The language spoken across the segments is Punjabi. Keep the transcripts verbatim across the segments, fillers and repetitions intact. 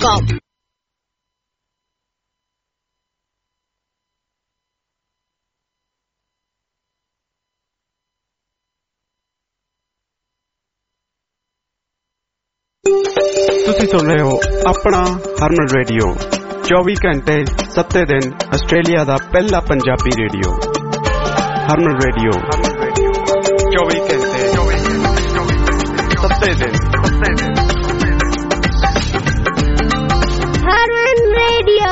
com। ਤੁਸੀਂ ਸੁਣ ਰਹੇ ਹੋ ਆਪਣਾ ਹਰਮਨ ਰੇਡੀਓ, ਚੌਵੀ ਘੰਟੇ ਸੱਤੇ ਦਿਨ ਆਸਟ੍ਰੇਲੀਆ ਦਾ ਪਹਿਲਾ ਪੰਜਾਬੀ ਰੇਡੀਓ। ਹਰਮਨ ਰੇਡੀਓ ਚੌਵੀ ਘੰਟੇ ਸੱਤੇ ਦਿਨ ਹਰਮਨ ਰੇਡੀਓ।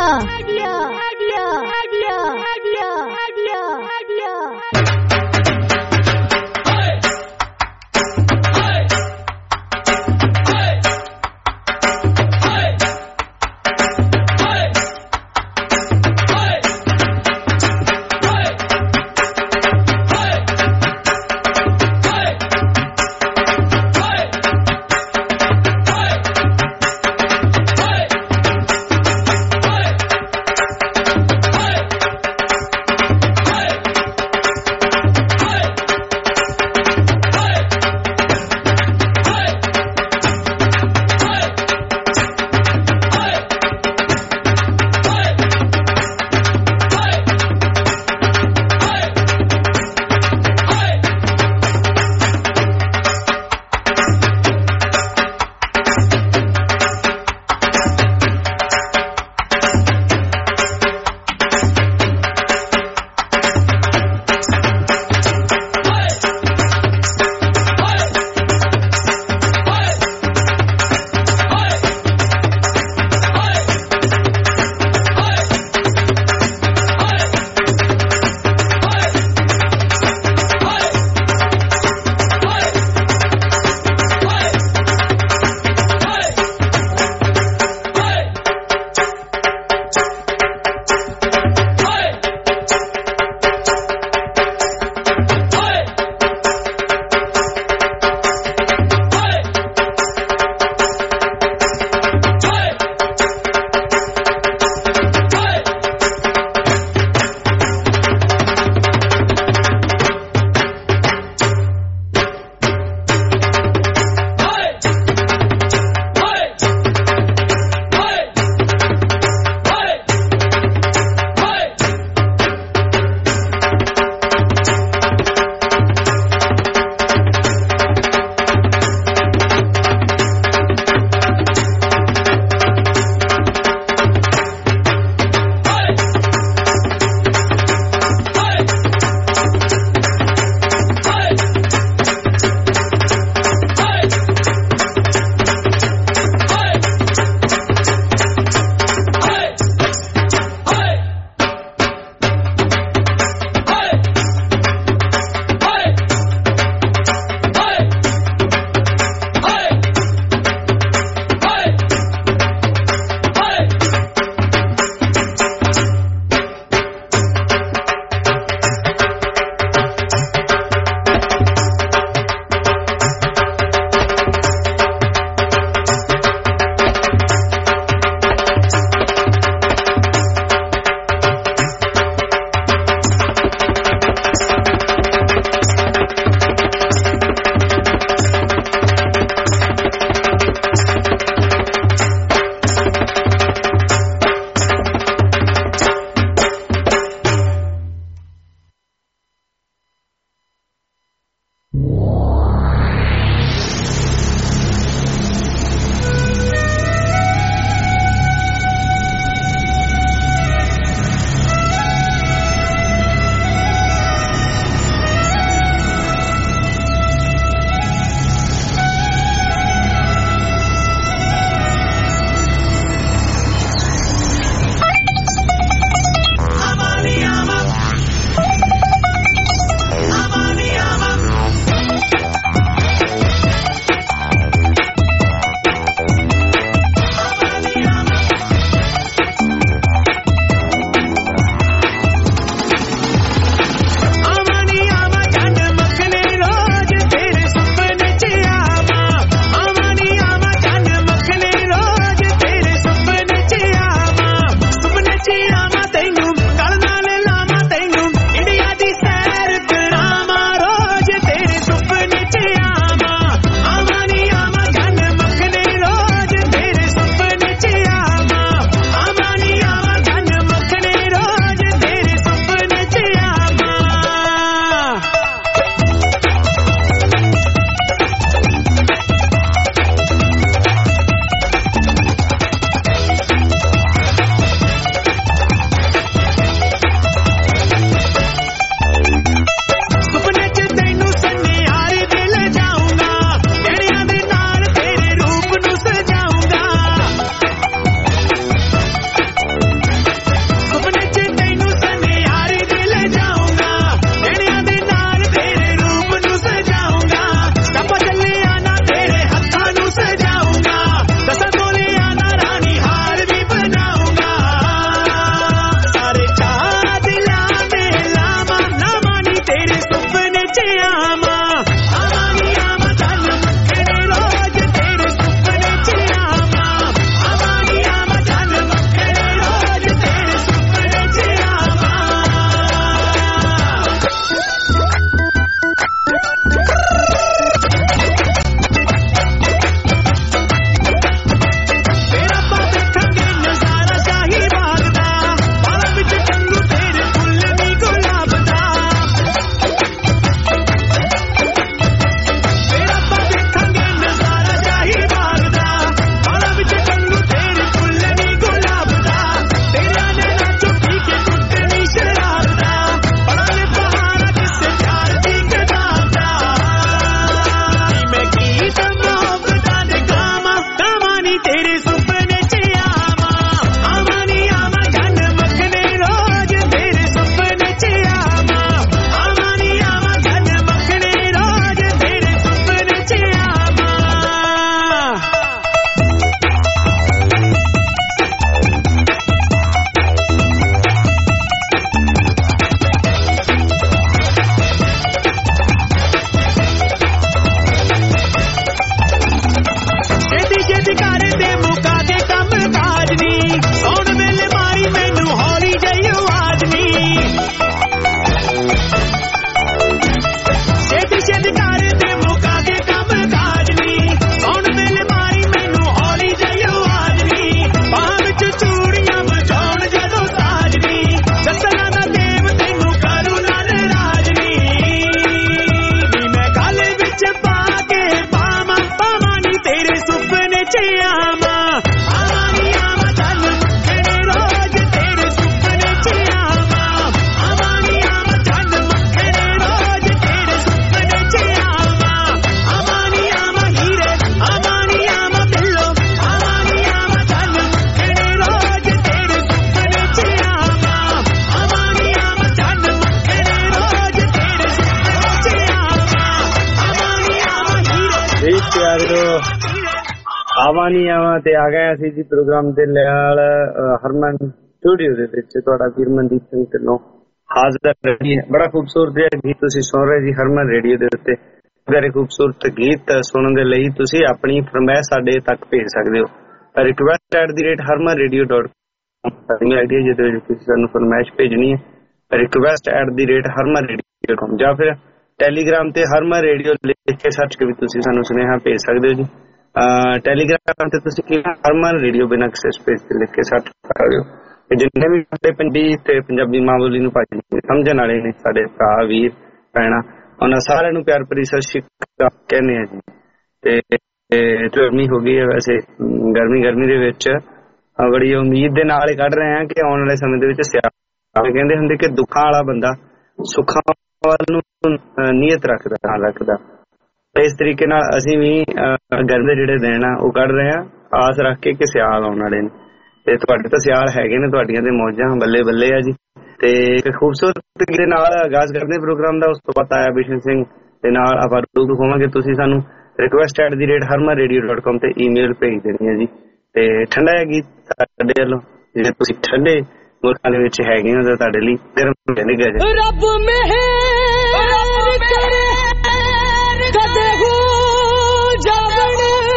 ਆਵਾਂ ਨਹੀਂ ਆਵਾਂ ਤੇ ਆ ਗਏ ਅਸੀਂ ਜੀ ਪ੍ਰੋਗਰਾਮ ਦੇ ਨਾਲ ਹਰਮਨ ਸਟੂਡੀਓ ਦੇ ਵਿੱਚ। ਤੁਹਾਡਾ ਵੀਰ ਮਨਦੀਪ ਸਿੰਘ ਢਿੱਲੋਂ ਹਾਜ਼ਰ ਹੈ। ਬੜਾ ਖੂਬਸੂਰਤ ਜਿਹਾ ਗੀਤ ਤੁਸੀਂ ਸੁਣ ਰਹੇ ਜੀ ਹਰਮਨ ਰੇਡੀਓ ਦੇ ਉੱਤੇ। ਬੜੇ ਖੂਬਸੂਰਤ ਗੀਤ ਸੁਣਨ ਦੇ ਲਈ ਤੁਸੀਂ ਆਪਣੀ ਫਰਮਾਇਸ਼ ਸਾਡੇ ਤੱਕ ਭੇਜ ਸਕਦੇ ਹੋ। Request at the rate Harman radio dot com ID ਹੈ ਜਿਹਦੇ ਵਿੱਚ ਤੁਸੀਂ ਸਾਨੂੰ ਫਰਮਾਇਸ਼ ਭੇਜਣੀ ਹੈ। Request at the rate Harman radio dot com ਜਾਂ ਫਿਰ ਟੈਲੀਗ੍ਰਾਮ ਤੇ ਹਰਮਨ ਰੇਡੀਓ ਲਿਖ ਕੇ ਸਰਚ ਕੇ ਵੀ ਤੁਸੀਂ ਸਾਨੂੰ ਸੁਨੇਹਾ ਭੇਜ ਸਕਦੇ ਹੋ ਜੀ। ਟੈਲੀਗ੍ਰਾਮ ਤੇ ਤੁਸੀਂ ਹਰਮਨ ਰੇਡੀਓ ਬਿਨਾਂ ਕਿਸੇ ਸਪੇਸ ਤੇ ਲਿਖ ਕੇ ਸਰਚ ਕਰ ਸਕਦੇ ਹੋ। ਜਿੰਨੇ ਵੀ ਸਾਡੇ ਪੰਜਾਬੀ ਤੇ ਪੰਜਾਬੀ ਮਾਂ ਬੋਲੀ ਨੂੰ ਭਾਜੀ ਸਮਝਣ ਵਾਲੇ ਨੇ ਸਾਡੇ ਭਰਾ ਵੀਰ ਭੈਣਾਂ, ਉਹਨਾਂ ਸਾਰਿਆਂ ਨੂੰ ਪਿਆਰ ਭਰੀ ਸਤਿ ਸ਼੍ਰੀ ਅਕਾਲ ਕਹਿੰਦੇ ਆ ਜੀ। ਤੇ ਗਰਮੀ ਹੋ ਗਈ ਹੈ, ਵੈਸੇ ਗਰਮੀ ਗਰਮੀ ਦੇ ਵਿੱਚ ਬੜੀ ਉਮੀਦ ਦੇ ਨਾਲ ਹੀ ਕੱਢ ਰਹੇ ਹਾਂ ਕਿ ਆਉਣ ਵਾਲੇ ਸਮੇਂ ਦੇ ਵਿੱਚ ਸਿਆਲ। ਕਹਿੰਦੇ ਹੁੰਦੇ ਕਿ ਦੁੱਖਾਂ ਵਾਲਾ ਬੰਦਾ ਸੁੱਖਾਂ ਵੱਲ ਨੂੰ ਨੀਅਤ ਰੱਖਦਾ ਨਾਲ ਰੱਖਦਾ। ਇਸ ਤਰੀਕੇ ਨਾਲ ਅਸੀਂ ਵੀ ਗਰਮੀ ਦੇ ਜਿਹੜੇ ਦਿਨ ਆ ਉਹ ਕੱਢ ਰਹੇ ਹਾਂ ਆਸ ਰੱਖ ਕੇ ਕਿ ਸਿਆਲ ਆਉਣ ਵਾਲੇ ਨੇ। ਤੇ ਤੁਹਾਡੇ ਤਾਂ ਸਿਆਲ ਹੈਗੇ ਨੇ, ਤੁਹਾਡੀਆਂ ਤੇ ਮੌਜਾਂ ਬੱਲੇ ਬੱਲੇ ਆ ਜੀ। ਤੇ ਖੂਬਸੂਰਤ ਦੇ ਨਾਲ ਆਗਾਜ਼ ਕਰਦੇ ਪ੍ਰੋਗਰਾਮ ਦਾ। ਉਸ ਤੋਂ ਬਾਅਦ ਆਇਆ ਬਿਸ਼ਨ ਸਿੰਘ ਦੇ ਨਾਲ ਆਪਾਂ ਰੂਬਰੂ ਹੋਵਾਂਗੇ। ਤੁਸੀਂ ਸਾਨੂੰ request at the rate Harman radio dot com ਤੇ ਈਮੇਲ ਭੇਜ ਦੇਣੀ ਹੈ ਜੀ। ਤੇ ਠੰਡਾ ਹੈ ਗੀਤ ਸਾਡੇ ਵੱਲੋਂ, ਜਿਹੜੇ ਤੁਸੀਂ ਠੰਡੇ ਮੁਲਕਾਂ ਦੇ ਵਿੱਚ ਹੈਗੇ ਹੋ ਤਾਂ ਤੁਹਾਡੇ ਲਈ ਗਰਮ ਨਿੱਘਾ ਜਿਹਾ। ਰੱਬ ਮਿਹਰ ਕਰੇ ਕਦੇ ਹੋ ਜਾਵਣ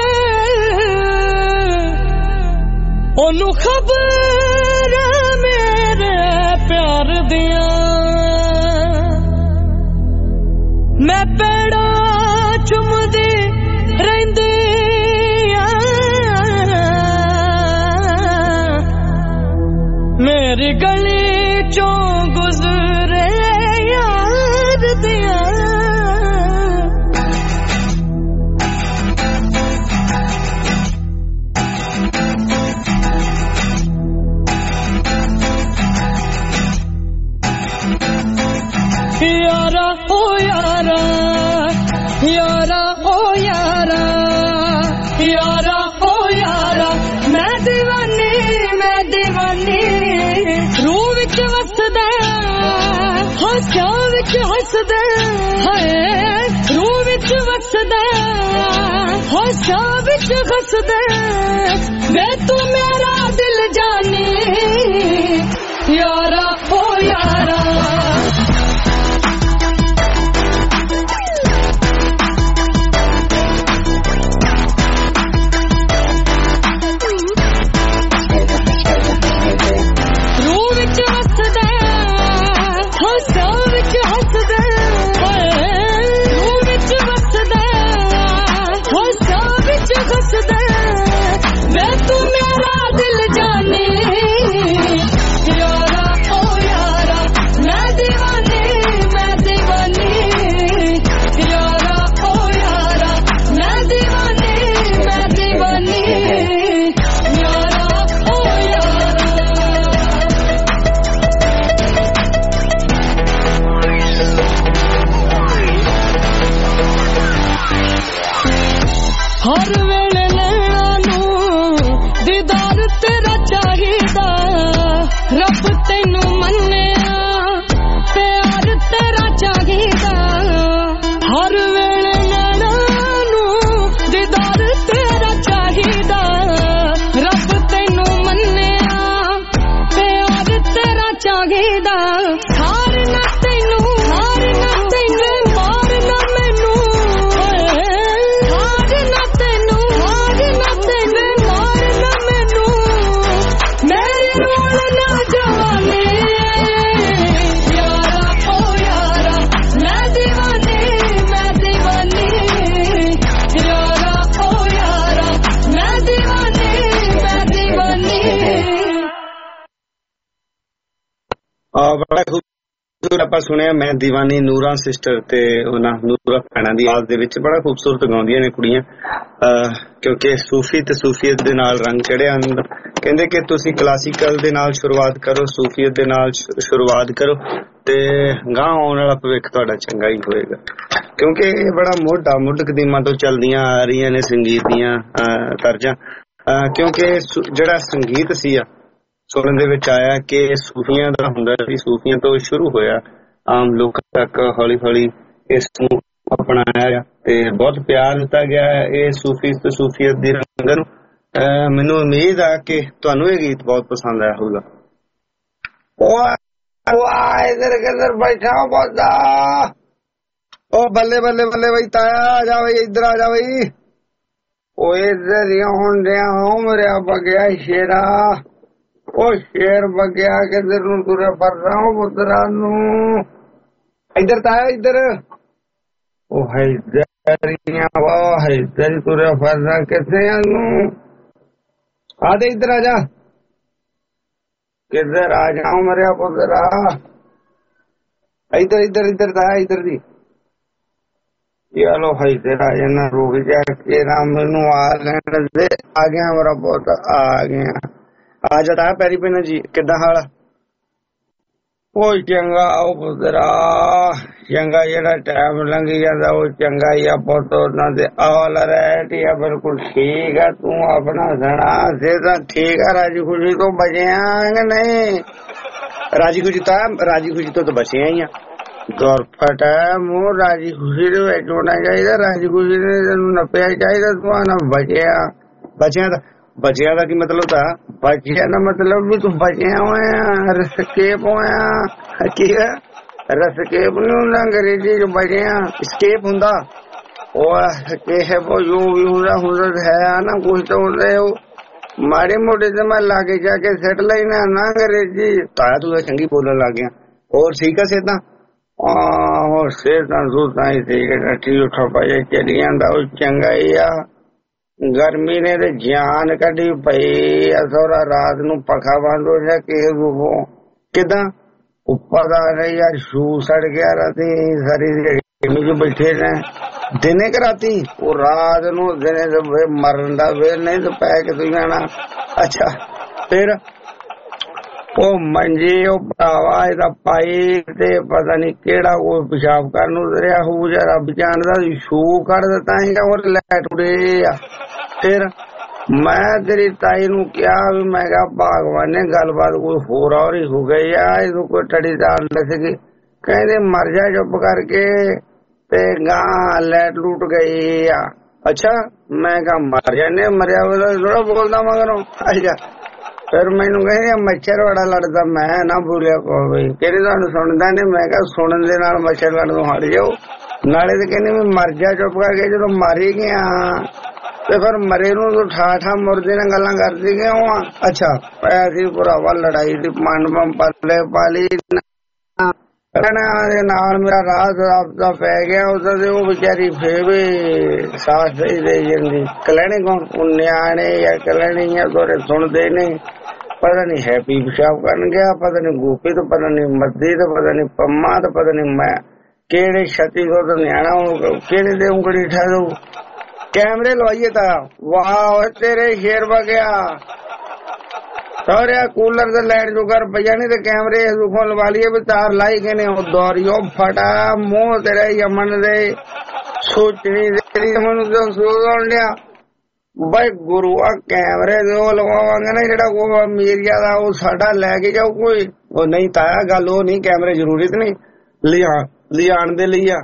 ਉਹਨੂੰ ਖਬਰ ਮੇਰੇ ਪਿਆਰ ਦੀਆਂ। ਮੈਂ ਪੈੜਾ ਚੁੰਮਦੀ ਰਹਿੰਦੀ ਆ ਮੇਰੀ ਗਲੀ ਚੋਂ ਗੁਜ਼ਰੇ ਯਾਰ ਦੀਆਂ। यारा ओ यारा यारा ओ यारा यारा ओ यारा मैं दीवानी मैं दीवानी रूह विच वसदा हास्या विच हसदा हाय रूह विच वसदा हास्या विच हसदा वे तू मेरा दिल जानी यारा ओ यारा। हर वेले नैना नू दीदार तेरा चाहिदा रब तैनू मन्निया प्यार तेरा चाहिदा। हर वेले नैना नू दीदार तेरा चाहिदा रब तैनू मन्निया प्यार तेरा चाहिदा। हार ना तैनू हार ना तैनू मार ना मैनू ਬੜਾ ਖੂਬਸੂਰਤ ਆਪਾਂ ਸੁਣਿਆ ਮੈਂ ਦੀਵਾਨੀ ਨੂਰਾਂ ਸਿਸਟਰ ਤੇ ਉਹਨਾਂ ਨੂਰਾਂ ਭੈਣਾਂ ਦੀ ਆਵਾਜ਼ ਦੇ ਵਿੱਚ। ਬੜਾ ਖੂਬਸੂਰਤ ਗਾਉਂਦੀਆਂ ਨੇ ਕੁੜੀਆਂ, ਕਿਉਂਕਿ ਸੂਫੀ ਤੇ ਸੂਫੀਅਤ ਦੇ ਨਾਲ ਰੰਗ ਚੜਿਆ ਹੁੰਦਾ। ਕਹਿੰਦੇ ਕਿ ਤੁਸੀਂ ਕਲਾਸੀਕਲ ਦੇ ਨਾਲ ਸ਼ੁਰੂਆਤ ਕਰੋ, ਸੂਫੀਅਤ ਦੇ ਨਾਲ ਸ਼ੁਰੂਆਤ ਕਰੋ ਤੇ ਗਾਂ ਆਉਣ ਵਾਲਾ ਭਵਿੱਖ ਤੁਹਾਡਾ ਚੰਗਾ ਹੀ ਹੋਏਗਾ। ਕਿਉਂਕਿ ਇਹ ਬੜਾ ਮੁੱਢ ਮੁੱਢ ਕਦੀਮਾਂ ਤੋਂ ਚੱਲਦੀਆਂ ਆ ਰਹੀਆਂ ਨੇ ਸੰਗੀਤ ਦੀਆਂ ਤਰਜ਼ਾਂ। ਕਿਉਂਕਿ ਜਿਹੜਾ ਸੰਗੀਤ ਸੀ ਆ ਸੁਣਨ ਦੇ ਵਿੱਚ ਆਇਆ ਕਿ ਸੂਫੀਆਂ ਦਾ ਹੁੰਦਾ ਸੀ, ਸੂਫੀਆਂ ਤੋਂ ਸ਼ੁਰੂ ਹੋਇਆ, ਆਮ ਲੋਕਾਂ ਤੱਕ ਹੌਲੀ ਹੌਲੀ ਇਸ ਨੂੰ ਅਪਣਾਇਆ ਗਿਆ ਤੇ ਬਹੁਤ ਪਿਆਰ ਦਿੱਤਾ ਗਿਆ। ਇਹ ਸੂਫੀ ਤੇ ਸੂਫੀਅਤ ਦੀ ਸੰਗਤ ਨੂੰ। ਮੈਨੂੰ ਉਮੀਦ ਆ ਕਿ ਤੁਹਾਨੂੰ ਇਹ ਗੀਤ ਬਹੁਤ ਪਸੰਦ ਆਇਆ ਹੋਊਗਾ। ਇਧਰ ਕਿਧਰ ਬੈਠਾ ਬੋਦਾ, ਉਹ ਬੱਲੇ ਬੱਲੇ ਬੱਲੇ ਬਈ ਤਾਇਆ ਆ ਜਾ ਬਈ, ਇੱਧਰ ਆ ਜਾ ਬਈ। ਉਹ ਇੱਧਰ ਹੀ ਹੁਣ ਰਿਹਾ ਹੋ ਮਰਿਆ ਬਗਿਆ ਸ਼ੇਰਾ, ਉਹ ਸ਼ੇਰ ਬਗਿਆ ਕਿਧਰ ਨੂੰ ਤੁਰੇ ਫਿਰਦਾ ਹੋ ਪੁੱਤਰਾ ਨੂੰ। ਇੱਧਰ ਤਾਇਆ ਇੱਧਰ, ਉਹ ਹੈ ਇੱਧਰ ਵਾਹ ਹੈ ਇੱਧਰ ਤੁਰੇ ਫਿਰਦਾ ਕਿੱਥੇ ਆ ਨੂੰ। ਆ ਦੇ ਇੱਧਰ ਆ ਜਾ, ਕਿੱਧਰ ਆ ਜਾਓ ਮਰਿਆ ਪੁੱਤਰਾ। ਇੱਧਰ ਇੱਧਰ ਇੱਧਰ ਤਾਇਆ ਇੱਧਰ ਦੀ। ਚਲੋ ਹੈ ਤੇਰਾ ਇਹਨਾਂ ਰੁਕ ਜਾ ਕੇ ਰਾਮ ਮੈਨੂੰ ਆ ਲੈਣ ਦੇ। ਆ ਗਿਆ ਮੇਰਾ ਪੁੱਤ ਆ ਗਿਆ। ਆ ਜਾ ਤਾਇਆ ਪੈਰੀ ਪੈਣਾ ਜੀ, ਕਿੱਦਾਂ ਹਾਲ? ਉਹ ਚੰਗਾ ਉਹ ਪੁੱਤਰਾ ਚੰਗਾ, ਜਿਹੜਾ ਟਾਈਮ ਲੰਘ ਜਾਂਦਾ ਉਹ ਚੰਗਾ ਹੀ ਆ ਪੁੱਤ। ਉਹਨਾਂ ਦੇ ਆਲ ਰੈਟ ਆ ਬਿਲਕੁਲ ਠੀਕ ਆ। ਤੂੰ ਆਪਣਾ ਸੁਣਾ, ਸਿਹਤਾਂ ਠੀਕ ਆ? ਰਾਜੀ ਖੁਸ਼ੀ ਤੋਂ ਬਚਿਆ ਕਿ ਨਹੀਂ? ਰਾਜੀ ਖੁਸ਼ੀ ਤਾਂ ਰਾਜੀ ਖੁਸ਼ੀ ਤੋਂ ਤਾਂ ਬਚਿਆ ਹੀ ਆ। ਦੁਰਫਟ ਹੈ ਮੂੰਹ, ਰਾਜੀ ਖੁਸ਼ੀ ਦੇ ਵਿੱਚ ਹੋਣਾ ਚਾਹੀਦਾ। ਰਾਜੀ ਖੁਸ਼ੀ ਨੇ ਤੈਨੂੰ ਨੱਪਿਆ ਚਾਹੀਦਾ। ਤੂੰ ਨਾ ਬਚਿਆ ਬਚਿਆ ਤਾਂ ਬਚਿਆ ਦਾ ਕੀ ਮਤਲਬ? ਤਾਂ ਬਚਿਆ ਦਾ ਮਤਲਬ ਵੀ ਤੂੰ ਬਚਿਆ ਹੋਇਆ, ਰਸਕੇਪ ਹੋਇਆ। ਕੀ ਹੈ ਰਸਕੇਪ ਨੀ ਹੁੰਦਾ ਅੰਗਰੇਜ਼ੀ ਚ, ਬਚਿਆ ਸਕੇਪ ਹੁੰਦਾ। ਉਹ ਸਕੇਪ ਜੋ ਵੀ ਹੁੰਦਾ ਹੁੰਦਾ ਹੈ ਨਾ ਕੁਛ ਤਾਂ ਹੁੰਦਾ। ਉਹ ਮਾੜੇ ਮੋਟੇ ਤੇ ਮੈਂ ਲਾਗੇ ਜਾ ਕੇ ਸਿੱਟ ਲਈ ਨਾ ਨਾ ਅੰਗਰੇਜ਼ੀ। ਤਾਇਆ ਤੂੰ ਚੰਗੀ ਬੋਲਣ ਲੱਗ ਗਿਆ। ਹੋਰ ਠੀਕ ਆ ਸਿਹਤਾਂ? ਹੋਰ ਸਿਹਤਾਂ ਸੂਤਾਂ ਹੀ ਠੀਕ ਹੈ, ਠੀਕ ਠਾਪਾ ਚੱਲੀ ਜਾਂਦਾ। ਉਹ ਚੰਗਾ ਹੀ ਆ। ਗਰਮੀ ਨੇ ਤੇ ਜਾਨ ਕੱਢੀ ਪਈ ਆ। ਸੋਰਾ ਰਾਤ ਨੂੰ ਪੱਖਾ ਬੰਦ ਹੋ ਜਾ ਕਿਸੇ ਰੂਪੋਂ ਕਿਦਾਂ ਉੱਪਰ ਦਾ ਨਹੀਂ ਯਾਰ, ਸ਼ੂ ਸੜ ਗਿਆ ਰਾਤੀ ਸਾਰੀ ਗਰਮੀ ਚ ਬੈਠੇ ਰਹੇ ਦਿਨੇ ਕਰਾਤੀ। ਉਹ ਰਾਤ ਨੂੰ ਦਿਨੇ ਤੇ ਮਰਨ ਦਾ ਵੇਰ ਨਹੀਂ ਤੇ ਪੈ ਕੇ ਤੂੰ ਜਾਣਾ। ਅੱਛਾ ਫਿਰ ਉਹ ਮੰਜੀ ਉਹ ਭਰਾਵਾ ਇਹਦਾ ਪਾਈ ਤੇ ਪਤਾ ਨੀ ਕਿਹੜਾ ਉਹ ਪਿਸ਼ਾਬ ਕਰਨ ਉਤਰਿਆ ਹੋਊ ਜਾਂ ਰੱਬ ਜਾਣਦਾ। ਸ਼ੂ ਕੱਢ ਦਿੱਤਾ ਸੀ ਹੋਰ ਲੈਟ ਉੜੇ ਆ। ਫਿਰ ਮੈਂ ਤੇਰੀ ਤਾਈ ਨੂੰ ਕਿਹਾ ਵੀ ਮੈਂ ਕਿਹਾ ਭਗਵਾਨ ਨੇ ਗੱਲਬਾਤ ਕੋਈ ਹੋਰ ਹੋਰ ਹੀ ਹੋ ਗਈ ਆ, ਇਹਨੂੰ ਕੋਈ ਟੜੀ ਦਾਲ ਸੀਗੀ। ਕਹਿੰਦੇ ਮਰ ਜਾ ਚੁੱਪ ਕਰਕੇ ਤੇ ਗਾਂ ਲੈਟ ਲੂਟ ਗਈ ਆ। ਅੱਛਾ ਮੈਂ ਕਿਹਾ ਮਰ ਜਾਨੇ, ਮਰਿਆ ਥੋੜਾ ਬੋਲਦਾ ਮਗਰੋਂ। ਅੱਛਾ ਫਿਰ ਮੈਨੂੰ ਕਹਿੰਦੇ ਮੱਛਰ ਬੜਾ ਲੜਦਾ। ਮੈਂ ਨਾ ਬੋਲਿਆ ਕੋਈ, ਕਹਿੰਦੇ ਤੁਹਾਨੂੰ ਸੁਣਦਾ ਨੀ। ਮੈਂ ਕਿਹਾ ਸੁਣਨ ਦੇ ਨਾਲ ਮੱਛਰ ਲੜਨੋਂ ਹਟ ਜਾਓ। ਨਾਲੇ ਤੇ ਕਹਿੰਦੇ ਵੀ ਮਰ ਜਾ ਚੁੱਪ ਕਰਕੇ, ਜਦੋਂ ਮਰ ਹੀ ਗਿਆ ਤੇ ਫਿਰ ਮਰੇ ਨੂੰ ਤੂੰ ਠਾ ਠਾ ਮੁਰਦੇ ਨਾਲ ਗੱਲਾਂ ਕਰਦੀ ਕਿਉਂ ਆ? ਅੱਛਾ ਐਸੀ ਭਰਾਵਾ ਲੜਾਈ ਦੀ ਮੰਡ ਪੱਲੇ ਪਾਲੀ ਦੇ ਨਾਲ ਮੇਰਾ ਰਾਤ ਰਾਬਤਾ ਪੈ ਗਿਆ। ਉਹਦਾ ਤੇ ਉਹ ਵਿਚਾਰੀ ਫੇਰ ਵੀ ਸਾਥ ਸਹੀ ਦੇ ਜਾਂਦੀ। ਕਲੈਣੇ ਕੌਣ ਨਿਆਣੇ ਜਾਂ ਕਲੈਣੀ ਆ ਤੋਰੇ ਸੁਣਦੇ ਨੇ। ਪਤਾ ਨੀ ਹੈਪੀ ਪਿਸ਼ਾਬ ਕਰਨ ਗਿਆ, ਪਤਾ ਨੀ ਗੋਪੀ ਤੋਂ, ਪਤਾ ਨੀ ਮੱਦੀ ਤੋਂ, ਪਤਾ ਨੀ ਪੰਮਾ ਤੋਂ, ਪਤਾ ਨੀ ਮੈਂ ਕਿਹੜੇ ਛਤੀ ਤੋਂ ਤਾਂ ਨਿਆਣਾ ਕਿਹੜੇ ਦੇ ਉਂਗਲੀ ਠਾ ਦੂ। ਕੈਮਰੇ ਲਵਾਈਏ ਤਾਂ ਵਾਹ ਤੇਰੇ ਸ਼ੇਰ ਵਗਿਆ ਸੌਰਿਆ। ਕੂਲਰ ਤੇ ਲਾਈਟ ਜੋ ਕਰ ਪਈਆ ਨੀ ਤੇ ਕੈਮਰੇ ਦੁਖੋਂ ਲਵਾ ਲਈਏ ਵੀ ਤਾਰ ਲਾਈ ਕੇ ਨੇ। ਉਹ ਦੌਰੀਓ ਫਟਾ ਮੂੰਹ ਤੇਰੇ ਯਮਨ ਦੇ ਸੋਚਣੀ ਤੇਰੀ ਮੈਨੂੰ ਤਾਂ ਸੋਚਣ ਲਿਆ ਬਈ ਗੁਰੂ ਆ ਕੈਮਰੇ ਦੇ ਉਹ ਲਵਾਵਾਂਗੇ ਨਾ ਜਿਹੜਾ ਉਹ ਮੀਰੀਆ ਦਾ ਉਹ ਸਾਡਾ ਲੈ ਕੇ ਜਾਓ ਕੋਈ। ਉਹ ਨਹੀਂ ਤਾਇਆ ਗੱਲ ਉਹ ਨਹੀਂ, ਕੈਮਰੇ ਜ਼ਰੂਰੀ ਤੇ ਨਹੀਂ ਲਿਆ ਲਿਆਣ ਦੇ ਲਈ ਆ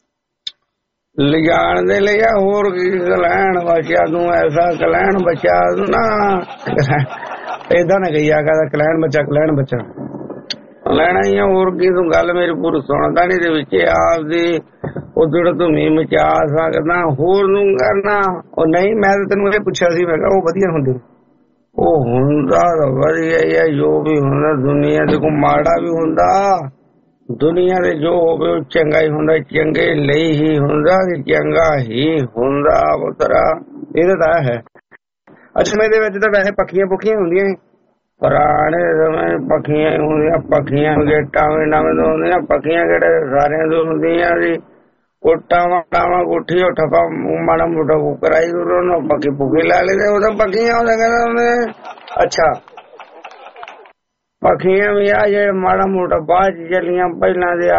ਲਿਜਾਣ ਦੇ ਲਈ ਆ। ਹੋਰ ਕੀ ਕਲੈਣ ਬਚਿਆ ਤੂੰ ਐਸਾ ਕਲੈਣ ਬਚਿਆ ਨਾ ਏਦਾਂ ਨਾ ਕਹੀ ਆ ਕਹਿੰਦਾ ਕਲੈਣ ਬੱਚਾ ਕਲੈਣ ਬੱਚਾ ਲੈਣਾ ਹੀ ਆ। ਹੋਰ ਕੀ ਤੂੰ ਗੱਲ ਮੇਰੀ ਪੂਰੀ ਸੁਣਦਾ ਨੀ ਦੇ ਵਿੱਚ ਆਪਦੀ ਉਧੜ ਤੂੰ ਮੀ ਮਚਾ ਸਕਦਾ ਹੋਰ ਨੂੰ ਕਰਨਾ। ਉਹ ਨਹੀਂ ਮੈਂ ਤਾਂ ਤੈਨੂੰ ਇਹ ਪੁੱਛਿਆ ਸੀ, ਮੈਂ ਕਿਹਾ ਉਹ ਵਧੀਆ ਹੁੰਦੇ। ਉਹ ਹੁੰਦਾ ਵਧੀਆ ਹੀ ਆ, ਜੋ ਵੀ ਹੁੰਦਾ ਦੁਨੀਆ ਦੇ ਕੋਈ ਮਾੜਾ ਵੀ ਹੁੰਦਾ। ਦੁਨੀਆ ਦੇ ਜੋ ਹੋਵੇ ਉਹ ਚੰਗਾ ਹੀ ਹੁੰਦਾ, ਚੰਗੇ ਲਈ ਹੀ ਹੁੰਦਾ, ਚੰਗਾ ਹੀ ਹੁੰਦਾ ਪੁੱਤਰਾ। ਇਹਦਾ ਤਾਂ ਹੈ। ਅੱਛਾ ਇਹਦੇ ਵਿੱਚ ਤਾਂ ਵੈਸੇ ਪੱਖੀਆਂ ਪੁੱਖੀਆਂ ਹੁੰਦੀਆਂ ਨੇ, ਪੁਰਾਣੇ ਸਮੇਂ ਪੱਖੀਆਂ ਹੁੰਦੀਆਂ। ਪੱਖੀਆਂ ਗੇਟਾਂ ਵੀ ਨਵੇਂ ਤੋਂ ਹੁੰਦੀਆਂ, ਪੱਖੀਆਂ ਕਿਹੜੇ ਸਾਰਿਆਂ ਤੋਂ ਹੁੰਦੀਆਂ ਸੀ। ਕੋਟਾਵਾਂ ਟਾਵਾਂ ਕੋਠੀ ਉਹ ਠੱਪਾ ਮਾੜਾ ਮੋਟਾ ਕਰਾਈ ਉਹਨੂੰ ਪੱਖੀ ਪੁੱਖੀ ਲਾ ਲੈਂਦੇ। ਉਹ ਤਾਂ ਪੱਖੀਆਂ ਉਹਦਾ ਕਹਿੰਦੇ ਉਹਨੇ। ਅੱਛਾ ਪੱਖੀਆਂ ਵੀ ਆ ਜਿਹੜੇ ਮਾੜਾ ਮੋਟਾ ਬਾਅਦ ਚ ਚੱਲੀਆਂ, ਪਹਿਲਾਂ ਦੇ ਆ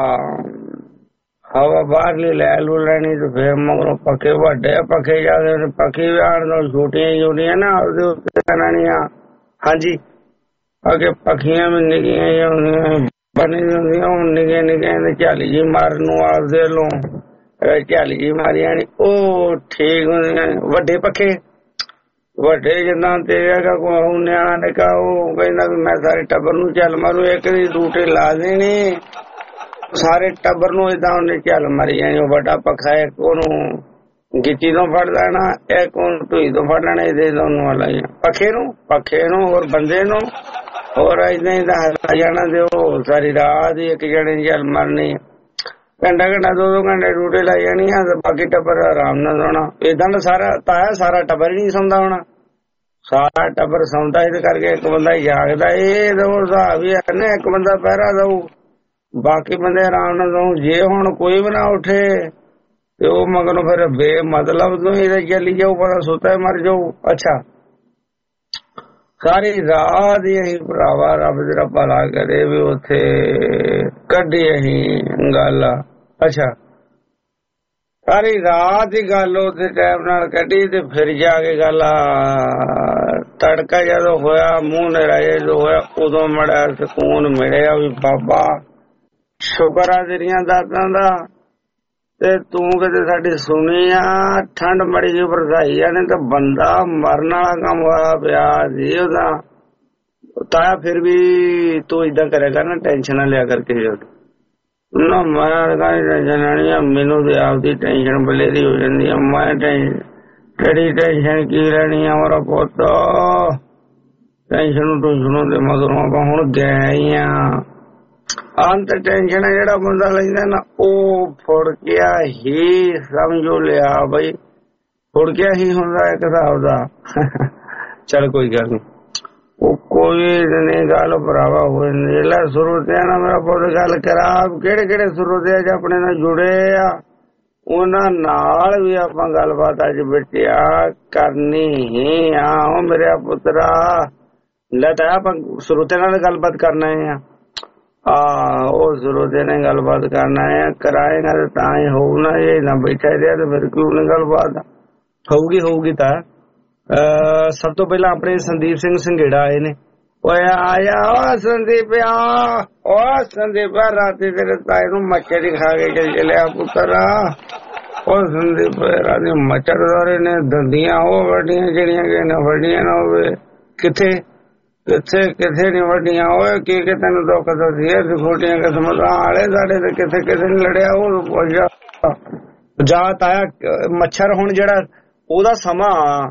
ਹਵਾ ਬਾਹਰਲੀ ਲੈ ਲੂ ਲੈਣੀ ਤੇ ਫੇਰ ਮਗਰੋਂ ਪੱਖੇ ਵੱਡੇ ਪੱਖੇ ਜਾਂਦੇ। ਪੱਖੀ ਵੀ ਆਣ ਤੋਂ ਛੋਟੀਆਂ ਛੋਟੀਆਂ ਨਾ ਉਹਦੇ ਉੱਤੇ ਕਰਨੀਆਂ। ਹਾਂਜੀ ਅੱਗੇ ਪੱਖੀਆਂ ਵੀ ਨਿੱਕੀਆਂ ਹੁੰਦੀਆਂ ਬਣੀ ਹੁੰਦੀਆਂ, ਹੁਣ ਨਿੱਕੇ ਨਿੱਕੇ ਝਾਲੀ ਜੀ ਮਾਰਨ ਨੂੰ ਆਪਦੇ ਲੋ ਝਾਲੀ ਜੀ ਮਾਰੀ ਜਾਣੀ ਉਹ ਠੀਕ ਹੁੰਦੀਆਂ। ਵੱਡੇ ਪੱਖੇ ਵੱਡੇ ਜਿੰਨਾ ਤੇਰਾ ਕੋਈ ਨਿਆਣਾ ਨਿਕਾ ਉਹ ਕਹਿੰਦਾ ਵੀ ਮੈਂ ਸਾਰੇ ਟੱਬਰ ਨੂੰ ਚੱਲ ਮਾਰੂ, ਇੱਕ ਦੀ ਡਿਊਟੀ ਲਾ ਦੇਣੀ ਸਾਰੇ ਟੱਬਰ ਨੂੰ, ਏਦਾਂ ਉਹਨੇ ਚੱਲ ਮਾਰੀ ਜਾਣੀ। ਉਹ ਵੱਡਾ ਪੱਖਾ ਇੱਕ ਉਹਨੂੰ ਗਿੱਚੀ ਤੋਂ ਫੜ ਲੈਣਾ, ਇੱਕ ਉਹਨੂੰ ਢੂਈ ਤੋਂ ਫੜ ਲੈਣਾ, ਇਹਦੇ ਦੋਨੋਂ ਵਾਲਾ ਪੱਖੇ ਨੂੰ ਪੱਖੇ ਨੂੰ ਹੋਰ ਬੰਦੇ ਨੂੰ, ਹੋਰ ਏਦਾਂ ਹੀ ਹੱਲਾ ਜਾਣਾ ਤੇ ਉਹ ਸਾਰੀ ਰਾਤ ਹੀ ਇੱਕ ਜਣੇ ਚੱਲ ਮਾਰਨੀ। ਘੰਟਾ ਘੰਟਾ ਦੋ ਦੋ ਘੰਟੇ ਡਿਊਟੀ ਲਾਈ ਜਾਣੀ ਆ, ਬਾਕੀ ਟੱਬਰ ਆਰਾਮ ਨਾਲ ਸੌਣਾ। ਏਦਾਂ ਦਾ ਸਾਰਾ ਤਾਇਆ ਸਾਰਾ ਟੱਬਰ ਹੀ ਨਹੀਂ ਸੌਂਦਾ ਹੋਣਾ, ਸਾਰਾ ਟੱਬਰ ਸੌਂਦਾ ਇਹਦੇ ਕਰਕੇ ਇੱਕ ਬੰਦਾ ਹੀ ਜਾਗਦਾ। ਇਹ ਹਿਸਾਬ ਵੀ ਹੈ, ਇੱਕ ਬੰਦਾ ਪਹਿਰਾ ਦਊ ਬਾਕੀ ਬੰਦੇ ਆਰਾਮ ਨਾਲ ਦਊ। ਜੇ ਹੁਣ ਕੋਈ ਵੀ ਨਾ ਉੱਠੇ ਤੇ ਉਹ ਮਗਰੋਂ ਫਿਰ ਬੇਮਤਲਬ ਤੋਂ ਇਹਦੇ ਚੱਲੀ ਜਾਊ, ਪਤਾ ਸੁੱਤਾ ਮਰ ਜਾਊ। ਅੱਛਾ ਸਾਰੀ ਰਾਤ ਹੀ ਅਸੀਂ ਭਰਾਵਾ ਰੱਬ ਤੇਰਾ ਭਲਾ ਕਰੇ ਵੀ ਉੱਥੇ ਕੱਢੀ ਅਸੀਂ ਗੱਲ। ਅੱਛਾ ਸਾਰੀ ਰਾਤ ਹੀ ਗੱਲ ਉੱਥੇ ਟਾਈਮ ਨਾਲ ਕੱਢੀ ਤੇ ਫਿਰ ਜਾ ਕੇ ਗੱਲ ਤੜਕਾ ਜਦੋਂ ਹੋਇਆ, ਮੂੰਹ ਨੇਰਾ ਜਦੋਂ ਹੋਇਆ, ਉਦੋਂ ਮੜਾ ਸਕੂਨ ਮਿਲਿਆ ਵੀ ਬਾਬਾ ਸ਼ੁਕਰ ਆ ਤੇਰੀਆਂ ਦਾਤਾਂ ਦਾ ਤੇ ਤੂੰ ਕਿਤੇ ਸਾਡੀ ਸੁਣੀ ਆ। ਠੰਡ ਮੜੀ ਜਿਹੀ ਵਰਸਾਈ ਆ, ਨਹੀਂ ਤਾਂ ਬੰਦਾ ਮਰਨ ਵਾਲਾ ਕੰਮ ਹੋਇਆ ਪਿਆ ਜੀ ਉਹਦਾ। ਤਾਇਆ ਫਿਰ ਵੀ ਤੂੰ ਏਦਾਂ ਕਰੇਗਾ ਨਾ, ਟੈਨਸ਼ਨ ਨਾ ਲਿਆ ਕਰਕੇ ਨਾ, ਮੈਂ ਟੈਨਸ਼ਨ ਲੈਣੀ ਆ, ਮੈਨੂੰ ਤੇ ਆਪਦੀ ਟੈਨਸ਼ਨ ਬਲੇਰੀ ਹੋ ਜਾਂਦੀ ਆ। ਮੈਂ ਟੈਨਸ਼ਨ ਕਿਹੜੀ ਟੈਨਸ਼ਨ ਕੀ ਲੈਣੀ ਆ ਮੇਰਾ ਪੁੱਤ, ਟੈਨਸ਼ਨ ਟੂਸ਼ਨ ਦੇ ਮਗਰੋਂ ਆਪਾਂ ਹੁਣ ਗਏ ਹੀ ਆ। ਅੰਤ ਟੈਨਸ਼ਨ ਹੈ ਜਿਹੜਾ ਬੰਦਾ ਲੈਂਦਾ ਨਾ, ਉਹ ਫੁੜਕਿਆ ਹੀ ਸਮਝੋ ਲਿਆ ਬਈ, ਫੁੜਕਿਆ ਹੀ ਹੁੰਦਾ ਇੱਕ ਹਿਸਾਬ ਦਾ। ਚੱਲ ਕੋਈ ਗੱਲ ਨੀ, ਉਹ ਕੋਈ ਨਹੀਂ ਗੱਲ ਭਰਾਵਾ ਹੋਏ ਨੀਲਾ ਸਰੋਤਿਆਂ ਨਾਲ ਮੇਰਾ ਪੁੱਤ ਗੱਲ ਕਰਾ। ਕਿਹੜੇ ਕਿਹੜੇ ਸਰੋਤਿਆਂ ਚ ਆਪਣੇ ਨਾਲ ਜੁੜੇ ਆ ਉਹਨਾਂ ਨਾਲ ਵੀ ਆਪਾਂ ਗੱਲਬਾਤ ਅੱਜ ਬਿਟਿਆ ਕਰਨੀ ਹੀ ਆ। ਉਹ ਮੇਰੇ ਪੁੱਤਰਾ ਲੈ ਤਾਂ ਆਪਾਂ ਸਰੋਤਿਆਂ ਨਾਲ ਗੱਲਬਾਤ ਕਰਨਾ ਆ। ਆਹ ਉਹ ਸਰੋਤੇ ਨੇ ਗੱਲਬਾਤ ਕਰਨਾ ਹੈ, ਕਰਾਏਗਾ ਤੇ ਤਾਂ ਹੀ ਹੋਊ ਨਾ, ਇਹ ਨਾ ਬੈਠਾ ਰਿਹਾ ਤੇ ਫਿਰ ਕਿਉਂ ਨਹੀਂ ਗੱਲਬਾਤ ਹੋਊਗੀ। ਹੋਊਗੀ ਤਾਂ ਸਭ ਤੋਂ ਪਹਿਲਾਂ ਆਪਣੇ ਸੰਦੀਪ ਸਿੰਘ ਸੰਘੇੜਾ ਆਏ ਨੇ। ਓਏ ਆਇਆ ਓ ਸੰਦੀਪ ਆ, ਓ ਸੰਦੀਪ ਰਾਤੀ ਤੇਰੇ ਤਾਏ ਨੂੰ ਮੱਛਰ ਹੀ ਖਾ ਕੇ ਚੱਲਿਆ ਪੁੱਤਰਾ। ਉਹ ਸੰਦੀਪ ਰਾਤੀ ਮੱਛਰ ਦਾਰੇ ਨੇ ਦੰਦੀਆਂ ਉਹ ਵੱਡੀਆਂ ਜਿਹੜੀਆਂ ਕਿ ਨਾ ਵੱਡੀਆਂ ਨਾ ਹੋਵੇ, ਕਿੱਥੇ ਕਿੱਥੇ ਕਿੱਥੇ ਨੀ ਵੱਡੀਆਂ। ਓਏ ਕੀ ਕਿ ਤੈਨੂੰ ਦੁੱਖ ਦੱਸੀ ਛੋਟੀਆਂ ਕਿਸਮਤਾਂ ਵਾਲੇ ਸਾਡੇ ਤੇ ਕਿੱਥੇ ਕਿਸੇ ਨੇ ਲੜਿਆ ਉਹ ਪੁੱਛ ਜਾ। ਤਾਇਆ ਮੱਛਰ ਹੁਣ ਜਿਹੜਾ ਉਹਦਾ ਸਮਾਂ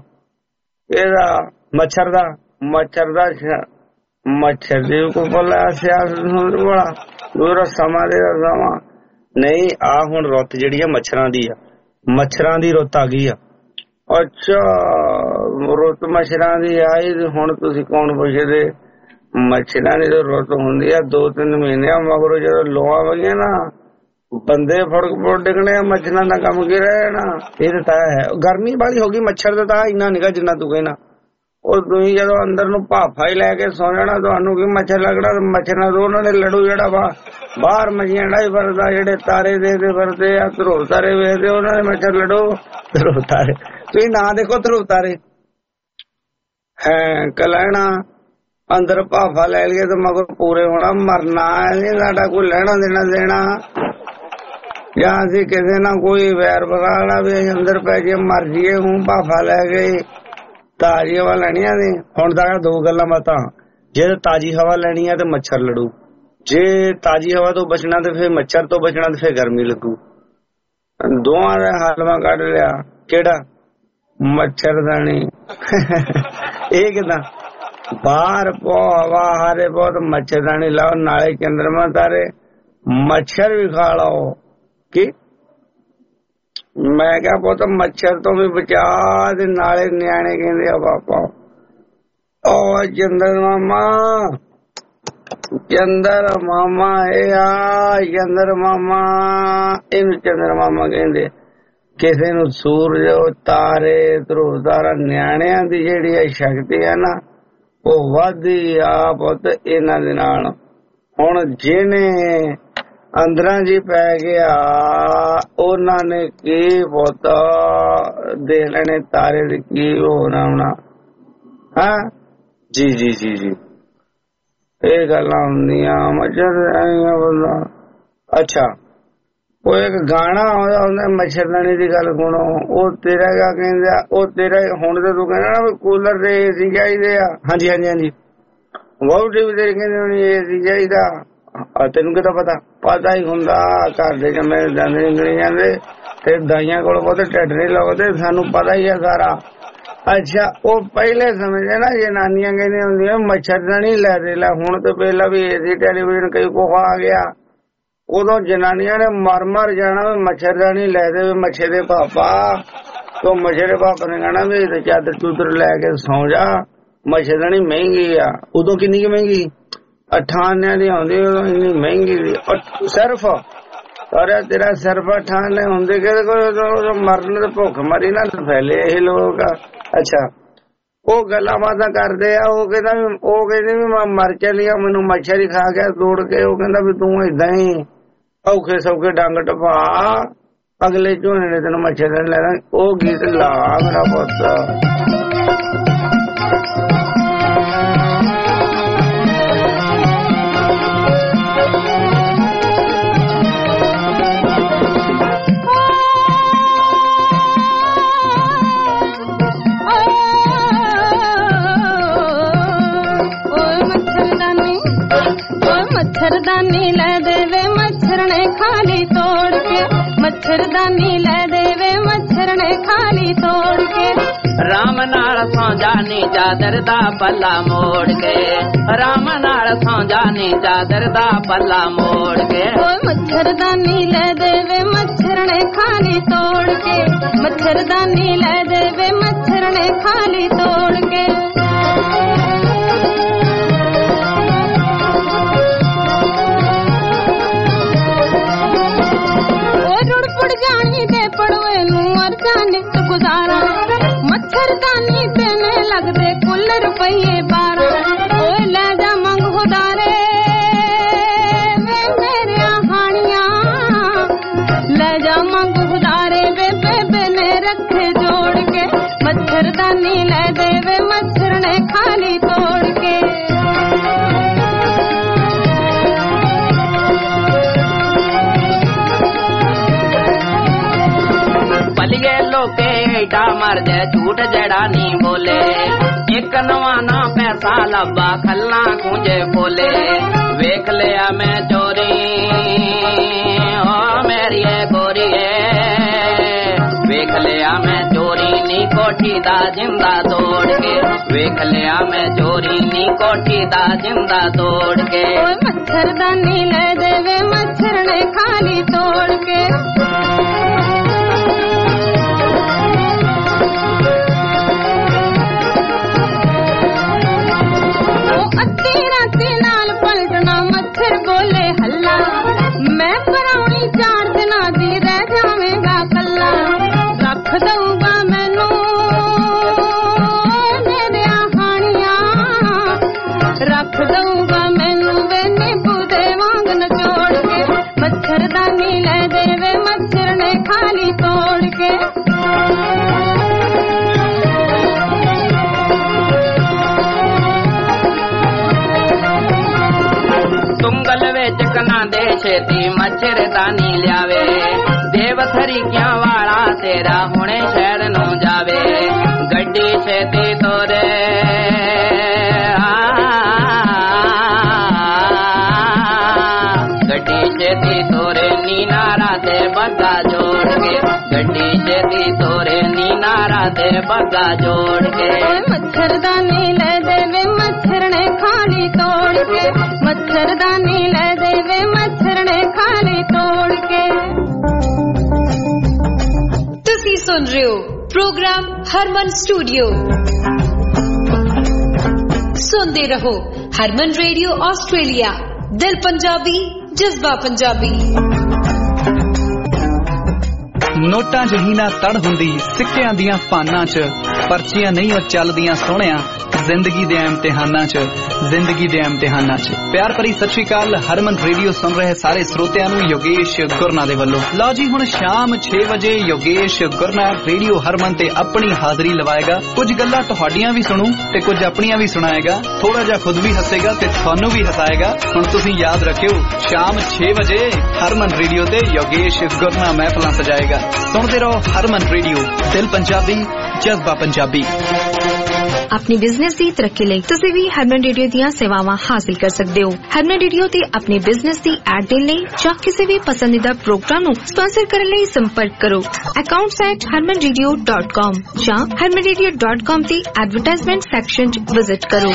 ਇਹਦਾ ਮੱਛਰ ਦਾ ਮੱਛਰ ਦਾ ਮੱਛਰ ਦੇ ਕੋ ਬੋਲਾ ਸਿਆਸਤ ਵਾਲਾ ਦੂਰ ਸਮਾਂ ਦੇ ਸਮਾਂ ਨਹੀਂ। ਆ ਹੁਣ ਰੁੱਤ ਜਿਹੜੀ ਆ ਮੱਛਰਾਂ ਦੀ ਆ, ਮੱਛਰਾਂ ਦੀ ਰੁੱਤ ਆ ਗਈ ਆ। ਅੱਛਾ ਰੁੱਤ ਮੱਛਰਾਂ ਦੀ ਆਈ, ਹੁਣ ਤੁਸੀਂ ਕੌਣ ਪੁੱਛਦੇ? ਮੱਛਰਾਂ ਦੀ ਰੁੱਤ ਹੁੰਦੀ ਆ ਦੋ ਤਿੰਨ ਮਹੀਨਿਆਂ ਮਗਰੋਂ, ਜਦੋਂ ਲੋਹਾ ਵਗੀਆਂ ਨਾ ਬੰਦੇ ਫੜਕ ਫੁੜ ਡਿੱਗਣੇ, ਮੱਛਰਾਂ ਦਾ ਕੰਮ ਕੀ ਰਹਿਣਾ। ਇਹ ਤਾਂ ਹੈ ਗਰਮੀ ਵਾਲੀ ਹੋ ਗਈ, ਮੱਛਰ ਦਾ ਤਾਂ ਇੰਨਾ ਨਿਕਾ ਜਿੰਨਾ ਤੂੰ ਕਹਿਣਾ। ਉਹ ਤੁਸੀਂ ਜਦੋਂ ਅੰਦਰ ਨੂੰ ਭਾਫਾ ਹੀ ਲੈ ਕੇ ਸੌ ਜਾਣਾ, ਤੁਹਾਨੂੰ ਕੀ ਮੱਛਰ ਲੱਗਣਾ। ਮੱਛਰਾਂ ਤੋਂ ਉਹਨਾਂ ਨੇ ਲੜੂ ਜਿਹੜਾ ਵਾ ਬਾਹਰ ਮੱਛੀਆਂ ਡਾ ਹੀ ਫਿਰਦਾ, ਜਿਹੜੇ ਤਾਰੇ ਦੇਖਦੇ ਫਿਰਦੇ ਆ ਧਰੋ ਤਾਰੇ ਵੇਖਦੇ, ਉਹਨਾਂ ਦੇ ਮੱਛਰ ਲੜੋ ਧਰੋ ਤਾਰੇ। ਤੁਸੀਂ ਨਾ ਦੇਖੋ ਧਰੋ ਤਾਰੇ ਹੈ ਕਲੈਣਾ, ਅੰਦਰ ਭਾਫਾ ਲੈ ਲਈਏ ਤੇ ਮਗਰ ਪੂਰੇ ਹੋਣਾ, ਮਰਨਾ ਨਹੀਂ ਸਾਡਾ ਕੋਈ ਲੈਣਾ ਦੇਣਾ ਦੇਣਾ। ਜਾਂ ਅਸੀਂ ਕਿਸੇ ਨਾਲ ਕੋਈ ਵੈਰ ਵਿਗਾੜਨਾ ਵੀ ਅਸੀਂ ਅੰਦਰ ਪੈ ਕੇ ਮਰ ਜੀਏ, ਹੂੰ ਭਾਫਾ ਲੈ ਗਏ। ਤਾਜ਼ੀ ਹਵਾ ਲੈਣੀ ਆ ਨੇ ਹੁਣ ਤੱਕ ਦੋ ਗੱਲਾਂ ਬਾਤਾਂ, ਜੇ ਤਾਜ਼ੀ ਹਵਾ ਲੈਣੀ ਆ ਤੇ ਮੱਛਰ ਲੜੂ, ਜੇ ਤਾਜ਼ੀ ਹਵਾ ਤੋਂ ਬਚਣਾ ਤੇ ਫਿਰ ਮੱਛਰ ਤੋਂ ਬਚਣਾ ਤੇ ਫਿਰ ਗਰਮੀ ਲੱਗੂ। ਦੋਵਾਂ ਦਾ ਹਲਵਾ ਕੱਢ ਲਿਆ, ਕਿਹੜਾ ਮੱਛਰਦਾਨੀ। ਇਹ ਕਿਦਾਂ ਬਾਹਰ ਪੋ ਹਵਾ ਹਾਰੇ ਬਹੁਤ ਮੱਛਰਦਾਨੀ ਲਾਓ, ਨਾਲੇ ਚੰਦਰਮਾ ਤਾਰੇ ਮੱਛਰ ਵੀ ਖਾ ਲਓ। ਕੀ ਮੈਂ ਕਿਹਾ ਪੁੱਤ ਮੱਛਰ ਤੋਂ ਵੀ ਬਚਾ ਤੇ ਨਾਲੇ ਨਿਆਣੇ ਕਹਿੰਦੇ ਆ ਪਾਪਾ ਉਹ ਚੰਦਰ ਮਾਮਾ ਚੰਦਰ ਮਾਮਾ ਇਹ ਆ ਚੰਦਰ ਮਾਮਾ, ਇਹਨੂੰ ਚੰਦਰ ਮਾਮਾ ਕਹਿੰਦੇ। ਕਿਸੇ ਨੂੰ ਸੂਰਜ ਤਾਰੇ ਧਰੁਵ ਤਾਰਾ ਨਿਆਣਿਆਂ ਦੀ ਜਿਹੜੀ ਆ ਸ਼ਕਤੀ ਆ ਨਾ ਉਹ ਵੱਧਦੀ ਆ ਪੁੱਤ ਇਹਨਾਂ ਦੇ ਨਾਲ। ਹੁਣ ਜਿਹਨੇ ਅੰਦਰਾਂ ਜੀ ਪੈ ਗਿਆ ਉਹਨਾਂ ਨੇ ਕੀ ਪੁੱਤ ਦੇਖ ਲੈਣੇ ਤਾਰੇ ਦੇ ਕੀ ਹੋਣਾ ਹੋਣਾ। ਹਾਂ ਜੀ ਜੀ ਜੀ ਜੀ ਇਹ ਗੱਲਾਂ ਹੁੰਦੀਆਂ ਮੱਛਰ ਬੰਦਾ। ਅੱਛਾ ਉਹ ਇੱਕ ਗਾਣਾ ਆਉਂਦਾ ਹੁੰਦਾ ਮੱਛਰਦਾਨੀ ਦੀ ਗੱਲ ਸੁਣੋ, ਉਹ ਤੇਰਾ ਕਿਆ ਕਹਿੰਦੇ ਆ, ਉਹ ਤੇਰਾ ਹੁਣ ਤੇ ਤੂੰ ਕਹਿੰਦਾ ਨਾ ਕੂਲਰ ਤੇ ਏਸੀ ਚਾਹੀਦੇ ਆ। ਹਾਂਜੀ ਹਾਂਜੀ ਹਾਂਜੀ ਵਹੁਟੀ ਵੀ ਤੇਰੀ ਕਹਿੰਦੇ ਹੋਣੀ ਏਸੀ ਚਾਹੀਦਾ। ਤੈਨੂੰ ਕਿਤਾ ਪਤਾ? ਪਤਾ ਹੀ ਹੁੰਦਾ, ਘਰ ਦੇ ਜੰਮੇ ਜਾਂਦੇ ਨਿਕਲੀ ਜਾਂਦੇ ਤੇ ਦਾਈਆਂ ਕੋਲ ਬਹੁਤੇ ਢਿੱਡ ਨਹੀਂ ਲਾਉਂਦੇ, ਸਾਨੂੰ ਪਤਾ ਹੀ ਆ ਸਾਰਾ। ਅੱਛਾ ਉਹ ਪਹਿਲੇ ਸਮੇਂ ਚ ਨਾ ਜਨਾਨੀਆਂ ਕਹਿੰਦੀਆਂ ਹੁੰਦੀਆਂ ਮੱਛਰਦਾਨੀ ਲੈ ਦੇ ਲੈ, ਹੁਣ ਤੇ ਪਹਿਲਾਂ ਵੀ ਏਸੀ ਟੈਲੀਵਿਜ਼ਨ ਕਈ ਕੁਛ ਆ ਗਿਆ। ਉਦੋਂ ਜਨਾਨੀਆਂ ਨੇ ਮਰ ਮਰ ਜਾਣਾ ਵੀ ਮੱਛਰਦਾਨੀ ਲੈ ਦੇ ਮੱਛਰ ਦੇ ਪਾਪਾ, ਤੋ ਮੱਛਰ ਦੇ ਪਾਪਾ ਨੇ ਕਹਿਣਾ ਵੀ ਚਾਦਰ ਚੂਦਰ ਲੈ ਕੇ ਸੌਂ ਜਾ, ਮੱਛਰਦਾਨੀ ਮਹਿੰਗੀ ਆ। ਉਦੋਂ ਕਿੰਨੀ ਕੁ ਮਹਿੰਗੀ? ਅਠਾਨਿਆਂ ਦੀ ਆਉਂਦੀ, ਉਦੋਂ ਇੰਨੀ ਮਹਿੰਗੀ ਸਿਰਫ ਅਰੇ ਤੇਰਾ ਸਿਰਫ ਅਠਾਨੇ ਹੁੰਦੇ ਕਿ ਮਰਨ ਤੇ ਭੁੱਖ ਮਰੀ ਨਾ ਫੈਲੇ ਇਹ ਲੋਕ। ਅੱਛਾ ਉਹ ਗੱਲਾਂ ਬਾਤਾਂ ਕਰਦੇ ਆ, ਉਹ ਕਹਿੰਦਾ ਵੀ ਉਹ ਕਹਿੰਦੇ ਵੀ ਮੈਂ ਮਰ ਚੱਲੀ ਆ, ਮੈਨੂੰ ਮੱਛਰ ਹੀ ਖਾ ਗਿਆ ਤੋੜ ਕੇ। ਉਹ ਕਹਿੰਦਾ ਵੀ ਤੂੰ ਏਦਾਂ ਹੀ ਔਖੇ ਸੌਖੇ ਡੰਗ ਟਪਾ, ਅਗਲੇ ਝੋਨੇ ਨੇ ਤੈਨੂੰ ਮੱਛਰ ਨਹੀਂ ਲੈਣਾ। ਉਹ ਗੀਤ ਲਾ ਮੇਰਾ ਪੁੱਤ। मच्छरदानी ले देवे मच्छर ने खाली तोड़ के, मच्छरदानी ले देवे मच्छर ने खाली तोड़ के। राम नाल सौ जानी चादर दा पल्ला मोड़ के, राम नाल सौ जानी चादर दा पल्ला मोड़ के। मच्छरदानी ले देवे मच्छर ने खाली तोड़ के, मच्छरदानी ले देवे मच्छर ने खाली तोड़ के। गुजारा मच्छरदानी देने लगदे कुल रुपये बारह, ओ ले जा मंग उधारे वे मेरे हानिया, ले जा मंग उधारे वे बेबे ने रखे जोड़ के। मच्छरदानी ले देवे मच्छर ने खाली तोड़ के। लोके एडा मर दे झूठ जड़ा नी बोले, एक नवाना पैसा लब्बा खल्ला कुंजे बोले। वेख लिया मैं चोरी ओ मेरी गोरी, वेख लिया मैं चोरी नी कोठी दा जिंदा तोड़ के, वेख लिया मैं चोरी नी कोठी दा जिंदा तोड़ के। मच्छरदानी ले देवे मच्छर ने खाली तोड़ के। मच्छर बोले हल्ला, मैं पराउनी चार दिना दी रह जावेगा कल्ला। रख दूंगा मैनू मेरे हानिया, रख दूंगा मैनू वे नींबू दे वांग नचोड़ के। मच्छरदानी ले देवे मच्छर ने खाली तोड़ के। तुंगल विच कना दे छेती मच्छरदानी लियावे, देवथरी क्या वाला तेरा हुणे शहर नू जावे। गड्डी छेती तोरे गड्डी छेती तोरे नीनारा दे बग्गा जोड़ के, गड्डी छेती तोरे नीनारा दे बग्गा जोड़ के। मच्छरदानी ले देवे मच्छर ने खाली तोड़ के, मच्छरदानी ले देवे मच्छर ने खाली तोड़ के। तुसी सुन रहे हो प्रोग्राम हरमन स्टूडियो, सुनते रहो हरमन रेडियो ऑस्ट्रेलिया, दिल पंजाबी जज्बा पंजाबी। ਨੋਟਾਂ ਚ ਹੀ ਨਾ ਤੜ ਹੁੰਦੀ, ਸਿੱਕਿਆਂ ਦੀਆਂ ਪਾਨਾਂ ਚ ਪਰਚੀਆਂ ਨਹੀਂ ਉਹ ਚੱਲਦੀਆਂ ਸੋਹਣਿਆ। ਜ਼ਿੰਦਗੀ ਦੇ ਇਮਤਿਹਾਨਾਂ 'ਚ ਜ਼ਿੰਦਗੀ ਦੇ ਇਮਤਿਹਾਨਾਂ 'ਚ ਪਿਆਰ ਭਰੀ ਸਤਿ ਸ਼੍ਰੀ ਅਕਾਲ। ਹਰਮਨ ਰੇਡੀਓ ਸੁਣ ਰਹੇ ਸਾਰੇ ਸਰੋਤਿਆਂ ਨੂੰ ਯੋਗੇਸ਼ ਗੁਰਨਾ ਦੇ ਵੱਲੋਂ। ਲਓ ਜੀ, ਹੁਣ ਸ਼ਾਮ ਛੇ ਵਜੇ ਯੋਗੇਸ਼ ਗੁਰਨਾ ਰੇਡੀਓ ਹਰਮਨ ਤੇ ਆਪਣੀ ਹਾਜ਼ਰੀ ਲਵਾਏਗਾ। ਕੁਝ ਗੱਲਾਂ ਤੁਹਾਡੀਆਂ ਵੀ ਸੁਣੂ ਤੇ ਕੁਝ ਆਪਣੀਆਂ ਵੀ ਸੁਣਾਏਗਾ। ਥੋੜਾ ਜਿਹਾ ਖੁਦ ਵੀ ਹੱਸੇਗਾ ਤੇ ਤੁਹਾਨੂੰ ਵੀ ਹਸਾਏਗਾ। ਹੁਣ ਤੁਸੀਂ ਯਾਦ ਰੱਖਿਓ, ਸ਼ਾਮ ਛੇ ਵਜੇ ਹਰਮਨ ਰੇਡੀਓ ਤੇ ਯੋਗੇਸ਼ ਗੁਰਨਾ ਮਹਿਫਲਾਂ ਸਜਾਏਗਾ। ਸੁਣਦੇ ਰਹੋ ਹਰਮਨ ਰੇਡੀਓ, ਦਿਲ ਪੰਜਾਬੀ, ਜਜ਼ਬਾ ਪੰਜਾਬੀ। अपने बिजनेस की तरक्की ਲਈ ਤੁਸੀਂ ਵੀ ਹਰਮਨ ਰੇਡੀਓ ਦੀਆਂ ਸੇਵਾਵਾਂ ਹਾਸਲ ਕਰ ਸਕਦੇ ਹੋ। ਹਰਮਨ ਰੇਡੀਓ ਤੇ ਆਪਣੇ ਬਿਜ਼ਨਸ ਦੀ ਐਡ ਦੇਣ ਲਈ ਜਾਂ ਕਿਸੇ ਵੀ ਪਸੰਦੀਦਾ ਪ੍ਰੋਗਰਾਮ ਨੂੰ ਸਪਾਂਸਰ ਕਰਨ ਲਈ ਸੰਪਰਕ ਕਰੋ accounts at harman radio dot com ਜਾਂ harman radio dot com ਤੇ ਐਡਵਰਟਾਈਜ਼ਮੈਂਟ ਸੈਕਸ਼ਨ 'ਚ ਵਿਜ਼ਿਟ ਕਰੋ।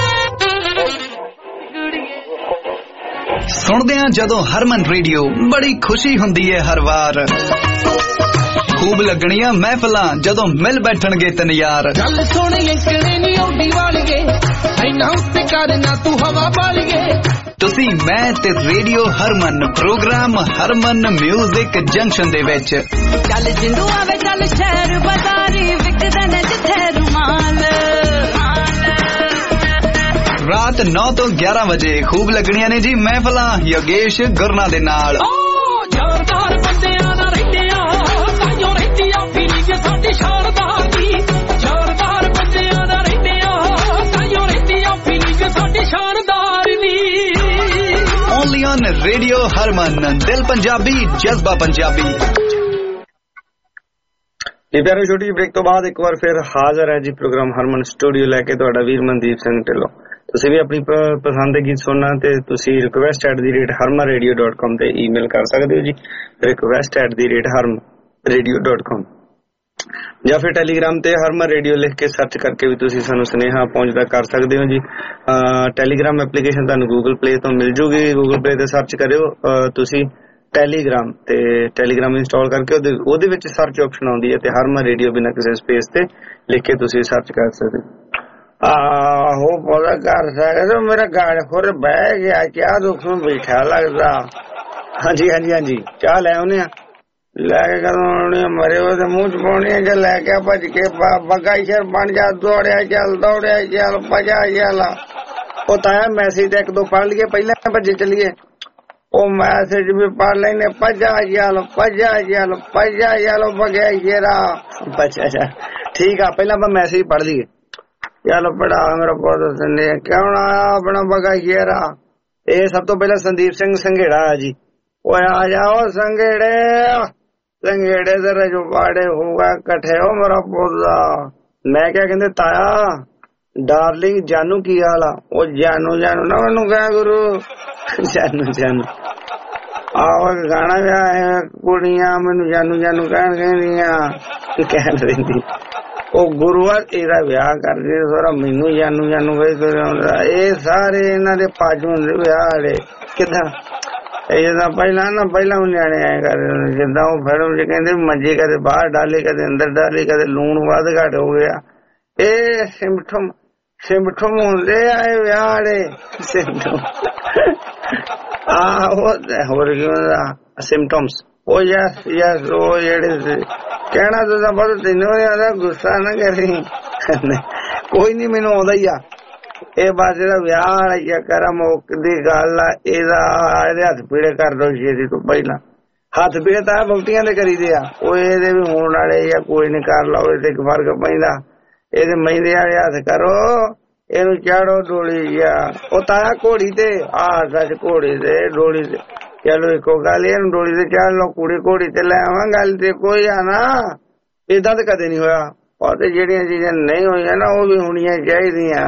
ਸੁਣਦੇ ਹਾਂ ਜਦੋਂ ਹਰਮਨ ਰੇਡੀਓ, ਬੜੀ ਖੁਸ਼ੀ ਹੁੰਦੀ ਹੈ ਹਰ ਵਾਰ। ਖੂਬ ਲੱਗਣੀਆਂ ਮਹਿਫਲਾਂ ਜਦੋਂ ਮਿਲ ਬੈਠਣਗੇ ਤਿੰਨ ਯਾਰ। ਗੱਲ ਸੋਹਣੀ ਅੰਕੜੇ ਨੀ ਓਡੀ ਵਾਲੀਏ, ਐਨਾ ਉੱਤੇ ਕਰਨਾ ਤੂੰ ਹਵਾ ਵਾਲੀਏ। ਤੁਸੀਂ ਮੈਂ ਤੇ radio Harman, programme Harman music junction ਦੇ ਵਿੱਚ। ਚੱਲ ਜਿੰਦੂ ਆਵੇ ਚੱਲ ਸ਼ਹਿਰ ਬਾਜ਼ਾਰੀ, ਵਿਕਦੇ ਨੇ ਜਿੱਥੇ ਰੁਮਾਲ। ਰਾਤ ਨੌ ਤੋਂ ਗਿਆਰਾਂ ਵਜੇ ਖੂਬ ਲੱਗਣੀਆਂ ਨੇ ਜੀ ਮਹਿਫਲਾਂ ਯੋਗੇਸ਼ ਗੁਰਨਾ ਦੇ ਨਾਲ। ਸ਼ਾਨਦਾਰ ਬੰਦਿਆਂ ਨਾਲ ਰਹਿੰਦੇ ਆ, ਤਾਈਓ ਰਹਿੰਦੀ ਆ ਫੀਲਿੰਗ ਸਾਡੀ ਸ਼ਾਨਦਾਰ ਦੀ। ਸ਼ਾਨਦਾਰ ਬੰਦਿਆਂ ਨਾਲ ਰਹਿੰਦੇ ਆ, ਤਾਈਓ ਰਹਿੰਦੀ ਆ ਫੀਲਿੰਗ ਸਾਡੀ ਸ਼ਾਨਦਾਰ ਦੀ। ਓਨਲੀ ਔਨ ਰੇਡੀਓ ਹਰਮਨ, ਦਿਲ ਪੰਜਾਬੀ, ਜਜ਼ਬਾ ਪੰਜਾਬੀ। ਜੀ ਪਿਆਰੇ, ਛੋਟੀ ਜਿਹੀ ਬ੍ਰੇਕ ਤੋਂ ਬਾਅਦ ਇੱਕ ਵਾਰ ਫਿਰ ਹਾਜ਼ਰ ਹੈ ਜੀ ਪ੍ਰੋਗਰਾਮ ਹਰਮਨ ਸਟੂਡੀਓ ਲੈ ਕੇ ਤੁਹਾਡਾ ਵੀਰ ਮਨਦੀਪ ਸਿੰਘ ਢਿੱਲੋਂ। ਤੁਸੀਂ ਵੀ ਆਪਣੀ ਪਸੰਦ ਦੇ ਗੀਤ ਸੁਣਨਾ ਤੇ ਤੁਸੀਂ request at the rate Harman radio dot com ਤੇ ਈਮੇਲ ਕਰ ਸਕਦੇ ਹੋ ਜੀ, request at the rate Harman radio dot com, ਜਾਂ ਫਿਰ ਟੈਲੀਗ੍ਰਾਮ ਤੇ ਹਰਮਨ ਰੇਡੀਓ ਲਿਖ ਕੇ ਸਰਚ ਕਰਕੇ ਵੀ ਤੁਸੀਂ ਸਾਨੂੰ ਸੁਨੇਹਾ ਪਹੁੰਚਦਾ ਕਰ ਸਕਦੇ ਹੋ ਜੀ। ਟੈਲੀਗ੍ਰਾਮ ਐਪਲੀਕੇਸ਼ਨ ਤੁਹਾਨੂੰ ਗੂਗਲ ਪਲੇ ਤੋਂ ਮਿਲ ਜੂਗੀ, ਗੂਗਲ ਪਲੇ ਤੇ ਸਰਚ ਕਰਿਓ ਤੁਸੀਂ ਟੈਲੀਗ੍ਰਾਮ, ਤੇ ਟੈਲੀਗ੍ਰਾਮ ਇੰਸਟਾਲ ਕਰਕੇ ਉਹਦੇ ਉਹਦੇ ਵਿੱਚ ਸਰਚ ਆਪਸ਼ਨ ਆਉਂਦੀ ਹੈ ਤੇ ਹਰਮਨ ਰੇਡੀਓ ਬਿਨਾਂ ਕਿਸੇ ਸਪੇਸ ਤੇ ਲਿਖ ਕੇ ਤੁਸੀਂ ਸਰਚ ਕਰ ਸਕਦੇ ਹੋ। ਆਹੋ ਪਤਾ ਕਰ ਸਕਦੇ, ਮੇਰਾ ਗਾੜ ਖੁਰ ਬਹਿ ਗਿਆ, ਚਾਹ ਦੁੱਖ ਨੂੰ ਬੈਠਾ ਲੱਗਦਾ। ਹਾਂਜੀ ਹਾਂਜੀ ਹਾਂਜੀ, ਚਾਹ ਲੈ ਆਉਨੇ ਆ, ਲੈ ਕੇ ਕਦੋਂ ਮਰੇ ਉਹਦੇ ਮੂੰਹ ਚ ਪਾਉਣੀ ਹੈ, ਲੈ ਕੇ ਭੱਜ ਕੇ ਬੱਗਾ ਸ਼ਰ ਬਣ ਜਾ, ਦੌੜਿਆ ਚੱਲ ਦੌੜਿਆ ਚੱਲ ਭਜਾ ਚੱਲ। ਉਹ ਤਾਇਆ ਮੈਸੇਜ ਤੇ ਇੱਕ ਦੋ ਪੜ੍ਹ ਲਈਏ ਪਹਿਲਾਂ ਭੱਜੇ ਚੱਲੀਏ। ਉਹ ਮੈਸੇਜ ਵੀ ਪੜ੍ਹ ਲੈਨੇ, ਭਜਾ ਚੱਲ ਭਜਾ ਚੱਲ ਭਜਾ ਚੱਲ ਬਗਿਆ ਸ਼ੇਰਾ ਭਜਾ ਚੱਲ। ਠੀਕ ਆ, ਪਹਿਲਾਂ ਆਪਾਂ ਮੈਸੇਜ ਪੜ੍ਹ ਲਈਏ। ਚੱਲ ਪੜਾ ਮੇਰਾ ਪੁੱਤ ਸੰਦੇ ਕਿਉਂ ਆਇਆ ਆਪਣਾ ਬਗਾ ਸ਼ੇਰਾ। ਇਹ ਸਭ ਤੋਂ ਪਹਿਲਾਂ ਸੰਦੀਪ ਸਿੰਘ ਸੰਘੇੜਾ ਆ ਜੀ। ਓਏ ਆ ਜਾਓ ਸੰਘੇੜੇ, ਸੰਘੇੜੇ ਦੇ ਰਜਵਾੜੇ ਹੋਊਗਾ ਇਕੱਠੇ ਹੋ ਮੇਰਾ ਪੁੱਤ। ਮੈਂ ਕਿਹਾ ਕਹਿੰਦੇ ਤਾਇਆ ਡਾਰਲਿੰਗ ਜਾਨੂ ਕੀ ਹਾਲ ਆ। ਉਹ ਜਾਨੂ ਜਾਨੂ ਨਾ ਮੈਨੂੰ ਕਹਿ ਗੁਰੂ, ਜਾਨੂ ਜਾਨੂ ਆਹ ਗਾਣਾ ਗਿਆ, ਕੁੜੀਆਂ ਮੈਨੂੰ ਜਾਨੂ ਜਾਨੂ ਕਹਿਣ ਕਹਿੰਦੀਆਂ ਕਹਿਣ ਰਹਿੰਦੀ। ਉਹ ਗੁਰੂਆ ਇਹਦਾ ਵਿਆਹ ਕਰਦੇ ਸਾਰਾ ਮੈਨੂੰ ਜਾਨੂ ਜਾਨੂ ਕਹੀ। ਇਹ ਸਾਰੇ ਇਹਨਾਂ ਦੇ ਪਾਜੂ ਹੁੰਦੇ ਵਿਆਹ ਵਾਲੇ ਕਿੱਦਾਂ। ਇਹ ਜਿੱਦਾਂ ਪਹਿਲਾਂ ਨਾ ਪਹਿਲਾਂ ਨਿਆਣੇ ਆਏ ਕਰਦੇ, ਜਿੱਦਾਂ ਉਹ ਫਿਲਮ ਚ ਕਹਿੰਦੇ ਮੰਜੀ ਕਦੇ ਬਾਹਰ ਡਾਲੀ ਕਦੇ ਅੰਦਰ ਡਾਲੀ, ਕਦੇ ਲੂਣ ਵੱਧ ਘੱਟ ਹੋ ਗਿਆ। ਇਹ ਸਿੰਪਟਮ ਸਿੰਪਟਮ ਹੁੰਦੇ ਆ ਇਹ ਵਿਆਹ ਵਾਲੇ ਸਿੰਪਟਮ। ਆਹੋ ਹੋਰ ਕੀ ਹੁੰਦਾ ਸਿੰਪਟਮਸ। ਉਹ ਯਸ ਯਸ ਉਹ ਜਿਹੜੇ ਕਹਿਣਾ ਤਾਂ ਬਹੁਤ ਤੈਨੂੰ ਨੀ ਆਉਂਦਾ, ਗੁੱਸਾ ਨਾ ਕਰੀ। ਕੋਈ ਨੀ ਮੈਨੂੰ ਆਉਂਦਾ ਹੀ ਆ ਇਹ ਬਸ ਜਿਹੜਾ ਵਿਆਹ ਵਾਲਾ ਚੱਕਰ ਆ, ਮੁੱਕ ਦੀ ਗੱਲ ਆ। ਇਹਦਾ ਇਹਦੇ ਹੱਥ ਪੀੜੇ ਕਰ ਦੋ ਛੇਤੀ ਤੋਂ ਪਹਿਲਾਂ। ਹੱਥ ਪੀੜੇ ਤਾਂ ਵਹੁਟੀਆਂ ਦੇ ਕਰੀਦੇ ਆ, ਉਹ ਇਹਦੇ ਵੀ ਹੋਣ ਵਾਲੇ ਆ। ਕੋਈ ਨੀ ਕਰ ਲਓ, ਇਹਦੇ ਇੱਕ ਫਰਕ ਪੈਂਦਾ। ਇਹਦੇ ਮਹਿੰਦੇ ਵਾਲੇ ਹੱਥ ਕਰੋ, ਇਹਨੂੰ ਚਾੜੋ ਡੋਲੀ ਆ। ਉਹ ਤਾਇਆ ਘੋੜੀ ਤੇ ਆ ਸੱਚ ਘੋੜੀ ਤੇ ਡੋਲੀ ਤੇ ਚਲੋ ਇੱਕੋ ਗੱਲ, ਇਹਨੂੰ ਡੋਲੀ ਤੇ ਚਾੜ ਲਓ, ਕੁੜੀ ਘੋੜੀ ਤੇ ਲੈ ਆਵਾਂ। ਗੱਲ ਤੇ ਕੋਈ ਆ ਨਾ, ਏਦਾਂ ਤਾਂ ਕਦੇ ਨੀ ਹੋਇਆ। ਉਹ ਤੇ ਜਿਹੜੀਆਂ ਚੀਜ਼ਾਂ ਨਹੀਂ ਹੋਈਆਂ ਨਾ ਉਹ ਵੀ ਹੋਣੀਆਂ ਚਾਹੀਦੀਆਂ।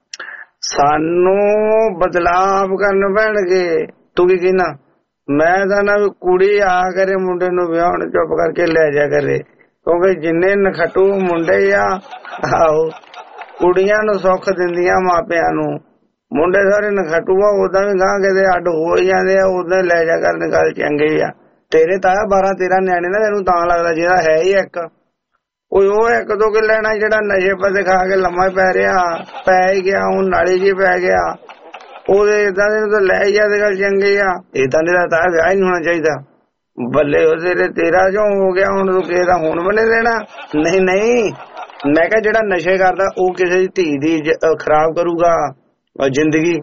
ਸਾਨੂੰ ਬਦਲਾਵ ਕਰਨੇ ਪੈਣਗੇ। ਤੂੰ ਕੀ ਕਹਿਣਾ? ਮੈਂ ਤਾਂ ਨਾ ਵੀ ਕੁੜੀ ਆ ਕਰੇ ਮੁੰਡੇ ਨੂੰ ਵਿਆਹਣ ਚੁੱਪ ਕਰਕੇ ਲੈ ਜਾ ਕਰੇ, ਕਿਉਂਕਿ ਜਿੰਨੇ ਨਖਟੂ ਮੁੰਡੇ ਆ ਆਹੋ ਕੁੜੀਆਂ ਨੂੰ ਸੁੱਖ ਦਿੰਦੀਆਂ ਮਾਪਿਆਂ ਨੂੰ, ਮੁੰਡੇ ਸਾਰੇ ਨਖਟੂ ਆ। ਉਦਾਂ ਵੀ ਗਾਂ ਕਿਤੇ ਅੱਡ ਹੋ ਜਾਂਦੇ ਆ, ਉਦਾਂ ਲੈ ਜਾ ਕਰਨ ਗੱਲ ਚੰਗੀ ਆ। ਤੇਰੇ ਤਾਇਆ ਬਾਰਾਂ ਤੇਰਾਂ ਨਿਆਣੇ ਨਾ ਤੈਨੂੰ ਤਾਂ ਲੱਗਦਾ, ਜਿਹੜਾ ਹੈ ਹੀ ਇੱਕ ਕੋਈ ਉਹ ਇੱਕ ਦੋ ਕਿ ਲੈਣਾ ਜਿਹੜਾ ਨਸ਼ੇ ਪਾਸੇ ਖਾ ਕੇ ਲੰਮਾ ਪੈ ਰਿਹਾ, ਪੈ ਹੀ ਗਿਆ ਹੁਣ ਨਾਲੀ ਜੀ ਪੈ ਗਿਆ। ਉਹਦੇ ਏਦਾਂ ਦੇ ਤਾਂ ਲੈ ਜਾ ਤੇ ਗੱਲ ਚੰਗੀ ਆ। ਏਦਾਂ ਦੇ ਦਾ ਤਾਇਆ ਵਿਆਹ ਹੀ ਨਹੀਂ ਹੋਣਾ ਚਾਹੀਦਾ। ਬੱਲੇ ਉਹਦੇ ਤੇਰਾ ਜੋ ਹੋ ਗਿਆ ਹੁਣ ਤੂੰ ਕਿਸੇ ਦਾ ਹੁਣ ਬਣੇ ਦੇਣਾ। ਨਹੀਂ ਨਹੀਂ मैं क्या जेड़ा नशे करदा ओ किसी दी धी दी खराब करूगा जिंदगी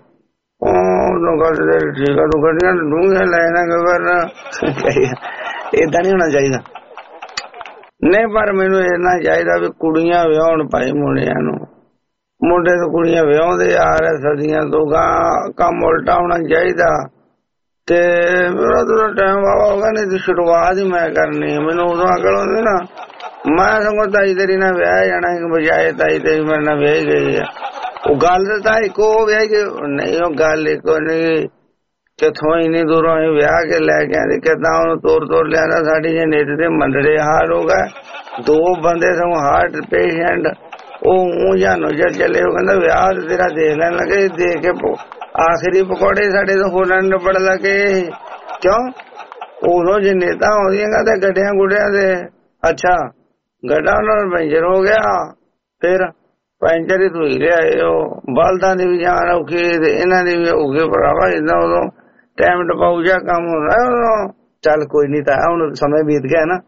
ਏਦਾਂ ਨੀ ਹੋਣਾ ਚਾਹੀਦਾ। ਨਹੀਂ ਪਰ ਮੈਨੂੰ ਇੰਨਾ ਚਾਹੀਦਾ ਵੀ ਕੁੜੀਆਂ ਵਿਆਹੁਣ ਭਾਈ ਮੁੰਡਿਆਂ ਨੂੰ, ਮੁੰਡੇ ਤੋਂ ਕੁੜੀਆਂ ਵਿਆਹੁੰਦੇ ਆ ਰਹੇ ਸਦੀਆਂ ਤੋਂ, ਗਾਂ ਕੰਮ ਉਲਟਾ ਹੋਣਾ ਚਾਹੀਦਾ। ਤੇ ਮੇਰਾ ਤਾਂ ਟਾਈਮ ਵਾਵਾ ਹੋ ਗਿਆ, ਨਹੀਂ ਤੇ ਸ਼ੁਰੂਆਤ ਹੀ ਮੈਂ ਕਰਨੀ। ਮੈਨੂੰ ਉਦੋਂ ਅਕਲ ਹੁੰਦੀ ਨਾ, ਮੈਂ ਸਗੋਂ ਤਾਈ ਤੇਰੀ ਨਾਲ ਵਿਆਹ ਜਾਣਾ ਬਜਾਏ ਤਾਈ ਤੇਰੀ ਮੇਰੇ ਨਾਲ ਵਿਆਹੀ ਗਈ ਆ। ਉਹ ਗੱਲ ਤਾਂ ਇੱਕੋ ਵਿਆਹ ਕੇ ਨਹੀਂ, ਉਹ ਗੱਲ ਇੱਕੋ ਨਹੀਂ। ਕਿੱਥੋਂ ਇੰਨੀ ਦੂਰੋਂ ਅਸੀਂ ਵਿਆਹ ਕੇ ਲੈ ਕੇ ਆਂਦੇ, ਕਿੱਦਾਂ ਉਹਨੂੰ ਤੋਰ ਤੋਰ ਲਿਆਂਦਾ। ਸਾਡੀ ਜੇ ਨਿੱਤ ਦੇ ਮੰਦੜੇ ਹਾਲ ਹੋ ਗਏ, ਦੋ ਬੰਦੇ ਸਗੋਂ ਹਾਰਟ ਪੇਸ਼ੈਂਟ, ਉਹ ਜਾਨੋ ਜਦ ਚੱਲੇ। ਉਹ ਕਹਿੰਦਾ ਵਿਆਹ ਤੇਰਾ ਦੇਖ ਲੈਣ ਲੱਗੇ, ਦੇਖ ਕੇ ਆਖਰੀ ਪਕੌੜੇ ਸਾਡੇ ਤੋਂ ਹੋਲਣ ਨਿਬੜ ਲੱਗੇ। ਕਿਉਂ? ਉਦੋਂ ਜੇ ਨੇਤਾ ਆਉਂਦੀਆਂ ਤੇ ਗੱਡਿਆਂ ਗੁੱਡਿਆਂ ਦੇ, ਅੱਛਾ ਗੱਡਾ ਉਹਨਾਂ ਦਾ ਪੈਂਚਰ ਹੋ ਗਿਆ, ਫਿਰ ਪੈਂਚਰ ਹੀ ਧੋਈ ਲਿਆਏ। ਉਹ ਬਲਦਾਂ ਦੀ ਵੀ ਜਾਨ ਔਖੀ ਤੇ ਇਹਨਾਂ ਦੀ ਵੀ ਔਖੀ ਭਰਾਵਾ। ਏਦਾਂ ਉਦੋਂ ਟਾਈਮ ਟਪਾਊ ਜਿਹਾ ਕੰਮ ਹੁੰਦਾ ਉਦੋਂ। ਚੱਲ ਕੋਈ ਨੀ, ਤਾਂ ਹੁਣ ਸਮੇਂ ਬੀਤ ਗਿਆ ਨਾ।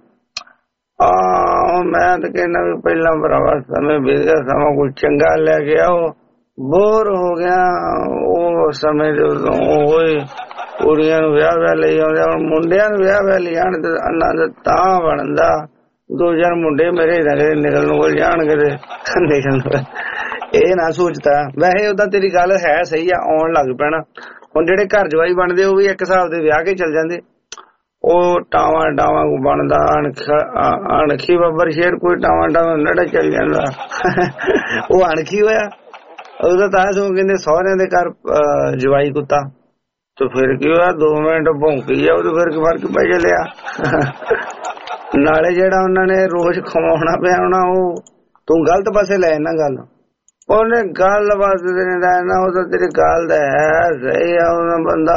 ਆ ਮੈਂ ਤਾਂ ਕਹਿਣਾ ਵੀ ਪਹਿਲਾਂ ਭਰਾਵਾ ਸਮੇਂ ਬੀਤ ਗਿਆ, ਸਮਾਂ ਕੋਈ ਚੰਗਾ ਲੈ ਕੇ ਆਓ। ਬੋਰ ਹੋ ਗਿਆ ਉਹ ਸਮੇਂ ਦੇ ਉਦੋਂ। ਹੋਏ ਕੁੜੀਆਂ ਨੂੰ ਵਿਆਹ ਵਿਆਹ ਲਈ ਆਉਂਦੇ, ਹੁਣ ਮੁੰਡਿਆਂ ਨੂੰ ਵਿਆਹ ਵਿਆਹ ਲਈ ਆਣ ਤੇ ਆਨੰਦ ਤਾਂ ਬਣਦਾ। ਦੋ ਚਾਰ ਮੁੰਡੇ ਮੇਰੇ ਨਿਕਲ ਨੂੰ ਕੋਲ ਜਾਣਗੇ ਤੇ ਨਿਕਲ। ਇਹ ਨਾ ਸੋਚਦਾ। ਵੈਸੇ ਓਦਾਂ ਤੇਰੀ ਗੱਲ ਹੈ ਸਹੀ ਆ, ਆਉਣ ਲੱਗ ਪੈਣਾ। ਹੁਣ ਜਿਹੜੇ ਘਰ ਜਵਾਈ ਬਣਦੇ ਉਹ ਵੀ ਇੱਕ ਹਿਸਾਬ ਦੇ ਵਿਆਹ ਕੇ ਚੱਲ ਜਾਂਦੇ। ਉਹ ਟਾਵਾਂ ਟਾਵਾਂ ਕੋ ਬਣਦਾ, ਅਣਖੀ ਬੱਬਰ ਸ਼ੇਰ ਕੋਈ ਟਾਵਾਂ ਟਾਵਾਂ ਨੜਾ ਚੱਲ ਜਾਂਦਾ। ਉਹ ਅਣਖੀ ਹੋਇਆ ਉਹਦਾ ਤਾਂ ਸੋ ਕਹਿੰਦੇ ਸਹੁਰਿਆਂ ਦੇ ਘਰ ਜਵਾਈ ਕੁੱਤਾ। ਤੇ ਫਿਰ ਕੀ ਹੋਇਆ, ਦੋ ਮਿੰਟ ਭੌਂਕੀ ਆ ਉਹ, ਫਿਰ ਫਰਕ ਪੈ ਚੱਲਿਆ। ਨਾਲੇ ਜਿਹੜਾ ਉਹਨਾਂ ਨੇ ਰੋਜ਼ ਖਵਾਉਣਾ ਪਿਆ ਹੋਣਾ, ਉਹ ਤੂੰ ਗਲਤ ਪਾਸੇ ਲੈ ਨਾ ਗੱਲ। ਉਹਨੇ ਗੱਲ ਬਸ ਨਾ, ਉਹ ਤਾਂ ਤੇਰੀ ਗੱਲ ਦਾ ਹੈ ਸਹੀ ਆ। ਉਹਨਾਂ ਬੰਦਾ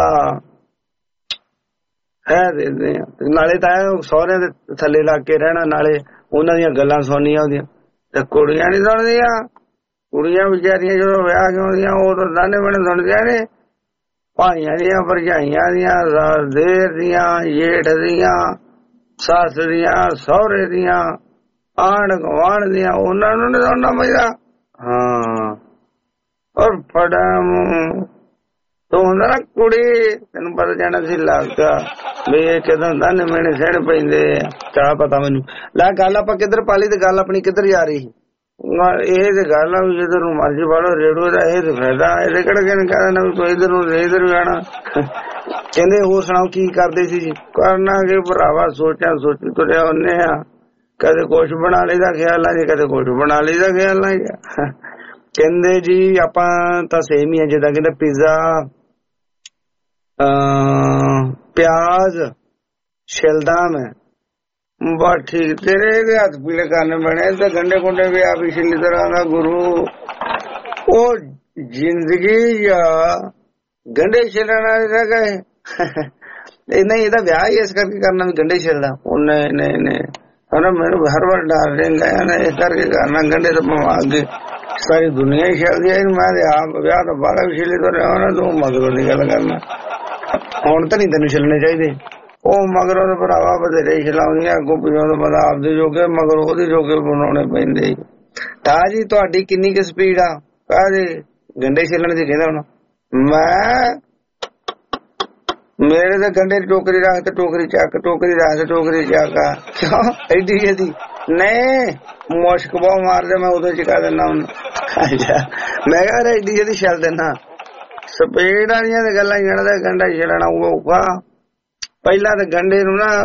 ਹੈ ਦੇ ਨਾਲੇ ਤਾਂ ਸਹੁਰਿਆਂ ਦੇ ਥੱਲੇ ਲੱਗ ਕੇ ਰਹਿਣਾ, ਨਾਲੇ ਉਹਨਾਂ ਦੀਆਂ ਗੱਲਾਂ ਸੁਣਨੀਆਂ ਉਹਦੀਆਂ। ਤੇ ਕੁੜੀਆਂ ਨੀ ਸੁਣਦੀਆਂ। ਕੁੜੀਆਂ ਵਿਚਾਰੀਆਂ ਜਦੋਂ ਵਿਆਹ ਕੇ ਆਉਂਦੀਆਂ ਉਹ ਤਾਂ ਦਾਨੇ ਬਣੇ ਸੁਣਦੀਆਂ ਨੇ, ਭਾਈਆਂ ਦੀਆਂ, ਭਰਜਾਈਆਂ ਦੀਆਂ, ਦੇਰ ਦੀਆਂ, ਜੇਠ ਦੀਆਂ, ਸੱਸ ਦੀਆਂ, ਸਹੁਰੇ ਦੀਆਂ, ਆਂਢ ਗੁਆਂਢ ਦੀਆਂ। ਉਹਨਾਂ ਨੂੰ ਨੀ ਸੁਣਨਾ ਪੈਂਦਾ। ਹਾਂ ਔਰ ਫੜਾ ਤੂੰ ਹੁੰਦਾ ਨਾ ਕੁੜੀ, ਤੈਨੂੰ ਪਤਾ ਜਾਣਾ ਸੀ ਲੱਗਦਾ ਵੀ ਇਹ ਕਿਦੋਂ ਦਾਨੇ ਮੈਨੇ ਸਹਿਣ ਪੈਂਦੇ ਆ। ਚਾਹ ਪਤਾ ਮੈਨੂੰ ਲੈ ਗੱਲ ਆਪਾਂ ਕਿੱਧਰ ਪਾਲੀ ਤੇ ਗੱਲ ਆਪਣੀ ਕਿੱਧਰ ਜਾ ਰਹੀ। ਇਹ ਤੇ ਗੱਲ ਆ ਵੀ ਜਿੱਧਰ ਨੂੰ ਮਰਜ਼ੀ ਪਾਲੋ ਰੇਡੂਏ ਦਾ ਇਹ ਤੇ ਫਾਇਦਾ। ਇਹਦੇ ਕਿਹੜਾ ਕਹਿੰਦੇ ਕਹਿਣਾ ਵੀ ਤੂੰ ਇੱਧਰ ਨੂੰ ਇੱਧਰ ਨੂੰ ਜਾਣਾ। ਕਹਿੰਦੇ ਹੋਰ ਸੁਣਾਓ ਕੀ ਕਰਦੇ ਸੀ ਜੀ? ਕਰਨਾ ਕਿ ਭਰਾਵਾ ਸੋਚਾਂ ਸੋਚੀ ਤੁਰਿਆ ਹੁੰਦੇ ਆ। ਕਦੇ ਕੁਛ ਬਣਾ ਲਈਦਾ ਖਿਆਲ ਆ ਜੀ, ਕਦੇ ਕੁਛ ਬਣਾ ਲਈਦਾ ਖਿਆਲ ਆ ਜੀ। ਕਹਿੰਦੇ ਜੀ ਆਪਾਂ ਤਾਂ ਸੇਮ ਹੀ ਆ, ਜਿੱਦਾਂ ਕਹਿੰਦੇ ਪੀਜ਼ਾ ਪਿਆਜ਼ ਛਿਲਦਾ ਮੈਂ ਬਸ ਠੀਕ। ਤੇਰੇ ਇਹਦੇ ਹੱਥ ਪੀਲੇ ਕਰਨੇ ਬਣੇ ਤੇ ਗੰਡੇ ਗੁੰਡੇ ਵੀ ਆਪ ਹੀ ਛਿੱਲੀ ਤਰ੍ਹਾਂ ਦਾ ਗੁਰੂ। ਉਹ ਜ਼ਿੰਦਗੀ ਜਾਂ ਗੰਡੇ ਛਿਲਣ ਵਾਲੇ ਰਹਿ ਗਏ। ਨਹੀਂ ਇਹਦਾ ਵਿਆਹ ਹੀ ਇਸ ਕਰਕੇ ਕਰਨਾ ਵੀ ਗੰਡੇ ਛਿਲਦਾ। ਉਹ ਨਹੀਂ ਨਹੀਂ ਨਹੀਂ ਮੈਨੂੰ ਹਰ ਵਾਰ ਡਰ ਰਹਿੰਦਾ ਇਸ ਕਰਕੇ ਕਰਨਾ ਗੰਡੇ ਤੋਂ ਪਵਾ ਕੇ ਸਾਰੀ ਦੁਨੀਆ ਹੀ ਛਿਲਦੀ ਹੈ। ਮੈਂ ਆਪ ਵਿਆਹ ਤੋਂ ਬਾਅਦ ਵੀ ਛਿੱਲੇ ਤੋਂ ਰਿਹਾ ਤੂੰ ਮਗਰੋਂ ਦੀ ਗੱਲ ਕਰਨਾ। ਹੁਣ ਤਾਂ ਨਹੀਂ ਤੈਨੂੰ ਛਿੱਲਣੇ ਚਾਹੀਦੇ। ਉਹ ਮਗਰੋਂ ਦੇ ਭਰਾਵਾ ਬਥੇਰੇ ਛਿਲਾਉਂਦੀਆਂ, ਅੱਗੋਂ ਪਿੱਛੋਂ ਤੋਂ ਪਤਾ ਆਪਦੇ ਜੋਗੇ ਮਗਰ ਉਹਦੇ ਜੋਗੇ ਬਣਾਉਣੇ ਪੈਂਦੇ। ਤਾਂ ਜੀ ਤੁਹਾਡੀ ਕਿੰਨੀ ਕੁ ਸਪੀਡ ਆ ਕਾਹਦੇ ਗੰਡੇ ਛਿੱਲਣ ਦੀ? ਕਹਿੰਦਾ ਹੁਣ ਮੈਂ ਮੇਰੇ ਤੇ ਗੰਡੇ ਦੀ ਟੋਕਰੀ ਰੱਖ ਤੇ ਟੋਕਰੀ ਚੱਕ, ਟੋਕਰੀ ਰੱਖ ਤੇ ਟੋਕਰੀ ਚੱਕ। ਐਡੀ ਇਹਦੀ ਨਹੀਂ ਮੁਸ਼ਕ ਬਹੁਤ ਮਾਰਦੇ, ਮੈਂ ਉਦੋਂ ਚਕਾ ਦਿੰਦਾ ਹੁਣ। ਮੈਂ ਕਿਹਾ ਐਡੀ ਇਹਦੀ ਛਿਲ ਦਿੰਦਾ। ਸਪੀਡ ਵਾਲੀਆਂ ਤੇ ਗੱਲਾਂ ਜਾਣਦਾ, ਗੰਡਾ ਛਿਲਣਾ ਔਖਾ। ਪਹਿਲਾਂ ਤਾਂ ਗੰਡੇ ਨੂੰ ਨਾ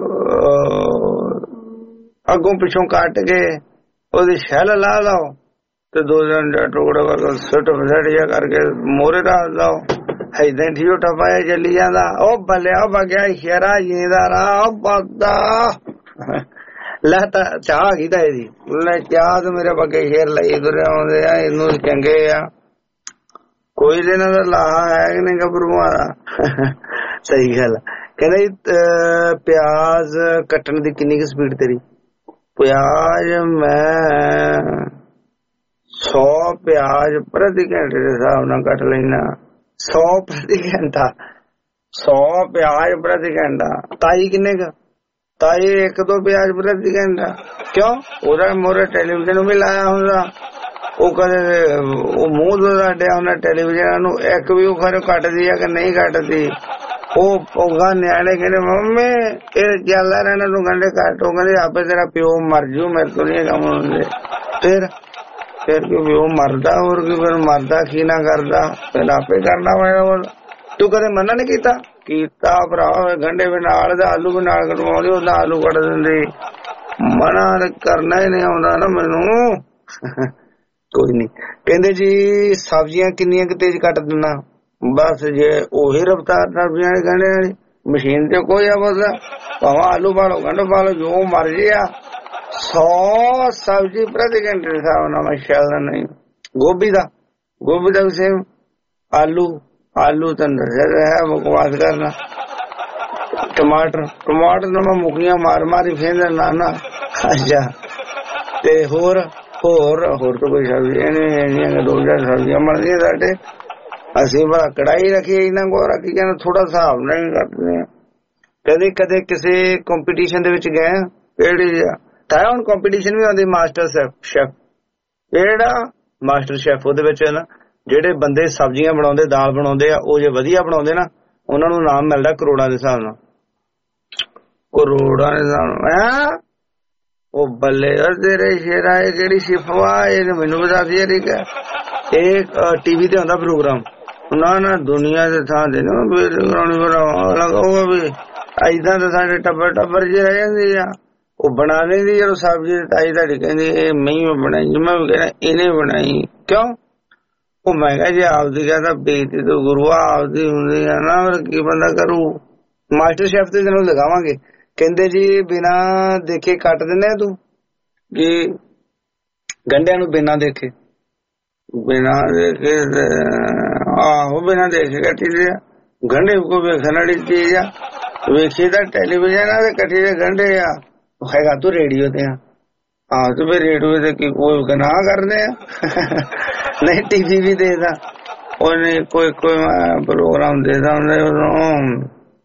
ਅੱਗੋਂ ਪਿੱਛੋਂ ਕੱਟ ਕੇ ਉਹਦੀ ਛਿੱਲ ਲਾ ਲਓ ਤੇ ਦੋ ਦਿਨ ਟੁਕੜੇ ਕਰਕੇ ਸੁੱਟ ਵਸੜ ਜਿਹਾ ਕਰਕੇ ਮੋਹਰੇ ਰੱਖ ਲਓ। ਏਦਾਂ ਹੀ ਠੀਓ ਟਪਾਇਆ ਚੱਲੀ ਜਾਂਦਾ। ਉਹ ਬੱਲਿਆ ਬਗਿਆ ਸ਼ੇਰਾ ਜੀਂਦਾ ਰਾ ਪੱਦਾ ਲੈ ਤਾਂ ਚਾਹ ਆ ਗਈ ਤਾਂ ਇਹਦੀ ਲੈ ਚਾਹ ਤੇ ਮੇਰੇ ਬੱਗੇ ਸ਼ੇਰ ਲਈ ਤੁਰੇ ਆਉਂਦੇ ਆ। ਇਹਨੂੰ ਚੰਗੇ ਆ ਕੋਈ ਦਿਨ ਦਾ ਲਾਹਾ ਹੈ ਕਿ ਨਹੀਂ ਗੱਭਰੂਆਂ ਦਾ। ਸਹੀ ਗੱਲ। ਕਹਿੰਦਾ ਪਿਆਜ਼ ਕੱਟਣ ਦੀ ਕਿੰਨੀ ਕੁ ਸਪੀਡ ਤੇਰੀ? ਪਿਆਜ਼ ਮੈਂ ਸੌ ਪਿਆਜ਼ ਪ੍ਰਤੀ ਘੰਟੇ ਦੇ ਹਿਸਾਬ ਨਾਲ ਕੱਟ ਲੈਣਾ। ਸੌ ਪ੍ਰਤੀ ਘੰਟਾ, ਸੌ ਪਿਆਜ਼ ਪ੍ਰਤੀ ਘੰਟਾ। ਤਾਈ ਕਿੰਨੇ ਕੁ? ਤਾਈ ਇੱਕ ਦੋ ਪਿਆਜ ਪ੍ਰਤੀ ਘੰਟਾ ਕਿਉਂ? ਉਹਦਾ ਮੋਰੇ ਟੈਲੀਵਿਜ਼ਨ ਵੀ ਲਾਇਆ ਹੁੰਦਾ, ਉਹ ਕਦੇ ਉਹ ਮੂੰਹ ਤੋਂ ਅੱਡਿਆ ਹੁੰਦਾ ਟੈਲੀਵਿਜ਼ਨ ਨੂੰ, ਇੱਕ ਵੀ ਉਹ ਖਰੇ ਕੱਟਦੀ ਆ ਕਿ ਨਹੀਂ ਕੱਟਦੀ। ਉਹ ਪੋਗਾ ਨਿਆਣੇ ਕਹਿੰਦੇ ਮੰਮੀ ਇਹ ਚੱਲਦਾ ਰਹਿਣਾ ਤੂੰ ਗੰਢੇ ਕੱਟ, ਉਹ ਕਹਿੰਦੇ ਆਪੇ ਤੇਰਾ ਪਿਓ ਮਰ ਜੂ, ਮੇਰੇ ਤੋਂ ਨਹੀਂ ਕੰਮ ਹੁੰਦੇ। ਫਿਰ ਫਿਰ ਕਿ ਪਿਓ ਮਰਦਾ, ਹੋਰ ਕੀ ਫਿਰ ਮਰਦਾ ਕੀ ਨਾ ਕਰਦਾ, ਫਿਰ ਆਪੇ ਕਰਨਾ ਪੈਣਾ। ਤੂੰ ਕਦੇ ਮਨਾ ਨੀ ਕੀਤਾ? ਕੀਤਾ ਭਰਾ, ਗੰਢੇ ਵੀ ਨਾਲ ਤੇ ਆਲੂ ਵੀ ਨਾਲ ਕਟਵਾਉਂਦੇ, ਉਹਦਾ ਆਲੂ ਕੱਟ ਦਿੰਦੇ। ਮਨਾ ਕਰਨਾ ਹੀ ਨਹੀਂ ਆਉਂਦਾ ਨਾ ਮੈਨੂੰ। ਕੋਈ ਨੀ। ਕਹਿੰਦੇ ਜੀ ਸਬਜ਼ੀਆਂ ਕਿੰਨੀਆਂ ਕੁ ਤੇਜ਼ ਕੱਟ ਦਿੰਦਾ? ਬਸ ਜੇ ਉਹੀ ਰਫਤਾਰ ਸਬਜ਼ੀਆਂ ਕਹਿੰਦੇ ਮਸ਼ੀਨ ਤੇ ਕੋਈ ਆਵਾਜ਼, ਭਾਵੇਂ ਆਲੂ ਪਾ ਲਓ ਗੰਢ ਪਾ ਲਓ ਜੋ ਮਰਜੀ ਆ, ਸੌ ਸਬਜ਼ੀ ਪ੍ਰਤੀ ਘੰਟੇ ਦੇ ਹਿਸਾਬ ਨਾਲ ਮੈਂ ਚੱਲਦਾ ਨਹੀਂ। ਗੋਭੀ ਦਾ ਗੋਭੀ ਦਾ ਵੀ ਸੇਮ, ਆਲੂ ਆਲੂ ਤਾਂ ਹੈ ਬਕਵਾਸ ਕਰਨਾ। ਟਮਾਟਰ ਟਮਾਟਰ ਤਾਂ ਮੈਂ ਮੁੱਕੀਆਂ ਮਾਰ ਮਾਰੀ ਫੇਰ ਨਾ ਨਾ। ਅੱਛਾ ਤੇ ਹੋਰ ਹੋਰ ਹੋਰ ਤਾਂ ਕੋਈ ਸਬਜ਼ੀ ਨਹੀਂ, ਦੋ ਚਾਰ ਸਬਜ਼ੀਆਂ ਬਣਦੀਆਂ ਸਾਡੇ। ਅਸੀਂ ਬੜਾ ਕੜਾਈ ਰੱਖੀ ਇਹਨਾਂ ਕੋਲ ਰੱਖੀ ਕਹਿੰਦੇ ਥੋੜਾ ਹਿਸਾਬ ਨਹੀਂ ਕਰਦੇ। ਕਦੇ ਕਦੇ ਕਿਸੇ ਕੰਪੀਟੀਸ਼ਨ ਦੇ ਵਿੱਚ ਗਏ ਕਿਹੜੀ ਤਾਂ ਹੁਣ ਕੰਪੀਟੀਸ਼ਨ ਵੀ ਆਉਂਦੀ ਮਾਸਟਰ ਸ਼ੈਫ, ਕਿਹੜਾ ਮਾਸਟਰ ਸ਼ੈਫ, ਉਹਦੇ ਵਿੱਚ ਨਾ ਜਿਹੜੇ ਬੰਦੇ ਸਬਜ਼ੀਆਂ ਬਣਾਉਂਦੇ ਦਾਲ ਬਣਾਉਂਦੇ ਆ ਉਹ ਜੇ ਵਧੀਆ ਬਣਾਉਂਦੇ ਨਾ ਉਹਨਾਂ ਨੂੰ ਨਾਮ ਮਿਲਦਾ ਕਰੋੜਾਂ ਦੇ ਹਿਸਾਬ ਨਾਲ, ਕਰੋੜਾਂ ਦੇ ਹਿਸਾਬ ਨਾਲ। ਉਹ ਬੱਲੇ ਤੇਰੇ ਸ਼ੇਰਾ ਇਹ ਕਿਹੜੀ ਸਿਫਵਾ, ਇਹ ਮੈਨੂੰ ਬਤਾ ਦੀ ਠੀਕ ਹੈ। ਇਹ ਟੀਵੀ ਤੇ ਆਉਂਦਾ ਪ੍ਰੋਗਰਾਮ, ਨਾ ਨਾ ਦੁਨੀਆ ਦੇ ਥਾਂ ਤੇ ਨਾ ਉਹ ਵੀ ਏਦਾਂ ਤਾਂ ਸਾਡੇ ਟੱਬਰ ਟੱਬਰ ਜੇ ਰਹਿ ਜਾਂਦੀ ਆ। ਉਹ ਬਣਾ ਲੈਂਦੀ ਜਦੋਂ ਸਬਜ਼ੀ ਤਾਈ ਤੁਹਾਡੀ ਕਹਿੰਦੀ ਇਹ ਮੈਂ ਬਣਾਈ, ਮੈਂ ਵੀ ਕਹਿਣਾ ਇਹਨੇ ਬਣਾਈ ਕਿਉਂ? ਉਹ ਮੈਂ ਕਿਹਾ ਜੇ ਆਪਦੀ ਕਹਿੰਦਾ ਬੇਇੱਜ਼ਤੀ ਤੋਂ ਗੁਰੂਆ ਆਪਦੀ ਹੁੰਦੀ ਆ ਨਾ, ਫਿਰ ਕੀ ਬੰਦਾ ਕਰੂ। ਮਾਸਟਰ ਸ਼ੈਫ ਤੇ ਤੈਨੂੰ ਲਗਾਵਾਂਗੇ। ਕਹਿੰਦੇ ਜੀ ਬਿਨਾ ਦੇਖੇ ਕੱਟ ਦਿੰਦੇ ਆ ਤੂੰ, ਕਿ ਗੰਢਿਆਂ ਨੂੰ ਬਿਨਾ ਦੇਖੇ ਬਿਨਾ ਦੇਖੇ ਆਹੋ ਬਿਨਾ ਦੇਖੇ ਕੱਟੀ ਦੇ ਆ। ਗੰਢੇ ਕੋ ਵੇਖਣ ਵਾਲੀ ਚੀਜ਼ ਆ, ਵੇਖੀ ਤਾਂ ਟੈਲੀਵਿਜ਼ਨ ਆ ਤੇ ਕੱਟੀ ਦੇ ਗੰਢੇ ਆ। ਹੈਗਾ ਤੂੰ ਰੇਡੀਓ ਤੇ ਆ, ਆਹ ਤੂੰ ਫਿਰ ਰੇਡੀਓ ਤੇ ਕੀ ਕੋਈ ਗੁਨਾਹ ਕਰਦੇ ਆ? ਨਹੀਂ ਟੀਵੀ ਵੀ ਦੇਖਦਾ, ਉਹਨੇ ਕੋਈ ਕੋਈ ਪ੍ਰੋਗਰਾਮ ਦੇਖਦਾ ਹੁੰਦਾ ਉਦੋਂ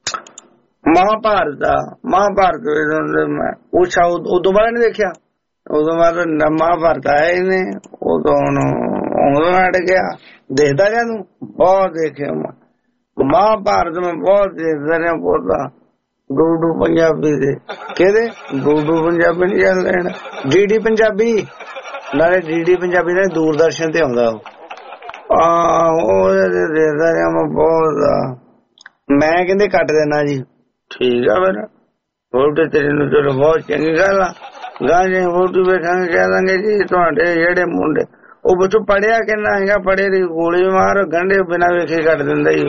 ਮਹਾਭਾਰਤ ਦਾ, ਮਹਾਭਾਰਤ ਮੈਂ ਪੁੱਛਾ ਉਦੋਂ ਬਾਅਦ ਨੀ ਦੇਖਿਆ, ਉਦੋਂ ਬਾਅਦ ਮਹਾਭਾਰਤ ਆਇਆ ਇਹਨੇ, ਉਦੋਂ ਉਦੋਂ ਹਟ ਗਿਆ। ਦੇਖਦਾ ਰਿਹਾ ਤੂੰ? ਬਹੁਤ ਦੇਖਿਆ ਮਹਾਭਾਰਤ ਮੈਂ, ਬਹੁਤ ਦੇਖਦਾ ਰਿਹਾ। ਬੋਲਦਾ ਡੂਡੂ ਪੰਜਾਬੀ ਦੇ, ਕਿਹਦੇ ਡੂਡੂ ਪੰਜਾਬੀ ਨੀ ਚੱਲ ਲੈਣਾ, ਡੀ ਡੀ ਪੰਜਾਬੀ, ਨਾਲੇ ਡੀ ਡੀ ਪੰਜਾਬੀ ਦਾ ਦੂਰਦਰਸ਼ਨ ਤੇ ਆਉਂਦਾ ਉਹ। ਆਹੋ ਦੇਖਦਾ ਰਿਹਾ ਮੈਂ ਬਹੁਤ। ਮੈਂ ਕਹਿੰਦੇ ਕੱਟ ਦੇਣਾ ਜੀ, ਠੀਕ ਆ ਫਿਰ ਵੋਟ ਤੇਰੇ ਨੂੰ ਚਲੋ ਬਹੁਤ ਚੰਗੀ ਗੱਲ ਆ। ਗਾਂ ਜੇ ਵੋਟ ਬੈਠਾਂਗੇ ਕਹਿ ਦਾਂਗੇ ਜੀ ਤੁਹਾਡੇ ਜਿਹੜੇ ਮੁੰਡੇ ਉਹ ਬੱਚੋ ਪੜਿਆ ਕਿੰਨਾ ਹੈਗਾ, ਪੜੇ ਦੀ ਗੋਲੀ ਮਾਰ ਗੰਢੇ ਬਿਨਾ ਵੇਖੇ ਕੱਟ ਦਿੰਦਾ ਹੀ।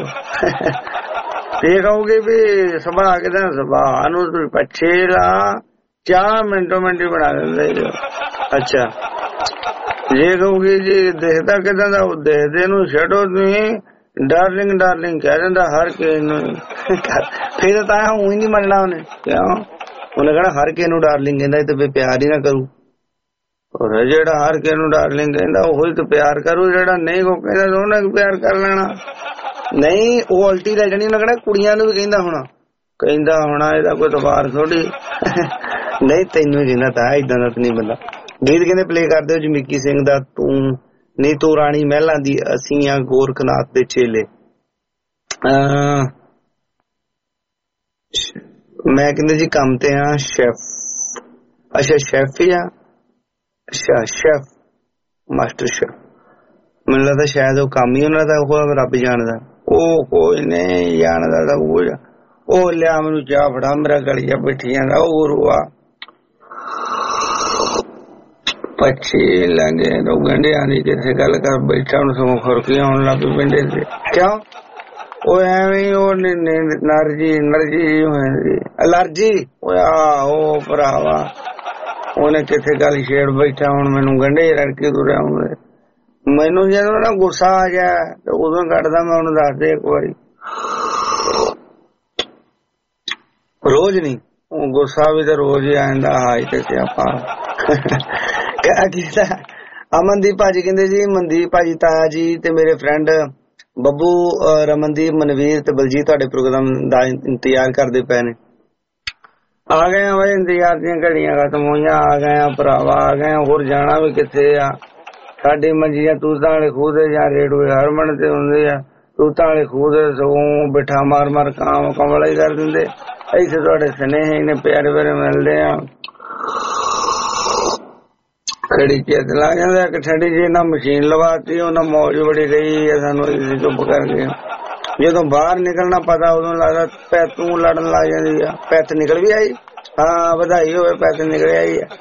ਇਹ ਕਹੋਗੇ ਵੀ ਸੁਭਾਅ ਕਿਦਾਂ, ਸੁਭਾਅ ਨੂੰ ਤੁਸੀਂ ਪੱਛੇ ਲਾ ਚਾਹ ਮਿੰਟੋ ਮਿੰਟ ਹੀ ਬਣਾ ਦਿੰਦਾ ਹੀ। ਅੱਛਾ ਜੇ ਕਹੋਗੇ ਜੀ ਦੇਖਦਾ ਕਿਦਾਂ ਦਾ, ਉਹ ਦੇਖਦੇ ਨੂੰ ਛੱਡੋ ਤੁਸੀਂ, ਡਾਰਲਿੰਗ ਡਾਰਲਿੰਗ ਕਹਿ ਦਿੰਦਾ ਹਰ ਕਿਸੇ ਨੂੰ। ਫਿਰ ਤਾਂ ਉਹੀ ਨੀ ਮੰਨਣਾ ਉਹਨੇ, ਕਿਉਂ? ਉਹਨੇ ਕਹਿਣਾ ਹਰ ਕਿਸੇ ਨੂੰ ਡਾਰਲਿੰਗ ਕਹਿੰਦਾ ਤੇ ਪਿਆਰ ਹੀ ਨਾ ਕਰੂ। ਜਿਹੜਾ ਹਰ ਕਿਸੇ ਨੂੰ ਡਾਰਲਿੰਗ ਕਹਿੰਦਾ ਉਹੀ ਤਾਂ ਪਿਆਰ ਕਰੂ, ਜਿਹੜਾ ਨਹੀਂ ਕੋ ਕਹਿੰਦਾ ਉਹਨੇ ਪਿਆਰ ਕਰ ਲੈਣਾ। ਨਹੀਂ ਉਹ ਉਲਟੀ ਲੈ ਜਾਣੀ, ਉਹਨੇ ਕਹਿਣਾ ਕੁੜੀਆਂ ਨੂੰ ਵੀ ਕਹਿੰਦਾ ਹੋਣਾ, ਕਹਿੰਦਾ ਹੋਣਾ ਇਹਦਾ ਕੋਈ ਤਬਾਰ ਥੋੜੀ। ਨਹੀਂ ਤੈਨੂੰ ਹੀ ਕਹਿੰਦਾ ਤਾਂ ਏਦਾਂ ਦਾ ਨਹੀਂ ਬੰਦਾ। ਗੀਤ ਕਹਿੰਦੇ ਪਲੇ ਕਰਦੇ ਹੋ ਜਮੀਕੀ ਸਿੰਘ ਦਾ ਤੂੰ ਨੀ ਤੂੰ ਰਾਣੀ ਮਹਿਲਾਂ ਦੀ, ਅਸੀਂ ਆ ਗੋਰਖਨਾਥ ਦੇ ਚੇਲੇ। ਅਹ ਮੈਂ ਕਹਿੰਦੇ ਜੀ ਕੰਮ ਤੇ ਆ ਸ਼ੈਫ। ਅੱਛਾ ਸ਼ੈਫ ਹੀ ਆ, ਅੱਛਾ ਸ਼ੈਫ ਮਾਸਟਰ ਸ਼ੈਫ। ਮੈਨੂੰ ਲੱਗਦਾ ਸ਼ਾਇਦ ਉਹ ਕੰਮ ਹੀ ਉਹਨਾਂ ਦਾ ਉਹ ਰੱਬ ਜਾਣਦਾ, ਉਹ ਕੋਈ ਨਹੀਂ ਜਾਣਦਾ ਤਾਂ ਉਹ। ਉਹ ਲਿਆ ਮੈਨੂੰ ਚਾਹ ਫੜਾ, ਮੇਰਾ ਗਲੀਆ ਬੈਠੀ ਜਾਂਦਾ ਉਹ ਗੁਰੂਆ ਪੱਛੀ ਲੱਗੇ ਉਹ ਗੰਢਿਆਂ ਦੀ ਕਿਸੇ ਗੱਲ ਕਰ ਬੈਠਾ, ਹੁਣ ਸਗੋਂ ਖੁਰਕੀਆਂ ਆਉਣ ਲੱਗ ਪਈ ਪਿੰਡੇ ਤੇ। ਕਿਉਂ? ਉਹ ਐਵੇਂ ਉਹ ਨਰਜੀ ਨਰਜੀ ਹੋ ਜਾਂਦੀ, ਅਲਰਜੀ। ਉਹ ਭਰਾਵਾ ਉਹਨੇ ਕਿੱਥੇ ਗੱਲ ਛੇੜ ਬੈਠਾ, ਹੁਣ ਮੈਨੂੰ ਗੰਢੇ ਰੜਕੇ ਤੁਰਿਆ ਆਉਂਦੇ। ਮੈਨੂੰ ਜਦੋਂ ਨਾ ਗੁੱਸਾ ਆ ਗਿਆ ਤੇ ਉਦੋਂ ਕੱਢਦਾ ਮੈਂ, ਉਹਨੂੰ ਦੱਸਦੇ ਇੱਕ ਵਾਰੀ, ਰੋਜ਼ ਨੀ। ਉਹ ਗੁੱਸਾ ਵੀ ਤਾਂ ਰੋਜ਼ ਹੀ ਆ ਜਾਂਦਾ। ਹਾਈ ਤੇ ਸਿਆਪਾ ਕੀਤਾ। ਅਮਨਦੀਪ ਭਾਜੀ ਕਹਿੰਦੇ ਜੀ ਮਨਦੀਪ ਭਾਜੀ ਤਾਇਆ ਜੀ ਤੇ ਮੇਰੇ ਫਰੈਂਡ ਬੱਬੂ ਰਮਨਦੀਪ ਮਨਵੀਰ ਤੇ ਬਲਜੀਤ ਤੁਹਾਡੇ ਪ੍ਰੋਗਰਾਮ ਦਾ ਇੰਤਜ਼ਾਰ ਕਰਦੇ ਪਏ ਨੇ। ਆ ਗਏ ਆ ਬਈ, ਇੰਤਜ਼ਾਰ ਦੀਆਂ ਘੜੀਆਂ ਖਤਮ ਹੋਈਆਂ, ਆ ਗਏ ਆ ਭਰਾਵਾ, ਆ ਗਏ। ਹੋਰ ਜਾਣਾ ਵੀ ਕਿੱਥੇ ਆ? ਸਾਡੀ ਮੰਜੀਆਂ ਤੂਤਾਂ ਵਾਲੇ ਖੂਹ ਦੇ ਜਾਂ ਰੇਡੂਏ ਹਰਮਨ ਤੇ ਹੁੰਦੇ ਆ। ਤੂਤਾਂ ਵਾਲੇ ਖੂਹ ਦੇ ਸਗੋਂ ਬਿਠਾ ਮਾਰ ਮਾਰ ਕਾਮ ਕਮਲਾ ਹੀ ਕਰ ਦਿੰਦੇ। ਇੱਥੇ ਤੁਹਾਡੇ ਸੁਨੇਹੇ ਨੇ ਪਿਆਰੇ ਪਿਆਰੇ ਮਿਲਦੇ ਆ। ਖੜੀ ਚੇਤ ਲਾ ਜਾਂਦਾ ਕਿ ਠੰਡੀ ਜੀ ਨਾ ਮਸ਼ੀਨ ਲਵਾਤੀ, ਉਹਨਾਂ ਮੌਜ ਬੜੀ ਗਈ ਹੈ ਸਾਨੂੰ ਚੁੱਪ ਕਰਕੇ। ਜਦੋਂ ਬਾਹਰ ਨਿਕਲਣਾ ਪਤਾ ਉਦੋਂ ਲੱਗਦਾ ਪੈਤੂ ਲੜਨ ਲੱਗ ਜਾਂਦੀ ਆ। ਪੈਤ ਨਿਕਲ ਵੀ ਆਈ, ਹਾਂ ਵਧਾਈ ਹੋਵੇ ਪੈਤ ਨਿਕਲ ਆਈ ਆ।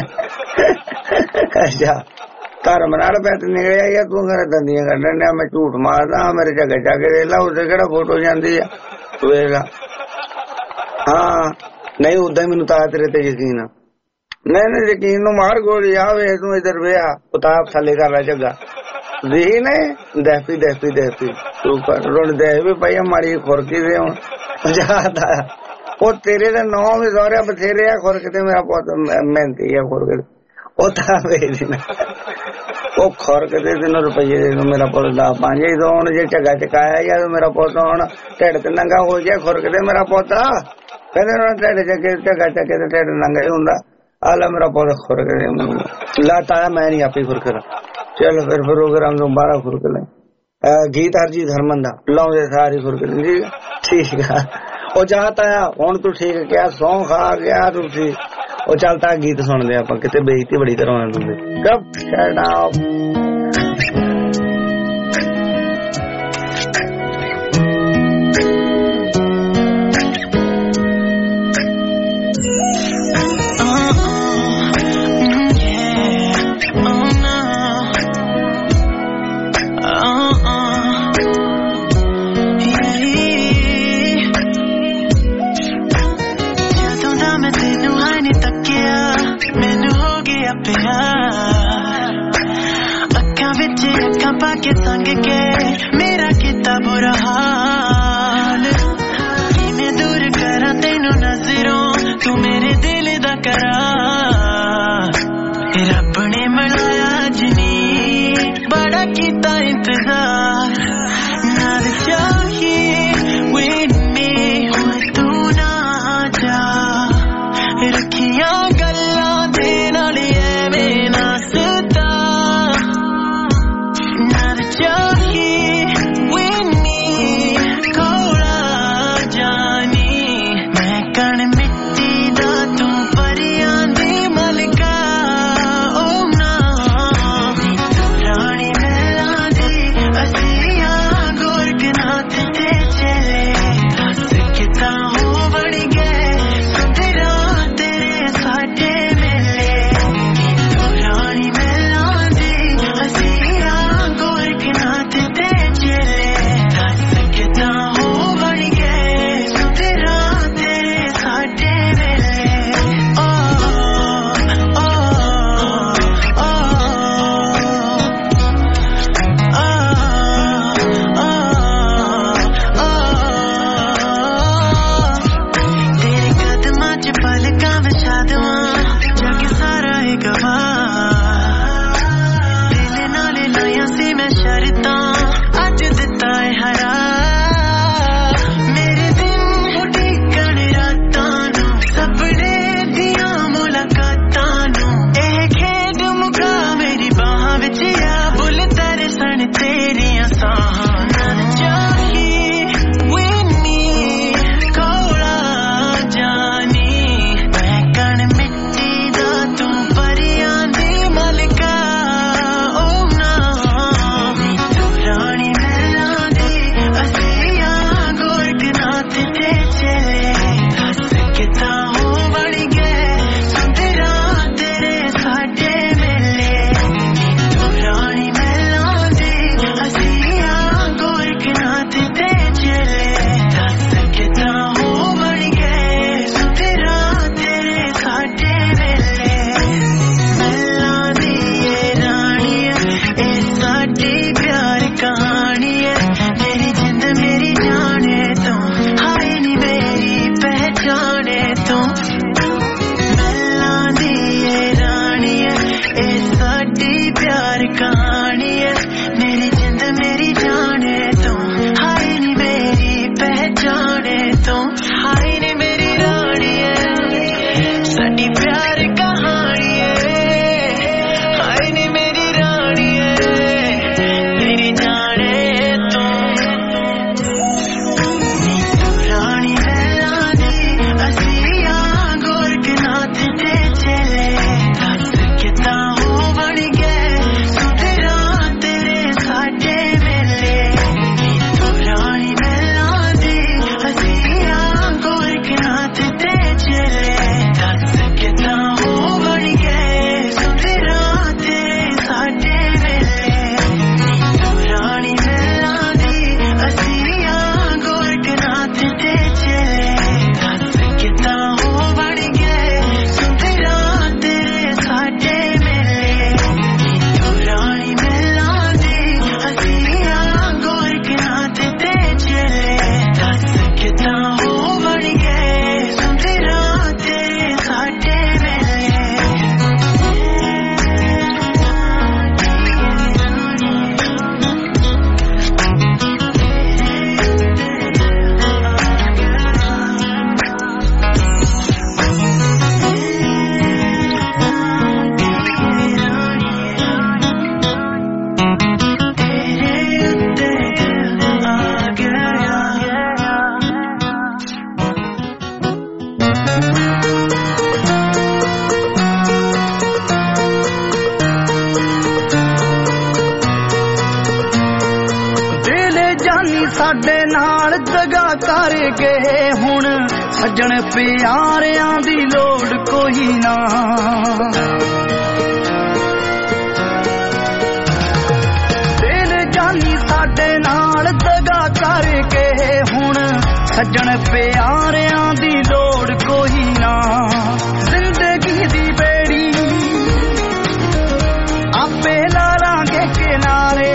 ਅੱਛਾ ਧਰਮ ਨਾਲ ਪੈਤ ਨਿਕਲ ਆਈ ਆ, ਤੂੰ ਮੇਰੇ ਦੰਦੀਆਂ ਕੱਢਣ ਡਿਆ, ਮੈਂ ਝੂਠ ਮਾਰਦਾ। ਮੇਰੇ ਜੱਗੇ ਜਾ ਕੇ ਵੇਖ ਲਾ, ਉਸੇ ਕਿਹੜਾ ਫੋਟੋ ਜਾਂਦੀ ਆ ਵੇਖਲਾ। ਹਾਂ ਨਹੀਂ ਉਦਾਂ ਹੀ ਮੈਨੂੰ ਤਾਂ ਤੇਰੇ ਤੇ ਯਕੀਨ ਆ। ਨਹੀਂ ਨਹੀਂ ਯਕੀਨ ਨੂੰ ਮਾਰ ਗੋਲੀ ਆ। ਵੇ ਤੂੰ ਇੱਧਰ ਵੇਆ ਉਤਾਬ ਥੱਲੇ ਕਰ ਲੈ ਝੱਗਾ ਵੀ ਨੇ ਦੈਫੀ ਦੈਫੀ ਦੈਫੀ ਤੂੰ ਰੁਣ ਦੇ ਵੀ ਪਈ ਮਾੜੀ ਖੁਰਕੀ ਦੇ ਹੁਣ ਜਾਦਾ। ਉਹ ਤੇਰੇ ਦੇ ਨੌ ਵੀ ਸਹੁਰੇ ਬਥੇਰੇ ਆ, ਖੁਰਕ ਤੇ ਮੇਰਾ ਪੁੱਤ ਮਿਹਨਤੀ ਆ ਖੁਰਕ। ਉਹ ਤਾਂ ਵੇਚ ਨਾ ਉਹ ਖੁਰਕ ਦੇ ਤਿੰਨ ਰੁਪਈਏ ਦੇ ਦੂੰ ਮੇਰਾ ਪੁੱਤ ਦਾ ਪੰਜ ਹੀ ਦੋ। ਹੁਣ ਜੇ ਝੱਗਾ ਚਕਾਇਆ ਜਾਂ ਮੇਰਾ ਪੁੱਤ ਹੁਣ ਢਿੱਡ ਤੇ ਨੰਗਾ ਹੋ ਗਿਆ ਖੁਰਕ ਦੇ ਮੇਰਾ ਪੁੱਤ। ਕਹਿੰਦੇ ਢਿੱਡ ਚੱਕੇ ਝੱਗਾ ਚੱਕੇ ਤੇ ਢਿੱਡ ਨੰਗਾ ਹੀ ਹੁੰਦਾ। ਆਲਾ ਮੇਰਾ ਪੁੱਤ ਖੁਰਕ ਦੇ ਲਾਤਾ, ਮੈਂ ਨਹੀਂ ਆਪੇ ਖੁਰਕਦਾ। ਚਲੋ ਫਿਰ ਪ੍ਰੋਗਰਾਮ ਤੋਂ ਬਾਹਰ ਖੁਰਕ ਲੈ। ਗੀਤ ਹਰਜੀਤ ਹਰਮਨ ਦਾ ਲਾਉਂਦੇ ਸਾਰੀ ਖੁਰਕ ਲੈਂਦੀ। ਠੀਕ ਆ ਉਹ ਜਾਤਾ ਆ ਹੁਣ ਤੂੰ ਠੀਕ ਕਿਹਾ, ਸੌਂ ਖਾ ਗਿਆ ਤੁਸੀਂ। ਉਹ ਚੱਲਦਾ ਗੀਤ ਸੁਣਦੇ ਆਪਾਂ, ਕਿਤੇ ਬੇਇੱਜ਼ਤੀ ਬੜੀ ਕਰਾਉਣਾ ਤੁਸੀਂ। ਗੱਪ ਸ਼ਟ ਅਪ। जानी साडे नाल दगा कर गए हुण सजण प्यारियां दी लोड़ कोई ना दिल जानी साडे नाल दगा कर गए हुण सजण प्यारियां दी लोड़ कोई ना जिंदगी दी बेड़ी आपे ला लांगे किनारे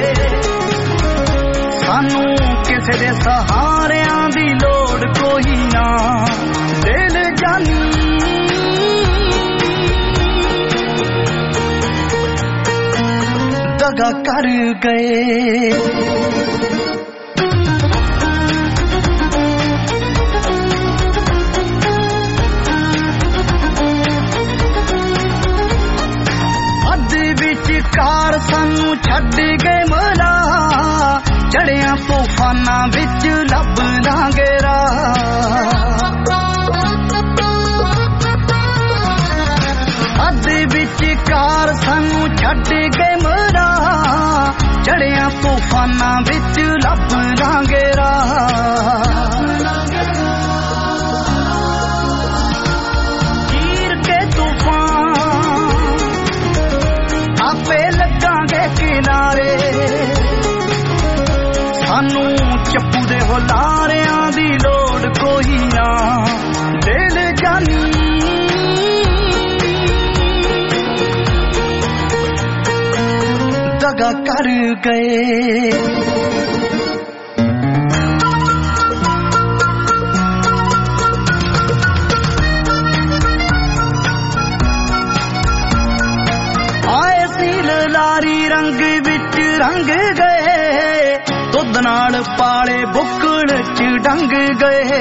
सानू किसे दे सहारियां दी लोड़ कोई ना दिल जानी दगा कर गए कार सानू छड्ड गए मला चढ़िया तूफाना विच लब लांगे अध विच कार सानू छड्ड गए मला चढ़िया तूफाना विच लब लांगे चीर के तूफान आपे लगांगे किनारे सानू चप्पू दे हुलारियां दी लोड़ कोई ना दिल जानी दगा कर गए लारी रंग विच रंग गए दुध नाल पाले बुक्कड़ च डंग गए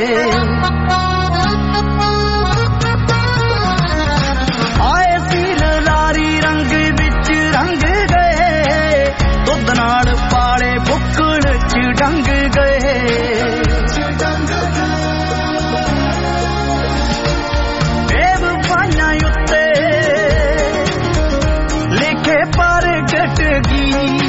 आए सील लारी रंग विच रंग गए दुध नाल पाले बुक्कड़ च डंग गए देव पाना उत्ते पर गटगी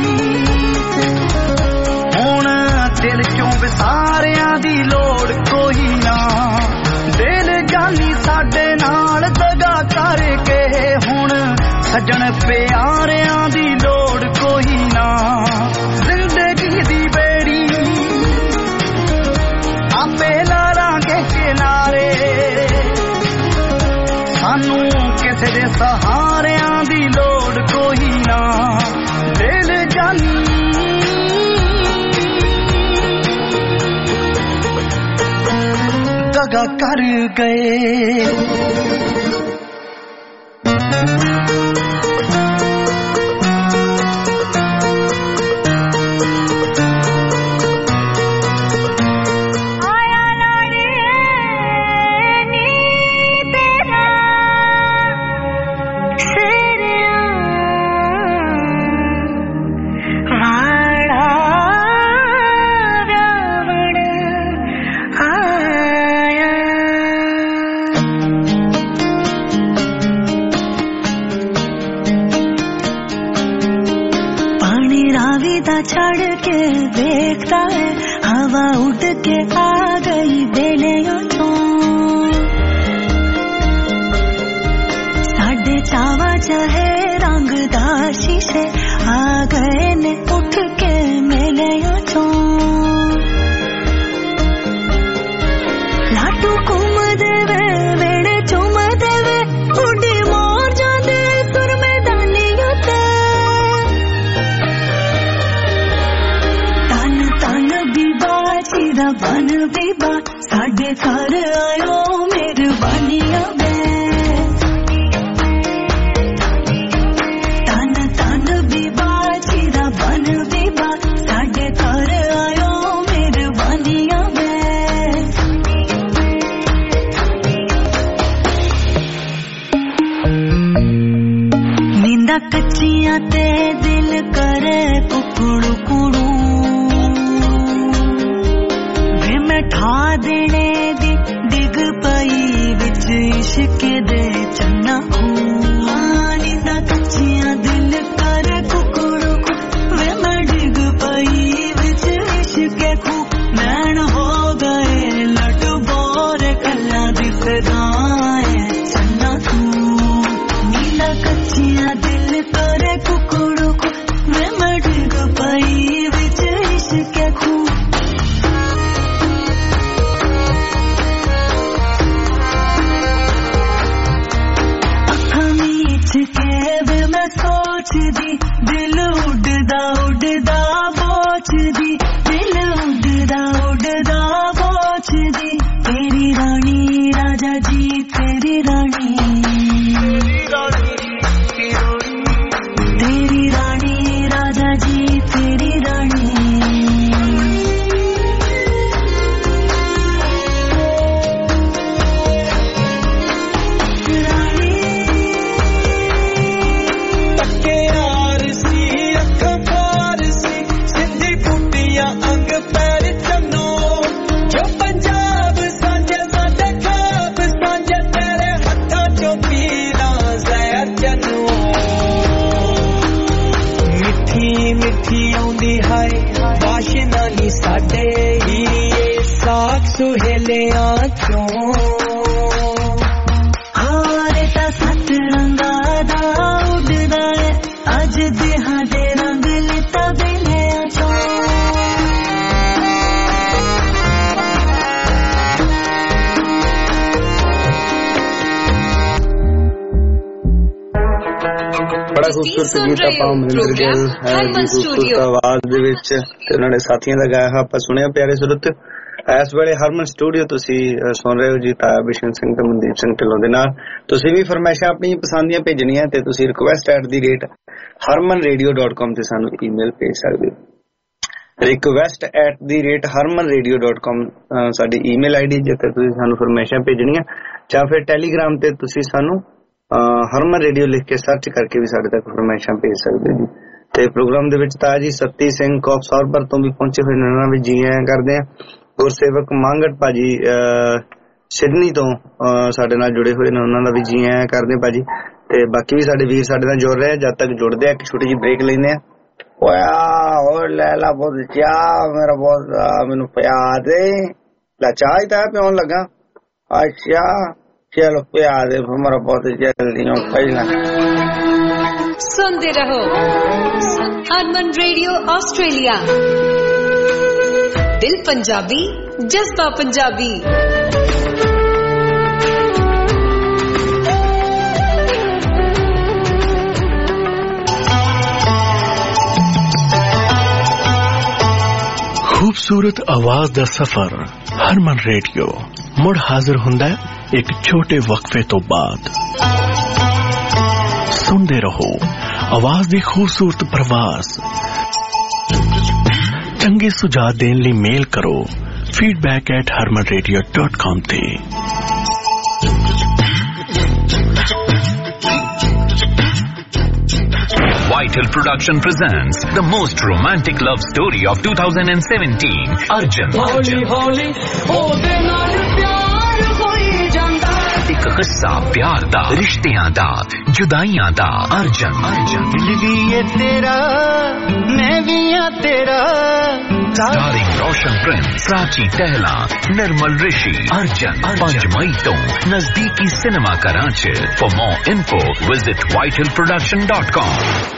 हुण दिल चों विसारियां दी लोड़ कोई ना दिल जानी साडे नाल दगा कर के हुण सजण प्यारियां दी लोड़ कोई ना जिंदगी दी बेड़ी आपे ला लांगे किनारे सानू किसे दे सहारियां दी लोड़ कोई ना दिल जानी दगा कर गए छड़ के देखता है हवा उड़ के आ गई बेलियों तो साढ़े चावा चाहे रंगदार शीशे आ गए ने उठ के मेलियों तो लाटू घूम देवे वेड़े चुम देवे उड़ी मोर जाते सुर में दानियों ते सीधा बन बीबा साढ़े घर आयो मेहरबानिया तन तन बीबा सीधा बन बीबा साढ़े घर आयो मेहरबानिया नींदा कच्चियां ते दिल करे कुकड़ू कुड़ू ठा देने दी डिग पई विच इश्क दे चन्ना नींदा कच्चियां दिल कर कुकड़ू वे मैं डिग पई विच पैर चन्नो जो पंजाब सांझे साडे खाब सांझे तेरे हत्थां चों पीना जहर चन्नो मिठी मिठी आउंदी हाय वाशना नी साडे हीरे साख सुहेलियां चों हारे ता सत रंगा दा उड़दा है अज देहां दे रंग लेता बेलियां चों बड़ा खूबसूरत गीत ਆਪਾਂ ਅਮਰਿੰਦਰ ਗਿੱਲ ਦੀ ਖੂਬਸੂਰਤ ਆਵਾਜ਼ ਦੇ ਵਿੱਚ ਤੇ ਉਹਨਾਂ ਦੇ ਸਾਥੀਆਂ ਦਾ ਗਾਇਆ ਆਪਾਂ ਸੁਣਿਆ ਪਿਆਰੇ ਸੁਰਤ। ਇਸ ਵੇਲੇ ਹਰਮਨ ਸਟੂਡੀਓ ਤੁਸੀਂ ਸੁਣ ਰਹੇ ਹੋ ਜੀ ਤਾਇਆ ਬਿਸ਼ਨ ਸਿੰਘ ਤੇ ਮਨਦੀਪ ਸਿੰਘ ਢਿੱਲੋਂ ਦੇ ਨਾਲ। ਤੁਸੀਂ ਵੀ ਫਰਮਾਇਸ਼ਾਂ ਆਪਣੀਆਂ ਪਸੰਦ ਦੀਆਂ ਭੇਜਣੀਆਂ ਤੇ ਤੁਸੀਂ request at the rate Harman radio dot com ਤੇ ਸਾਨੂੰ ਈਮੇਲ ਭੇਜ ਸਕਦੇ ਹੋ। Request at the rate Harman radio dot com ਸਾਡੀ ਈਮੇਲ ਆਈ ਡੀ ਜਿੱਥੇ ਤੁਸੀਂ ਸਾਨੂੰ ਫਰਮਾਇਸ਼ਾਂ ਭੇਜਣੀਆਂ, ਜਾਂ ਫਿਰ ਟੈਲੀਗ੍ਰਾਮ ਤੇ ਤੁਸੀਂ ਸਾਨੂੰ ਹਰਮਨ ਰੇਡੀਓ ਲਿਖ ਕੇ ਸਰਚ ਕਰਕੇ ਵੀ ਸਾਡੇ ਤੱਕ ਫਰਮਾਇਸ਼ਾਂ ਭੇਜ ਸਕਦੇ ਜੀ। ਤੇ ਪ੍ਰੋਗਰਾਮ ਦੇ ਵਿੱਚ ਤਾਇਆ ਜੀ ਸੱਤੀ ਸਿੰਘ ਕੌਫ ਸੌਰਬਰ ਤੋਂ ਵੀ ਪਹੁੰਚੇ ਹੋਏ ਨੇ, ਉਹਨਾਂ ਵੀ ਜੀ ਆਇਆਂ ਕਰਦੇ ਆ। ਗੁਰਸੇਵਕ ਮੰਗਟ ਭਾਜੀ ਸਿਡਨੀ ਤੋਂ ਸਾਡੇ ਨਾਲ ਜੁੜੇ ਹੋਏ ਨੇ, ਉਹਨਾਂ ਦਾ ਵੀ ਜੀ ਆਇਆਂ ਕਰਦੇ ਭਾਜੀ। ਤੇ ਬਾਕੀ ਵੀ ਸਾਡੇ ਵੀਰ ਸਾਡੇ ਨਾਲ ਜੁੜ ਰਹੇ ਆ। ਜਦ ਤੱਕ ਜੁੜਦੇ ਆ ਇੱਕ ਛੋਟੀ ਜਿਹੀ ਬ੍ਰੇਕ ਲੈਂਦੇ ਆ। ਓਏ ਹੋਰ ਲੈ ਲਾ ਬਹੁਤ ਚਾਹ ਮੇਰਾ ਬਹੁਤ ਮੈਨੂੰ ਪਿਆ ਦੇ ਲਾ ਚਾਹ ਹੀ ਤਾਂ ਪਿਉਣ ਲੱਗਾ। ਅੱਛਾ चलो प्यार है हमारा बहुत जल्दी पहला सुनते रहो हरमन रेडियो ऑस्ट्रेलिया, दिल पंजाबी जज्बा पंजाबी। खूबसूरत आवाज दा सफर हरमन रेडियो मुड़ हाजिर हुंदा है एक छोटे वक्फे तो बाद। सुनते रहो आवाज दी खूबसूरत प्रवास। चंगे सुझाव देने लिए मेल करो feedback at Harman radio dot com ते। Vital Production presents the most romantic love story of two thousand seventeen. Arjun. Holi holi ode naal pyar hoi janda. एक किस्सा प्यार दा, रिश्तियां दा, जुदाइयां दा। अर्जन अर्जन दिल भी ये तेरा मैं भी या तेरा। स्टारिंग रोशन प्रिंस, प्राची टहला, निर्मल ऋषि। अर्जन पांच मई तो नजदीकी सिनेमा कराची। For more info visit Vital Production dot com.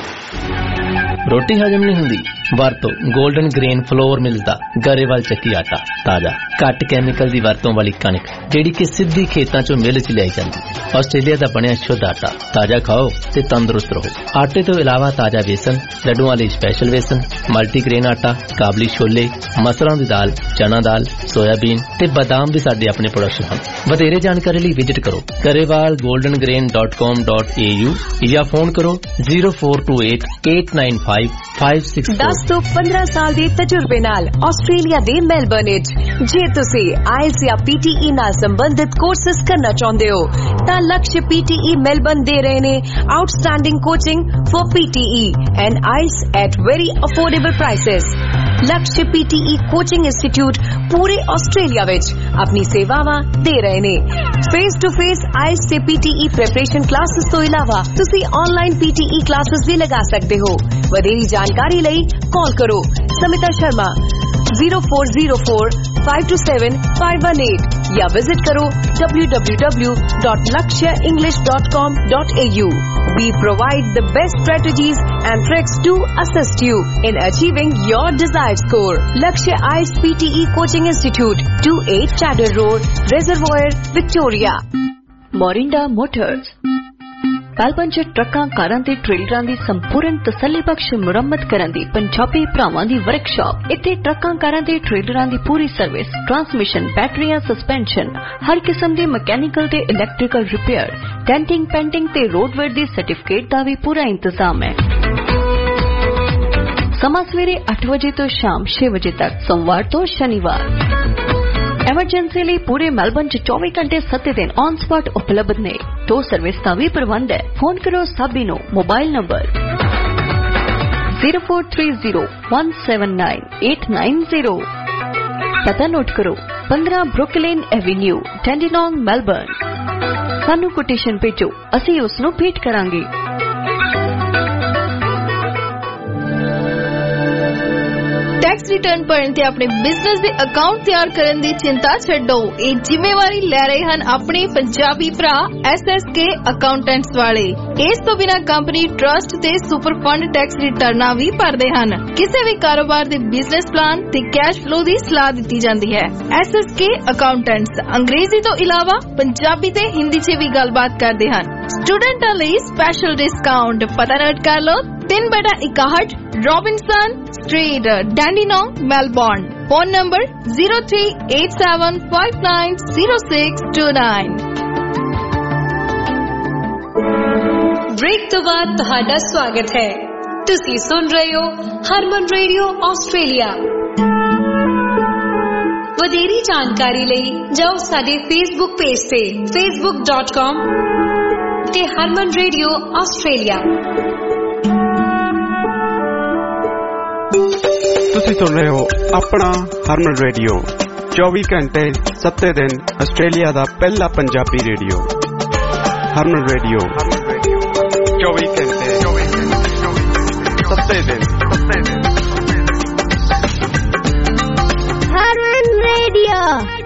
रोटी हजम नहीं हुंदी वरतो गोल्डन ग्रेन फ्लोर मिलदा गरेवाल चक्की आटा ताजा घट कैमिकल दी वरतों वाली कणक जेड़ी कि सिद्धी खेतां चों मिल च लाई जांदी। आस्ट्रेलिया दा बनिया शुद्ध आटा ताजा खाओ ते तंदुरुस्त रहो। आटे तो इलावा ताजा बेसन, लड्डुआं लई स्पैशल बेसन, मल्टीग्रेन आटा, काबली छोले, मसरां दी दाल, चना दाल, सोयाबीन ते बादाम भी साडे अपने प्रोडक्शन हन। वधेरे जानकारी लई विजिट करो Grewal golden grain dot com dot A U या फोन करो zero four two eight eight nine five five six. दस तो पंद्रह साल दे तजुर्बे नाल आस्ट्रेलिया दे मेलबर्न विच जे तुसी आइल्स या पीटीई नाल संबंधित कोर्सेस करना चाहते हो तां लक्ष्य पीटीई मेलबर्न दे रहे ने outstanding coaching for PTE and IELTS at very affordable prices. Lakshya PTE coaching institute पूरे आस्ट्रेलिया विच अपनी सेवावां दे रहे ने। फेस टू फेस आइल्स ते पीटीई प्रिपरेशन क्लासेस तो इलावा तुसी ऑनलाइन पीटीई क्लासेस भी लगा सकते हो। वधेरी जानकारी लई कॉल करो Samita Sharma zero four zero four five two seven five one eight या विजिट करो W W W dot Lakshya English dot com dot A U. We provide the best strategies and tricks to assist you in achieving your desired score. Lakshya I E L T S P T E Coaching Institute, two eight Chadder Road, Reservoir, Victoria. Morinda Motors ਕਾਲਪੰਚ ਟਰੱਕਾਂ ਕਾਰਾਂ ਤੇ ਟ੍ਰੇਲਰਾਂ ਦੀ ਸੰਪੂਰਨ ਤਸੱਲੀਬਖਸ਼ ਮੁਰੰਮਤ ਕਰਨ ਦੀ ਪੰਜਾਬੀ ਭਰਾਵਾਂ ਦੀ ਵਰਕਸ਼ਾਪ। ਇੱਥੇ ਟਰੱਕਾਂ ਕਾਰਾਂ ਤੇ ਟ੍ਰੇਲਰਾਂ ਦੀ ਪੂਰੀ ਸਰਵਿਸ, ਟਰਾਂਸਮਿਸ਼ਨ, ਬੈਟਰੀਆਂ, ਸਸਪੈਂਸ਼ਨ, ਹਰ ਕਿਸਮ ਦੇ ਮਕੈਨੀਕਲ ਤੇ ਇਲੈਕਟ੍ਰੀਕਲ ਰਿਪੇਅਰ, ਡੈਂਟਿੰਗ, ਪੈਂਟਿੰਗ ਤੇ ਰੋਡਵੇਅਰ ਦੀ ਸਰਟੀਫਿਕੇਟ ਦਾ ਵੀ ਪੂਰਾ ਇੰਤਜ਼ਾਮ ਹੈ। ਸਮਾਂ ਸਵੇਰੇ ਅੱਠ ਵਜੇ ਤੋਂ ਸ਼ਾਮ ਛੇ ਵਜੇ ਤੱਕ, ਸੋਮਵਾਰ ਤੋਂ ਸ਼ਨੀਵਾਰ। ਐਮਰਜੈਂਸੀ ਲਈ ਪੂਰੇ ਮੈਲਬਨ ਚ ਚੌਵੀ ਘੰਟੇ ਸੱਤ ਦਿਨ ਔਨ ਸਪੌਟ ਉਪਲਬਧ ਨੇ। ਟੋ ਸਰਵਿਸ ਦਾ ਵੀ ਪ੍ਰਬੰਧ ਹੈ। ਫੋਨ ਕਰੋ ਸਾਬੀ ਨੂੰ mobile number zero four three zero one seven nine eight nine zero. पता नोट करो, पंद्रह ब्रुकलेन एवेन्यू, डैंडिनोंग, मेलबर्न। सानू कोटेशन भेजो, असी उसनू भेंट करांगे। टैक्स रिटर्न भरन ते अपने बिजनेस दे अकाउंट तैयार करन दी चिंता छड्डो। ये जिम्मेवारी ले रहे हैं अपने पंजाबी भरा एस एस के अकाउंटेंट्स वाले। इस तो बिना कंपनी ट्रस्ट ते सुपर फंड टैक्स रिटर्ना भी भरदे हन। किसी भी कारोबार दे बिजनेस प्लान ते कैश फ्लो दी सलाह दी जाती है। एस एस के अकाउंटेंट्स अंग्रेजी तो इलावा पंजाबी ते हिंदी च भी गलबात करते हैं। स्टूडेंटां लई स्पेशल डिस्काउंट। पता नोट कर लो, तीन बटा इकाहठ Robinson street, Dandenong, Melbourne. Phone number zero three eight seven five nine zero six two nine. Break तो बाद तुहाडा स्वागत है। तुसी सुन रहे हो हरमन रेडियो ऑस्ट्रेलिया। वधेरी जानकारी लई जाओ साडे फेसबुक पेज ते फेसबुक डॉट कॉम ते हरमन रेडियो ऑस्ट्रेलिया। ਤੁਸੀਂ ਸੁਣ ਰਹੇ ਹੋ ਆਪਣਾ ਹਰਮਨ ਰੇਡੀਓ, ਚੌਵੀ ਘੰਟੇ ਸੱਤੇ ਦਿਨ ਆਸਟ੍ਰੇਲੀਆ ਦਾ ਪਹਿਲਾ ਪੰਜਾਬੀ ਰੇਡੀਓ। ਹਰਮਨ ਰੇਡੀਓ ਚੌਵੀ ਘੰਟੇ ਸੱਤੇ ਦਿਨ। ਹਰਮਨ ਰੇਡੀਓ।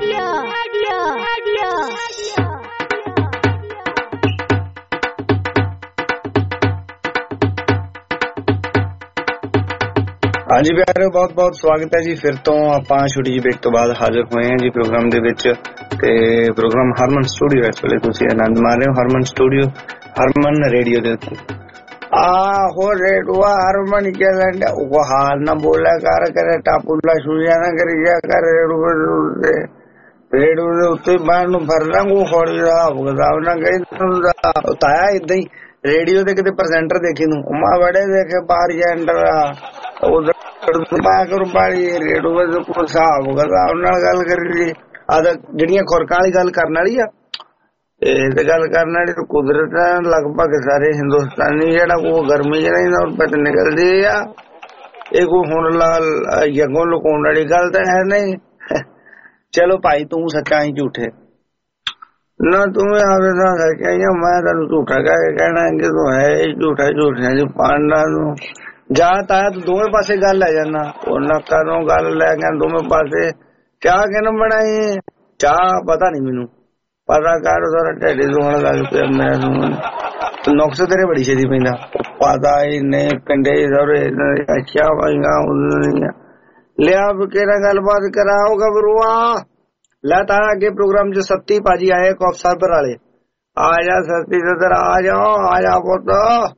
हाँ जी प्यारे, बहुत बहुत स्वागत है जी। फिर तो ਆਪਾਂ ਛੁੱਟੀ ਜੀ ਬ੍ਰੇਕ ਤੋਂ ਬਾਅਦ ਹਾਜ਼ਰ ਹੋਏ ਹਾਂ ਜੀ ਪ੍ਰੋਗਰਾਮ ਦੇ ਵਿੱਚ। ਤੇ ਪ੍ਰੋਗਰਾਮ ਹਰਮਨ ਸਟੂਡੀਓ ਇਸ ਵੇਲੇ ਤੁਸੀਂ ਆਨੰਦ ਮਾਣ ਰਹੇ ਹੋ। ਹਰਮਨ ਸਟੂਡੀਓ, ਹਰਮਨ ਰੇਡੀਓ ਦੇ ਉੱਤੇ। ਆਹੋ ਰੇਡੂਆ ਹਰਮਨ ਚੱਲਣ ਉਹ ਹਾਲ ਨਾ ਬੋਲਿਆ ਕਰ, ਕਰੇ ਟਾਪੂਲਾ ਸੁਣਿਆ ਨਾ ਕਰੀ ਜਾ ਕਰ। ਰੇਡੂ ਦੇ ਰੇਡੂ ਦੇ ਉੱਤੇ ਬਾਹਰ ਨੂੰ ਫਰਨਾ ਕੋ ਖੋੜੀ ਦਾ ਬਗਦਾਵ ਨਾ ਗਈ ਹੁੰਦਾ। ਤਾਇਆ ਇਦਾਂ ਹੀ ਰੇਡੀਓ ਦੇ ਕਿਤੇ ਪ੍ਰੈਜ਼ੈਂਟਰ ਦੇਖੇ ਨੂੰ ਉਮਾ ਬੜੇ ਦੇਖੇ ਬਾਹਰ ਜੈਂਟਰ ਉਧਰ ਕਰੋ ਬਾੜੀ ਰੇਡੂ ਵਿੱਚ ਕੋਈ ਹਿਸਾਬ ਕਰਦਾ ਉਹਨਾਂ ਨਾਲ ਗੱਲ ਕਰੀ। ਆ ਤਾਂ ਜਿਹੜੀਆਂ ਖੁਰਕਾਂ ਵਾਲੀ ਗੱਲ ਕਰਨ ਵਾਲੀ ਆ, ਇਹ ਤੇ ਗੱਲ ਕਰਨ ਵਾਲੀ ਤਾਂ ਕੁਦਰਤ ਲਗਭਗ ਸਾਰੇ ਹਿੰਦੁਸਤਾਨੀ ਜਿਹੜਾ ਕੋਈ ਗਰਮੀ ਚ ਨਹੀਂ ਔਰ ਪਤ ਨਿਕਲਦੀ ਆ। ਇਹ ਕੋਈ ਹੁਣ ਲਾਲ ਜਗੋਂ ਲੁਕਾਉਣ ਵਾਲੀ ਗੱਲ ਤਾਂ ਹੈ ਨਹੀਂ। ਚਲੋ ਭਾਈ ਤੂੰ ਸੱਚਾ ਹੀ ਝੂਠੇ ਨਾ, ਤੂੰ ਆਵੇ ਨਾ ਸੱਚਾ ਹੀ। ਮੈਂ ਤੈਨੂੰ ਝੂਠਾ ਕਹਿ ਕੇ ਕਹਿਣਾ ਕਿ ਤੂੰ ਹੈ ਝੂਠਾ ਝੂਠਿਆਂ ਚ ਪਾਣਾ ਨੂੰ ਜਾ ਤਾਇਆ ਤੂੰ ਦੋਵੇਂ ਪਾਸੇ ਗੱਲ ਲੈ ਜਾਣਾ। ਉਹਨਾਂ ਘਰੋਂ ਗੱਲ ਲੈ ਗਿਆ ਦੋਵੇਂ ਪਾਸੇ। ਚਾਹ ਕਿਹਨੂੰ ਬਣਾਈ? ਚਾਹ ਪਤਾ ਨੀ ਮੈਨੂੰ, ਪਤਾ ਕਰ ਸਾਰਾ ਢੇਡੇ ਦੁਖਣ ਲੱਗ ਪਿਆ ਮੈਨੂੰ। ਨੁਕਸ ਤੇਰੇ ਬੜੀ ਛੇਤੀ ਪੈਂਦਾ ਪਤਾ ਹੀ ਨਹੀਂ। ਪਿੰਡੇ ਸਹੁਰੇ ਅੱਛਾ ਪਾਈਆਂ ਲਿਆ ਕਿਹੜਾ ਗੱਲਬਾਤ ਕਰਾਓ ਗੱਭਰੂਆ। ਲੈ ਤਾਂ ਅੱਗੇ ਪ੍ਰੋਗਰਾਮ ਚ ਸੱਤੀ ਭਾਜੀ ਆਏ ਕੌਫ ਸਾਬਰ ਵਾਲੇ। ਆ ਜਾ ਸੱਤੀ ਸਦਰ ਆ ਜਾ, ਆ ਜਾ ਪੁੱਤ।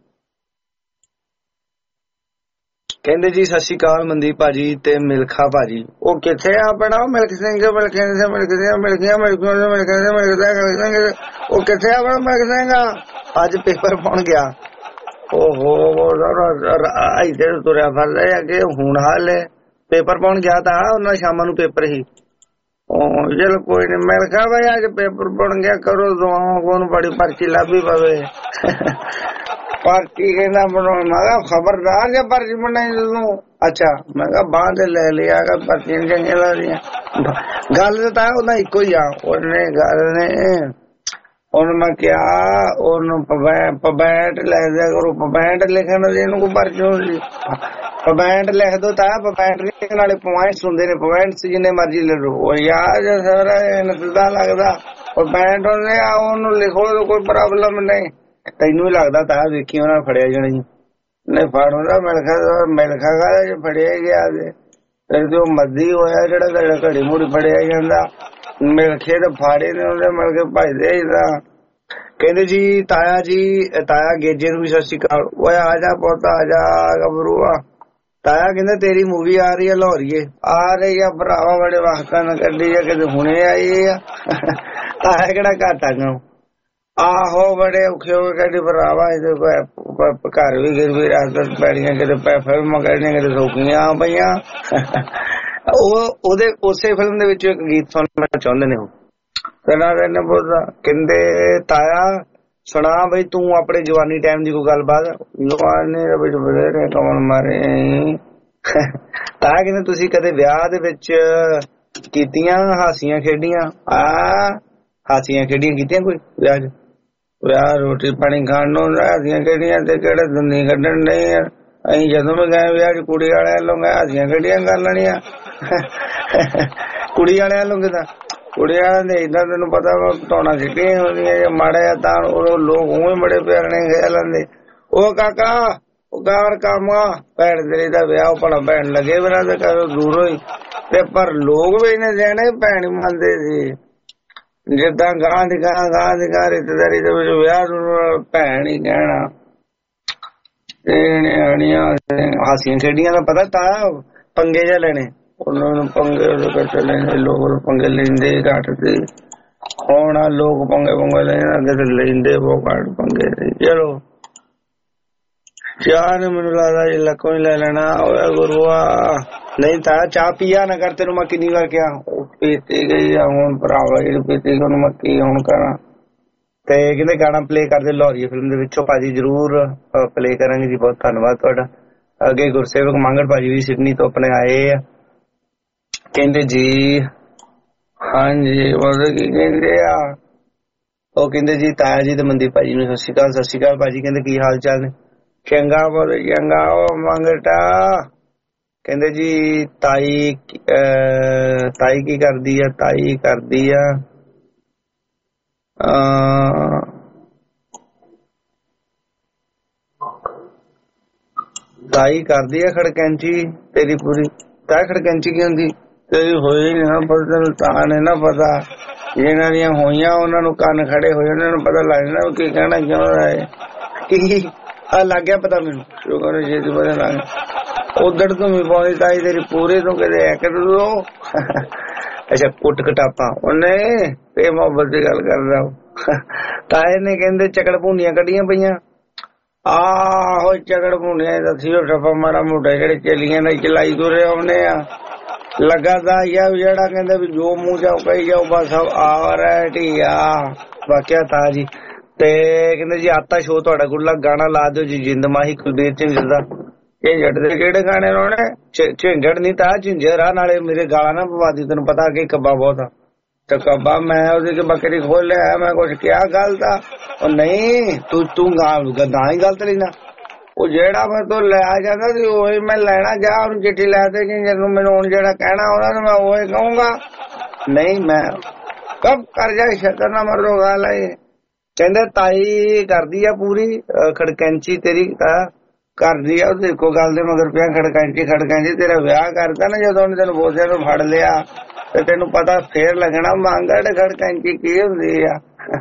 ਕਹਿੰਦੇ ਜੀ ਸਤਿ ਸ਼੍ਰੀ ਅਕਾਲ ਮਨਦੀਪ ਭਾਜੀ ਤੇ ਮਿਲਖਾ ਭਾਜੀ। ਉਹ ਕਿੱਥੇ ਆ ਆਪਣਾ ਮਿਲਖ ਸਿੰਘ? ਮਿਲਖ ਸਿੰਘ ਮਿਲਖ ਸਿੰਘ ਮਿਲਖੀਆਂ ਮਿਲਖੀਆਂ ਮਿਲਖ ਸਿੰਘ ਮਿਲਖਦਾ। ਉਹ ਕਿੱਥੇ ਆ ਆਪਣਾ ਮਿਲਖ ਸਿੰਘ? ਅੱਜ ਪੇਪਰ ਪਾਉਣ ਗਿਆ। ਓਹੋ ਇੱਥੇ ਤੁਰਿਆ ਫਿਰਦਾ ਅੱਗੇ ਹੁਣ ਹਾਲੇ ਪੇਪਰ ਪਾਉਣ ਗਿਆ ਤਾਂ ਉਹਨਾਂ ਸ਼ਾਮਾਂ ਨੂੰ ਪੇਪਰ ਸੀ। ਚਲ ਕੋਈ ਨੀ ਮਿਲਖਾ ਭਾਈ ਅੱਜ ਪੇਪਰ ਪਾਉਣ ਗਿਆ ਕਰੋ ਦੁਆਵਾਂ ਕੋਨ ਬੜੀ ਪਰਚੀ ਲੱਭੀ ਪਵੇ। ਪਾਰਟੀ ਕਹਿੰਦਾ ਬਣਾਉਣ। ਮੈਂ ਕਿਹਾ ਖਬਰਦਾਰ ਜੇ ਪਰਚੀ ਬਣਾਈ ਤੂੰ। ਅੱਛਾ ਮੈਂ ਕਿਹਾ ਬਾਂਹ ਤੇ ਲੈ ਲਿਆ ਪਰਚੀਆਂ ਚੰਗੀਆਂ ਲੱਗਦੀਆਂ। ਗੱਲ ਤਾਂ ਉਹਦਾ ਇੱਕੋ ਹੀ ਆ। ਉਹਨੇ ਗੱਲ ਨੇ ਉਹਨੂੰ ਮੈਂ ਕਿਹਾ ਉਹਨੂੰ ਪਬੈਂਟ ਲੈ ਦਿਆ ਕਰੋ। ਪਬੈਂਟ ਲਿਖਣ ਦੀ ਇਹਨੂੰ ਕੋਈ ਪਰਚੀ ਹੁੰਦੀ? ਪਬੈਂਟ ਲਿਖ ਦੋ ਤਾਂ ਪਬੈਂਟ ਲਿਖਣ ਵਾਲੇ ਪੁਆਇੰਟਸ ਹੁੰਦੇ ਨੇ। ਪੁਆਇੰਟਸ ਜਿੰਨੇ ਮਰਜ਼ੀ ਲੈ ਲਓ। ਉਹ ਯਾਰ ਸਾਰਾ ਨਸਦਾ ਲੱਗਦਾ ਪਬੈਂਟ ਉਹਨੇ ਆ ਉਹਨੂੰ ਲਿਖੋ ਕੋਈ ਪ੍ਰੋਬਲਮ ਨਹੀਂ। ਤੈਨੂੰ ਹੀ ਲੱਗਦਾ ਤਾਂ ਵੇਖੀ ਉਹਨਾਂ ਫੜਿਆ ਜਾਣਾ ਜੀ। ਨਹੀਂ ਫੜਦਾ ਮਿਲਖਾ ਮਿਲਖਾ ਗਾ ਫੜਿਆ ਗਿਆ ਫਿਰ ਜੋ ਮੱਦੀ ਹੋਇਆ ਜਿਹੜਾ ਤੁਹਾਡਾ ਘੜੀ ਮੁੜੀ ਫੜਿਆ ਜਾਂਦਾ। ਮਿਲਖੇ ਤਾਂ ਫਾੜੇ ਨੇ ਉਹਦੇ ਮਿਲ ਕੇ ਭਜਦੇ ਤਾਂ। ਕਹਿੰਦੇ ਜੀ ਤਾਇਆ ਜੀ ਤਾਇਆ ਗੇਜੇ ਨੂੰ ਵੀ ਸਤਿ ਸ਼੍ਰੀ ਅਕਾਲ। ਓਏ ਆ ਜਾ ਪੁੱਤ ਆ ਜਾ ਗੱਭਰੂਆ। ਤਾਇਆ ਕਹਿੰਦਾ ਤੇਰੀ ਮੂਵੀ ਆ ਰਹੀ ਆ ਲਾਹੌਰੀਏ। ਆ ਰਹੀ ਆ ਭਰਾਵਾ ਬੜੇ ਵਕਤਾਂ ਨਾਲ ਕੱਢੀ ਆ ਕਿਤੇ ਹੁਣੇ ਆਈ ਆ। ਤਾਇਆ ਕਿਹੜਾ ਘੱਟ ਆ ਗਾ। ਆਹੋ ਬੜੇ ਔਖੇ ਹੋ ਕੇ ਕਹਿੰਦੇ ਭਰਾਵਾ ਘਰ ਵੀ ਗਿਰਵੀ ਰਾਸਤ ਪੈੜੀਆਂ ਕਿਤੇ ਫਿਲਮਾਂ ਕੱਢਣੀਆਂ ਕਿਤੇ ਸੌਖੀਆਂ ਪਈਆਂ। ਉਹ ਉਹਦੇ ਉਸੇ ਫਿਲਮ ਦੇ ਵਿੱਚ ਇੱਕ ਗੀਤ ਸੁਣਨਾ ਚਾਹੁੰਦੇ ਨੇ। ਉਹ ਕਹਿੰਦਾ ਕਹਿੰਦੇ ਤਾਇਆ ਸੁਣਾ ਬਈ ਤੂੰ ਆਪਣੇ ਜਵਾਨੀ ਟਾਈਮ ਦੀ ਕੋਈ ਗੱਲਬਾਤ। ਜਵਾਨੀ ਦੇ ਵਿੱਚ ਬਥੇਰੇ ਕਮਲ ਮਾਰੇ ਤਾਂ ਕਹਿੰਦੇ ਤੁਸੀਂ ਕਦੇ ਵਿਆਹ ਦੇ ਵਿੱਚ ਕੀਤੀਆਂ ਹਾਸੀਆਂ ਖੇਡੀਆਂ? ਆ ਹਾਸੀਆਂ ਖੇਡੀਆਂ ਕੀਤੀਆਂ ਕੋਈ ਵਿਆਹ ਚ? ਵਿਆਹ ਰੋਟੀ ਪਾਣੀ ਖਾਣ ਨੂੰ ਹਾਸੀਆਂ ਖੇਡੀਆਂ ਤੇ ਕਿਹੜੇ ਦੰਦੀ ਕੱਢਣ ਨਹੀਂ ਯਾਰ। ਅਸੀਂ ਜਦੋਂ ਵੀ ਗਏ ਵਿਆਹ ਚ ਕੁੜੀ ਵਾਲਿਆਂ ਵੱਲੋਂ ਗਏ ਹਾਸੀਆਂ ਖੇਡੀਆਂ ਕਰ ਲੈਣੀਆਂ। ਕੁੜੀ ਵਾਲਿਆਂ ਵੱਲੋਂ ਕਿਦਾਂ? ਕੁੜੀ ਵਾਲਿਆਂ ਦੇ ਏਦਾਂ ਤੈਨੂੰ ਪਤਾ ਵਾ ਧੌਣਾ ਸਿੱਟੀਆਂ ਹੁੰਦੀਆਂ ਜੇ ਮਾੜੇ ਆ ਤਾਂ ਉਹ ਲੋਕ ਉਵੇਂ ਬੜੇ ਪਿਆਰ ਨੇ ਖੇਡ ਲੈਂਦੇ। ਉਹ ਕਾਕਾ ਉਹ ਗਾਰ ਕੰਮ ਭੈਣ ਤੇਰੀ ਦਾ ਵਿਆਹ ਭਲਾ ਭੈਣ ਲੱਗੇ ਬਣਾ ਤੇ ਕਰੋ ਦੂਰੋਂ ਹੀ ਤੇ ਪਰ ਲੋਕ ਵੀ ਇਹਨੇ ਦੇਣੇ ਭੈਣ ਮੰਨਦੇ ਸੀ। ਜਿੱਦਾਂ ਗਾਂ ਦੀ ਗਾਂ ਗਾਂ ਦੀ ਗਾਂ ਰਿਸ਼ਤੇਦਾਰੀ ਦੇ ਵਿੱਚ ਵਿਆਹ ਨੂੰ ਭੈਣ ਹੀ ਕਹਿਣਾ। ਹਾਸੀਆਂ ਖੇਡੀਆਂ ਦਾ ਪਤਾ ਤਾਂ ਪੰਗੇ ਜਿਹਾ ਲੈਣੇ ਉਹਨਾਂ ਨੂੰ ਪੰਗੇ ਉਹਦੇ ਲੈਣੇ ਲੋਕ ਪੰਗੇ ਲੈਂਦੇ ਘੱਟ ਤੇ ਹੁਣ ਲੋਕ ਪੰਗੇ ਪੰਗੇ ਲੈਣ ਅੱਗੇ ਤੇ ਲੈਂਦੇ ਬਹੁਤ ਘੱਟ ਪੰਗੇ। ਚਲੋ ਚਾਹ ਨੇ ਮੈਨੂੰ ਲੱਗਦਾ ਜੀ ਲੱਕੋਂ ਹੀ ਲੈ ਲੈਣਾ ਹੋਇਆ ਗੁਰੂਆ। ਨਹੀਂ ਤਾਂ ਚਾਹ ਪੀਆ ਨਾ ਕਰ ਤੈਨੂੰ ਮੈਂ ਕਿੰਨੀ ਵਾਰ ਕਿਹਾ। ਪੀਤੀ ਗਈ ਆ ਹੁਣ ਭਰਾਵਾ ਜਿਹੜੀ ਪੀਤੀ ਉਹਨੂੰ ਮੈਂ ਕੀ ਹੁਣ ਕਰਾਂ। ਤੇ ਕਹਿੰਦੇ ਗਾਣਾ ਪਲੇ ਕਰਦੇ ਲਾਹੌਰੀਆ ਫਿਲਮ ਦੇ ਵਿੱਚੋਂ ਭਾਜੀ ਜ਼ਰੂਰ ਪਲੇ ਕਰਾਂਗੇ ਜੀ। ਬਹੁਤ ਧੰਨਵਾਦ ਤੁਹਾਡਾ। ਅੱਗੇ ਗੁਰਸੇਵਕ ਮੰਗੜ ਭਾਜੀ ਵੀ ਸਿਡਨੀ ਤੋਂ ਆਪਣੇ ਆਏ ਆ। ਕਹਿੰਦੇ ਜੀ ਹਾਂਜੀ ਉਹ ਕੀ ਕਹਿੰਦੇ ਆ ਉਹ ਕਹਿੰਦੇ ਜੀ ਤਾਇਆ ਜੀ ਤੇ ਮਨਦੀਪ ਭਾਜੀ ਨੂੰ ਸਤਿ ਸ਼੍ਰੀ ਅਕਾਲ। ਸਤਿ ਸ਼੍ਰੀ ਅਕਾਲ ਭਾਜੀ। ਕਹਿੰਦੇ ਕੀ ਹਾਲ ਚਾਲ ਨੇ? ਚੰਗਾ ਬੋਲ ਚੰਗਾ ਉਹ ਮੰਗਟਾ। ਕਹਿੰਦੇ ਜੀ ਤਾਈ ਤਾਈ ਕੀ ਕਰਦੀ ਆ? ਤਾਈ ਕਰਦੀ ਆ ਤਾਈ ਕਰਦੀ ਆ ਖੜਕੈਂਚੀ ਤੇਰੀ ਪੂਰੀ। ਤਾਈ ਖੜਕੈਂਚੀ ਕੀ ਹੁੰਦੀ? ਤੇਰੀ ਹੋਈ ਨਾ ਪਤਾ ਤਾਂ ਨੇ ਨਾ ਪਤਾ ਜਿਹਨਾਂ ਦੀਆਂ ਹੋਈਆਂ ਉਹਨਾਂ ਨੂੰ ਕੰਨ ਖੜੇ ਹੋਏ ਉਹਨਾਂ ਨੂੰ ਪਤਾ ਲੱਗ ਜਾਣਾ ਕੀ ਕਹਿਣਾ ਚਾਹੁੰਦਾ ਹੈ। ਕੀ ਆ ਲੱਗ ਗਿਆ ਪਤਾ ਮੈਨੂੰ ਸ਼ੁਕਰ ਹੈ ਜੀ ਪਤਾ ਲੱਗ। ਉਧਰ ਤੋਂ ਵੀ ਪਾਉਂਦੀ ਤਾਈ ਤੇਰੀ ਪੂਰੇ ਤੋਂ ਕਦੇ ਐ ਕਰ ਦੋ। ਅੱਛਾ ਕੁੱਟ ਕਟਾਪਾ ਉਹਨੇ ਤੇ ਮੁਹੱਬਤ ਦੀ ਗੱਲ ਕਰਦਾ। ਤਾਏ ਨੇ ਕਹਿੰਦੇ ਚਕੜ ਭੂਨੀਆਂ ਕੱਢੀਆਂ ਪਈਆਂ। ਆਹੋ ਚਕੜ ਭੂਨੀਆਂ ਦੱਸਿਓ ਠੱਪਾ ਮਾੜਾ ਮੋਟਾ ਜਿਹੜੇ ਚਲੀਆਂ ਦਾ ਚਲਾਈ ਤੁਰੇ ਆਉਨੇ ਆ ਲੱਗਾ ਦਾ ਜਿਹੜਾ ਕਹਿੰਦੇ ਵੀ ਜੋ ਮੂੰਹ ਜਾਓ ਕਹੀ ਜਾਓ ਬਸ ਆ ਰਿਹਾ ਆ ਵਾਕਿਆ ਤਾਂ ਜੀ। ਤੇ ਕਹਿੰਦੇ ਜੀ ਆਤਾ ਸ਼ੋ ਤੁਹਾਡਾ ਗੁੱਲਾ ਗਾਣਾ ਲਾ ਦਿਓ ਜੀ ਜਿੰਦ ਮਾਹੀ ਕੁਲਦੀਪ ਝਿੰਜਰ ਦਾ। ਝਿੰਜੜ ਦੇ ਕਿਹੜੇ ਗਾਣੇ ਲਾਉਣੇ? ਝਿੰਜੜ ਨੀ ਤਾਂ ਝਿੰਜਰ ਆ। ਨਾਲੇ ਮੇਰੇ ਗਾਲਾਂ ਨਾ ਪਵਾ ਦੀ ਤੈਨੂੰ ਪਤਾ ਕਿ ਕੱਬਾ ਬਹੁਤ ਆ ਤੇ ਕੱਬਾ ਮੈਂ ਉਹਦੀ ਕਿ ਬੱਕਰੀ ਖੋਲ ਲਿਆ ਮੈਂ ਕੁਛ ਕਿਹਾ ਗੱਲ ਤਾਂ ਉਹ ਨਹੀਂ ਤੂੰ ਤੂੰ ਗਾਂ ਹੀ ਗਲਤ ਲੈਣਾ। ਉਹ ਜਿਹੜਾ ਮੈਂ ਤੋਂ ਲਿਆ ਜਾਂਦਾ ਸੀ ਉਹੀ ਮੈਂ ਲੈਣਾ। ਜਾ ਉਹਨੂੰ ਚਿੱਠੀ ਲੈ ਦੇ ਜਿਹਨੂੰ ਮੈਨੂੰ ਹੁਣ ਜਿਹੜਾ ਕਹਿਣਾ ਉਹਨਾਂ ਨੂੰ ਮੈਂ ਉਹੀ ਕਹੂੰਗਾ। ਨਹੀਂ ਮੈਂ ਕਬ ਕਰ ਜਾ ਸ਼ਕਰ ਨਾ ਮਰੋ ਗੱਲ ਹੈ। ਕਹਿੰਦੇ ਤਾਈ ਕਰਦੀ ਆ ਪੂਰੀ ਖੜਕੈਂਚੀ ਤੇਰੀ ਕਰਦੀ ਆ। ਉਹਦੇ ਇੱਕੋ ਗੱਲ ਦੇ ਮਗਰ ਪਿਆ ਖੜਕੈਂਚੀ ਖੜਕੈਂਚੀ। ਤੇਰਾ ਵਿਆਹ ਕਰਦਾ ਨਾ ਜਦੋਂ ਉਹਨੇ ਤੈਨੂੰ ਬੋਸਿਆਂ ਨੂੰ ਫੜ ਲਿਆ ਤੇ ਤੈਨੂੰ ਪਤਾ ਫੇਰ ਲੱਗਣਾ ਮੰਗੜ ਖੜਕੈਂਚੀ ਕੀ ਹੁੰਦੀ ਆ।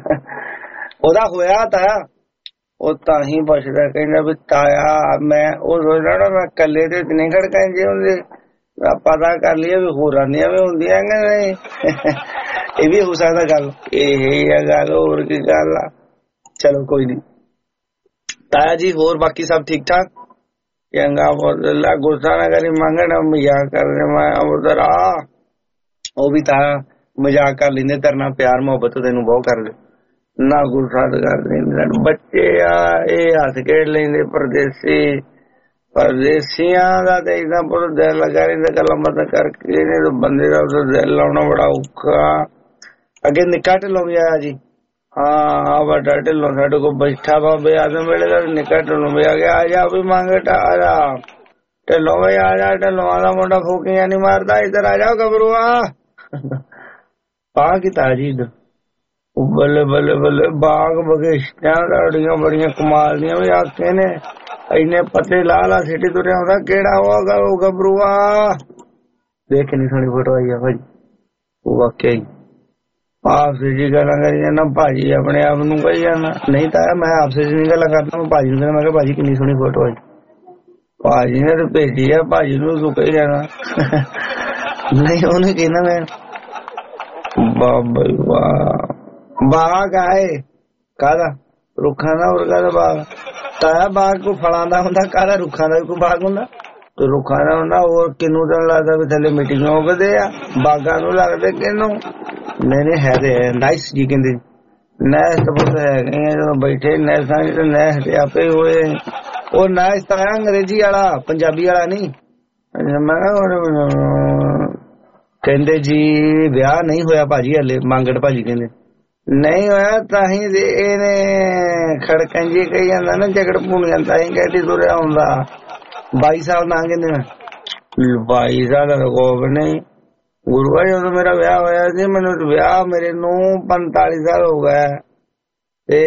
ਉਹਦਾ ਹੋਇਆ ਤਾਂ ਉਹ ਤਾਂ ਹੀ ਪੁੱਛਦਾ ਕਹਿੰਦਾ ਵੀ ਤਾਇਆ ਮੈਂ ਉਹ ਸੋਚਦਾ ਨਾ ਮੈਂ ਇਕੱਲੇ ਤੇ ਨਹੀਂ ਖੜਕੈਂਚੀ ਹੁੰਦੀ। ਪਤਾ ਕਰ ਲਿਆ ਵੀ ਹੋਰਾਂ ਦੀਆਂ ਵੀ ਹੁੰਦੀਆਂ ਕਿ ਨਹੀਂ। ਇਹ ਵੀ ਹੋ ਸਕਦਾ ਗੱਲ ਇਹ ਆ ਗੱਲ ਹੋਰ ਕੀ ਗੱਲ ਆ। ਚਲੋ ਕੋਈ ਨੀ ਤਾਇਆ ਜੀ ਹੋਰ ਬਾਕੀ ਸਭ ਠੀਕ ਠਾਕ? ਚੰਗਾ ਬੋਲਾ ਗੁੱਸਾ ਨਾ ਕਰੀ ਮੰਗਣਾ ਮਜ਼ਾਕ ਕਰਦੇ ਮੈਂ ਉਧਰ ਆ। ਉਹ ਵੀ ਤਾਂ ਮਜ਼ਾਕ ਕਰ ਲੈਂਦੇ ਤਰਨਾ ਪਿਆਰ ਮੁਹੱਬਤ ਤੈਨੂੰ ਬਹੁਤ ਕਰਦੇ ਨਾ ਗੁੱਸਾ ਕਰਦੇ। ਬੱਚੇ ਆ ਇਹ ਹੱਸ ਖੇਡ ਲੈਂਦੇ ਪਰਦੇਸੀ ਪਰਦੇਸੀਆਂ ਦਾ ਤੇ ਇਦਾਂ ਪੂਰਾ ਦਿਲ ਲੱਗਾ ਰਹਿੰਦਾ ਗੱਲਾਂ ਬਾਤਾਂ ਕਰਕੇ ਬੰਦੇ ਦਾ ਦਿਲ ਲਾਉਣਾ ਬੜਾ ਔਖਾ। ਅੱਗੇ ਨਿੱਕਾ ਢਿੱਲੋਂ ਵੀ ਆਇਆ ਜੀ। ਹਾਂ ਵੱਡਾ ਢਿੱਲੋਂ ਸਾਡੇ ਕੋਲ ਬੈਠਾ ਬਾਬੇ ਆਦਮ ਵੇਲੇ ਦਾ ਨਿੱਕਾ ਢਿੱਲੋਂ ਵੀ ਆ ਗਿਆ। ਆ ਜਾ ਵੀ ਮੰਗਟਾ ਆ ਜਾ ਢਿੱਲੋਂ ਵੀ ਆ ਜਾ। ਢਿੱਲੋਂ ਦਾ ਮੁੰਡਾ ਫੂਕੀਆਂ ਨੀ ਮਾਰਦਾ ਇੱਧਰ ਆ ਜਾ ਗੱਭਰੂਆ। ਪਾ ਕੀਤਾ ਜੀ ਬੱਲੇ ਬੱਲੇ ਬੱਲੇ ਬਾਗ ਬਗੀਚਿਆਂ ਤੁਹਾਡੀਆਂ ਬੜੀਆਂ ਕਮਾਲ ਦੀਆਂ ਵੀ ਆਖੇ ਨੇ ਇੰਨੇ ਪੱਤੇ ਲਾ ਲਾ ਸਿੱਟੀ ਤੁਰਿਆ ਹੁੰਦਾ ਕਿਹੜਾ ਹੋਗਾ ਉਹ ਗੱਭਰੂਆ। ਦੇਖ ਕਿੰਨੀ ਸੋਹਣੀ ਫੋਟੋ ਆਈ ਆ ਭਾਜੀ। ਉਹ ਵਾਕਿਆ ਹੀ ਆਪਸੇ ਜੀ ਗੱਲਾਂ ਕਰੀ ਜਾਂਦਾ ਭਾਜੀ ਆਪਣੇ ਆਪ ਨੂੰ ਕਹੀ ਜਾਂਦਾ। ਨਹੀਂ ਤਾਂ ਮੈਂ ਆਪਸੇ ਜੀ ਗੱਲਾਂ ਕਰਦਾ ਮੈਂ ਭਾਜੀ ਨੂੰ ਮੈਂ ਕਿਹਾ ਭਾਜੀ ਕਿੰਨੀ ਸੋਹਣੀ ਫੋਟੋ ਆਈ। ਭਾਜੀ ਨੇ ਤਾਂ ਭੇਜੀ ਆ ਭਾਜੀ ਨੂੰ ਤੂੰ ਕਹੀ ਜਾਣਾ। ਨਹੀਂ ਉਹਨੇ ਕਹਿੰਦਾ ਮੈਂ ਬਾਬਾ ਵਾਹ ਬਾਗ ਆਏ ਕਾਹਦਾ ਰੁੱਖਾਂ ਦਾ ਹੋਰ ਕਾਹਦਾ ਬਾਗ? ਤਾਇਆ ਬਾਗ ਕੋ ਫਲਾਂ ਦਾ ਹੁੰਦਾ ਕਾਹਦਾ ਰੁੱਖਾਂ ਦਾ ਵੀ ਕੋਈ ਬਾਗ ਹੁੰਦਾ ਤੇ ਰੁੱਖਾਂ ਦਾ ਹੁੰਦਾ ਹੋਰ ਕਿਹਨੂੰ ਤਾਂ ਲੱਗਦਾ ਵੀ ਥੱਲੇ ਮੀਟਿੰਗਾਂ ਉੱਗਦੇ ਆ ਬਾਗਾਂ ਨੂੰ ਲੱਗਦੇ ਕਿਹਨੂੰ? ਨਹੀਂ ਨਹੀਂ ਹੈ ਤੇ ਨਾਈਸ ਜੀ ਕਹਿੰਦੇ ਨੈਸ ਬਹੁਤ ਹੈਗੇ ਆ ਜਦੋਂ ਬੈਠੇ ਨੈਸਾਂ ਚ ਨੈਸ ਤੇ ਆਪੇ ਹੋਏ। ਉਹ ਨੈਸ ਤਾਂ ਅੰਗਰੇਜ਼ੀ ਵਾਲਾ, ਪੰਜਾਬੀ ਵਾਲਾ ਨਹੀਂ। ਮੈਂ ਕਹਿੰਦੇ ਜੀ ਵਿਆਹ ਨਹੀਂ ਹੋਇਆ ਭਾਜੀ ਹਲੇ। ਮੰਗੜ ਭਾਜੀ ਕਹਿੰਦੇ ਨਹੀਂ ਹੋਇਆ ਤਾਂ ਹੀ ਇਹਨੇ ਖੜਕਾਂ ਜੀ ਕਹੀ ਜਾਂਦਾ ਨਾ ਝਗੜ ਭੂਣੀਆਂ ਤਾਂ ਹੀ ਕਹਿੰਦੀ ਤੁਰਿਆ ਹੁੰਦਾ। ਬਾਈ ਸਾਲ ਨਾ ਕਹਿੰਦੇ ਮੈਂ ਬਾਈ ਸਾਲ ਰਗੋਬ ਨਹੀਂ ਗੁਰੂਆ ਜਦੋਂ ਮੇਰਾ ਵਿਆਹ ਹੋਇਆ ਸੀ ਮੈਨੂੰ ਵਿਆਹ ਮੇਰੇ ਨੂੰ ਪੰਤਾਲੀ ਸਾਲ ਹੋ ਗਿਆ ਤੇ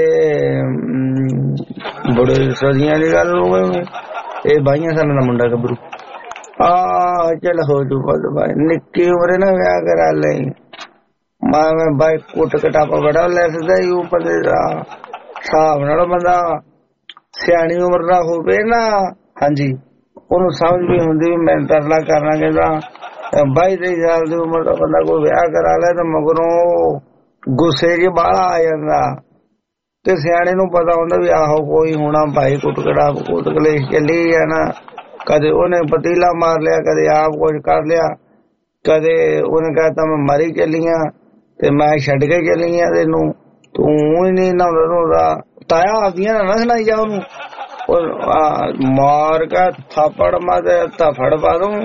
ਬੜੇ ਸਦੀਆਂ ਦੀ ਗੱਲ ਹੋ ਗਈ। ਇਹ ਬਾਈਆਂ ਸਾਲਾਂ ਦਾ ਮੁੰਡਾ ਗੱਭਰੂ ਆ ਚੱਲ ਹੋ ਜੂ ਬਸ ਬਾਈ ਨਿੱਕੀ ਉਮਰੇ ਨਾ ਵਿਆਹ ਕਰਾ ਲਈ। ਮੈਂ ਬਾਈ ਕੁੱਟ ਕਟਾਪਾ ਬੜਾ ਲੈ ਸਕਦਾ ਹੀ ਉਹ ਬੰਦੇ ਦਾ ਹਿਸਾਬ ਨਾਲ ਬੰਦਾ ਸਿਆਣੀ ਉਮਰ ਦਾ ਹੋਵੇ ਨਾ। ਹਾਂਜੀ ਉਹਨੂੰ ਸਮਝ ਵੀ ਹੁੰਦੀ ਵੀ ਮੈਂ ਤਰਲਾ ਕਰਨਾ ਕਹਿੰਦਾ ਬਾਈ ਤੇਈ ਸਾਲ ਦੀ ਉਮਰ ਦਾ ਬੰਦਾ ਕੋਈ ਵਿਆਹ ਕਰਾ ਲੈ ਤਾਂ ਮਗਰੋਂ ਗੁੱਸੇ ਚ ਬਾਹਲਾ ਆ ਜਾਂਦਾ ਤੇ ਸਿਆਣੇ ਨੂੰ ਪਤਾ ਹੁੰਦਾ ਵੀ ਆਹੋ ਕੋਈ ਹੋਣਾ ਭਾਈ ਕੁੱਟ ਕਟਾਪ ਕੁੱਟ ਕਲੇਸ਼ ਚੱਲੀ ਜਾਣਾ। ਕਦੇ ਉਹਨੇ ਪਤੀਲਾ ਮਾਰ ਲਿਆ, ਕਦੇ ਆਪ ਕੁਝ ਕਰ ਲਿਆ, ਕਦੇ ਉਹਨੇ ਕਹਿਤਾ ਮੈਂ ਮਾਰੀ ਚੱਲੀਆਂ ਤੇ ਮੈਂ ਛੱਡ ਕੇ ਚੱਲੀਆਂ ਤੈਨੂੰ ਤੂੰ ਹੀ ਨਹੀਂ ਨਹਾਉਂਦਾ ਨਹਾਉਂਦਾ। ਤਾਇਆ ਆਪਦੀਆਂ ਨਾ ਸੁਣਾਈ ਜਾ ਉਹਨੂੰ ਮਾਰ ਕੇ ਥਾਪੜ ਮਾਰ ਧਫੜ ਪਾ ਦੂੰ।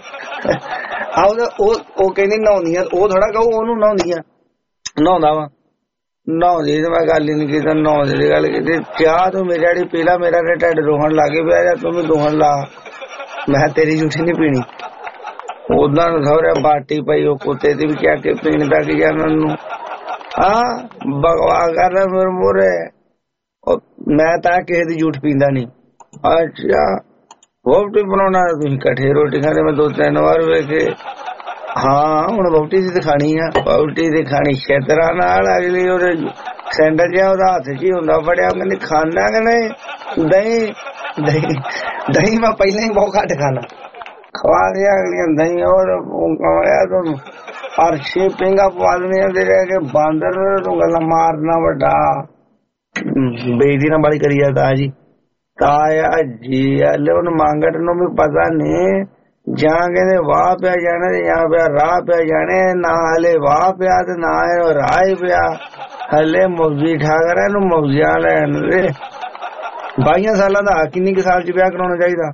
ਉਹ ਕਹਿੰਦੀ ਨਹਾਉਂਦੀਆਂ ਉਹ ਥੋੜਾ ਕਹੂ ਉਹਨੂੰ ਨਹਾਉਂਦੀਆਂ ਨਹਾਉਂਦਾ ਵਾ ਨਹਾਉਂਦੀ ਤੇ ਮੈਂ ਗੱਲ ਹੀ ਨੀ ਕੀਤੀ। ਨਹਾਉਂਦੇ ਦੀ ਗੱਲ ਕੀਤੀ ਚਾਹ ਤੂੰ ਮੇਰੀ ਜਿਹੜੀ ਪੀ ਲਾ ਮੇਰਾ ਤੇ ਢਿੱਡ ਰੋਹਣ ਲੱਗ ਪਿਆ ਜਾਂ ਤੂੰ ਵੀ ਰੋਹਣ ਲਾ। ਮੈਂ ਤੇਰੀ ਜੂਠੀ ਨੀ ਪੀਣੀ। ਉਦਾਂ ਸਹੁਰੇ ਬਾਟੀ ਪਈ ਉਹ ਕੁੱਤੇ ਦੀ ਵੀ ਕਿਹਾ ਕੇ ਪੀਣ ਦਾ ਕੀ ਜਾਣਾ ਉਹਨੂੰ ਹਾਂ ਬਕਵਾਸ ਕਰਦਾ ਮੇਰੇ ਮੂਹਰੇ। ਮੈਂ ਤਾਂ ਕਿਸੇ ਦੀ ਜੂਠ ਪੀਂਦਾ ਨੀ। ਅੱਛਾ ਵੋਟੀ ਬਣਾਉਣਾ ਤੁਸੀਂ ਇਕੱਠੇ ਰੋਟੀ ਖਾਂਦੇ ਮੈਂ ਦੋ ਤਿੰਨ ਵਾਰ ਵੇਖੇ। ਹਾਂ ਹੁਣ ਵੋਟੀ ਦੀ ਦਿਖਾਣੀ ਆ ਵੋਟੀ ਦੀ ਖਾਣੀ ਛੇਤਰਾ ਨਾਲ ਅਗਲੀ ਉਹਦੇ ਸੈਂਡਲ ਜਿਹਾ ਉਹਦਾ ਹੱਥ ਚ ਹੀ ਹੁੰਦਾ ਫੜਿਆ ਕਹਿੰਦੀ ਖਾਣਾ ਕਿ ਨਹੀਂ ਦਹੀਂ ਦਹੀਂ ਦਹੀਂ ਮੈਂ ਪਹਿਲਾਂ ਹੀ ਬਹੁਤ ਘੱਟ ਖਾਣਾ ਖਵਾ ਦਿਆ ਅਗਲੀਆਂ ਦਹੀਂ ਔਰ ਕਮਾਇਆ ਤੁਹਾਨੂੰ ਅਰਸ਼ੀ ਪਿੰਗਾ ਪਵਾ ਦਿੰਦੀਆਂ ਦੇ ਰਹਿ ਕੇ ਬਾਂਦਰ ਤੂੰ ਗੱਲਾਂ ਮਾਰਨਾ ਵੱਡਾ ਬੇਇੱਜ਼ਤੀ ਨਾਲ ਬੜੀ ਕਰੀ ਜਾਂਦਾ ਜੀ ਤਾਇਆ ਜੀ ਹਲੇ ਉਹਨੂੰ ਮੰਗਟ ਨੂੰ ਵੀ ਪਤਾ ਨਹੀਂ ਜਾਂ ਕਹਿੰਦੇ ਵਾਹ ਪਿਆ ਜਾਣਾ ਤੇ ਜਾਂ ਪਿਆ ਰਾਹ ਪਿਆ ਜਾਣੇ ਨਾ ਹਲੇ ਵਾਹ ਪਿਆ ਤੇ ਨਾ ਰਾਹ ਹੀ ਪਿਆ ਹਲੇ ਮੌਜੀ ਠਾਕਰਾ ਨੂੰ ਮੌਜੀਆਂ ਲੈਣ ਦੇ। ਬਾਈਆਂ ਸਾਲਾਂ ਦਾ ਕਿੰਨੀ ਕੁ ਸਾਲ ਚ ਵਿਆਹ ਕਰਾਉਣਾ ਚਾਹੀਦਾ?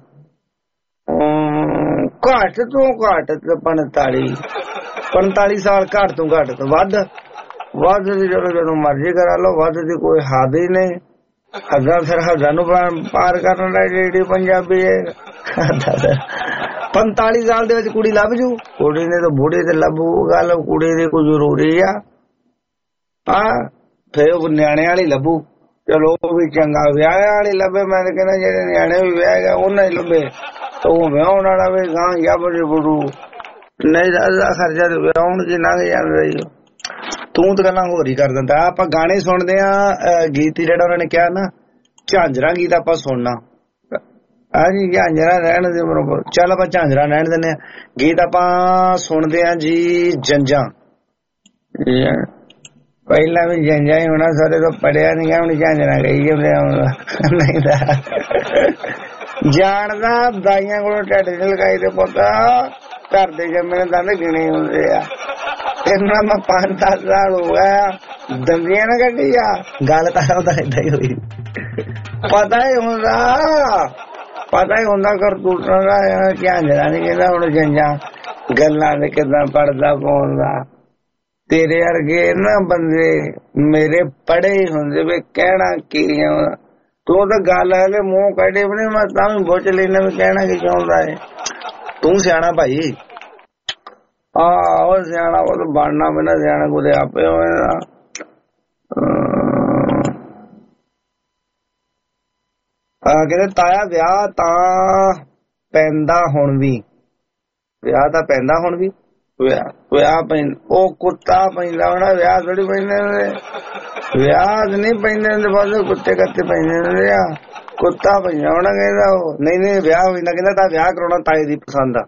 ਘੱਟ ਤੋਂ ਘੱਟ ਪੰਤਾਲੀ ਪੰਤਾਲੀ ਸਾਲ ਘੱਟ ਤੋਂ ਘੱਟ ਤੋਂ ਵੱਧ ਵੱਧ ਦੀ ਜਦੋਂ ਜਦੋਂ ਮਰਜ਼ੀ ਕਰਾ ਲਓ ਵੱਧ ਦੀ ਕੋਈ ਹੱਦ ਹੀ ਨਹੀਂ। ਹਜ਼ਾਰ ਸਰਹੱਦਾਂ ਨੂੰ ਪਾਰ ਕਰਨ ਦਾ ਜਿਹੜੀ ਪੰਜਾਬੀ ਹੈ ਪੰਤਾਲੀ ਸਾਲ ਦੇ ਵਿੱਚ ਕੁੜੀ ਲੱਭ ਜੂ। ਕੁੜੀ ਨੇ ਤਾਂ ਬੁੜੇ ਤੇ ਲੱਭੂ ਗੱਲ ਕੁੜੀ ਦੀ ਕੋਈ ਜ਼ਰੂਰੀ ਆ ਹਾਂ ਫੇਰ ਉਹ ਨਿਆਣੇ ਵਾਲੀ ਲੱਭੂ ਚਲੋ ਉਹ ਵੀ ਚੰਗਾ ਵਿਆਹ ਵਾਲੀ ਲੱਭੇ। ਮੈਂ ਤਾਂ ਕਹਿੰਦਾ ਜਿਹੜੇ ਨਿਆਣੇ ਵੀ ਵਿਆਹ ਗਿਆ ਉਹਨਾਂ ਹੀ ਲੱਭੇ ਉਹ ਵਿਆਹੁਣ ਵਾਲਾ ਵੀ ਗਾਂ ਜਾਂ ਬੜੇ ਬੜੂ ਨਹੀਂ ਦਾ ਖਰਚਾ ਤੇ ਵਿਆਹੁਣ ਚ ਲੰਘ ਜਾਂਦਾ ਜੀ। ਤੂੰ ਤਾਂ ਗੱਲਾਂ ਹੋਰ ਹੀ ਕਰ ਦਿੰਦਾ। ਆਪਾਂ ਗਾਣੇ ਸੁਣਦੇ ਆ ਗੀਤ ਜਿਹੜਾ ਉਹਨਾਂ ਨੇ ਕਿਹਾ ਨਾ ਝਾਂਜਰਾ ਗੀਤ ਆਪਾਂ ਸੁਣਨਾ ਹਾਂਜੀ ਝਾਂਜਰਾ ਰਹਿਣ ਦੇ ਬਰੋਬਰ ਚੱਲ ਆਪਾਂ ਝਾਂਜਰਾ ਰਹਿਣ ਦਿੰਦੇ ਆ। ਗੀਤ ਆਪਾਂ ਸੁਣਦੇ ਆ ਜੀ ਜੰਜਾਂ ਪਹਿਲਾਂ ਵੀ ਜੰਜਾਂ ਹੀ ਹੋਣਾ ਸਾਰੇ ਤੋਂ ਪੜਿਆ ਨੀ ਗਿਆ ਹੁਣ ਝਾਂਜਰਾ ਗਈ ਨਹੀਂ ਤਾਂ ਜਾਣਦਾ ਦਾਈਆਂ ਕੋਲੋਂ ਢੱਡ ਚ ਲਗਾਈ ਤੇ ਪਤਾ ਘਰ ਦੇ ਜੰਮੇ ਦੰਦ ਗਿਣੇ ਹੁੰਦੇ ਆ। ਇਹਨਾਂ ਮੈਂ ਪੰਜ ਦਸ ਸਾਲ ਹੋ ਗਿਆ ਦੰਦੀਆਂ ਨਾ ਕੱਢੀ ਆ ਗੱਲ ਤਾਂ ਉਹਦਾ ਏਦਾਂ ਹੀ ਹੋਈ ਪਤਾ ਹੀ ਹੁੰਦਾ ਪਤਾ ਹੀ ਹੁੰਦਾ ਕਰਤੂਤਾਂ ਦਾ ਝਾਂਜਰਾ ਨੀ ਕਹਿੰਦਾ ਹੁਣ ਜੰਜਾਂ ਗੱਲਾਂ ਦੇ ਕਿੱਦਾਂ ਪੜਦਾ ਪਾਉਂਦਾ। ਤੇਰੇ ਵਰਗੇ ਨਾ ਬੰਦੇ ਮੇਰੇ ਪੜੇ ਹੀ ਹੁੰਦੇ ਵੀ ਕਹਿਣਾ ਕੀ ਤੂੰ ਤਾਂ ਗੱਲ ਹੈ ਕਿ ਮੂੰਹ ਕੱਢੇ ਬਣੇ ਮੈਂ ਤਾਂ ਵੀ ਬੁੱਝ ਲੈਣਾ ਵੀ ਕਹਿਣਾ ਕੀ ਚਾਹੁੰਦਾ ਹੈ। ਤੂੰ ਸਿਆਣਾ ਭਾਈ ਆਹ ਉਹ ਸਿਆਣਾ ਉਹ ਤਾਂ ਬਣਨਾ ਪੈਣਾ ਸਿਆਣਾ ਕੁਦੇ ਆਪੇ ਹੋਏ ਨਾ। ਕਹਿੰਦੇ ਤਾਇਆ ਵਿਆਹ ਤਾਂ ਪੈਂਦਾ ਹੁਣ ਵੀ ਵਿਆਹ ਤਾਂ ਪੈਂਦਾ ਹੁਣ ਵੀ ਵਿਆਹ ਵਿਆਹ ਪੈਂਦਾ ਉਹ ਕੁੱਤਾ ਪੈਂਦਾ ਹੋਣਾ ਵਿਆਹ ਥੋੜੀ ਪੈਂਦੇ ਵਿਆਹ ਨਹੀਂ ਪੈਂਦੇ ਹੁੰਦੇ ਬਸ ਕੁੱਤੇ ਕੱਤੇ ਪੈਂਦੇ ਹੁੰਦੇ ਆ ਕੁੱਤਾ ਪੈਂਦਾ ਹੋਣਾ ਕਹਿੰਦਾ ਉਹ ਨਹੀਂ ਨਹੀਂ ਵਿਆਹ ਪੈਂਦਾ ਕਹਿੰਦਾ ਤਾਂ ਵਿਆਹ ਕਰਾਉਣਾ ਤਾਏ ਦੀ ਪਸੰਦ ਆ।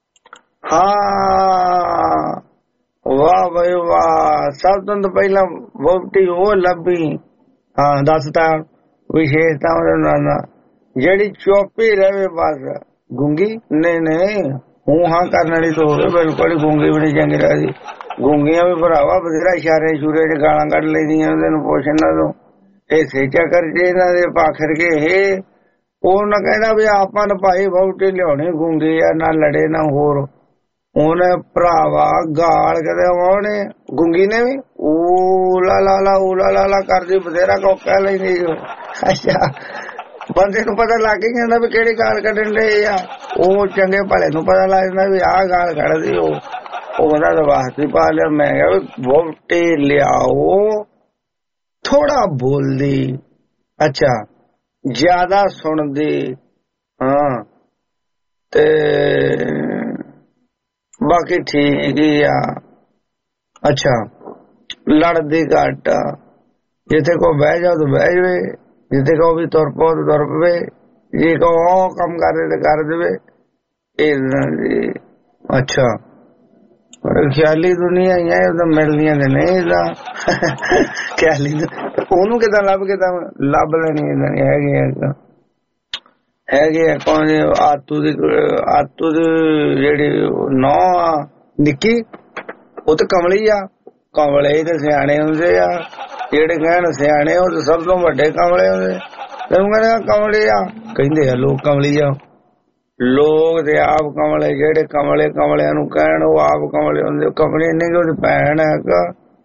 ਹਾਂ ਵਾਹ ਬਈ ਵਾਹ ਸਭ ਤੋਂ ਪਹਿਲਾਂ ਵੋਟੀ ਉਹ ਲੱਭੀ ਹਾਂ ਦੱਸਤਾ ਵਿਸ਼ੇਸ਼ਤਾ ਉਹਦਾ ਜਿਹੜੀ ਚੁੱਪ ਹੀ ਰਹੇ ਬਸ ਗੁੰਗੀ ਨਹੀਂ ਨਹੀਂ ਹੂੰ ਹਾਂ ਕਰਨ ਵਾਲੀ ਤਾਂ ਹੋਵੇ ਬਿਲਕੁਲ ਹੀ ਗੁੰਗੀ ਵੀ ਨਹੀਂ ਚੰਗੀ ਲੱਗਦੀ ਗੂੰਗੀਆਂ ਵੀ ਭਰਾਵਾ ਬਥੇਰਾ ਇਸ਼ਾਰੇ ਸ਼ੂਰੇ ਚ ਗਾਲਾਂ ਕੱਢ ਲੈਂਦੀਆਂ ਉਹਦੇ ਨੂੰ ਪੁੱਛ ਇਹਨਾਂ ਤੋਂ ਇਹ ਸੇਚਾ ਕਰ ਜੇ ਇਹਨਾਂ ਦੇ ਪਾਖਰ ਕੇ ਇਹ ਉਹ ਨਾ ਕਹਿੰਦਾ ਵੀ ਆਪਾਂ ਨੂੰ ਭਾਈ ਵਹੁਟੀ ਲਿਆਉਣੀ ਗੂੰਗੀ ਆ ਨਾ ਲੜੇ ਨਾ ਹੋਰ ਉਹਨੇ ਭਰਾਵਾ ਗਾਲ ਕਦੇ ਉਹਨੇ ਗੂੰਗੀ ਨੇ ਵੀ ਓ ਲਾ ਲਾ ਲਾ ਓ ਲਾ ਲਾ ਲਾ ਕਰਦੀ ਬਥੇਰਾ ਕੋ ਕਹਿ ਲੈਂਦੀ। ਅੱਛਾ ਬੰਦੇ ਨੂੰ ਪਤਾ ਲੱਗ ਹੀ ਜਾਂਦਾ ਵੀ ਕਿਹੜੀ ਗਾਲ ਕੱਢਣ ਦੇ ਆ ਉਹ ਚੰਗੇ ਭਲੇ ਨੂੰ ਪਤਾ ਲੱਗ ਜਾਂਦਾ ਵੀ ਆਹ ਗਾਲ ਕੱਢਦੀ ਉਹ ਉਹਦਾ ਤਾਂ ਵਾਸਤੇ ਪਾ ਲਿਆ। ਮੈਂ ਕਿਹਾ ਵੀ ਵਹੁਟੀ ਲਿਆਓ ਥੋੜਾ ਬੋਲਦੀ ਅੱਛਾ ਜ਼ਿਆਦਾ ਸੁਣਦੀ ਹਾਂ ਤੇ ਬਾਕੀ ਠੀਕ ਹੀ ਆ। ਅੱਛਾ ਲੜਦੀ ਘੱਟ ਜਿੱਥੇ ਕੋ ਬਹਿ ਜਾਓ ਤਾਂ ਬਹਿ ਜਾਵੇ ਜਿੱਥੇ ਕਹੋ ਵੀ ਤੁਰ ਪਓ ਤਾਂ ਤੁਰ ਪਵੇ ਜੇ ਕਹੋ ਉਹ ਕੰਮ ਕਰਦੇ ਤੇ ਕਰ ਦੇਵੇ ਇਹ। ਅੱਛਾ ਖਿਆਲੀ ਦੁਨੀਆ ਹੀ ਹੈ ਤਾਂ ਮਿਲਦੀਆਂ ਤੇ ਨਹੀਂ ਏਦਾਂ ਖਿਆਲੀ ਉਹਨੂੰ ਕਿੱਦਾਂ ਲੱਭ ਕਿੱਦਾਂ ਲੱਭ ਲੈਣੀ ਏਦਾਂ ਹੈਗੇ ਆ ਹੈਗੇ ਆ ਕੌਣ ਆਤੂ ਦੀ ਆਤੂ ਦੀ ਜਿਹੜੀ ਨੌ ਆ ਨਿੱਕੀ ਉਹ ਤਾਂ ਕਮਲੀ ਆ। ਕਮਲੇ ਤੇ ਸਿਆਣੇ ਹੁੰਦੇ ਆ ਜਿਹੜੇ ਕਹਿਣ ਸਿਆਣੇ ਉਹ ਤਾਂ ਸਭ ਤੋਂ ਵੱਡੇ ਕਮਲੇ ਹੁੰਦੇ ਤੈਨੂੰ ਕਹਿੰਦੇ ਕਮਲੇ ਆ ਕਹਿੰਦੇ ਆ ਲੋਕ ਕਮਲੀ ਆ ਲੋਕ ਤੇ ਆਪ ਕਮਲੇ ਜਿਹੜੇ ਕਮਲੇ ਕਮਲਿਆਂ ਨੂੰ ਕਹਿਣ ਉਹ ਆਪ ਕਮਲੇ ਹੁੰਦੇ। ਕਮਲੇ ਨੇ ਕਿ ਉਹਦੀ ਭੈਣ ਹੈ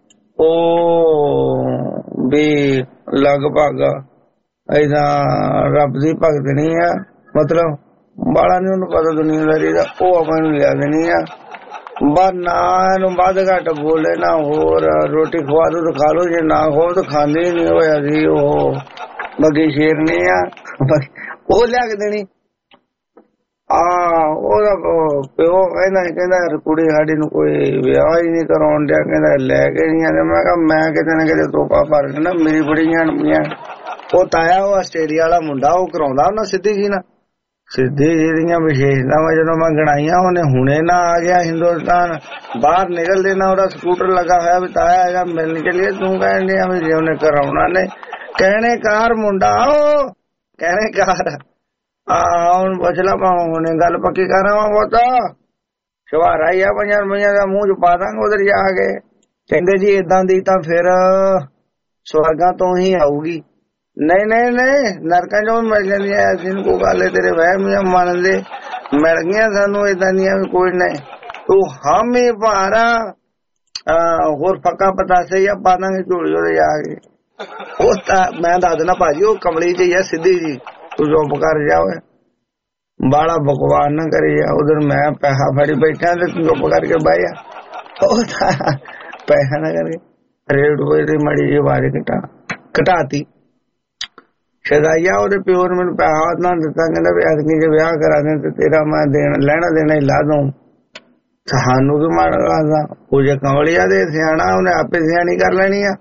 ਉਹ ਵੀ ਲਗਭਗ ਏਦਾਂ ਰੱਬ ਦੀ ਭਗਤ ਨਹੀਂ ਆ ਮਤਲਬ ਬਾਲਾ ਨੀ ਉਹਨੂੰ ਪਤਾ ਦੁਨੀਆਦਾਰੀ ਦਾ ਉਹ ਆਪਾਂ ਨੂੰ ਲਿਆ ਦੇਣੀ ਆ ਬਸ ਨਾ ਇਹਨੂੰ ਵੱਧ ਘੱਟ ਬੋਲੇ ਨਾ ਹੋਰ ਰੋਟੀ ਖਵਾ ਦੋ ਤਾਂ ਖਾ ਲੋ ਜੇ ਨਾ ਖਵਾਓ ਤਾਂ ਖਾਂਦੇ ਹੀ ਨੀ ਹੋਇਆ ਸੀ ਉਹ ਬੱਗੀ ਸ਼ੇਰਨੀ ਆ ਉਹ ਲਿਆ ਕੇ ਦੇਣੀ ਆ ਉਹਦਾ ਪਿਓ ਕਹਿੰਦਾ ਕਹਿੰਦਾ ਕੁੜੀ ਸਾਡੀ ਨੂੰ ਕੋਈ ਵਿਆਹ ਹੀ ਨਹੀਂ ਕਰਾਉਣ ਡਿਆ ਕਹਿੰਦਾ ਲੈ ਕੇ ਨਹੀਂ ਆਉਂਦੇ। ਮੈਂ ਕਿਹਾ ਮੈਂ ਕਿਤੇ ਨਾ ਕਿਤੇ ਤੋਪਾ ਭਰ ਕੇ ਨਾ ਮੇਰੀ ਬੜੀ ਜਾਣਦੀਆਂ ਉਹ ਤਾਇਆ ਉਹ ਆਸਟ੍ਰੇਲੀਆ ਵਾਲਾ ਮੁੰਡਾ ਉਹ ਕਰਾਉਂਦਾ ਉਹਨਾਂ ਸਿੱਧੀ ਜੀ ਨਾ ਸਿੱਧੀ ਜੀ ਦੀਆਂ ਵਿਸ਼ੇਸ਼ਤਾਵਾਂ ਜਦੋਂ ਮੈਂ ਗਣਾਈਆਂ ਉਹਨੇ ਹੁਣੇ ਨਾ ਆ ਗਿਆ ਹਿੰਦੁਸਤਾਨ ਬਾਹਰ ਨਿਕਲਦੇ ਨਾ ਉਹਦਾ ਸਕੂਟਰ ਲੱਗਾ ਹੋਇਆ ਵੀ ਤਾਇਆ ਹੈਗਾ ਮਿਲਣ ਕੇ ਲਈ ਤੂੰ ਕਹਿਣ ਡਿਆ ਵੀ ਜੇ ਉਹਨੇ ਕਰਾਉਣਾ ਨੇ ਕਹਿਣੇ ਕਾਰ ਮੁੰਡਾ ਉਹ ਕਹਿਣੇ ਕਾਰ ਆ ਹੁਣ ਪੁੱਛ ਲਾ ਹੁਣੇ ਗੱਲ ਪੱਕੀ ਕਰਾਂ ਬਹੁਤਾ ਸ਼ਵਾਰਾ ਹੀ ਆ ਪੰਜਾਂ ਰੁਪਈਆਂ ਦਾ ਮੂੰਹ ਚ ਪਾ ਦਾਂਗੇ ਉਧਰ ਜਾ ਕੇ ਕਹਿੰਦੇ ਜੀ ਏਦਾਂ ਦੀ ਤਾਂ ਫਿਰ ਸਵਰਗਾਂ ਤੋਂ ਹੀ ਆਊਗੀ। ਨਹੀਂ ਨਹੀਂ ਨਹੀਂ ਨਰਕਾਂ ਚੋਂ ਮਿਲ ਜਾਂਦੀਆਂ ਜਿਨ ਕੋ ਗੱਲ ਤੇਰੇ ਵਹਿਮੀਆਂ ਮੰਨਦੇ ਮਿਲ ਗਈਆਂ ਸਾਨੂੰ ਏਦਾਂ ਦੀਆਂ ਵੀ ਕੋਈ ਨਹੀਂ ਤੂੰ ਹਾਮੀ ਭਾਰਾ ਹੋਰ ਫੱਕਾ ਪਤਾਸੇ ਜਾਂ ਪਾ ਦਾਂਗੇ ਝੋਲੀ ਉਹਦੇ ਜਾ ਕੇ ਉਹ ਤਾਂ ਮੈਂ ਦੱਸ ਦੇਣਾ ਭਾਜੀ ਉਹ ਕਮਲੀ ਜੀ ਆ ਸਿੱਧੀ ਜੀ ਤੂੰ ਚੁੱਪ ਕਰ ਜਾ ਓਏ ਬਾਲਾ ਬਕਵਾਸ ਨਾ ਕਰੀ ਜਾ ਉਧਰ ਮੈਂ ਪੈਸਾ ਫੜੀ ਬੈਠਾ ਤੇ ਤੂੰ ਚੁੱਪ ਕਰਕੇ ਬਹਿ ਜਾ ਉਹ ਤਾਂ ਪੈਸਾ ਨਾ ਕਰਕੇ ਰੇਟ ਹੋਏ ਤੇ ਮੜੀ ਜੀ ਆਵਾਜ਼ ਘਟਾ ਘਟਾਤੀ ਸ਼ਦਾਈਆ ਉਹਦੇ ਪਿਓ ਨੇ ਮੈਨੂੰ ਪੈਸਾ ਨਾ ਦਿੱਤਾ ਕਹਿੰਦਾ ਵੀ ਐਤਕੀ ਜੇ ਵਿਆਹ ਕਰਾ ਦੇ ਤੇ ਤੇਰਾ ਮੈਂ ਦੇਣ ਲੈਣਾ ਦੇਣਾ ਹੀ ਲਾ ਦੂੰ ਸਾਨੂੰ ਕੀ ਮਾੜਾ ਲੱਗਦਾ ਉਹ ਜੇ ਕਮਲੀਆ ਦੇ ਸਿਆਣਾ ਉਹਨੇ ਆਪੇ ਸਿਆਣੀ ਕਰ ਲੈਣੀ ਆ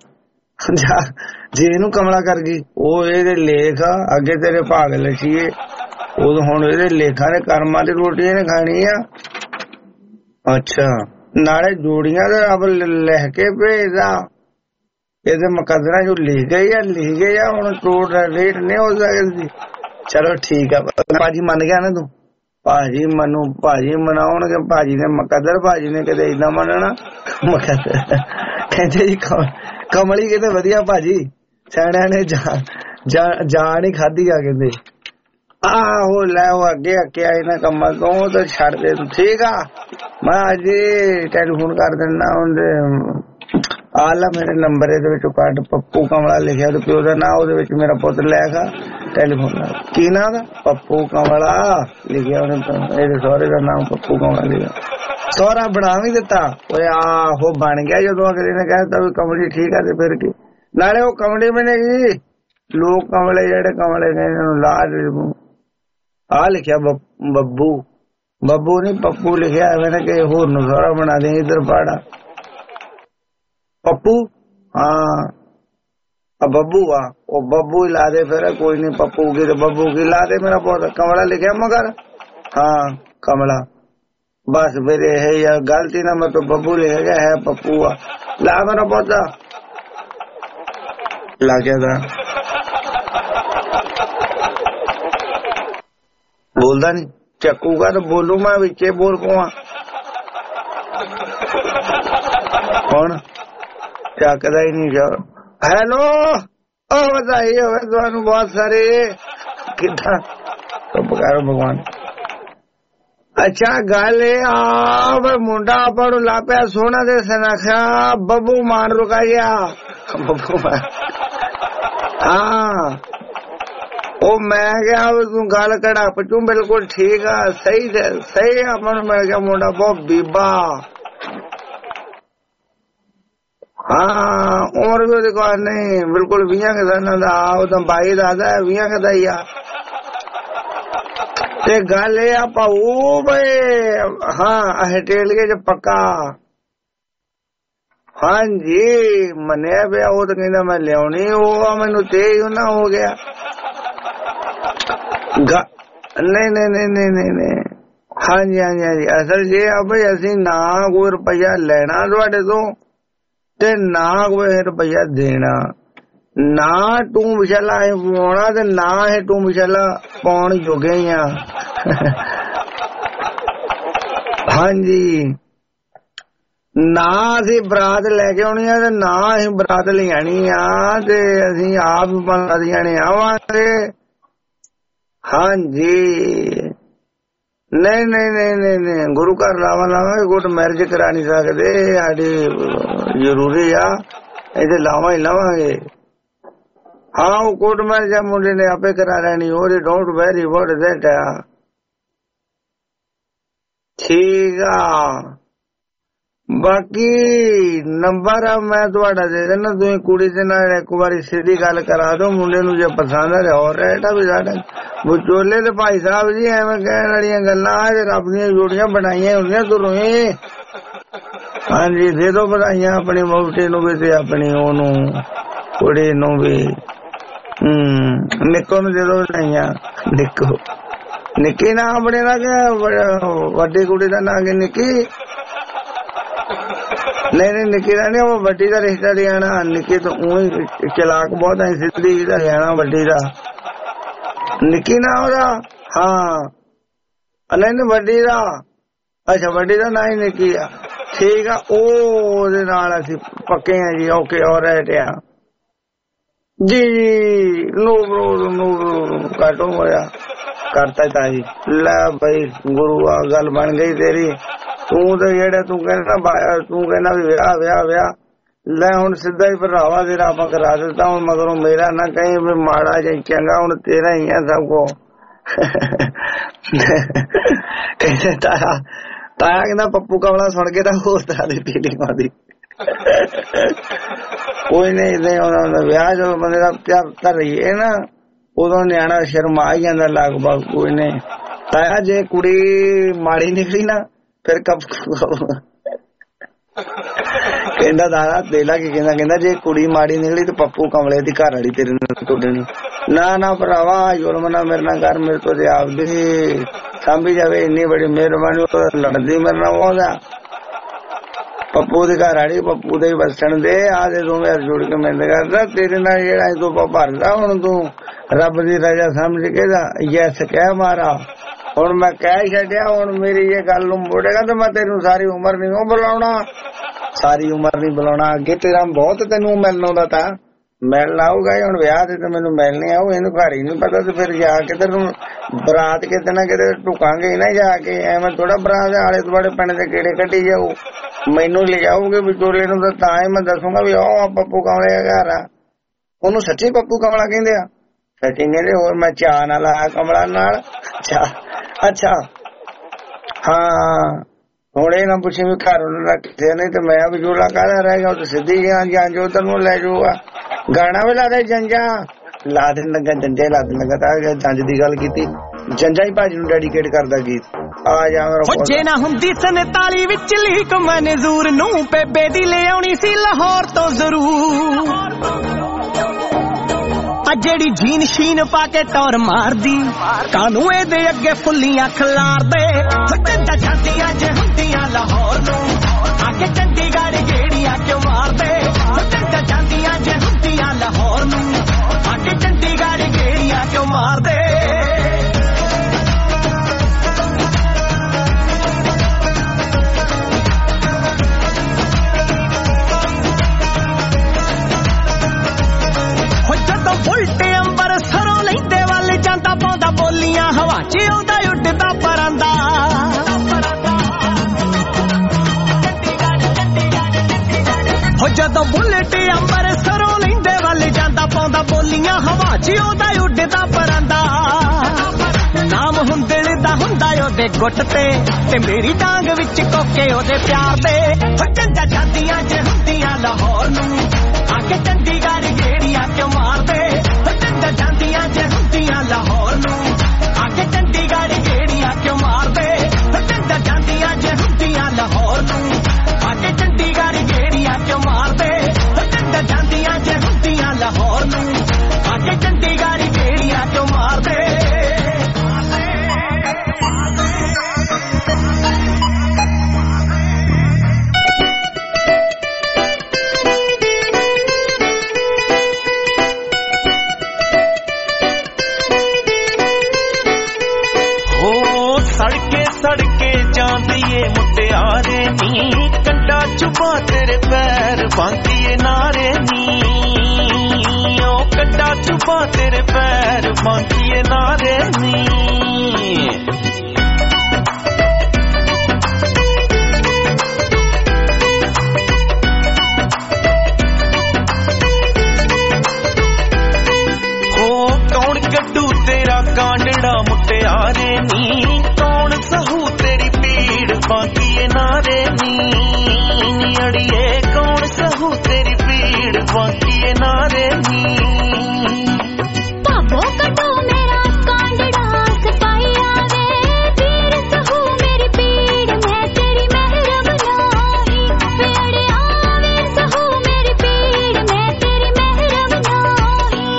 ਜੇ ਇਹਨੂੰ ਕਮਲਾ ਕਰ ਗਈ ਉਹ ਇਹਦੇ ਲੇਖ ਅੱਗੇ ਤੇਰੇ ਭਾਗ ਲਸੀਏ ਉਦੋਂ ਹੁਣ ਇਹਦੇ ਲੇਖਾਂ ਦੇ ਕਰਮਾਂ ਦੀ ਰੋਟੀ ਇਹਨੇ ਖਾਣੀ ਆ। ਅੱਛਾ ਨਾਲੇ ਜੋੜੀਆਂ ਦਾ ਰੱਬ ਲਿਖ ਕੇ ਭੇਜਦਾ ਇਹਦੇ ਮੁਕੱਦਰਾਂ ਜੋ ਲਿਖ ਗਏ ਆ ਲਿਖ ਗਏ ਆ ਹੁਣ ਤੋੜ ਰੇਟ ਨਹੀਂ ਹੋ ਸਕਦੀ। ਚਲੋ ਠੀਕ ਆ ਭਾਜੀ ਮੰਨ ਗਿਆ ਨਾ ਤੂੰ ਭਾਜੀ ਮਨੂੰ ਭਾਜੀ ਮਨਾਉਣਗੇ ਭਾਜੀ ਨੇ ਮੁਕੱਦਰ ਭਾਜੀ ਨੇ ਕਦੇ ਏਦਾਂ ਮੰਨਣਾ ਮੁਕੱਦਰ ਕਹਿੰਦੇ ਜੀ ਕਮਲੀ ਕਿਤੇ ਵਧੀਆ ਭਾਜੀ ਸਿਆਣਿਆਂ ਨੇ ਜਾਨ ਹੀ ਖਾਧੀ ਆ ਕਹਿੰਦੇ ਆਹੋ ਲੈ ਉਹ ਅੱਗੇ ਅੱਗੇ ਆਏ ਨਾ ਕੰਮਾਂ ਤੋਂ ਤਾਂ ਛੱਡ ਦੇ ਤੂੰ ਠੀਕ ਆ ਮੈਂ ਅੱਜ ਟੈਲੀਫੋਨ ਕਰ ਦਿੰਦਾ ਉਹਦੇ ਆਲਾ ਮੇਰੇ ਨੰਬਰ ਇਹਦੇ ਵਿੱਚ ਕੱਢ ਪੱਪੂ ਕਮਲਾ ਲਿਖਿਆ ਤੇ ਪਿਓ ਦਾ ਨਾਂ ਉਹਦੇ ਵਿੱਚ ਮੇਰਾ ਪੁੱਤ ਲਿਖਾ ਟੈਲੀਫੋਨ ਕੀ ਨਾਂ ਦਾ ਪੱਪੂ ਕਮਲਾ ਲਿਖਿਆ ਉਹਨੇ ਇਹਦੇ ਸਹੁਰੇ ਦਾ ਨਾਮ ਪੱਪੂ ਕਮਲਾ ਲਿਖਿਆ ਸਹੁਰਾ ਬਣਾ ਵੀ ਦਿੱਤਾ ਓਏ ਆਹੋ ਬਣ ਗਿਆ ਜਦੋਂ ਅਗਲੇ ਨੇ ਕਹਿਤਾ ਵੀ ਕਮਲੀ ਠੀਕ ਆ ਤੇ ਫਿਰ ਕੀ ਨਾਲੇ ਉਹ ਕਮਲੀ ਬਣੇਗੀ ਲੋਕ ਕਮਲੇ ਜਿਹੜੇ ਕਮਲੇ ਕਹਿੰਦੇ ਨੂੰ ਲਾਜ ਆ ਲਿਖਿਆ ਬੱਬੂ ਬੱਬੂ ਨੀ ਪੱਪੂ ਲਿਖਿਆ ਐਵੇਂ ਨਾ ਕਿ ਹੋਰ ਨੂੰ ਸਹੁਰਾ ਬਣਾ ਦੇ ਇੱਧਰ ਪਾੜਾ ਪੱਪੂ ਹਾਂ ਆ ਬੱਬੂ ਆ ਉਹ ਬੱਬੂ ਹੀ ਲਾ ਦੇ ਫਿਰ ਕੋਈ ਨੀ ਪੱਪੂ ਕੀ ਤੇ ਬੱਬੂ ਕੀ ਲਾ ਦੇ ਮੇਰਾ ਪੁੱਤ ਕਮਲਾ ਲਿਖਿਆ ਮਗਰ ਹਾਂ ਕਮਲਾ ਬਸ ਮੇਰੇ ਇਹ ਯਾਰ ਗਲਤੀ ਨਾ ਮੈਂ ਤਾਂ ਬੱਬੂ ਲਿਖਿਆ ਗਿਆ ਹੈ ਪੱਪੂ ਆ ਲਾ ਮੇਰਾ ਪੁੱਤ ਲਾ ਗਿਆ ਦਾ ਬੋਲਦਾ ਨੀ ਚੱਕੂਗਾ ਤਾਂ ਬੋਲੂ ਮੈਂ ਵਿੱਚੇ ਬੋਲ ਪਵਾ ਹੁਣ ਚੱਕਦਾ ਹੀ ਨਹੀਂ ਜਾ। ਹੈਲੋ, ਉਹ ਵਧਾਈ ਹੋਵੇ ਤੁਹਾਨੂੰ ਬਹੁਤ ਸਾਰੇ। ਕਿੱਦਾਂ ਚੁੱਪ ਕਰੋ ਭਗਵਾਨ। ਅੱਛਾ ਗੱਲ ਇਹ ਆ ਮੁੰਡਾ ਆਪਾਂ ਨੂੰ ਲਾ ਪਿਆ ਸੋਹਣਾ ਦੇ ਸਨਖਿਆ ਬੱਬੂ ਮਾਨ ਰੁਕਾਇਆ। ਬੱਬੂ ਮਾਨ ਹਾਂ ਉਹ ਮੈਂ ਕਿਹਾ ਤੂੰ ਗੱਲ ਕੜਾ ਪਚੂ ਬਿਲਕੁਲ ਠੀਕ ਆ ਸਹੀ ਸਹੀ ਆਪਾਂ ਨੂੰ ਮਿਲ ਗਿਆ ਮੁੰਡਾ ਬਹੁਤ ਬੀਬਾ। ਹਾਂ ਉਮਰ ਵੀ ਉਹਦੇ ਕੋਲ ਨਹੀਂ ਬਿਲਕੁਲ ਵੀਹਾਂ ਕੁ ਸਾਲਾਂ ਦਾ ਉਹ ਤਾਂ ਬਾਈ ਦੱਸਦਾ ਵੀਹਾਂ ਕੁ ਦਾ ਹੀ ਆ। ਤੇ ਗੱਲ ਇਹ ਆ ਭਾਊ ਬਈ ਹਾਂ ਹਟੇਲੀਏ ਚ ਪੱਕਾ ਹਾਂਜੀ ਮੰਨਿਆ ਪਿਆ। ਉਹ ਤਾਂ ਕਹਿੰਦਾ ਮੈਂ ਲਿਆਉਣੀ ਉਹ ਮੈਨੂੰ ਤੇਜ ਨਾ ਹੋ ਗਿਆ। ਨਹੀਂ ਨਹੀਂ ਨਹੀਂ ਨਹੀਂ ਨਹੀਂ ਨਹੀਂ ਹਾਂਜੀ ਹਾਂਜੀ ਹਾਂਜੀ ਅਸਲ ਜੇ ਆ ਬਈ ਅਸੀਂ ਨਾ ਕੋਈ ਰੁਪਈਆ ਲੈਣਾ ਤੁਹਾਡੇ ਤੋਂ ਤੇ ਨਾ ਕੋਈ ਰੁਪਈਆ ਦੇਣਾ। ਨਾ ਤੂੰ ਵਿਸ਼ਾਲਾ ਇਹ ਪਾਉਣਾ ਤੇ ਨਾ ਇਹ ਤੂੰ ਵਿਸ਼ਾਲਾ ਪਾਉਣ ਜੋਗੇ ਹੀ ਆ। ਹਾਂਜੀ ਨਾ ਅਸੀਂ ਬਰਾਤ ਲੈ ਕੇ ਆਉਣੀ ਆ ਤੇ ਨਾ ਅਸੀਂ ਬਰਾਤ ਲਿਆਣੀ ਆ ਤੇ ਅਸੀਂ ਆਪ ਬੰਦਾ ਜਾਣੇ ਆਵਾਂਗੇ। ਹਾਂਜੀ ਨਹੀਂ ਨਹੀਂ ਨਹੀਂ ਨਹੀਂ ਨਹੀਂ ਗੁਰੂ ਘਰ ਲਾਵਾਂ ਲਾਵਾਂਗੇ ਗੁੱਟ ਮੈਰਿਜ ਕਰਾ ਨਹੀਂ ਸਕਦੇ ਸਾਡੀ ਜ਼ਰੂਰੀ ਆ ਇਹਦੇ ਲਾਵਾਂ ਹੀ ਲਾਵਾਂਗੇ। ਹਾਂ ਉਹ ਕੋਟ ਮੈਰਿਜ ਮੁੰਡੇ ਨੇ ਆਪੇ ਕਰਾ ਲੈਣੀ ਉਹਦੇ ਡੋਂਟ ਵੈਰੀ ਵਟ ਦੈਟ ਆ ਠੀਕ ਆ। ਬਾਕੀ ਨੰਬਰ ਮੈਂ ਤੁਹਾਡਾ ਦੇ ਦੇਣਾ ਤੁਸੀਂ ਕੁੜੀ ਦੇ ਨਾਲ ਇੱਕ ਵਾਰੀ ਸਿੱਧੀ ਗੱਲ ਕਰਾ ਦਿਓ ਮੁੰਡੇ ਨੂੰ ਜੇ ਪਸੰਦ ਆ ਹੋਰ ਰੇਟਾ ਵੀ ਸਾਡਾ ਵਿਚੋਲੇ ਤੇ ਭਾਈ ਸਾਹਿਬ ਜੀ ਐਵੇਂ ਕਹਿਣ ਵਾਲੀਆਂ ਗੱਲਾਂ ਰੱਬ ਦੀਆਂ ਜੋੜੀਆਂ ਬਣਾਈਆਂ ਹੁੰਦੀਆਂ ਤੁਰੋਂ ਹੀ। ਹਾਂਜੀ ਦੇ ਦੋ ਵਧਾਈਆਂ ਆਪਣੀ ਵਹੁਟੀ ਨੂੰ ਵੀ ਤੇ ਆਪਣੀ ਉਹਨੂੰ ਕੁੜੀ ਨੂੰ ਵੀ। ਹਮ ਨਿੱਕੋ ਨੂੰ ਦੇ ਦੋ ਵਧਾਈਆਂ। ਨਿੱਕੋ ਨਿੱਕੀ ਨਾ ਆਪਣੇ ਦਾ ਕਿ ਵੱਡੀ ਕੁੜੀ ਦਾ ਨਾਂ ਕਿ ਨਿੱਕੀ? ਨਹੀਂ ਨਹੀਂ ਨਿੱਕੀ ਦਾ ਨੀ ਉਹ ਵੱਡੀ ਦਾ ਰਿਸ਼ਤਾ ਲਿਆਣਾ। ਨਿੱਕੀ ਤਾਂ ਊਂ ਚਲਾਕ ਬਹੁਤ ਹੈ ਸਿੱਧੀ ਦਾ ਲਿਆਣਾ ਵੱਡੀ ਦਾ। ਨਿੱਕੀ ਨਾ ਉਹਦਾ ਹਾਂ ਨਹੀਂ ਨਹੀਂ ਵੱਡੀ ਦਾ ਅੱਛਾ ਵੱਡੀ ਦਾ ਨਾਂ ਹੀ ਨਿੱਕੀ ਆ ਠੀਕ ਆ। ਉਹਦੇ ਨਾਲ ਅਸੀਂ ਪੱਕੇ ਆ ਜੀ ਓਕੇ ਔਲਰਾਈਟ ਆ ਜੀ ਨੋ ਬਰੋ ਨੋ ਕਾਟੋ ਹੋਇਆ ਕਰਤਾ ਤਾਂ ਜੀ। ਲੈ ਬਈ ਗੁਰੂ ਆ ਗੱਲ ਬਣ ਗਈ ਤੇਰੀ। ਤੂੰ ਤਾਂ ਜਿਹੜੇ ਤੂੰ ਕਹਿੰਦਾ ਤੂੰ ਕਹਿੰਦਾ ਵੀ ਵਿਆਹ ਵਿਆਹ ਵਿਆਹ ਲੈ ਹੁਣ ਸਿੱਧਾ ਹੀ ਭਰਾਵਾ ਤੇਰਾ ਆਪਾਂ ਕਰਾ ਦਿੱਤਾ। ਹੁਣ ਮਗਰੋਂ ਮੇਰਾ ਨਾ ਕਹੀਂ ਵੀ ਮਾੜਾ ਜਾਂ ਚੰਗਾ ਹੁਣ ਤੇਰਾ ਹੀ ਆ ਸਭ ਕੋ। ਕਹਿੰਦੇ ਤਾਇਆ ਤਾਇਆ ਕਹਿੰਦਾ ਪੱਪੂ ਕਮਲਾ ਸੁਣ ਕੇ ਤਾਂ ਹੋਰ ਤਰ੍ਹਾਂ ਦੀ ਫੀਲਿੰਗ ਆਉਂਦੀ। ਕੋਈ ਨਹੀਂ ਏਦਾਂ ਵਿਆਹ ਜਦੋਂ ਬੰਦੇ ਦਾ ਪਿਆਰ ਧਰੀਏ ਨਾ ਉਦੋਂ ਨਿਆਣਾ ਸ਼ਰਮਾ ਹੀ ਜਾਂਦਾ ਲਗਭਗ। ਕੋਈ ਨਹੀਂ ਤਾਇਆ ਜੇ ਕੁੜੀ ਮਾੜੀ ਨਿਕਲੀ ਨਾ ਫਿਰ ਕਬ ਕਹਿੰਦਾ ਦਾਦਾ ਦੇ ਲਾ ਕੇ ਕਹਿੰਦਾ ਕਹਿੰਦਾ ਜੇ ਕੁੜੀ ਮਾੜੀ ਨਿਕਲੀ ਤੇ ਪੱਪੂ ਕਮਲੇ ਦੀ ਘਰ ਵਾਲੀ ਤੇਰੇ ਨਾਲ ਟੁੱਟਣੀ। ਨਾ ਨਾ ਭਰਾਵਾ ਜ਼ੁਲਮ ਨਾ ਮੇਰੇ ਨਾਲ ਕਰ ਮੇਰੇ ਤੋਂ ਤੇ ਆਪਦੀ ਸਾਂਭੀ ਜਾਵੇ ਇੰਨੀ ਬੜੀ ਮਿਹਰਬਾਨੀ। ਲੜਦੀ ਮੇਰੇ ਨਾਲ ਉਹਦਾ ਪੱਪੂ ਦੇ ਘਰ ਵਾਲੀ ਪੱਪੂ ਦੇ ਵਸਣ ਦੇ ਆ ਦੇ ਦੋਵੇਂ ਹੱਥ ਜੋੜ ਕੇ ਮਿਹਨਤ ਕਰਦਾ ਤੇਰੇ ਨਾਲ ਜਿਹੜਾ ਤੂੰ ਭਰਦਾ ਹੁਣ ਤੂੰ ਰੱਬ ਦੀ ਰਜ਼ਾ ਸਮਝ ਕੇ ਯੈਸ ਕਹਿ ਮਾਰਾ। ਹੁਣ ਮੈਂ ਕਹਿ ਛੱਡਿਆ ਹੁਣ ਮੇਰੀ ਇਹ ਗੱਲ ਨੂੰ ਮੋੜੇਗਾ ਤੇ ਮੈਂ ਤੈਨੂੰ ਸਾਰੀ ਉਮਰ ਨਹੀਂ ਉਹ ਬੁਲਾਉਣਾ ਸਾਰੀ ਉਮਰ ਨਹੀਂ ਬੁਲਾਉਣਾ। ਅੱਗੇ ਤੇਰਾ ਬਹੁਤ ਤੈਨੂੰ ਮਿਲਣ ਆਉਂਦਾ ਤਾਂ ਮਿਲਣ ਆਊਗਾ ਹੁਣ ਵਿਆਹ ਤੇ ਤੇ ਮੈਨੂੰ ਮਿਲਣੇ ਆਊ ਇਹਨੂੰ ਘਰ ਹੀ ਨੀ ਪਤਾ ਤੇ ਫਿਰ ਜਾ ਕੇ ਤੈਨੂੰ ਬਰਾਤ ਕਿਤੇ ਨਾ ਕਿਤੇ ਢੁਕਾਂਗੇ ਨਾ ਜਾ ਕੇ ਐਵੇਂ ਥੋੜਾ ਬਰਾਤ ਆਲੇ ਦੁਆਲੇ ਪਿੰਡ ਦੇ ਕਿਹੜੇ ਕੱਢੀ ਜਾਊ ਮੈਨੂੰ ਲਿਜਾਊਗੇ ਵਿਚੋਲੇ ਨੂੰ ਤਾਂ ਹੀ ਮੈਂ ਦੱਸੂਗਾ ਵੀ ਉਹ ਪੱਪੂ ਕਮਲੇ ਦਾ ਘਰ ਆ। ਉਹਨੂੰ ਸੱਚੀ ਪੱਪੂ ਕਮਲਾ ਕਹਿੰਦੇ ਆ ਸੱਚੀ ਕਹਿੰਦੇ ਹੋਰ ਮੈਂ ਚਾਹ ਨਾਲ ਆਇਆ ਕਮਲਾ ਨਾਲ ਚਾਹ ਅੱਛਾ ਹਾਂ ਹੁਣ ਇਹ ਨਾ ਪੁੱਛੇ ਵੀ ਘਰ ਉਹਨੂੰ ਰੱਖਦੇ ਨਹੀਂ ਤੇ ਮੈਂ ਵਿਚੋਲਾ ਕਾਹਦਾ ਰਹਿ ਗਿਆ ਉਹ ਤਾਂ ਸਿੱਧੀ ਗਿਆ ਜਾਂ ਜੋ ਤੈਨੂੰ ਲੈ ਜਾਊਗਾ। ਗਾਣਾ ਵੀ ਲਾ ਦੇ ਜੰਜਾ ਲਾ ਦੇਣ ਲੱਗਾ ਜੰਜਾ ਲਾ ਦੇਣ ਲੱਗਾ ਤਾਂ ਜੰਜ ਦੀ ਗੱਲ ਕੀਤੀ ਜੰਜਾ ਹੀ ਭਾਜੀ ਨੂੰ ਡੈਡੀਕੇਟ ਕਰਦਾ ਗੀਤ ਆ ਜਾ ਮੇਰਾ ਜੇ ਨਾ ਹੁੰਦੀ ਸੰਤਾਲੀ ਵਿੱਚ ਲੀਕ ਮਨਜ਼ੂਰ ਨੂੰ ਬੇਬੇ ਦੀ ਲੈ ਆਉਣੀ ਸੀ ਲਾਹੌਰ ਤੋਂ ਜ਼ਰੂਰ। ਆ ਜਿਹੜੀ ਜੀਨ ਸ਼ੀਨ ਪਾ ਕੇ ਟੌਰ ਮਾਰਦੀ ਕਾਨੂੰ ਇਹਦੇ ਅੱਗੇ ਫੁੱਲੀਆਂ ਖਲਾਰਦੇ ਫੱਟਦਾ ਜਾਂਦੀਆਂ ਜੇ ਹੁੰਦੀਆਂ ਲਾਹੌਰ ਨੂੰ ਆ ਕੇ ਚੰਡੀਗੜ੍ਹ ਗੇੜੀਆਂ ਕਿਉਂ ਮਾਰਦੇ ਫੱਟਦਾ ਜਾਂਦੀਆਂ ਜੇ ਹੁੰਦੀਆਂ ਲਾਹੌਰ ਨੂੰ ਆ ਕੇ ਚੰਡੀਗੜ੍ਹ ਗੇੜੀਆਂ ਕਿਉਂ ਮਾਰਦੇ। ਜਦੋਂ ਬੁਲਟ ਅੰਮ੍ਰਿਤਸਰੋਂ ਲੈਂਦੇ ਵੱਲ ਜਾਂਦਾ ਪਾਉਂਦਾ ਬੋਲੀਆਂ ਹਵਾ 'ਚ ਉਹਦਾ ਉੱਡਦਾ ਪਰਾਂਦਾ ਨਾਮ ਹੁੰਦਲ ਦਾ ਹੁੰਦਾ ਉਹਦੇ ਗੁੱਟ ਤੇ ਤੇ ਮੇਰੀ ਡਾਂਗ ਵਿੱਚ ਕੋਕੇ ਉਹਦੇ ਪਿਆਰ ਦੇ ਫੱਟਾਂ ਜਾਂਦੀਆਂ ਜੇ ਹੁੰਦੀਆਂ ਲਾਹੌਰ ਨੂੰ ਆ ਕੇ ਚੰਡੀਗੜ੍ਹ ਗੇੜੀਆਂ ਕਿਉਂ ਮਾਰਦੇ ਫੱਟਾਂ ਜਾਂਦੀਆਂ ਜੇ ਹੁੰਦੀਆਂ ਲਾਹੌਰ ਨੂੰ ਆ ਕੇ ਚੰਡੀਗੜ੍ਹ ਗੇੜੀਆਂ ਕਿਉਂ ਮਾਰਦੇ ਫੱਟਾਂ ਜਾਂਦੀਆਂ ਜੇ ਹੁੰਦੀਆਂ ਲਾਹੌਰ ਨੂੰ ਆ ਕੇ ਚੰਡੀਗੜ੍ਹ ਗੇੜੀਆਂ ਕਿਉਂ ਮਾਰਦੇ ਫੱਟਾਂ ਜਾਂਦੀਆਂ ਜੇ ਹੁੰਦੀਆਂ ਲਾਹੌਰ ਨੂੰ ਆ ਕੇ ਚੰਡੀਗੜ੍ਹ ਗੇੜੀਆਂ ਕਿਉਂ ਮਾਰਦੇ मुटियारे नी कंडा चुबा तेरे पैर बांकिए नारे नी ओ कंडा चुबा तेरे पैर बांकिए नारे नी हो कौन कड्डू तेरा कांडड़ा मुटियारे नी कौन सहू तेरी बांकिए नारे नी अड़िए कौन सहू तेरी पीड़ बांकिए नारे नी पापो कटो मेरा कांडड़ा सपाइया वे पीर सहू मेरी पीड़ मैं तेरी महरम नाही वे अड़िया वे सहू मेरी पीड़ मैं तेरी महरम नाही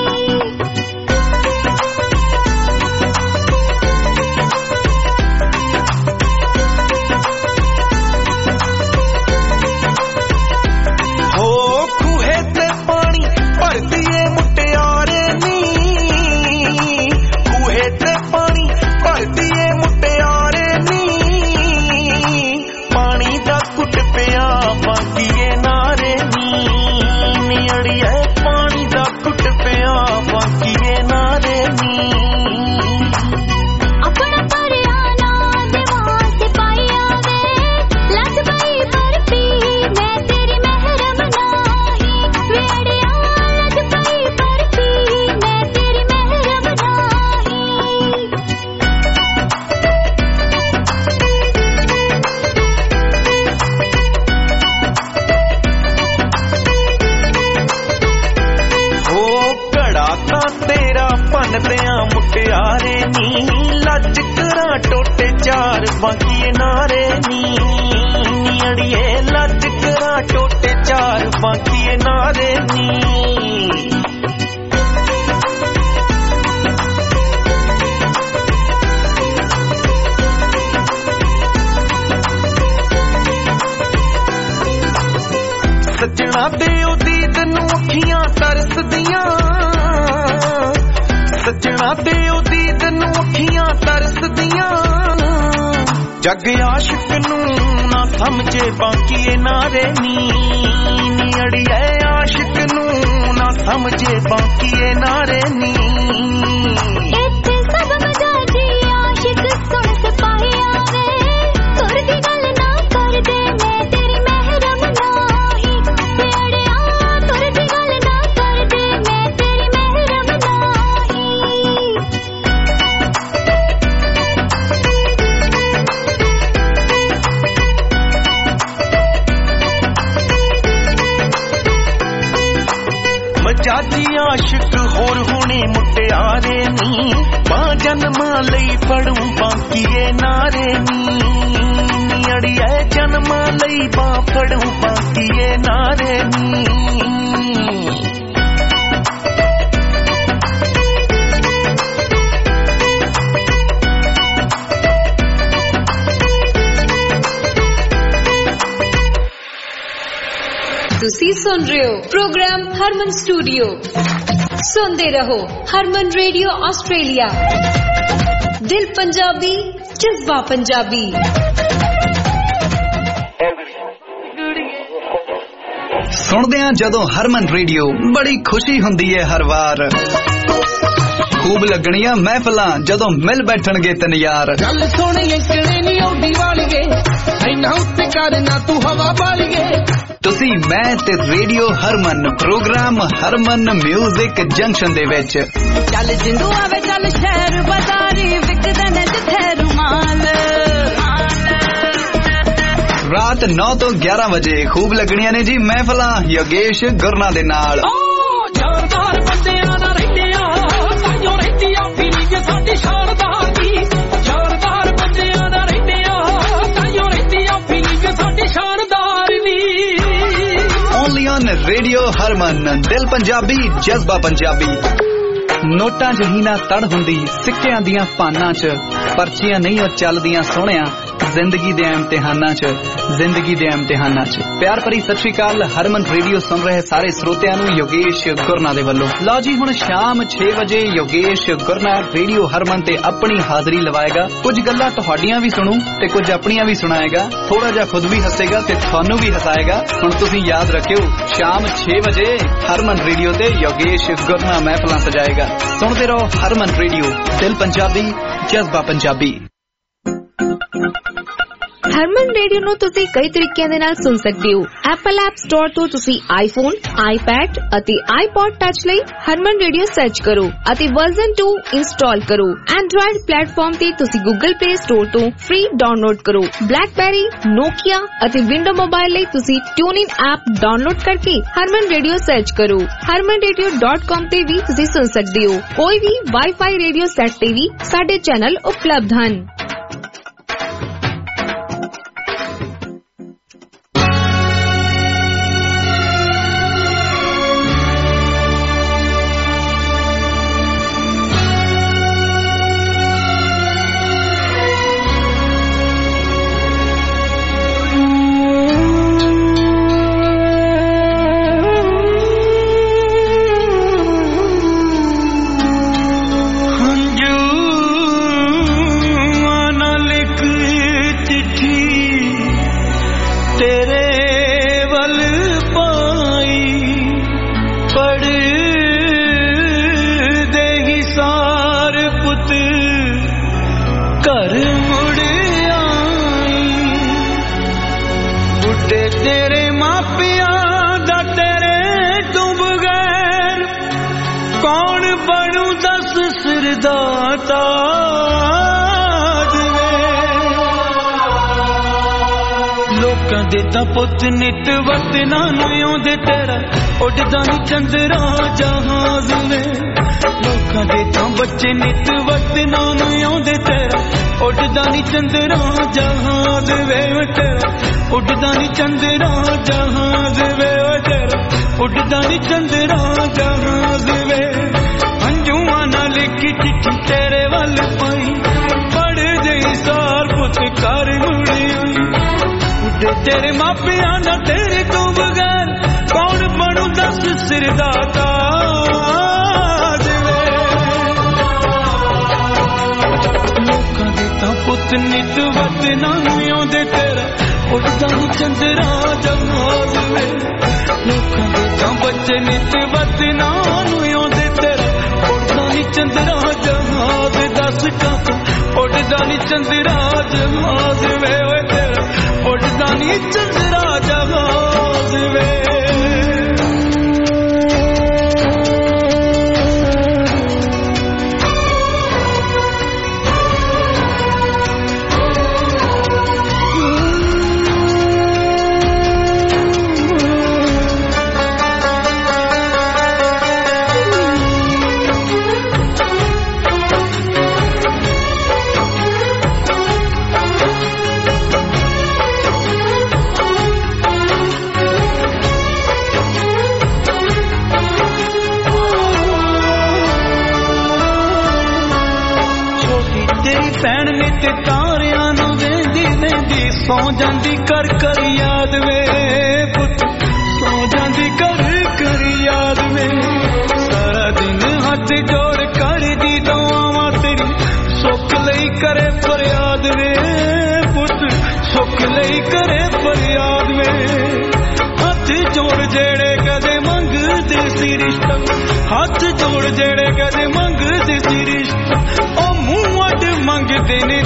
मुटियारे नी लज करा टोटे चार बांकिए नारे नी अड़िए लज करा टोटे चार बांकिए नारे नी सजना दे उदीद नू अखियां तरसदियां सजना दे उदीद नू अखियां तरसदियां जग आशिक नू ना समझे बांकिए नारे नी अड़िए आशिक नू ना समझे बांकिए नारे नी इत्थे सब मजा जी आशिक सुन सिपाहिया वे तुर दी गल ना कर दे मैं तेरी महरम नाही वे अड़िया तुर दी गल ना कर दे मैं तेरी महरम नाही मजाजी आशिक होर होने मुटियारे नी मां जन्मा लई पढ़ूं बांकिए नारे नी अड़िए जन्मा लई बां पढ़ूं बांकिए नारे नी ਤੁਸੀਂ ਸੁਣ ਰਹੇ ਹੋ ਪ੍ਰੋਗਰਾਮ ਹਰਮਨ ਸਟੂਡੀਓ ਸੁਣਦੇ ਰਹੋ ਹਰਮਨ ਰੇਡੀਓ ਆਸਟ੍ਰੇਲੀਆ ਦਿਲ ਪੰਜਾਬੀ ਜਜ਼ਬਾ ਪੰਜਾਬੀ ਸੁਣਦੇ ਆ ਜਦੋਂ ਹਰਮਨ ਰੇਡੀਓ ਬੜੀ ਖੁਸ਼ੀ ਹੁੰਦੀ ਹੈ ਹਰ ਵਾਰ ਖੂਬ ਲੱਗਣੀਆਂ ਮਹਿਫਲਾਂ ਜਦੋਂ ਮਿਲ ਬੈਠਣਗੇ ਤਿੰਨ ਯਾਰ ਗੱਲ ਸੁਣੀਏ ਕਿਹੜੇ ਨਹੀਂ ਆਉਂਦੀ ਵਾਲੀਏ ਐਨਾ ਉੱਤੇ ਕਰਨਾ ਤੂੰ ਹਵਾ ਵਾਲੀਏ ਤੁਸੀਂ ਵੀ ਮੈਂ ਤੇ radio Harman programme Harman music junction ਦੇ ਵਿੱਚ ਚੱਲ ਜਿੰਦੂ ਆਵੇ ਚੱਲ ਸ਼ਹਿਰ ਬਾਜ਼ਾਰੀ ਵਿਕਦੇ ਨੇ ਜਿੱਥੇ ਰੁਮਾਲ ਰਾਤ ਨੌ ਤੋਂ ਗਿਆਰਾਂ ਵਜੇ ਖੂਬ ਲੱਗਣੀਆਂ ਨੇ ਜੀ ਮਹਿਫਲਾਂ ਯੋਗੇਸ਼ ਗੁਰਨਾ ਦੇ ਨਾਲ ਸ਼ਾਨਦਾਰ ਬੰਦਿਆਂ ਨਾਲ ਰਹਿੰਦਿਆਂ ਤਾਈਓ ਰਹਿੰਦੀਆਂ ਫੀਲਿੰਗ ਸਾਡੀ ਸ਼ਾਨਦਾਰ ਦੀ ਸ਼ਾਨਦਾਰ ਬੰਦਿਆਂ ਨਾਲ ਰਹਿੰਦਿਆਂ ਤਾਈਓ ਰਹਿੰਦੀਆਂ ਫੀਲਿੰਗ ਸਾਡੀ ਸ਼ਾਨਦਾਰ ਦੀ ਓਨਲੀ ਔਨ ਰੇਡੀਓ ਹਰਮਨ ਦਿਲ ਪੰਜਾਬੀ ਜਜ਼ਬਾ ਪੰਜਾਬੀ ਨੋਟਾਂ ਜਿਹੀ ਨਾ ਤੜ ਹੁੰਦੀ ਸਿੱਕਿਆਂ ਦੀਆਂ ਪਾਨਾਂ 'ਚ ਪਰਚੀਆਂ ਨਹੀਂ ਉਹ ਚੱਲਦੀਆਂ ਸੋਹਣਿਆ ਜ਼ਿੰਦਗੀ ਦੇ ਇਮਤਿਹਾਨਾਂ 'ਚ ਜ਼ਿੰਦਗੀ ਦੇ ਇਮਤਿਹਾਨਾਂ 'ਚ ਪਿਆਰ ਭਰੀ ਸਤਿ ਸ਼੍ਰੀ ਅਕਾਲ ਹਰਮਨ ਰੇਡੀਓ ਸੁਣ ਰਹੇ ਸਾਰੇ ਸਰੋਤਿਆਂ ਨੂੰ ਯੋਗੇਸ਼ ਗੁਰਨਾ ਦੇ ਵੱਲੋਂ ਲਓ ਜੀ ਹੁਣ ਸ਼ਾਮ ਛੇ ਵਜੇ ਯੋਗੇਸ਼ ਗੁਰਨਾ ਰੇਡੀਓ ਹਰਮਨ ਤੇ ਆਪਣੀ ਹਾਜ਼ਰੀ ਲਵਾਏਗਾ ਕੁਝ ਗੱਲਾਂ ਤੁਹਾਡੀਆਂ ਵੀ ਸੁਣੂ ਤੇ ਕੁਝ ਆਪਣੀਆਂ ਵੀ ਸੁਣਾਏਗਾ ਥੋੜਾ ਜਿਹਾ ਖੁਦ ਵੀ ਹੱਸੇਗਾ ਤੇ ਤੁਹਾਨੂੰ ਵੀ ਹਸਾਏਗਾ ਹੁਣ ਤੁਸੀਂ ਯਾਦ ਰੱਖਿਓ ਸ਼ਾਮ ਛੇ ਵਜੇ ਹਰਮਨ ਰੇਡੀਓ ਤੇ ਯੋਗੇਸ਼ ਗੁਰਨਾ ਮਹਿਫਲਾਂ ਸਜਾਏਗਾ ਸੁਣਦੇ ਰਹੋ ਹਰਮਨ ਰੇਡੀਓ ਦਿਲ ਪੰਜਾਬੀ ਜਜ਼ਬਾ ਪੰਜਾਬੀ ਹਰਮਨ ਰੇਡੀਓ ਨੂੰ ਤੁਸੀਂ ਕਈ ਤਰੀਕਿਆਂ ਦੇ ਨਾਲ ਸੁਣ ਸਕਦੇ ਹੋ ਐਪਲ ਐਪ ਸਟੋਰ ਤੋਂ ਤੁਸੀਂ ਆਈਫੋਨ ਆਈਪੈਡ ਅਤੇ ਆਈਪੌਡ ਟੱਚ ਲਈ ਹਰਮਨ ਰੇਡੀਓ ਸਰਚ ਕਰੋ ਅਤੇ ਵਰਜ਼ਨ ਟੂ ਇੰਸਟਾਲ ਕਰੋ ਐਂਡਰੋਇਡ ਪਲੇਟਫਾਰਮ ਤੇ ਤੁਸੀਂ ਗੂਗਲ ਪਲੇ ਸਟੋਰ ਤੋਂ ਫ੍ਰੀ ਡਾਊਨਲੋਡ ਕਰੋ ਬਲੈਕਬੈਰੀ ਨੋਕੀਆ ਅਤੇ ਵਿੰਡੋ ਮੋਬਾਈਲ ਲਈ ਤੁਸੀਂ ਟਿਊਨਿਨ ਐਪ ਡਾਊਨਲੋਡ ਕਰਕੇ ਹਰਮਨ ਰੇਡੀਓ ਸਰਚ ਕਰੋ ਹਰਮਨ ਰੇਡੀਓ ਡਾਟ ਕਾਮ ਤੇ ਵੀ ਤੁਸੀਂ ਸੁਣ ਸਕਦੇ ਹੋ ਕੋਈ ਵੀ ਵਾਈਫਾਈ ਰੇਡੀਓ ਸੈੱਟ ਤੇ ਵੀ ਸਾਡੇ ਚੈਨਲ ਉਪਲਬਧ ਹਨ ਪੁੱਤ ਨਿਤ ਵਤਨਾਂ ਨੂੰ ਆਉਂਦੇ ਤੇਰਾ ਉੱਡਦਾ ਨੀ ਚੰਦਰਾ ਜਹਾਜ਼ ਵੇ ਲੋਕਾਂ ਦੇ ਤਾਂ ਬੱਚੇ ਨਿਤ ਵਤਨਾਂ ਨੂੰ ਆਉਂਦੇ ਤੇਰਾ ਉੱਡਦਾ ਨੀ ਚੰਦਰਾ ਜਹਾਜ਼ ਵੇ ਤੇਰਾ ਉੱਡਦਾ ਨੀ ਚੰਦਰਾ ਜਹਾਜ਼ ਵੇ ਤੇਰਾ ਉੱਡਦਾ ਨੀ ਚੰਦਰਾ ਜਹਾਜ਼ ਵੇ ਹੰਝੂਆਂ ਨਾਲ ਲਿਖੀ ਚਿੱਠੀ ਤੇਰੇ ਵੱਲ ਪਾਈ ਪੜ੍ਹਦੇ ਸਾਰ ਪੁੱਤ ਕਰ ਮੁੜਿਆ ਤੇਰੇ ਮਾਪਿਆਂ ਦਾ ਤੇਰੇ ਤੋਂ ਬਗੈਰ ਕੌਣ ਬਣੂ ਦੱਸ ਸਿਰ ਦਾ ਤਾਜ ਵੇ ਲੋਕਾਂ ਦੇ ਤਾਂ ਪੁੱਤ ਨਿਤ ਵਤਨਾਂ ਨੂੰ ਆਉਂਦੇ ਤੇਰਾ ਉੱਡਦਾ ਨੀ ਚੰਦਰਾ ਜਹਾਜ਼ ਵੇ ਲੋਕਾਂ ਦੇ ਤਾਂ ਬੱਚੇ ਨਿਤ ਵਤਨਾਂ ਨੂੰ ਆਉਂਦੇ ਤੇਰਾ ਉੱਡਦਾ ਨੀ ਚੰਦਰਾ ਜਹਾਜ਼ ਦੱਸ ਕਾਹਤੋਂ ਉੱਡਦਾ ਨੀ ਚੰਦਰਾ ਜਹਾਜ਼ ਵੇ ਓਏ ਤੇਰਾ ਉੱਡਦਾ ਨੀ ਚੰਦਰਾ ਜਹਾਜ਼ ਵੇ ਭੈਣ ਨੇ ਤੇ ਤਾਰਿਆਂ ਨੂੰ ਵੇਂਦੀ ਵੇਂਦੀ ਸੌ ਜਾਂਦੀ ਕਰ ਕਰ ਯਾਦ ਵੇ ਪੁੱਤ ਸੌ ਜਾਂਦੀ ਕਰ ਕਰ ਯਾਦ ਵੇ ਸਾਰਾ ਦਿਨ ਹੱਥ ਜੋੜ ਕਰਦੀ ਦੁਆਵਾਂ ਤੇਰੀ ਸੁੱਖ ਲਈ ਕਰੇ ਫਰਿਆਦ ਵੇ ਪੁੱਤ ਸੁੱਖ ਲਈ ਕਰੇ ਫਰਿਆਦ ਵੇ ਹੱਥ ਜੋੜ ਜਿਹੜੇ ਕਦੇ ਮੰਗਦੇ ਸੀ ਰਿਸ਼ਤਾ ਹੱਥ ਜੋੜ ਜਿਹੜੇ ਕਦੇ ਮੰਗਦੇ ਸੀ ਰਿਸ਼ਤਾ ਉਹ ਮੂੰਹ ਅੱਡ ਮੰਗਦੇ ਨੇ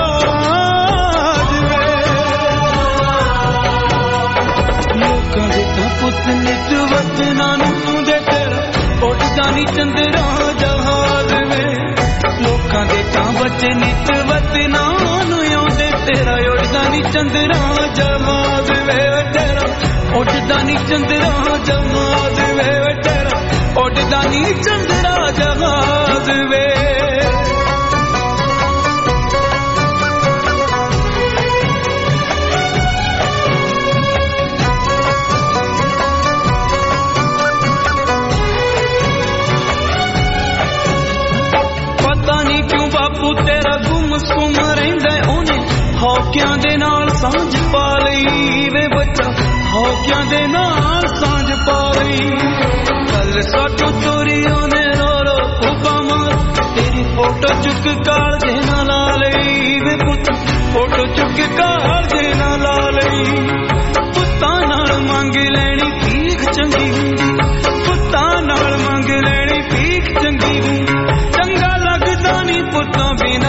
ਦਾਜ ਵੇ ਲੋਕਾਂ ਦੇ ਚੰਦਰਾ ਜਮਾਦ ਵੇ ਤੇਰਾ ਉੱਡਦਾ ਨੀ ਚੰਦਰਾ ਜਮਾਦ ਵੇ ਤੇਰਾ ਉੱਡਦਾ ਨੀ ਚੰਦਰਾ ਜਮਾਦ ਵੇ ਬਾਪੂ ਤੇਰਾ ਗੁੰਮ ਸੁੰਮ ਰਹਿੰਦਾ ਉਹਨੇ ਹੌਕਿਆਂ ਦੇ ਨਾਲ ਸਾਂਝ ਪਾ ਲਈ ਵੇ ਬੱਚਾ ਹੌਕਿਆਂ ਦੇ ਨਾਲ ਸਾਂਝ ਪਾ ਲਈ ਕੱਲ ਸਾਡੂ ਤੋਰੀ ਉਹਨੇ ਰੋ ਰੋ ਫੂਕਾ ਮਾਰ ਤੇਰੀ ਫੋਟੋ ਚੁੱਕ ਕਾਲ ਦੇ ਨਾਲ ਲਾ ਲਈ ਵੇ ਪੁੱਤ ਫੋਟੋ ਚੁੱਕ ਕਾਲ ਦੇ ਨਾਲ ਲਾ ਲਈ ਪੁੱਤਾਂ ਨਾਲ ਮੰਗ ਲੈਣੀ ਭੀਖ ਚੰਗੀ ਹੁੰਦੀ ਪੁੱਤਾਂ ਨਾਲ ਮੰਗ ਲੈਣੀ ਭੀਖ ਚੰਗੀ ਹੁੰਦੀ ਚੰਗਾ ਲੱਗਦਾ ਨੀ ਪੁੱਤਾਂ ਬਿਨਾਂ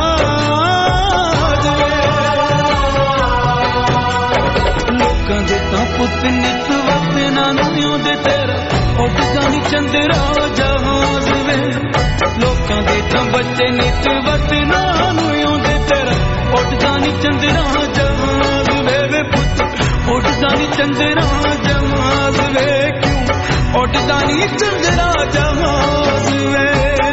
ਰਾਜ ਵੇ ਲੋਕਾਂ ਦੇ ਤਾਂ ਪੁੱਤ ਨਿੱਤ ਵਤਨਾਂ ਨੂੰ ਆਉਂਦੇ ਤੇਰਾ ਉੱਡਦਾ ਨੀ ਚੰਦਰਾ ਜਹਾਜ਼ ਵੇ ਲੋਕਾਂ ਦੇ ਤਾਂ ਬੱਚੇ ਨਿੱਤ ਵਤਨਾਂ ਨੂੰ ਆਉਂਦੇ ਤੇਰਾ ਉੱਡਦਾ ਨੀ ਚੰਦਰਾ ਜਹਾਜ਼ ਵੇ ਵੇ ਪੁੱਤ ਉੱਡਦਾ ਨੀ ਚੰਦਰਾ ਜਹਾਜ਼ ਵੇ ਕਿਉਂ ਉੱਡਦਾ ਨੀ ਚੰਦਰਾ ਜਹਾਜ਼ ਵੇ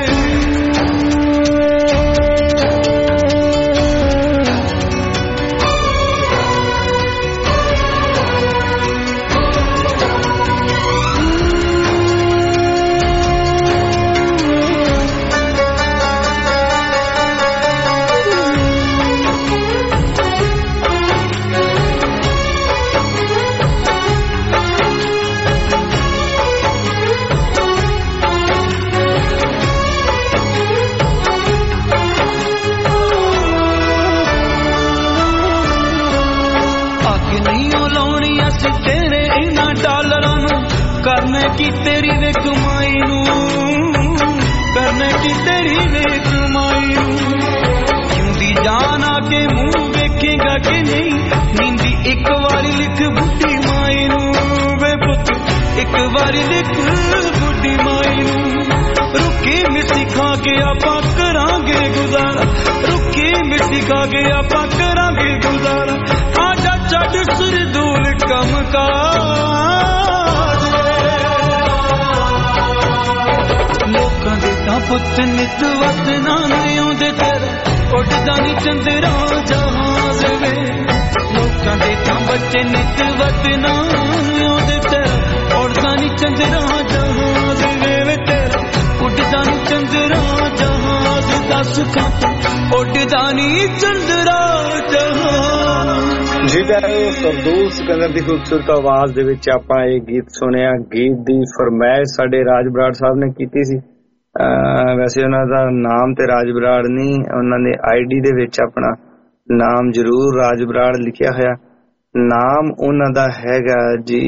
ਕਰਨੇ ਕੀ ਤੇਰੀ ਵੇ ਕਮਾਈ ਨੂੰ ਕਰਨੇ ਕੀ ਤੇਰੀ ਵੇ ਕਮਾਈ ਨੂੰ ਜਿਉਂਦੀ ਜਾਨ ਆ ਕੇ ਮੂੰਹ ਵੇਖੇਗਾ ਕਿ ਨਹੀਂ ਨੀਂਦੀ ਇੱਕ ਵਾਰੀ ਲਿਖ ਬੁੱਢੀ ਮਾਈ ਨੂੰ ਵੇ ਪੁੱਤ ਇੱਕ ਵਾਰੀ ਲਿਖ ਬੁੱਢੀ ਮਾਈ ਨੂੰ ਰੁੱਖੀ ਮਿੱਟੀ ਖਾ ਕੇ ਆਪਾਂ ਕਰਾਂਗੇ ਗੁਜ਼ਾਰਾ ਰੁੱਖੀ ਮਿੱਟੀ ਖਾ ਕੇ ਆਪਾਂ ਕਰਾਂਗੇ ਗੁਜ਼ਾਰਾ ਆ ਜਾ ਛੱਡ ਸਰਦੂਲ ਕੰਮ ਕਾਰ ਲੋਕਾਂ ਦੇ ਤਾਂ ਪੁੱਤ ਨਿੱਤ ਵਤਨਾਂ ਨੂੰ ਆਉਂਦੇ ਤੇਰਾ ਉੱਡਦਾ ਨੀ ਚੰਦਰਾ ਜਹਾਜ਼ ਵੇ ਲੋਕਾਂ ਦੇ ਤਾਂ ਬੱਚੇ ਨਿੱਤ ਵਤਨਾਂ ਨੂੰ ਆਉਂਦੇ ਤੇਰਾ ਉੱਡਦਾ ਨੀ ਚੰਦਰਾ ਜਹਾਜ਼ ਵੇ ਤੇਰਾ ਉੱਡਦਾ ਨੀ ਚੰਦਰਾ ਜਹਾਜ਼ ਦੱਸ ਖਾਂ ਉੱਡਦਾ ਨੀ ਚੰਦਰਾ ਜਹਾਜ਼ ਜੀ ਸਰਦੂਲ ਸਿਕੰਦਰ ਦੀ ਖੂਬਸੂਰਤ ਆਵਾਜ਼ ਦੇ ਵਿੱਚ ਆਪਾਂ ਇਹ ਗੀਤ ਸੁਣਿਆ ਗੀਤ ਦੀ ਫਰਮਾਇਸ਼ ਸਾਡੇ ਰਾਜ ਬਰਾੜ ਸਾਹਿਬ ਨੇ ਕੀਤੀ ਸੀ ਵੈਸੇ ਉਹਨਾਂ ਦਾ ਨਾਮ ਤੇ ਰਾਜ ਬਰਾੜ ਨਹੀਂ ਉਹਨਾਂ ਨੇ ਆਈਡੀ ਦੇ ਵਿੱਚ ਆਪਣਾ ਨਾਮ ਜ਼ਰੂਰ ਰਾਜ ਬਰਾੜ ਲਿਖਿਆ ਹੋਇਆ ਨਾਮ ਉਹਨਾਂ ਦਾ ਹੈਗਾ ਜੀ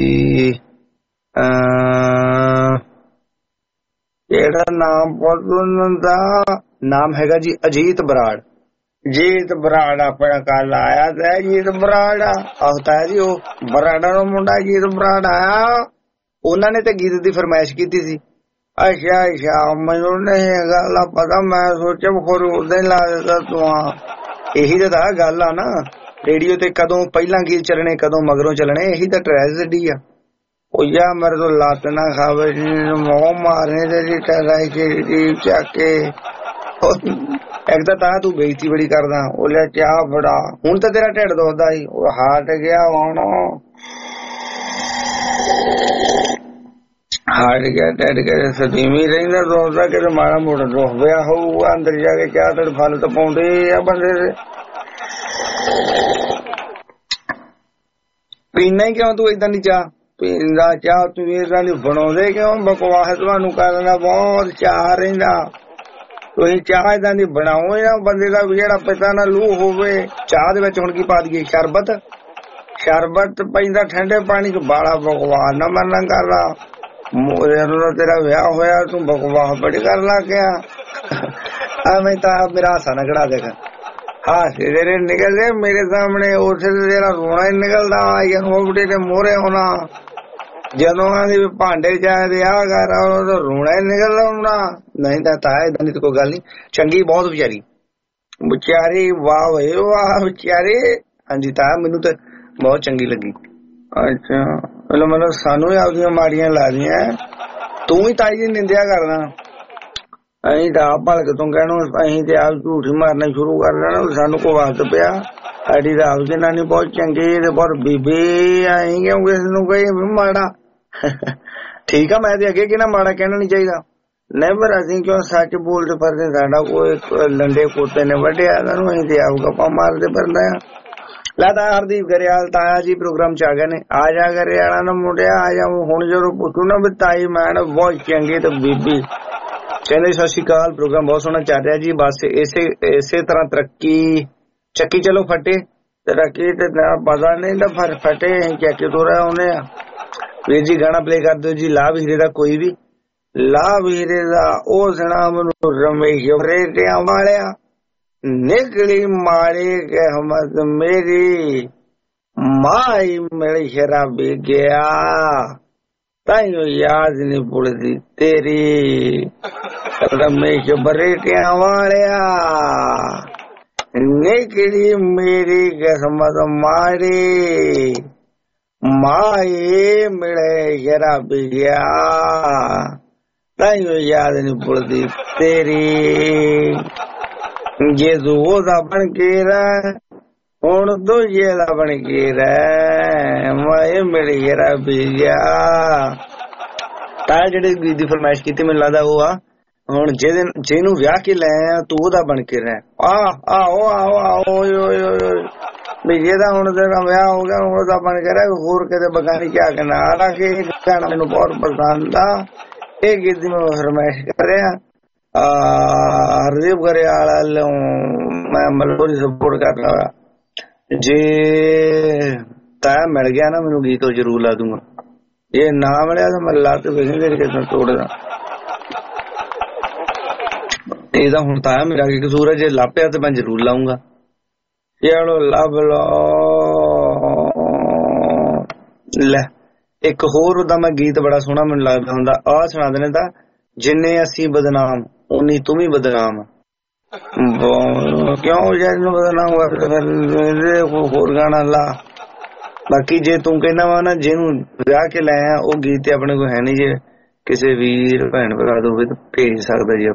ਕਿਹੜਾ ਨਾਮ ਉਹਨਾਂ ਦਾ ਨਾਮ ਹੈਗਾ ਜੀ ਅਜੀਤ ਬਰਾੜ ਜੀਤ ਬਰਾੜ ਆਪਣਾ ਕੱਲ ਆਇਆ ਤੇ ਜੀਤ ਬਰਾੜ ਆਖਦਾ ਜੀ ਉਹ ਬਰਾੜਾ ਦਾ ਮੁੰਡਾ ਜੀਤ ਬਰਾੜ ਆਇਆ ਉਹਨਾਂ ਨੇ ਤੇ ਗੀਤ ਦੀ ਫਰਮਾਇਸ਼ ਕੀਤੀ ਸੀ ਅੱਛਾ ਅੱਛਾ ਮੈਨੂੰ ਨਹੀਂ ਗੱਲ ਪਤਾ ਮੈਂ ਸੋਚਿਆ ਖੋਰ ਉਦਾਂ ਹੀ ਲਾ ਦਿੱਤਾ ਤੂੰ ਇਹੀ ਤਾਂ ਗੱਲ ਆ ਨਾ ਰੇਡੀਓ ਤੇ ਕਦੋਂ ਪਹਿਲਾਂ ਗੀਤ ਚੱਲਣੇ ਕਦੋਂ ਮਗਰੋਂ ਚੱਲਣੇ ਇਹੀ ਤਾਂ ਟ੍ਰੈਜਡੀ ਆ ਉਹ ਯਾ ਮੇਰੇ ਤੋਂ ਲੱਤ ਨਾ ਖਾਵੇ ਮੋਹ ਮਾਰਨੇ ਤੇ ਟਰਾਈ ਕੇ ਚੱਕ ਕੇ ਇੱਕ ਤਾਂ ਤਾਂ ਤੂੰ ਬੇਇੱਜ਼ਤੀ ਬੜੀ ਕਰਦਾ ਉਹ ਲੈ ਚਾਹ ਫੜਾ ਹੁਣ ਤਾਂ ਤੇਰਾ ਢਿੱਡ ਦੁਖਦਾ ਸੀ ਉਹ ਹਟ ਗਿਆ ਹੁਣ ਹਟ ਗਿਆ ਢਿੱਡ ਕੇ ਸਦੀਮੀ ਰਹਿੰਦਾ ਦੁਖਦਾ ਕਿ ਮਾੜਾ ਮੋਟਾ ਦੁਖ ਪਿਆ ਹੋਊਗਾ ਅੰਦਰ ਜਾ ਕੇ ਚਾਹ ਤੇ ਫਲ ਤਾਂ ਪਾਉਂਦੇ ਆ ਬੰਦੇ ਦੇ ਪੀਣਾ ਹੀ ਕਿਉਂ ਤੂੰ ਏਦਾਂ ਦੀ ਚਾਹ ਪੀਂਦਾ ਚਾਹ ਤੂੰ ਏਦਾਂ ਦੀ ਬਣਾਉਂਦੇ ਕਿਉਂ ਬਕਵਾਸ ਤੁਹਾਨੂੰ ਕਰਨਾ ਬਹੁਤ ਚਾਹ ਰਹਿੰਦਾ ਤੁਸੀਂ ਚਾਹ ਏਦਾਂ ਦੀ ਬਣਾਓ ਜਾਂ ਬੰਦੇ ਦਾ ਜਿਹੜਾ ਪਿਤਾ ਨਾਲ ਲੂ ਹੋਵੇ ਚਾਹ ਦੇ ਵਿੱਚ ਹੁਣ ਕੀ ਪਾ ਦਈਏ ਸ਼ਰਬਤ ਸ਼ਰਬਤ ਪੈਂਦਾ ਠੰਡੇ ਪਾਣੀ ਚ ਬਾਲਾ ਬਕਵਾਸ ਨਾ ਮੰਨਣਾ ਕਰਦਾ ਮੋਰੇ ਤੇਰਾ ਵਿਆਹ ਹੋਇਆ ਤੂੰ ਬਕਵਾਸ ਬੜੀ ਕਰ ਲਾ ਗਿਆ ਐਵੇਂ ਤਾਂ ਮੇਰਾ ਹਾਸਾ ਨਾ ਕਢਾ ਦੇਗਾ ਹਾਂ ਤੇਰੇ ਨਿਕਲਦੇ ਮੇਰੇ ਸਾਹਮਣੇ ਉੱਥੇ ਤੇਰਾ ਰੋਣਾ ਹੀ ਨਿਕਲਦਾ ਯਾਰ ਹੋਬੜੇ ਦੇ ਮੋਹਰੇ ਹੋਣਾ ਜਦੋਂ ਆਂਦੇ ਵੀ ਭਾਂਡੇ ਚਾਹ ਦੇ ਆ ਕਰ ਉਹ ਰੋਣਾ ਹੀ ਨਿਕਲਦਾ ਹੋਣਾ ਨਹੀਂ ਤਾਂ ਤਾਂ ਏਦਾਂ ਦੀ ਕੋਈ ਗੱਲ ਨਹੀਂ ਚੰਗੀ ਬਹੁਤ ਵਿਚਾਰੀ ਵਿਚਾਰੀ ਵਾਹ ਵੇ ਵਾਹ ਵਿਚਾਰੀ ਹਾਂਜੀ ਤਾਇਆ ਮੈਨੂੰ ਤੇ ਬਹੁਤ ਚੰਗੀ ਲੱਗੀ। ਅੱਛਾ ਮਤਲਬ ਮਤਲਬ ਸਾਨੂੰ ਹੀ ਆਪਦੀਆਂ ਮਾੜੀਆਂ ਲਾ ਦੀਆਂ, ਤੂੰ ਹੀ ਤਾਈ ਦੀ ਨਿੰਦਿਆ ਕਰਨਾ। ਅਸੀਂ ਤਾਂ ਆਪ ਭਲਕ ਤੋਂ ਕਹਿਣਾ, ਅਸੀਂ ਤੇ ਆਪ ਝੂਠ ਹੀ ਮਾਰਨਾ ਸ਼ੁਰੂ ਕਰ ਦੇਣਾ। ਸਾਨੂੰ ਕੋ ਵਕਤ ਪਿਆ, ਸਾਡੀ ਤਾਂ ਆਪ ਜਨਾਨੀ ਬਹੁਤ ਚੰਗੀ ਤੇ ਪਰ ਬੀਬੀ ਅਸੀਂ ਕਿਉਂ ਕਿਸੇ ਨੂੰ ਕਹੀ ਮਾੜਾ। ਠੀਕ ਆ, ਮੈਂ ਤੇ ਅੱਗੇ ਕਿ ਨਾ ਮਾੜਾ ਕਹਿਣਾ ਨੀ ਚਾਹੀਦਾ। ਨਹੀਂ ਪਰ ਅਸੀਂ ਕਿਉਂ ਸੱਚ ਬੋਲਦੇ ਫਿਰਦੇ, ਸਾਡਾ ਕੋਈ ਲੰਡੇ ਪੋਤੇ ਨੇ ਵੱਢਿਆ ਸਾਨੂੰ, ਅਸੀਂ ਤੇ ਆਪ ਗੱਪਾਂ ਮਾਰਦੇ ਫਿਰਦੇ ਆ। ਲੈ ਤਾਇਆ ਹਰਦੀਪ ਗਰੇਵਾਲ ਤਾਇਆ ਜੀ ਪ੍ਰੋਗਰਾਮ ਚ ਆ ਗਏ ਨੇ। ਆ ਜਾ ਗਰੇਵਾਲਾ ਨਾ ਮੁੰਡਿਆ ਆ ਜਾ। ਹੁਣ ਜਦੋਂ ਪੁੱਛੂ ਨਾ ਵੀ ਤਾਈ ਮੈਂ ਬਹੁਤ ਚੰਗੀ ਤੇ ਬੀਬੀ ਕਹਿੰਦੇ ਸਤਿ ਸ਼੍ਰੀ ਅਕਾਲ। ਪ੍ਰੋਗਰਾਮ ਬਹੁਤ ਸੋਹਣਾ ਚੱਲ ਰਿਹਾ ਜੀ, ਬਸ ਇਸੇ ਇਸੇ ਤਰ੍ਹਾਂ ਤਰੱਕੀ ਚੱਕੀ ਚਲੋ ਫਟੇ। ਤਰੱਕੀ ਤੇ ਪਤਾ ਨਹੀਂ ਤਾਂ ਫਿਰ ਫਟੇ ਅਸੀਂ ਚੱਕੀ ਤੋਰਿਆ ਆਉਂਦੇ ਆ। ਵੀਰ ਜੀ ਗਾਣਾ ਪਲੇ ਕਰ ਦਿਓ ਜੀ, ਲਾਭ ਹੀਰੇ ਦਾ ਕੋਈ ਵੀ। ਲਾਭ ਹੀਰੇ ਦਾ ਉਹ ਸੁਣਾ ਮੈਨੂੰ ਰਮੇਸ਼ ਰੇਟਿਆਂ ਵਾਲਿਆ, ਨਿਕਲੀ ਮਾੜੀ ਕਹਿਮਤ ਮੇਰੀ ਮਾਈ ਮਿਲ ਸ਼ਰਾਬੀ ਗਿਆ, ਤਾਈਓ ਯਾਦ ਨੀ ਭੁੱਲਦੀ ਤੇਰੀ। ਰਮੇਸ਼ ਬਰੇਟਿਆਂ ਵਾਲਿਆ, ਨਿਕਲੀ ਮੇਰੀ ਕਿਸਮਤ ਮਾੜੀ ਮਾਈ ਮਿਲੇ ਸ਼ਰਾਬੀ ਗਿਆ, ਤਾਈਓ ਯਾਦ ਨੀ ਭੁੱਲਦੀ ਤੇਰੀ। ਜੇ ਤੂੰ ਉਹਦਾ ਬਣ ਕੇ ਰਹਿ ਹੁਣ ਦੂਜੇ ਦਾ ਬਣ ਕੇ ਰਹਿ, ਮਾਏ ਮਿਲ ਗਿਆ ਬੀਜਾ। ਤਾਂ ਜਿਹੜੇ ਗੀਤ ਦੀ ਫਰਮਾਇਸ਼ ਕੀਤੀ ਮੈਨੂੰ ਲੱਗਦਾ ਉਹ ਆ, ਹੁਣ ਜਿਹਦੇ ਜਿਹਨੂੰ ਵਿਆਹ ਕੇ ਲੈ ਆ ਤੂੰ ਉਹਦਾ ਬਣ ਕੇ ਰਹਿ। ਆਹ ਆਹੋ ਆਹੋ ਆਹੋ ਵੀ ਜਿਹਦਾ ਹੁਣ ਤੇਰਾ ਵਿਆਹ ਹੋ ਗਿਆ ਉਹਦਾ ਬਣ ਕੇ ਰਹਿ, ਹੋਰ ਕਿਤੇ ਬਗਾਨੀ ਝਾ ਕੇ ਨਾ ਆ ਕੇ। ਗਾਣਾ ਮੈਨੂੰ ਬਹੁਤ ਪਸੰਦ ਆ, ਇਹ ਗੀਤ ਦੀ ਮੈਂ ਫਰਮਾਇਸ਼ ਕਰ ਰਿਹਾ। ਹਰਦੀਪ ਗਰੇਵਾਲ ਮੈਂ ਮਲਪੁਰੀ ਸਪੋਰਟ ਕਰ ਰਹਾ। ਜੇ ਤਾਇਆ ਮਿਲ ਗਿਆ ਨਾ ਮੈਨੂੰ ਗੀਤ ਉਹ ਜ਼ਰੂਰ ਲਾ ਦੂੰਗਾ, ਜੇ ਨਾ ਮਿਲਿਆ ਤਾਂ ਮੈਂ ਲਾ ਕੇ ਵੇਖੀ ਤੇਰੇ ਕਿਸ ਤੋੜਦਾ। ਇਹਦਾ ਹੁਣ ਤਾਇਆ ਮੇਰਾ ਕੀ ਕਸੂਰ ਹੈ, ਜੇ ਲਾਪਿਆ ਤੇ ਮੈਂ ਜ਼ਰੂਰ ਲਾਉਂਗਾ। ਚਲੋ ਲੱਭ ਲੋ। ਲੈ ਇੱਕ ਹੋਰ ਉਹਦਾ ਮੈਂ ਗੀਤ ਬੜਾ ਸੋਹਣਾ ਮੈਨੂੰ ਲੱਗਦਾ ਹੁੰਦਾ, ਆਹ ਸੁਣਾ ਦੇਣੇ ਤਾਂ, ਜਿੰਨੇ ਅਸੀਂ ਬਦਨਾਮ ਉਨੀ ਤੂੰ ਵੀ ਬਦਨਾਮ। ਕਿਉਂ ਯਾਰ ਨੂੰ ਬਦਨਾਮ ਹੋਇਆ, ਹੋਰ ਗਾਣਾ ਲਾ। ਬਾਕੀ ਜੇ ਤੂੰ ਕਹਿੰਦਾ ਵਾ ਨਾ ਜਿਹਨੂੰ ਵਿਆਹ ਕੇ ਲੈ ਆ ਉਹ ਗੀਤ ਤੇ ਆਪਣੇ ਕੋਲ ਹੈ ਨੀ, ਜੇ ਕਿਸੇ ਵੀਰ ਭੈਣ ਭਰਾ ਹੋਵੇ ਤਾਂ ਭੇਜ ਸਕਦਾ ਜੀ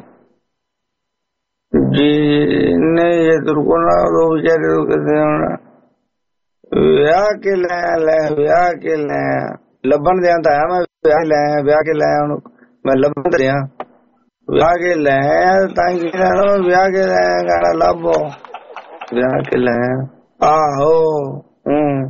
ਜੀ। ਨਹੀਂ ਜੇ ਤੇਰੇ ਕੋਲ ਨਾ ਉਹ ਵਿਚਾਰੇ ਕਿਸੇ ਹੁਣ ਵਿਆਹ ਕੇ ਲੈ ਲੈ ਵਿਆਹ ਕੇ ਲੈ ਲੱਭਣ ਦਿਆਂ ਤਾਂ ਆਇਆ ਮੈਂ ਵਿਆਹ ਲੈ ਵਿਆਹ ਕੇ ਲੈ ਹੁਣ ਮੈਂ ਲੱਭਣ ਦਿਆਂ ਵਿਆਹ ਕੇ ਲੈ ਤਾਂ ਹੀ ਵਿਆਹ ਕੇ ਲੈ ਗਾਣਾ ਲੱਭੋ ਵਿਆਹ ਕੇ ਲੈ। ਆਹੋ ਹੂੰ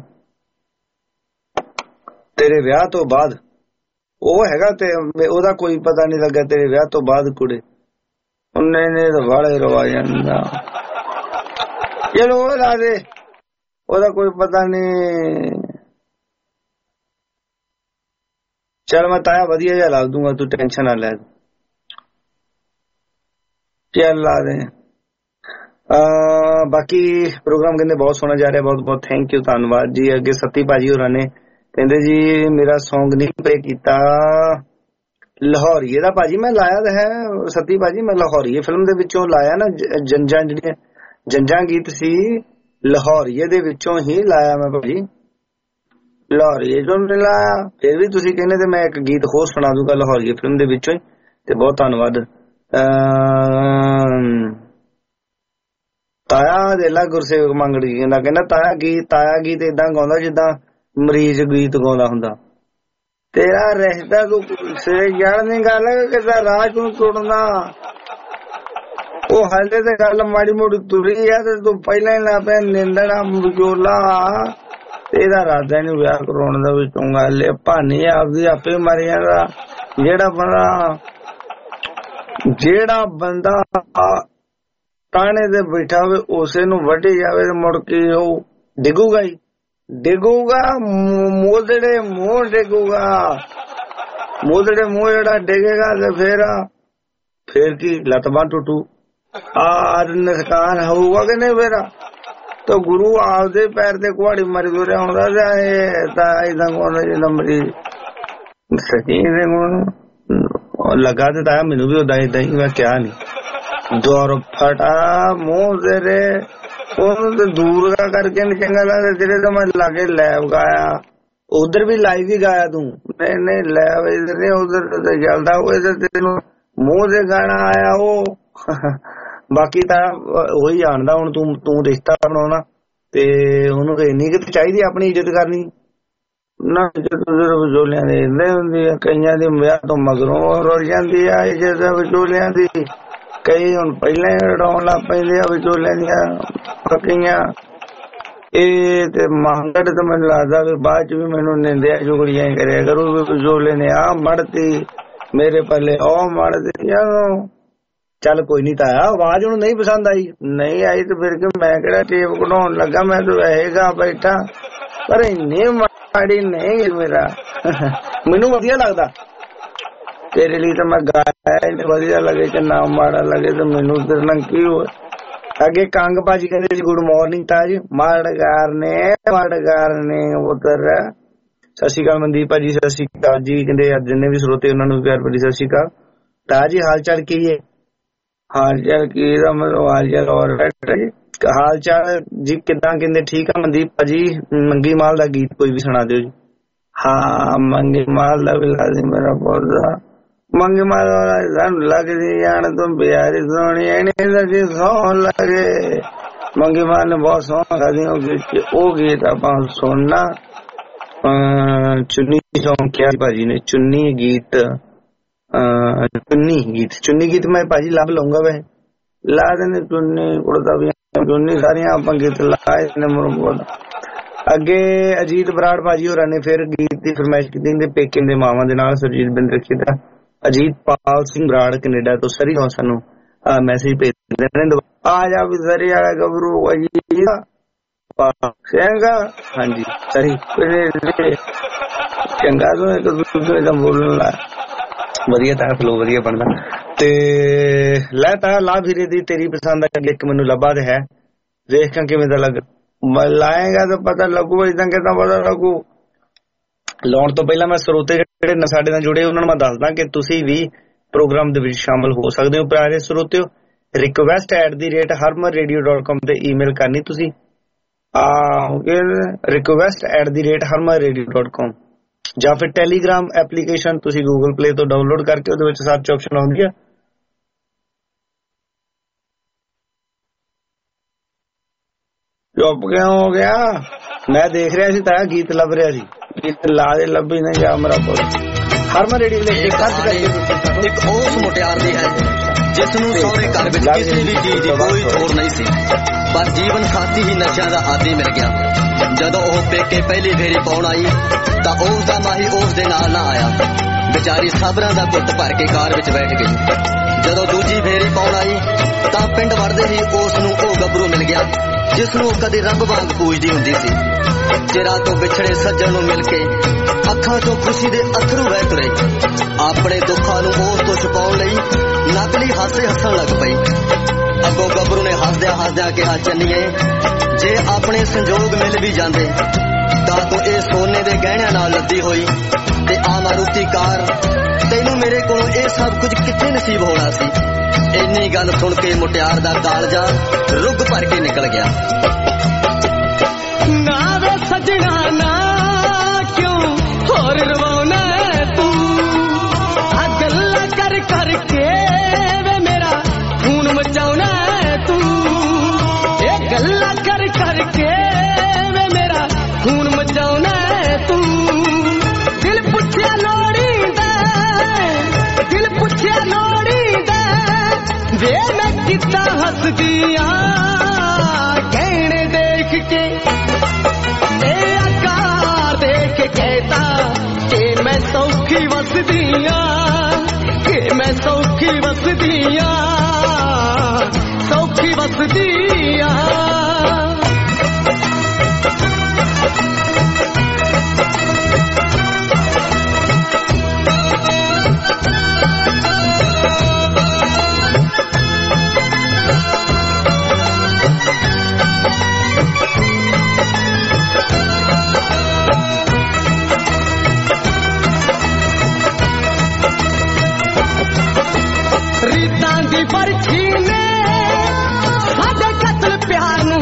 ਤੇਰੇ ਵਿਆਹ ਤੋਂ ਬਾਅਦ ਉਹ ਹੈਗਾ ਤੇ ਉਹਦਾ ਕੋਈ ਪਤਾ ਨਹੀਂ ਲੱਗਾ ਤੇਰੇ ਵਿਆਹ ਤੋਂ ਬਾਅਦ ਕੁੜੇ ਉਹਨੇ ਨੇ ਤਾਂ ਵਾਲੇ ਰਵਾ ਜਾਂਦਾ। ਚਲੋ ਉਹ ਲਾ ਦੇ ਉਹਦਾ ਕੋਈ ਪਤਾ ਨਹੀਂ। ਚੱਲ ਮੈਂ ਤਾਇਆ ਵਧੀਆ ਜਿਹਾ ਲਾ ਦੂੰਗਾ ਤੂੰ ਟੈਨਸ਼ਨ ਨਾ ਲੈ। ਚੱਲ ਲਾ ਦੇ। ਬਾਕੀ ਪ੍ਰੋਗਰਾਮ ਕਹਿੰਦੇ ਬਹੁਤ ਸੋਹਣਾ ਜਾ ਰਿਹਾ, ਬਹੁਤ ਬਹੁਤ ਥੈਂਕ ਯੂ ਧੰਨਵਾਦ ਜੀ। ਅੱਗੇ ਸੱਤੀ ਭਾਜੀ ਹੋਰਾਂ ਨੇ ਕਹਿੰਦੇ ਜੀ ਮੇਰਾ ਸੌਂਗ ਨਹੀਂ ਪਲੇ ਕੀਤਾ ਲਾਹੌਰੀਏ ਦਾ। ਭਾਜੀ ਮੈਂ ਲਾਇਆ ਤਾਂ ਹੈ ਸੱਤੀ ਭਾਜੀ, ਮੈਂ ਲਾਹੌਰੀਏ ਫਿਲਮ ਦੇ ਵਿੱਚੋਂ ਲਾਇਆ ਨਾ, ਜੰਜਾਂ ਜਿਹੜੀਆਂ ਜੰਜਾਂ ਗੀਤ ਸੀ ਲਾਹੌਰੀਏ ਦੇ ਵਿੱਚੋਂ ਹੀ ਲਾਇਆ ਮੈਂ ਭਾਜੀ, ਲਾਹੌਰੀਏ ਚੋਂ ਨਹੀਂ ਲਾਇਆ। ਫਿਰ ਵੀ ਤੁਸੀਂ ਕਹਿੰਦੇ ਤੇ ਮੈਂ ਇੱਕ ਗੀਤ ਹੋਰ ਸੁਣਾ ਦੂੰਗਾ ਲਾਹੌਰੀਏ ਫਿਲਮ ਦੇ ਵਿੱਚੋਂ ਹੀ, ਤੇ ਬਹੁਤ ਧੰਨਵਾਦ। ਤਾਇਆ ਦੇ ਲਾ ਗੁਰਸੇਵਕ ਮੰਗੜੀ ਕਹਿੰਦਾ ਕਹਿੰਦਾ ਤਾਇਆ ਗੀਤ ਤਾਇਆ ਗੀਤ ਏਦਾਂ ਗਾਉਂਦਾ ਜਿੱਦਾਂ ਮਰੀਜ਼ ਗੀਤ ਗਾਉਂਦਾ ਹੁੰਦਾ। ਤੇਰਾ ਰਿਸ਼ਤਾ ਤੂੰ ਸਿਰੇ ਜਾਣ ਦੀ ਗੱਲ ਕਿਦਾ ਰਾਜ ਨੂੰ ਤੋੜਨਾ, ਉਹ ਹਾਲੇ ਤੇ ਗੱਲ ਮਾੜੀ ਮੋੜੀ ਤੁਰੀ ਆ ਤੇ ਤੂੰ ਪਹਿਲਾਂ ਹੀ ਲਾ ਪਿਆ ਨਿੰਦਣਾ ਵਿਚੋਲਾ। ਤੇਰਾ ਰਾਜਾ ਨੂੰ ਵਿਆਹ ਕਰਾਉਣ ਦਾ ਵੀ ਚੰਗਾ ਲੈ ਭਾਨੀ ਆਪਦੀ ਆਪੇ ਮਰ ਜਾਂਦਾ। ਜਿਹੜਾ ਬੰਦਾ ਜਿਹੜਾ ਬੰਦਾ ਤਾਣੇ ਤੇ ਬੈਠਾ ਹੋਵੇ ਉਸੇ ਨੂੰ ਵੱਢੀ ਜਾਵੇ ਤੇ ਮੁੜ ਕੇ ਉਹ ਡਿੱਗੂਗਾ ਹੀ ਡਿੱਗੂਗਾ, ਮੋਦੜੇ ਮੂੰਹ ਡਿੱਗੂਗਾ। ਮੋਦੜੇ ਮੂੰਹ ਜਿਹੜਾ ਡਿੱਗੇਗਾ ਤੇ ਫੇਰ ਫੇਰ ਕੀ ਲੱਤ ਬਾਂਹ ਟੁੱਟੂ, ਆਦ ਨੁਕਸਾਨ ਹੋਊਗਾ ਕਿ ਨਹੀਂ। ਫੇਰ ਤਾਂ ਗੁਰੂ ਆਪਦੇ ਪੈਰ ਤੇ ਕੁਹਾੜੀ ਮਾਰੀ ਤੁਰਿਆ ਹੁੰਦਾ ਤਾਂ ਏਦਾਂ ਕੋਲ ਜਿੱਦਾਂ ਮਰੀ ਸੱਚੀ ਲੱਗਾ ਤੇ ਤਾਇਆ ਮੈਨੂੰ ਵੀ ਉਦਾਂ ਏਦਾਂ ਹੀ। ਮੈਂ ਕਿਹਾ ਨੀ ਦੌਰ ਫਟਾ ਮੂੰਹ ਤੇਰੇ ਉਹਨੂੰ ਤੇ ਦੂਰ ਦਾ ਕਰਕੇ ਨੀ ਚੰਗਾ ਲੱਗਦਾ। ਜਿਹੜੇ ਤਾਂ ਮੈਂ ਲਾਗੇ ਲੈਬ ਗਾਇਆ ਉਧਰ ਵੀ ਲਾਈਵ ਹੀ ਗਾਇਆ ਤੂੰ। ਨਹੀਂ ਨਹੀਂ ਲੈਬ ਇਧਰ ਨਹੀਂ ਉਧਰ ਤੇ ਚੱਲਦਾ ਉਹ ਇਧਰ ਤੈਨੂੰ ਮੂੰਹ ਤੇ ਗਾਣਾ ਆਇਆ ਉਹ। ਬਾਕੀ ਤਾਂ ਉਹੀ ਜਾਣਦਾ ਹੁਣ। ਤੂੰ ਤੂੰ ਰਿਸ਼ਤਾ ਬਣਾਉਣਾ ਤੇ ਉਹਨੂੰ ਇੰਨੀ ਕਿ ਚਾਹੀਦੀ ਆਪਣੀ ਇੱਜ਼ਤ ਕਰਨੀ ਨਾ। ਇੱਜ਼ਤ ਵਿਚੋਲਿਆਂ ਦੀ ਏਦਾਂ ਹੁੰਦੀ ਆ, ਕਈਆਂ ਦੀ ਵਿਆਹ ਤੋਂ ਮਗਰੋਂ ਰੁੜ ਜਾਂਦੀ ਆ ਇੱਜ਼ਤ ਵਿਚੋਲਿਆਂ ਦੀ। ਕਈ ਹੁਣ ਪਹਿਲਾਂ ਹੀ ਉਡਾਉਣ ਲੱਗ ਪੈਂਦੇ ਆ ਵਿਚੋਲਿਆਂ ਦੀਆਂ ਪੱਕੀਆਂ। ਇਹ ਤੇ ਮੰਗੜ ਤਾਂ ਮੈਨੂੰ ਲੱਗਦਾ ਵੀ ਬਾਅਦ ਚ ਵੀ ਮੈਨੂੰ ਨਿੰਦਿਆ ਚੁਗਲੀਆਂ ਹੀ ਕਰਿਆ ਕਰੂ ਵੀ ਵਿਚੋਲੇ ਨੇ ਆਹ ਮੜਤੀ ਮੇਰੇ ਪੱਲੇ ਉਹ ਮੜਤੀ। ਚੱਲ ਕੋਈ ਨੀ ਤਾਇਆ, ਆਵਾਜ਼ ਉਹਨੂੰ ਨਹੀਂ ਪਸੰਦ ਆਈ ਨਹੀਂ ਆਈ ਤੇ ਫਿਰ ਕਿ ਮੈਂ ਕਿਹੜਾ ਟੇਪ ਕਢਾਉਣ ਲੱਗਾ, ਮੈਂ ਤਾਂ ਵੈਸੇਗਾ ਬੈਠਾ। ਪਰ ਇੰਨੀ ਮਾੜੀ ਨਹੀਂ ਮੇਰਾ ਮੈਨੂੰ ਵਧੀਆ ਲੱਗਦਾ। ਤੇਰੇ ਲਈ ਤਾਂ ਮੈਂ ਗਾਇਆ ਵਧੀਆ ਲੱਗੇ ਕਿ ਨਾ ਮਾੜਾ ਲੱਗੇ ਤੇ ਮੈਨੂੰ ਤੇਰੇ ਨਾਲ ਕੀ ਹੋਇਆ। ਅੱਗੇ ਕੰਗ ਭਾਜੀ ਕਹਿੰਦੇ ਸੀ ਗੁੱਡ ਮਾਰਨਿੰਗ ਤਾਜ। ਮਾੜਗਾਰ ਨੇ ਮਾੜਗਾਰ ਨੇ ਉਤਰ। ਸਤਿ ਸ਼੍ਰੀ ਅਕਾਲ ਮਨਦੀਪ ਭਾਜੀ, ਸਤਿ ਸ਼੍ਰੀ ਅਕਾਲ ਜੀ। ਕਹਿੰਦੇ ਅੱਜ ਜਿੰਨੇ ਵੀ ਸਰੋਤੇ ਉਹਨਾਂ ਨੂੰ ਪਿਆਰ ਭਰੀ ਸਤਿ ਸ਼੍ਰੀ ਅਕਾਲ। ਤਾਜ ਜੀ ਹਾਲ ਚਾਲ ਕੀ ਹੈ? ਹਾਲ ਚਾਲ ਕੀ ਦਾ ਮਤਲਬ ਹਾਲ ਚਾਲ ਔਰ ਹਾਲ ਚਾਲ ਜੀ ਕਿੱਦਾਂ? ਕਹਿੰਦੇ ਠੀਕ ਆ ਮਨਦੀਪ ਭਾਜੀ। ਮੰਗੀ ਮਾਲ ਦਾ ਗੀਤ ਕੋਈ ਵੀ ਸੁਣਾ ਦਿਓ ਜੀ। ਹਾਂ ਮੰਗੀ ਮਾਲ ਦਾ ਵੀ ਲਾ ਦੇ ਮੇਰਾ ਪੌਦਾ। ਮੰਗੀ ਮਾਲ ਸਾਨੂੰ ਲੱਗਦੀ ਜਾਣ ਤੂੰ ਬਿਆਰੀ ਸੋਹਣੀ ਐਣੀ ਲੱਗੀ ਸੋਹਣ ਲੱਗੇ। ਮੰਗੀ ਮਾਲ ਨੇ ਬਹੁਤ ਸੋਹਣਾ ਖਾਦੀ ਉਹ ਗੀਤ। ਉਹ ਗੀਤ ਆਪਾਂ ਸੁਣਨਾ। ਚੁੰਨੀ ਸੌਂਗ ਕਿਹਾ ਭਾਜੀ ਨੇ, ਚੁੰਨੀ ਗੀਤ ਚੁੰਨੀ ਗੀਤ ਚੁੰਨੀ ਗੀਤ ਮੈਂ ਭਾਜੀ ਲੱਭ ਲਊਂਗਾ। ਵੈਸੇ ਲਾ ਦੇਣੇ ਚੁੰਨੀ ਕੁੜਤਾ ਵੀ ਚੁੰਨੀ ਸਾਰੀਆਂ ਆਪਾਂ ਗੀਤ ਲਾਏ ਨੇ ਮੁਰਮੁਰ। ਅੱਗੇ ਅਜੀਤ ਬਰਾੜ ਭਾਜੀ ਹੋਰਾਂ ਨੇ ਫਿਰ ਗੀਤ ਦੀ ਫਰਮਾਇਸ਼ ਕੀਤੀ ਪੇਕੇ ਦੇ ਮਾਵਾਂ ਦੇ ਨਾਲ ਸੁਰਜੀਤ ਬਿੰਦ ਰੱਖੀ ਦਾ। ਅਜੀਤ ਪਾਲ ਸਿੰਘ ਬਰਾੜ ਕੈਨੇਡਾ ਤੋਂ ਸਰੀ ਹੋ ਸਾਨੂੰ ਮੈਸੇਜ ਭੇਜਦੇ ਨੇ ਆ ਜਾ ਵੀ ਸਰੀ ਵਾਲਾ ਗੱਭਰੂ ਅਜੀਤ ਸਿੰਘਾ। ਹਾਂਜੀ ਸਰੀ ਚੰਗਾ ਤੋਂ ਇੱਕ ਦੂਸਰੇ ਦਾ ਬੋਲਣ ਲਾ ਵਧੀਆ ਤਾਂ ਫਲੋ ਵਧੀਆ ਬਣਦਾ। ਤੇ ਲੈ ਤਾਂ ਲਾ ਵੀਰੇ ਦੀ ਤੇਰੀ ਪਸੰਦ ਆ ਇੱਕ ਮੈਨੂੰ ਲੱਭਾ ਤੇ ਹੈ ਵੇਖ ਕਿਵੇਂ ਦਾ ਲੱਗ ਲਾਏਗਾ ਤਾਂ ਪਤਾ ਲੱਗੂ। ਇਦਾਂ ਕਿਦਾਂ ਪਤਾ ਲੱਗੂ? ਲਾਉਣ ਤੋਂ ਪਹਿਲਾਂ ਮੈਂ ਸਰੋਤੇ ਜਿਹੜੇ ਸਾਡੇ ਨਾਲ ਜੁੜੇ ਉਹਨਾਂ ਨੂੰ ਮੈਂ ਦੱਸਦਾ ਕਿ ਤੁਸੀਂ ਵੀ ਪ੍ਰੋਗਰਾਮ ਦੇ ਵਿੱਚ ਸ਼ਾਮਲ ਹੋ ਸਕਦੇ ਹੋ। ਪਿਆਰੇ ਸਰੋਤਿਓ request at the rate Harman radio dot com ਤੇ ਈਮੇਲ ਕਰਨੀ ਤੁਸੀਂ। Request at the rate Harman radio dot com ਜਾਂ ਫਿਰ ਟੈਲੀਗ੍ਰਾਮ ਐਪਲੀਕੇਸ਼ਨ ਤੁਸੀਂ ਗੂਗਲ ਪਲੇ ਤੋਂ ਡਾਊਨਲੋਡ ਕਰਕੇ ਉਹਦੇ ਵਿੱਚ ਸਰਚ ਆਪਸ਼ਨ ਆਉਂਦੀ ਆ। ਚੁੱਪ ਕਿਉਂ ਹੋ ਗਿਆ? ਮੈਂ ਦੇਖ ਰਿਹਾ ਸੀ ਤਾਂ ਗੀਤ ਲੱਭ ਰਿਹਾ ਸੀ। ਗੀਤ ਲਾ ਦੇ ਲੱਭੀ ਨਹੀਂ ਜਾ ਮੇਰਾ ਪੁੱਤ। ਹਰਮਨ ਰੇਡੀਓ ਲੈ ਕੇ ਕੱਢ ਕਰਕੇ ਇੱਕ ਉਸ ਮੁਟਿਆਰ ਦੀ ਹੈ ਜਿਸ ਨੂੰ ਸਹੁਰੇ ਘਰ ਵਿੱਚ ਕਿਸੇ ਵੀ ਚੀਜ਼ ਦੀ ਕੋਈ ਥੋੜ ਨਹੀਂ ਸੀ, ਪਰ ਜੀਵਨ ਸਾਥੀ ਹੀ ਨਸ਼ਿਆਂ ਦਾ ਆਦੀ ਮਿਲ ਗਿਆ। ਜਦੋਂ ਉਹ ਪੇਕੇ ਪਹਿਲੀ ਫੇਰੀ ਪਾਉਣ ਆਈ ਤਾਂ ਉਸ ਦਾ ਮਾਹੀ ਉਸ ਦੇ ਨਾਲ ਨਾ ਆਇਆ। ਵਿਚਾਰੀ ਸਾਬਰਾਂ ਦਾ ਗੁੱਟ ਭਰ ਕੇ ਕਾਰ ਵਿੱਚ ਬੈਠ ਗਈ। ਜਦੋਂ ਦੂਜੀ ਫੇਰੀ ਪਾਉਣ ਆਈ ਤਾਂ ਪਿੰਡ ਵੜਦੇ ਹੀ ਉਸ ਨੂੰ ਉਹ ਗੱਭਰੂ ਮਿਲ ਗਿਆ ਜਿਸ ਨੂੰ ਕਦੇ ਰੱਬ ਵਾਂਗ ਪੂਜਦੀ ਹੁੰਦੀ ਸੀ। ਚਿਰਾਂ ਤੋਂ ਵਿਛੜੇ ਸੱਜਣ ਨੂੰ ਮਿਲ ਕੇ ਅੱਖਾਂ ਤੋਂ ਖੁਸ਼ੀ ਦੇ ਅਥਰੂ ਵਹਿ ਤੁਰੇ। ਆਪਣੇ ਦੁੱਖਾਂ ਨੂੰ ਉਸ ਤੋਂ ਛੁਪਾਉਣ ਲਈ ਨਕਲੀ ਹਾਸੇ ਹੱਸਣ ਲੱਗ ਪਈ। ਅੱਗੋਂ ਗੱਭਰੂ ਨੇ ਹੱਸਦਿਆਂ ਹੱਸਦਿਆਂ ਕਿਹਾ ਚੰਨੀਏ ਜੇ ਆਪਣੇ ਸੰਜੋਗ ਮਿਲ ਵੀ ਜਾਂਦੇ ਤਾਂ ਤੂੰ ਇਹ ਸੋਨੇ ਦੇ ਗਹਿਣਿਆਂ ਨਾਲ ਲੱਦੀ ਹੋਈ ਤੇ ਆ ਮਾਰੂਤੀ ਕਾਰ ਤੈਨੂੰ ਮੇਰੇ ਕੋਲੋਂ ਇਹ ਸਭ ਕੁਝ ਕਿੱਥੇ ਨਸੀਬ ਹੋਣਾ ਸੀ। ਇੰਨੀ ਗੱਲ ਸੁਣ ਕੇ ਮੁਟਿਆਰ ਦਾ ਕਾਲਜਾ ਰੁੱਗ ਭਰ ਕੇ ਨਿਕਲ ਗਿਆ। ਨਾ ਵੇ ਸਜਣਾ ਨਾ ਕਿਉਂ ਹੋਰ ਰਵਾਉਣਾ ਤੂੰ ਆ ਗੱਲਾਂ ਕਰ ਕਰਕੇ ਵੇ ਮੇਰਾ ਖੂਨ ਮਚਾਉਣਾ ਤੂੰ। ਇਹ ਗੱਲਾਂ ਕਰ ਕਰਕੇ ਵੇ ਮੇਰਾ ਖੂਨ ਮਚਾਉਣਾ ਤੂੰ। ਦਿਲ ਪੁੱਛਿਆ ਲੋੜੀ ਦਾ ਦਿਲ ਪੁੱਛਿਆ ਲੋੜੀ ਦਾ ਵੇ ਮੈਂ ਕਿੱਦਾਂ ਹੱਸਦੀ ਆ ਕਹਿਣੇ ਦੇਖ ਕੇ ਤੇ ਆਕਾਰ ਦੇਖ ਕੇ ਕਹਿਤਾ ਕਿ ਮੈਂ ਸੌਖੀ ਵਸਦੀ ਆ ਕਿ ਮੈਂ ਸੌਖੀ ਵਸਦੀ ਆ ਸੌਖੀ ਵਸਦੀ ਆ। ਰੀਤਾਂ ਦੀ ਬਰਛੀ ਨੇ ਸਾਡੇ ਕਤਲ ਪਿਆਰ ਨੂੰ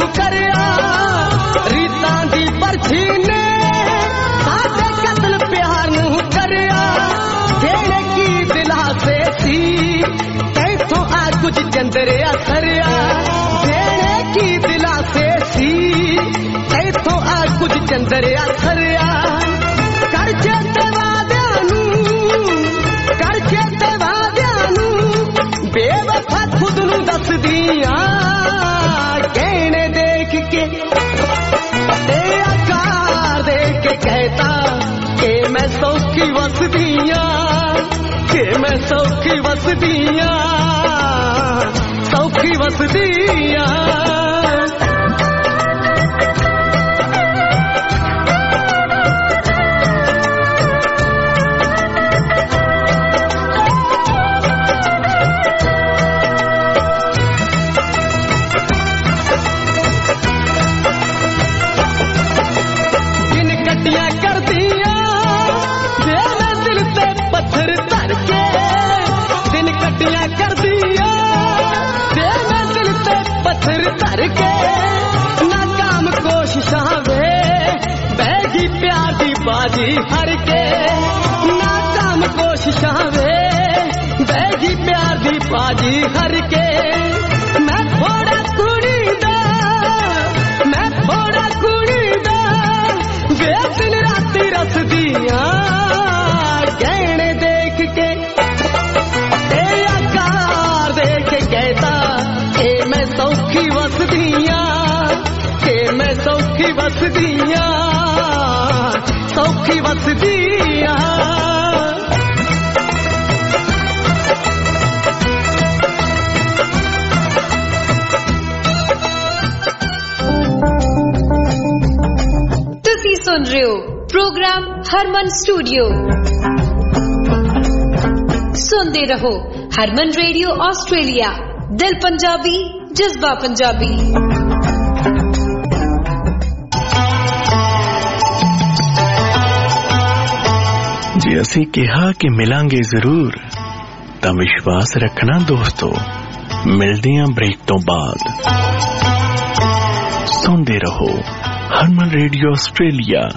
ਚੰਦਰਿਆ ਸਰਿਆ ਦੇਣੇ ਕੀ ਦਿਲਾਸੇ ਸੀ ਇੱਥੋਂ ਆ ਕੁਝ ਚੰਦਰਿਆ ਸਰਿਆ ਕਰ ਚੇਤੇ ਵਾਦਿਆਂ ਨੂੰ ਕਰ ਚੇਤੇ ਵਾਦਿਆਂ ਨੂੰ ਬੇਵਫਾ ਖੁਦ ਨੂੰ ਦੱਸਦੀਆਂ ਗਹਿਣੇ ਦੇਖ ਕੇ ਤੇ ਆਕਾਰ ਦੇਖ ਕੇ ਕਹਿਤਾ ਕਿ ਮੈਂ ਸੌਖੀ ਵਸਦੀਆਂ ਕਿ ਮੈਂ ਸੌਖੀ ਵਸਦੀਆਂ ਸੌਖੀ ਵਸਦੀਆਂ ਧਰ ਕੇ ਨਾਕਾਮ ਕੋਸ਼ਿਸ਼ਾਂ ਵੇ ਬਹਿ ਗਈ ਪਿਆਰ ਦੀ ਬਾਜੀ ਹਰ ਕੇ ਨਾਕਾਮ ਕੋਸ਼ਿਸ਼ਾਂ ਵੇ ਬਹਿ ਗਈ ਪਿਆਰ ਦੀ ਬਾਜੀ ਹਰ ਕੇ ਮੈਂ ਥੋੜਾ ਕੁੜੀ ਦਾ ਮੈਂ ਥੋੜਾ ਕੁੜੀ ਦਾ ਵੇ ਦਿਨ ਰਾਤੀ ਰਸਦੀਆਂ ਗਹਿਣੇ ਦੇਖ ਕੇ ਤੇ ਆਕਾਰ ਦੇਖ ਕੇ ਕਹਿਤਾ ਕਿ ਮੈਂ ਸੌਖੀ ਵਸਦੀਆਂ ਕਿ ਮੈਂ ਸੌਖੀ ਵਸਦੀਆਂ ਸੌਖੀ ਵਸਦੀਆਂ ਤੁਸੀਂ ਸੁਣ ਰਹੇ ਹੋ ਪ੍ਰੋਗਰਾਮ ਹਰਮਨ ਸਟੂਡੀਓ ਸੁਣਦੇ ਰਹੋ ਹਰਮਨ ਰੇਡੀਓ ਆਸਟ੍ਰੇਲੀਆ ਦਿਲ ਪੰਜਾਬੀ ਜਜ਼ਬਾ ਪੰਜਾਬੀ ਜੇ ਅਸੀਂ ਕਿਹਾ ਕਿ ਮਿਲਾਂਗੇ ਜ਼ਰੂਰ ਤਾਂ ਵਿਸ਼ਵਾਸ ਰੱਖਣਾ ਦੋਸਤੋ ਮਿਲਦੇ ਆਂ ਬ੍ਰੇਕ ਤੋਂ ਬਾਅਦ ਸੁਣਦੇ ਰਹੋ ਹਰਮਨ ਰੇਡੀਓ ਆਸਟ੍ਰੇਲੀਆ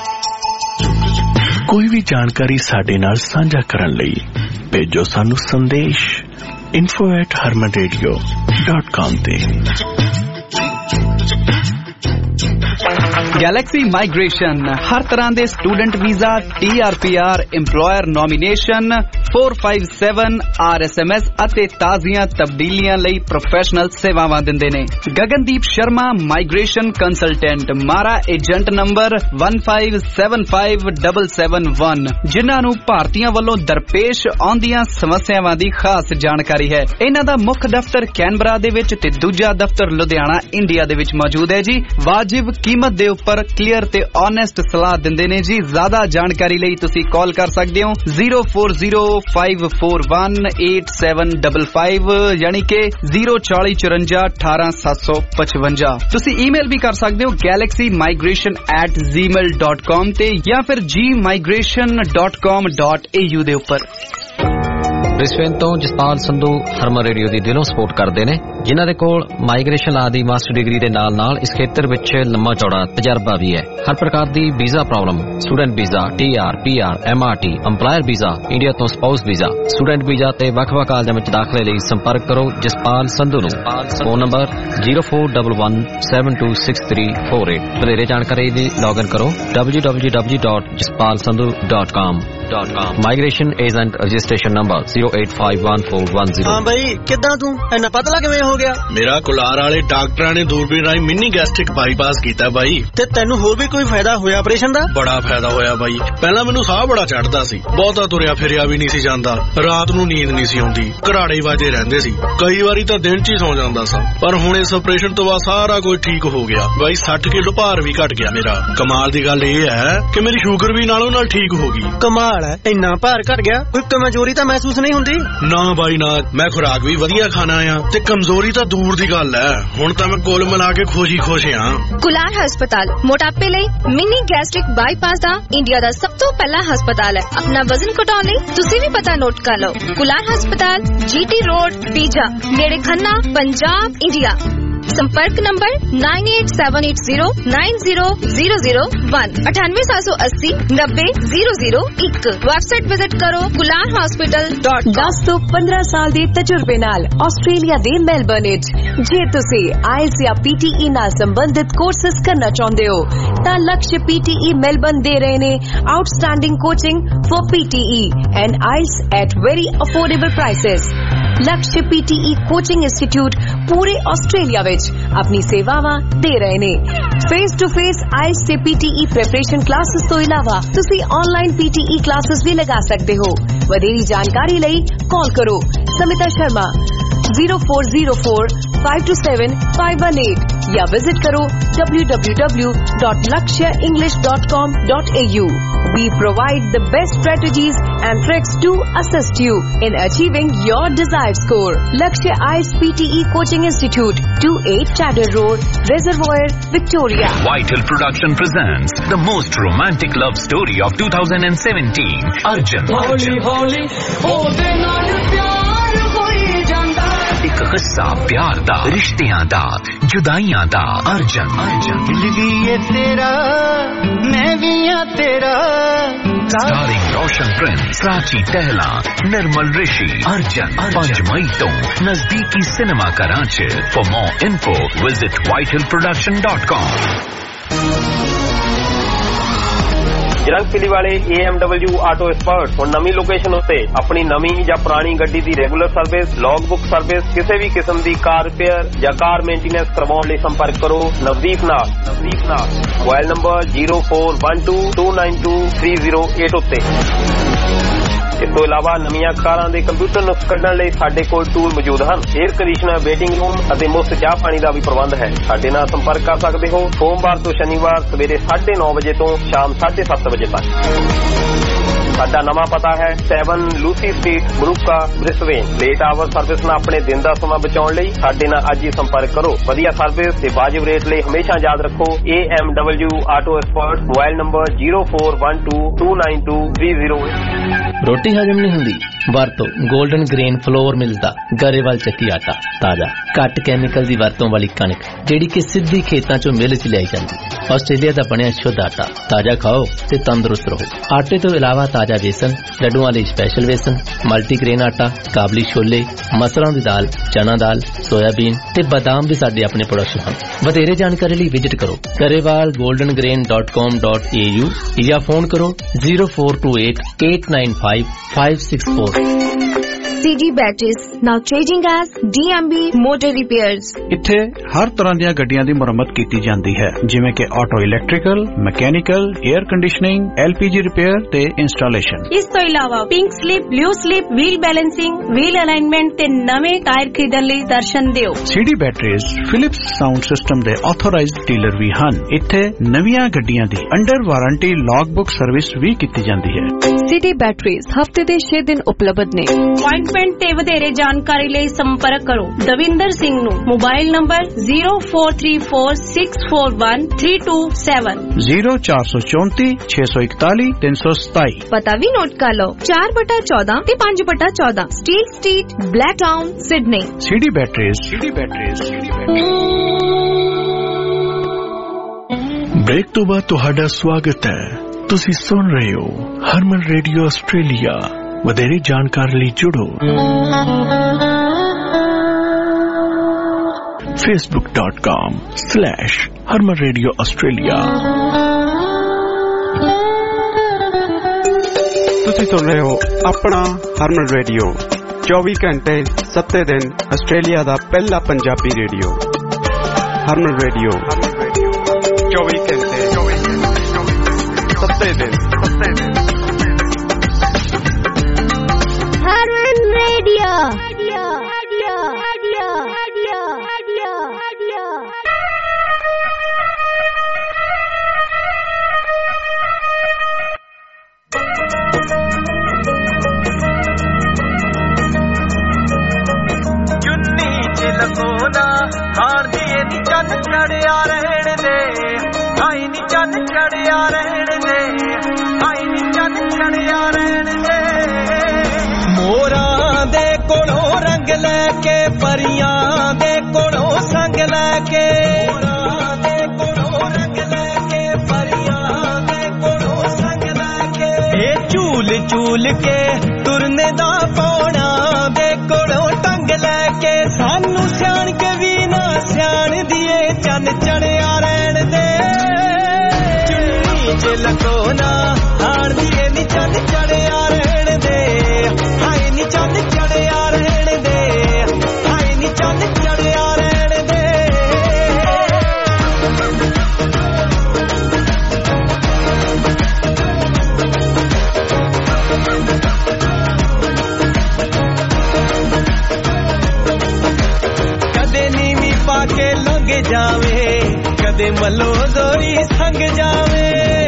ਕੋਈ ਵੀ ਜਾਣਕਾਰੀ ਸਾਡੇ ਨਾਲ ਸਾਂਝਾ ਕਰਨ ਲਈ ਭੇਜੋ ਸਾਨੂੰ ਸੰਦੇਸ਼ info at harman radio dot com ਤੇ ਗੈਲੈਕਸੀ ਮਾਈਗ੍ਰੇਸ਼ਨ ਹਰ ਤਰ੍ਹਾਂ ਦੇ student visa T R P R employer nomination ਚਾਰ ਪੰਜ ਸੱਤ ਆਰ ਐਸ ਐਮ ਐਸ ਅਤੇ ਤਾਜ਼ੀਆਂ ਤਬਦੀਲੀਆਂ ਲਈ ਪ੍ਰੋਫੈਸ਼ਨਲ ਸੇਵਾਵਾਂ ਦਿੰਦੇ ਨੇ Gagandeep Sharma migration consultant MARA agent number one five seven five seven seven one ਜਿਨ੍ਹਾਂ ਨੂੰ ਭਾਰਤੀਆਂ ਵੱਲੋਂ ਦਰਪੇਸ਼ ਆਉਂਦੀਆਂ ਸਮੱਸਿਆਵਾਂ ਦੀ ਖਾਸ ਜਾਣਕਾਰੀ ਹੈ ਇਹਨਾਂ ਦਾ ਮੁੱਖ ਦਫ਼ਤਰ ਕੈਨਬਰਾ ਦੇ ਵਿੱਚ ਤੇ ਦੂਜਾ ਦਫ਼ਤਰ ਲੁਧਿਆਣਾ ਇੰਡੀਆ ਦੇ ਵਿੱਚ ਮੌਜੂਦ ਹੈ ਜੀ ਵਾਜਿਬ ਕੀਮਤ ਦੇ ਉੱਪਰ ਕਲੀਅਰ ਤੇ ਓਨੈਸਟ ਸਲਾਹ ਦਿੰਦੇ ਨੇ ਜੀ ਜ਼ਿਆਦਾ ਜਾਣਕਾਰੀ ਲਈ ਤੁਸੀਂ ਕਾਲ ਕਰ ਸਕਦੇ ਹੋ zero four zero five four one eight seven five five ਯਾਨੀ ਕਿ zero four four four one eight seven seven five ਤੁਸੀਂ ਈਮੇਲ ਵੀ ਕਰ ਸਕਦੇ ਹੋ galaxy migration at gmail dot com ਤੇ ਜਾਂ ਫਿਰ g migration dot com dot a u ਦੇ ਉੱਪਰ ਬ੍ਰਿਸਬੇਨ ਤੋਂ ਜਸਪਾਲ ਸੰਧੂ ਹਰਮਨ ਰੇਡੀਓ ਦੀ ਦਿਲੋਂ ਸਪੋਰਟ ਕਰਦੇ ਨੇ ਜਿਨ੍ਹਾਂ ਦੇ ਕੋਲ ਮਾਈਗ੍ਰੇਸ਼ਨ ਲਾ ਦੀ ਮਾਸਟਰ ਡਿਗਰੀ ਦੇ ਨਾਲ ਨਾਲ ਇਸ ਖੇਤਰ ਵਿੱਚ ਲੰਮਾ ਚੌੜਾ ਤਜਰਬਾ ਵੀ ਹੈ ਹਰ ਪ੍ਰਕਾਰ ਦੀ visa problem student visa T R P R M R T employer visa India ਤੋਂ ਸਪਾਊਸ ਵੀਜ਼ਾ ਸਟੂਡੈਂਟ ਵੀਜ਼ਾ ਤੇ ਵੱਖ-ਵੱਖ ਕਾਲਜਾਂ ਵਿੱਚ ਦਾਖਲੇ ਲਈ ਸੰਪਰਕ ਕਰੋ ਜਸਪਾਲ ਸੰਧੂ ਨੂੰ phone number zero four one one seven two six three four eight ਵਧੇਰੇ ਜਾਣਕਾਰੀ ਲਈ ਲੌਗਇਨ ਕਰੋ w w w dot jaspal sandhu dot com migration agent registration number zero eight five one four one zero ਹਾਂ ਬਈ ਕਿੱਦਾਂ ਤੂੰ ਇੰਨਾ ਪਤਲਾ ਕਿਵੇਂ ਹੋ ਗਿਆ ਮੇਰਾ ਕੁਲਾਰ ਵਾਲੇ ਡਾਕਟਰਾਂ ਨੇ ਦੂਰਬੀਨ ਰਾਹੀਂ ਮਿੰਨੀ ਗੈਸਟ੍ਰਿਕ ਬਾਈਪਾਸ ਕੀਤਾ ਬਾਈ ਤੇ ਤੈਨੂੰ ਹੋਰ ਵੀ ਕੋਈ ਫਾਇਦਾ ਹੋਇਆ ਆਪਰੇਸ਼ਨ ਦਾ ਬੜਾ ਫਾਇਦਾ ਹੋਇਆ ਬਾਈ ਪਹਿਲਾਂ ਮੈਨੂੰ ਸਾਹ ਬੜਾ ਚੜਦਾ ਸੀ ਬਹੁਤਾ ਤੁਰਿਆ ਫਿਰਿਆ ਵੀ ਨਹੀਂ ਸੀ ਜਾਂਦਾ ਰਾਤ ਨੂੰ ਨੀਂਦ ਨਹੀਂ ਸੀ ਆਉਂਦੀ ਘਰਾੜੇ ਵੱਜਦੇ ਰਹਿੰਦੇ ਸੀ ਕਈ ਵਾਰੀ ਤਾਂ ਦਿਨ 'ਚ ਹੀ ਸੌ ਜਾਂਦਾ ਸਾਂ ਪਰ ਹੁਣ ਇਸ ਆਪਰੇਸ਼ਨ ਤੋਂ ਬਾਅਦ ਸਾਰਾ ਕੁਝ ਠੀਕ ਹੋ ਗਿਆ ਬਾਈ sixty ਕਿਲੋ ਭਾਰ ਵੀ ਘਟ ਗਿਆ ਮੇਰਾ ਕਮਾਲ ਦੀ ਗੱਲ ਇਹ ਹੈ ਕਿ ਮੇਰੀ ਸ਼ੂਗਰ ਵੀ ਨਾਲੋਂ ਨਾਲ ਠੀਕ ਹੋ ਗਈ ਕਮਾਲ ਹੈ ਇੰਨਾ ਭਾਰ ਘਟ ਗਿਆ ਕੋਈ ਕਮਜ਼ੋਰੀ ਤਾਂ ਮਹਿਸੂਸ ਨਹੀਂ ਹੁੰਦੀ ਨਾ ਬਾਈ ਨਾ ਮੈਂ ਖੁਰਾਕ ਵੀ ਵਧੀਆ ਖਾਣਾ ਆ ਤੇ ਕਮਜ਼ੋਰੀ ਤਾਂ ਦੂਰ ਦੀ ਗੱਲ ਹੈ ਹੁਣ ਤਾਂ ਮੈਂ ਕੁੱਲ ਮਿਲਾ ਕੇ ਖੁਸ਼ ਹੀ ਖੁਸ਼ ਹਾਂ ਕੁਲਾਰ ਹਸਪਤਾਲ ਮੋਟਾਪੇ ਲਈ ਮਿਨੀ ਗੈਸਟ੍ਰਿਕ ਬਾਈਪਾਸ ਦਾ ਇੰਡੀਆ ਦਾ ਸਭ ਤੋਂ ਪਹਿਲਾ ਹਸਪਤਾਲ ਹੈ ਆਪਣਾ ਵਜ਼ਨ ਘਟਾਉਣ ਲਈ ਤੁਸੀਂ ਵੀ ਪਤਾ ਨੋਟ ਕਰ ਲਓ ਕੁਲਾਰ ਹਸਪਤਾਲ ਜੀਟੀ ਰੋਡ ਪੀਜਾ ਨੇੜੇ ਖੰਨਾ ਪੰਜਾਬ ਇੰਡੀਆ संपर्क number nine eight seven eight zero nine zero zero zero one अठानवे सात सौ अस्सी नब्बे जीरो जीरो एक। वैबसाइट विजिट करो कुलार हॉस्पिटल डॉट दस ਤੋਂ ਪੰਦਰਾਂ ਸਾਲ ਦੇ ਤਜਰਬੇ ਨਾਲ ਆਸਟ੍ਰੇਲੀਆ ਦੇ ਮੈਲਬਰਨ ਵਿੱਚ ਜੇ ਤੁਸੀਂ ਆਇਲਸ ਜਾਂ ਪੀਟੀਈ ਨਾਲ ਸੰਬੰਧਿਤ ਕੋਰਸਸ ਕਰਨਾ ਚਾਹੁੰਦੇ ਹੋ ਤਾਂ ਲਕਸ਼ ਪੀਟੀਈ ਮੈਲਬਰਨ ਦੇ ਰਹੇ ਨੇ outstanding coaching for PTE and IELTS at very affordable prices. Lakshya PTE coaching institute पूरे ऑस्ट्रेलिया विच अपनी सेवावां दे रहे ने। फेस टू फेस आइल्स ते पीटीई प्रिपरेशन क्लासेस तो इलावा तुसी ऑनलाइन पीटीई क्लासेस भी लगा सकते हो। वधेरी जानकारी लई कॉल करो Samita Sharma zero four zero four five two seven five one eight या विजिट करो W W W dot Lakshya English dot com dot A U. We provide the best strategies and tricks to assist you in achieving your desired score. Lakshya Ice P T E Coaching Institute, two eight Chadder Road, Reservoir, Victoria. Vital Production presents the most romantic love story of two thousand seventeen. Arjun. Holi holi, ode naal pyar hoi janda. एक किस्सा प्यार दा, रिश्तियां दा, जुदाइयां दा। अर्जन अर्जन दिल भी ये तेरा मैं भी यहाँ तेरा। स्टारिंग रोशन प्रिंस, प्राची टहला, निर्मल ऋषि। अर्जन पांच मई तो नजदीकी सिनेमा कराची। For more info visit Vital Production dot com. ਜਰੰਗਪਿਲੀ ਵਾਲੇ A M W auto expert ਹੁਣ ਨਵੀਂ ਲੋਕੇਸ਼ਨ ਉੱਤੇ ਆਪਣੀ ਨਵੀਂ ਜਾਂ ਪੁਰਾਣੀ ਗੱਡੀ ਦੀ regular service, log book service, ਕਿਸੇ ਵੀ ਕਿਸਮ ਦੀ ਕਾਰ ਰਿਪੇਅਰ ਜਾਂ ਕਾਰ ਮੇਨਟੇਨੈਂਸ ਕਰਵਾਉਣ ਲਈ ਸੰਪਰਕ ਕਰੋ ਨਵਦੀਪ ਨਾਲ। ਨਵਦੀਪ ਨਾਲ mobile number zero four one two two nine two three zero eight ਉੱਤੇ। ਇਸ ਤੋਂ ਇਲਾਵਾ ਨਵੀਆਂ ਕਾਰਾਂ ਦੇ ਕੰਪਿਊਟਰ ਨੁਕਸ ਕੱਢਣ ਲਈ ਸਾਡੇ ਕੋਲ ਟੂਲ ਮੌਜੂਦ ਹਨ। 에ਅਰ ਕੰਡੀਸ਼ਨਰ, ਵੇਟਿੰਗ ਰੂਮ ਅਤੇ ਮੁਫਤ ਚਾਹ ਪਾਣੀ ਦਾ ਵੀ ਪ੍ਰਬੰਧ ਹੈ। ਸਾਡੇ ਨਾਲ ਸੰਪਰਕ ਕਰ ਸਕਦੇ ਹੋ ਸੋਮਵਾਰ ਤੋਂ ਸ਼ਨੀਵਾਰ ਸਵੇਰੇ ਸਾਢੇ ਨੌ ਵਜੇ ਤੋਂ ਸ਼ਾਮ ਸਾਢੇ ਸੱਤ ਵਜੇ ਤੱਕ। ਸਾਡਾ ਨਵਾਂ ਪਤਾ ਹੈ seven Lucy street, Morooka, Brisbane. Late hour service ਨਾਲ ਆਪਣੇ ਦਿਨ ਦਾ ਸਮਾਂ ਬਚਾਉਣ ਲਈ ਸਾਡੇ ਨਾਲ ਅੱਜ ਹੀ ਸੰਪਰਕ ਕਰੋ। ਵਧੀਆ ਸਰਵਿਸ ਤੇ ਵਾਜਿਬ ਰੇਟ ਲਈ ਹਮੇਸ਼ਾ ਯਾਦ ਰੱਖੋ A M W auto expert. Mobile number zero four one two two nine two three zero. ਰੋਟੀ ਹਜਮ ਨਹੀਂ ਹੁੰਦੀ ਵਰਤੋ 골ਡਨ ਗ੍ਰੇਨ ਫਲੋਰ ਮਿਲਦਾ ਗਰੇਵਾਲ ਚੱਕੀ ਆਟਾ। ਤਾਜ਼ਾ ਘੱਟ ਕੈਮੀਕਲ ਦੀ ਵਰਤੋਂ ਵਾਲੀ ਕਣਕ ਜਿਹੜੀ ਕਿ ਸਿੱਧੀ ਖੇਤਾਂ ਚੋਂ ਮਿਲ ਚ ਲਿਆਈ ਜਾਂਦੀ। ਆਸਟ੍ਰੇਲੀਆ ਦਾ ਬਣਿਆ ਸ਼ੁੱਧ ਆਟਾ। ਤਾਜ਼ਾ ਖਾਓ ਤੇ ਤੰਦਰੁਸਤ ਰਹੋ। ਆਟੇ ਤੋਂ ਇਲਾਵਾ ਤਾਜ਼ਾ ਵੇਸਣ, ਲੱਡੂਆਂ ਲਈ ਸਪੈਸ਼ਲ ਵੇਸਣ, ਮਲਟੀਗ੍ਰੇਨ ਆਟਾ, ਕਾਬਲੀ ਛੋਲੇ, ਮਸਰਾਂ ਦੀ ਦਾਲ, ਚਨਾ ਦਾਲ, ਸੋਇਆਬੀਨ ਤੇ ਬਾਦਾਮ ਵੀ ਸਾਡੇ ਆਪਣੇ ਪ੍ਰੋਡਕਟ ਹਨ। ਵਧੇਰੇ ਜਾਣਕਾਰੀ ਲਈ ਵਿਜ਼ਿਟ ਕਰੋ Grewal golden grain dot com dot A U ਜਾਂ ਫੋਨ ਕਰੋ zero four two eight eight nine five five six four. C D Batteries, now changing as D M B Motor Repairs. ਇੱਥੇ ਹਰ ਤਰ੍ਹਾਂ ਦੀਆਂ ਗੱਡੀਆਂ ਦੀ ਮੁਰੰਮਤ ਕੀਤੀ ਜਾਂਦੀ ਹੈ ਜਿਵੇਂ ਕਿ auto electrical, mechanical, air conditioning, L P G repair ਤੇ ਇੰਸਟਾਲੇਸ਼ਨ। ਇਸ ਤੋਂ ਇਲਾਵਾ pink slip, blue slip, wheel balancing, wheel alignment ਤੇ ਨਵੇਂ ਟਾਇਰ ਖਰੀਦਣ ਲਈ ਦਰਸ਼ਨ ਦਿਓ। C D Batteries Philips sound system ਦੇ ਆਥੋਰਾਈਜ਼ਡ ਡੀਲਰ ਵੀ ਹਨ। ਇੱਥੇ ਨਵੀਆਂ ਗੱਡੀਆਂ ਦੀ under warranty log book service ਵੀ ਕੀਤੀ ਜਾਂਦੀ ਹੈ। C D Batteries ਹਫਤੇ ਦੇ ਛੇ ਦਿਨ ਉਪਲਬਧ ਨੇ। ਅਪਾਇੰਟਮੈਂਟ ਤੇ ਵਧੇਰੇ ਜਾਣਕਾਰੀ ਲਈ ਸੰਪਰਕ ਕਰੋ ਦਵਿੰਦਰ ਸਿੰਘ ਨੂੰ। Mobile number zero four three four six four one three two seven zero ਚਾਰ ਸੌ ਚੌਂਤੀ ਛੇ ਸੌ ਇਕਤਾਲੀ ਤਿੰਨ ਸੌ ਸਤਾਈ। ਪਤਾ ਵੀ ਨੋਟ ਕਰ ਲਓ ਚਾਰ ਬਟਾ ਚੌਦਾਂ ਤੇ ਪੰਜ ਬਟਾ ਚੌਦਾਂ steel street, Blacktown, Sydney. C D Batteries। C D Batteries। Break ਤੋਂ ਬਾਅਦ ਤੁਹਾਡਾ ਸਵਾਗਤ ਹੈ। ਤੁਸੀਂ ਸੁਣ ਰਹੇ ਹੋ ਹਰਮਨ ਰੇਡੀਓ ਆਸਟ੍ਰੇਲੀਆ। ਵਧੇਰੇ ਜਾਣਕਾਰੀ ਲਈ ਜੁੜੋ facebook dot com slash harman radio australia। ਤੁਸੀਂ ਸੁਣ ਰਹੇ ਹੋ ਆਪਣਾ ਹਰਮਨ ਰੇਡੀਓ ਚੌਵੀ ਘੰਟੇ ਸੱਤੇ ਦਿਨ ਆਸਟ੍ਰੇਲੀਆ ਦਾ ਪਹਿਲਾ ਪੰਜਾਬੀ ਰੇਡੀਓ। ਹਰਮਨ ਰੇਡੀਓ ਚੌਵੀ ਘੰਟੇ ਸੱਤੇ ਦਿਨ ਸੱਤੇ ਦਿਨ Harman Radio. ਚੁੰਨੀ ਚ ਲਗੋਨਾ ਹਾਰ ਦੀ ਨੀ ਚੰਨ ਚੜਿਆ ਰਹਿਣ ਦੇ। ਆਈ ਨੀ ਚੰਨ ਚੜਿਆ ਰਹਿਣ ਦੇ। ਆਈ ਨੀ ਚੰਨ ਚੜਿਆ ਰਹਿਣ ਦੇ। ਮੋਰਾਂ ਦੇ ਕੋਲੋਂ ਰੰਗ ਲੈ ਕੇ ਪਰੀਆਂ ਦੇ ਕੋਲੋਂ ਸੰਗ ਲੈ ਝੂਲ ਝੂਲ ਕੇ ਤੁਰਨੇ ਦਾ ਪੌਣਾ ਦੇ ਕੋਲੋਂ ਟੰਗ ਲੈ ਕੇ ਸਾਨੂੰ ਸਿਆਣ ਕੇ ਵੀ ਨਾ ਸਿਆਣ ਦੀਏ ਚੰਨ ਚੜਿਆ ਰਹਿਣ ਦੇ ਚੁੰਨੀ ਚ ਲਕੋ ਨਾ ਹਾਣ ਦੀਏ ਨੀ ਚੰਨ ਚੜਿਆ ਰਹਿਣ ਦੇ ਹਾਏ ਨੀ ਚੰਨ ਚੜਿਆ ਰਹਿਣ ਦੇ ਹਾਏ ਨੀ ਚੰਨ ਚੜਿਆ ਰਹਿਣ ਦੇ ਕਦੇ ਨੀਵੀਂ ਪਾ ਕੇ ਲੰਘ ਜਾਵੇ ਕਦੇ ਮੱਲੋ ਦੋਰੀ ਸੰਗ ਜਾਵੇ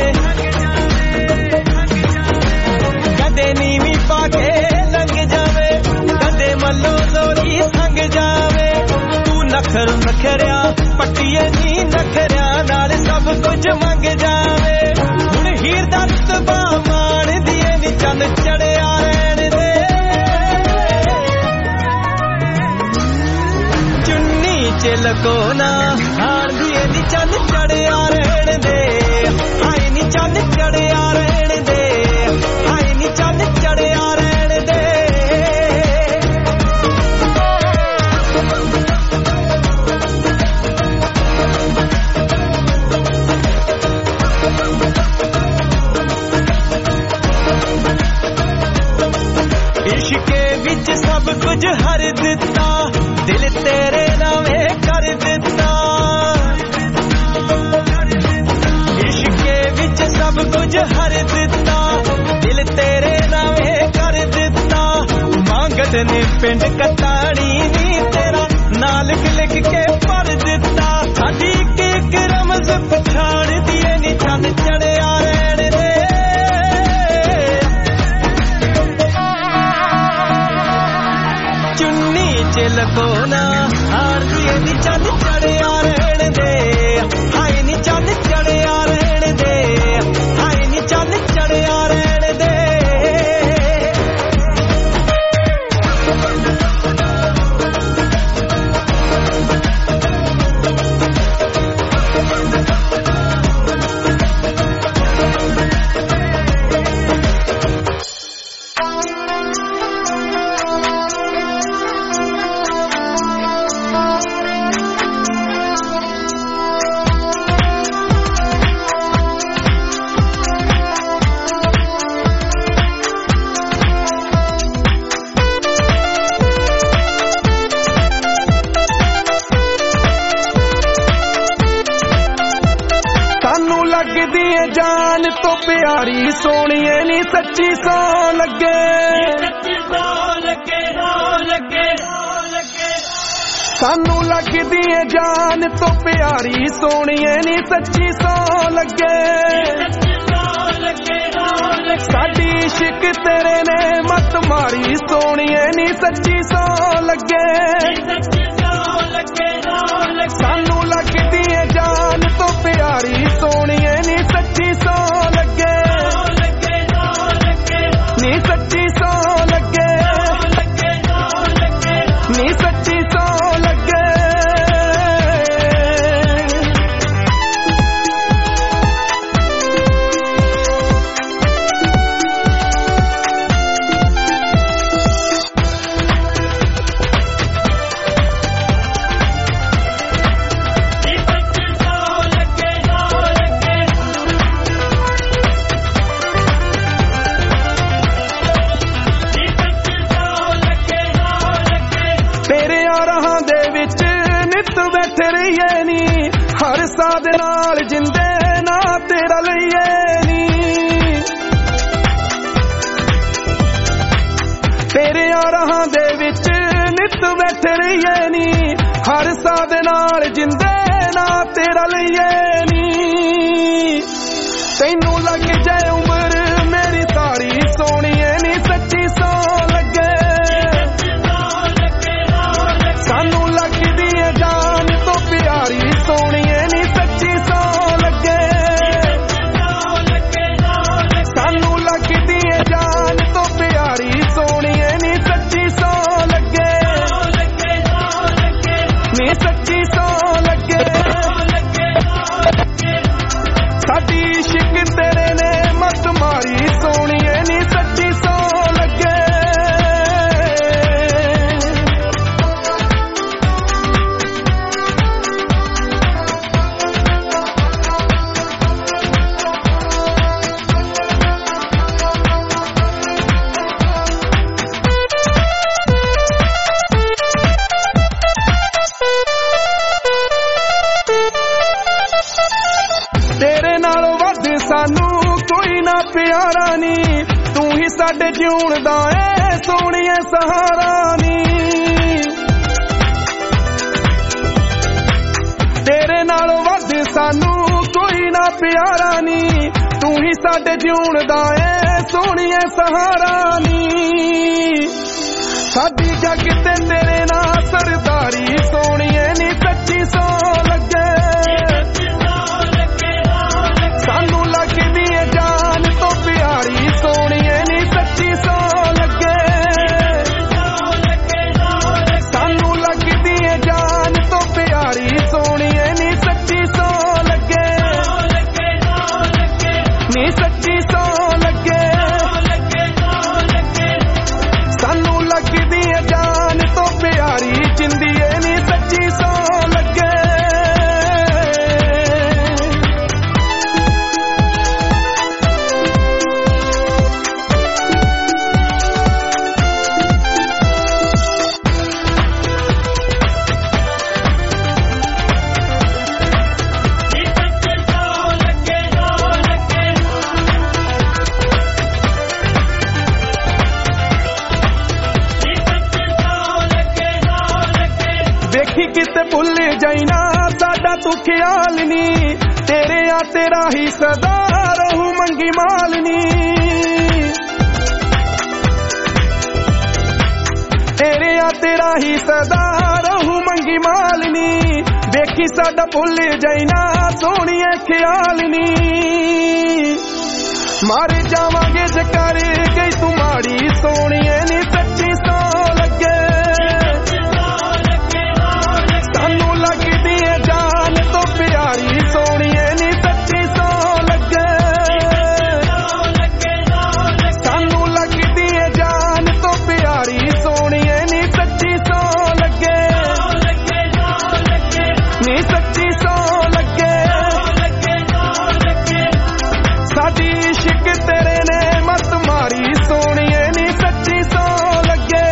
ਕਦੇ ਨੀਵੀਂ ਪਾ ਕੇ ਲੰਘ ਜਾਵੇ ਕਦੇ ਮੱਲੋ ਦੋਰੀ ਸੰਗ ਜਾਵੇ ਤੂੰ ਨਖਰ ਨਖਰਿਆ ਪੱਟੀਏ ਨੀ ਨਖਰਿਆ ਨਾਲ ਸਭ ਕੁਝ ਮੰਗ ਜਾਵੇ ਹੁਣ ਹੀਰ ਦਾ ਰਤਬਾ ਮਾਣ ਦੀਏ ਨੀ ਚੰਨ ਚੜਿਆ ਰਹਿਣ ਦੇ ਚੁੰਨੀ ਚ ਲਕੋ ਨਾ ਹਾਣ ਦੀਏ ਨੀ ਚੰਨ ਚੜਿਆ ਰਹਿਣ ਦੇ ਹਾਏ ਨੀ ਚੰਨ ਚੜਿਆ ਰਹਿਣ ਦੇ ਹਾਏ ਨੀ ਚੰਨ ਚੜਿਆ ਰਹਿਣ ਦੇ ਇਸ਼ਕੇ ਵਿੱਚ ਸਭ ਕੁਝ ਹਰ ਦਿੱਤਾ ਦਿਲ ਤੇਰੇ ਨਾਵੇਂ ਕਰ ਦਿੱਤਾ ਇਸ਼ਕੇ ਵਿੱਚ ਸਭ ਕੁਝ ਹਰ ਦਿੱਤਾ ਦਿਲ ਤੇਰੇ ਨਾਵੇਂ ਕਰ ਦਿੱਤਾ ਮੰਗਤ ਨੇ ਪਿੰਡ ਕਤਾਣੀ ਨੀ ਤੇਰਾ ਨਾਂ ਲਿਖ ਲਿਖ ਕੇ ਭਰ ਦਿੱਤਾ ਸਾਡੀ ਇੱਕ ਇੱਕ ਰਮਜ਼ ਪਛਾਣ ਦੀਏ ਨੀ ਚੰਨ ਚੜਿਆ ਰਹਿਣ ਦੇ ਚੁੰਨੀ ਚ ਲਕੋ ਨਾ ਹਾਰ ਦੀਏ ਨੀ ਚੰਨ ਚੜਿਆ ਰਹਿਣ ਦੇ ਹਾਏ ਨੀ ਚੰਨ ਚੜਿਆ ਰਹਿਣ ਦੇ ਹਾਏ ਨੀ ਚੰਨ ਚੜਿਆ ਰਹਿਣ ਦੇ ਜਾਨ ਤੋਂ ਪਿਆਰੀ ਸੋਹਣੀਏ ਨੀ ਸੱਚੀ ਸੌ ਲੱਗੇ ਸੱਚੀ ਸੌ ਲੱਗੇ ਸੌ ਲੱਗੇ ਸਾਨੂੰ ਲੱਗਦੀ ਏ ਜਾਨ ਤੋਂ ਪਿਆਰੀ ਸੋਹਣੀਏ ਨੀ ਸੱਚੀ ਸੌ ਲੱਗੇ ਸਾਡੀ ਇਸ਼ਕ ਤੇਰੇ ਨੇ ਮਤ ਮਾਰੀ ਸੋਹਣੀਏ ਨੀ ਸੱਚੀ ਸੌ ਲੱਗੇ ਸਾਨੂੰ ਲੱਗਦੀ ਏ ਜਾਨ ਤੋਂ ਪਿਆਰੀ ਸੋਹਣੀਏ ਨੀ ਸੱਚੀ ਸੌ ਲੱਗੇ ਨੀ ਸੱਚੀ ਸੌ ਲੱਗੇ ਨੀ ਸੱਚੀ ਸੌ ਲੱਗੇ ਹਰ ਸਾਦ ਨਾਲ ਜਿੰਦੇ ਨਾ ਤੇਰਾ ਲਈਏ ਨੀ ਤੇਰੇ ਰਾਹਾਂ ਦੇ ਵਿੱਚ ਨਿਤ ਬੈਠੇ ਰਹੀਏ ਨੀ ਹਰ ਸਾਦ ਨਾਲ ਜਿੰਦੇ ਨਾ ਤੇਰਾ ਲਈਏ ਨੀ ਤੈਨੂੰ ਲੱਗ ਜਾਏ ਉਮਰ ਮੇਰੀ ਸਾਰੀ ਸੋਹਣੀਏ ਨੀ ਸੱਚੀ ਸੌ ਲੱਗੇ ਸਾਨੂੰ ਲੱਗਦੀ ਏ ਜਾਨ ਤੋਂ ਪਿਆਰੀ ਸੋਹਣੀਏ ਨੀ ਸੱਚੀ ਸੌ ਲੱਗੇ ਸਾਨੂੰ ਲੱਗਦੀ ਏ ਜਾਨ ਤੋਂ ਪਿਆਰੀ ਸੋਹਣੀਏ ਨੀ ਸੱਚੀ ਸੌ ਲੱਗੇ ਨੀ ਸੱਚੀ ਸੌ ਲੱਗੇ ਸਾਡੀ ਇਸ਼ਕ ਤੇਰੇ ਨੇ ਮਤ ਜਿਉਣ ਦਾ ਏ ਸੋਹਣੀਏ ਸਹਾਰਾ ਨੀ ਤੇਰੇ ਨਾਲੋਂ ਵੱਧ ਸਾਨੂੰ ਕੋਈ ਨਾ ਪਿਆਰਾ ਨੀ ਤੂੰ ਹੀ ਸਾਡੇ ਜਿਉਣ ਦਾ ਏ ਸੋਹਣੀਏ ਸਹਾਰਾ ਨੀ ਸਾਡੀ ਜੱਗ ਤੇ ਤੇਰੇ ਨਾਲ ਸਰਦਾਰੀ ਸੋਹਣੀਏ ਨੀ ਸੱਚੀ ਸੌ ਲੱਗੇ ਸਾਨੂੰ ਲੱਗਦੀ ਏ ਜਾਨ ਤੋਂ ਪਿਆਰੀ ਸੋਹਣੀਏ ਨੀ ਸੱਚੀ ਸੌ ਲੱਗੇ ਸਾਨੂੰ ਲੱਗਦੀ ਏ ਜਾਨ ਤੋਂ ਪਿਆਰੀ ਸੋਹਣੀਏ ਨੀ ਸੱਚੀ ਸੌ ਲੱਗੇ ਨੀ ਸੱਚੀ ਸੌ ਲੱਗੇ ਸਾਨੂੰ ਲੱਗਦੀ ਏ ਜਾਨ ਤੋਂ ਪਿਆਰੀ ਜਿੰਦੀਏ ਨੀ ਸੱਚੀ ਸੌ ਲੱਗੇ ਵੇਖੀ ਕਿਤੇ ਭੁੱਲ ਜਾਈ ਨਾ ਸਾਡਾ ਤੂੰ ਖਿਆਲ ਨੀ ਤੇਰੇ ਆ ਤੇਰਾ ਹੀ ਸਦਾ ਰਹੂ ਮੰਗੀ ਮਾਲ ਨੀ ਤੇਰੇ ਆ ਤੇਰਾ ਹੀ ਸਦਾ ਰਹੂ ਮੰਗੀ ਮਾਲ ਨੀ ਵੇਖੀ ਸਾਡਾ ਭੁੱਲ ਜਾਈ ਨਾ ਸੋਹਣੀਏ ਖਿਆਲ ਨੀ ਮਾਰ ਜਾਵਾਂਗੇ ਜੇ ਕਰ ਗਈ ਤੂੰ ਮਾੜੀ ਸੋਹਣੀਏ ਨੀ ਸੱਚੀ ਸੌ ਲੱਗੇ ਸਾਨੂੰ ਲੱਗਦੀ ਏ ਜਾਨ ਤੋਂ ਪਿਆਰੀ ਸੋਹਣੀਏ ਨੀ ਸੱਚੀ ਸੌ ਲੱਗੇ ਸਾਨੂੰ ਲੱਗਦੀ ਏ ਜਾਨ ਤੋਂ ਪਿਆਰੀ ਸੋਹਣੀਏ ਨੀ ਸੱਚੀ ਸੌ ਲੱਗੇ ਨੀ ਸੱਚੀ ਸੌ ਲੱਗੇ ਸਾਡੀ ਇਸ਼ਕ ਤੇਰੇ ਨੇ ਮਤ ਮਾਰੀ ਸੋਹਣੀਏ ਨੀ ਸੱਚੀ ਸੌ ਲੱਗੇ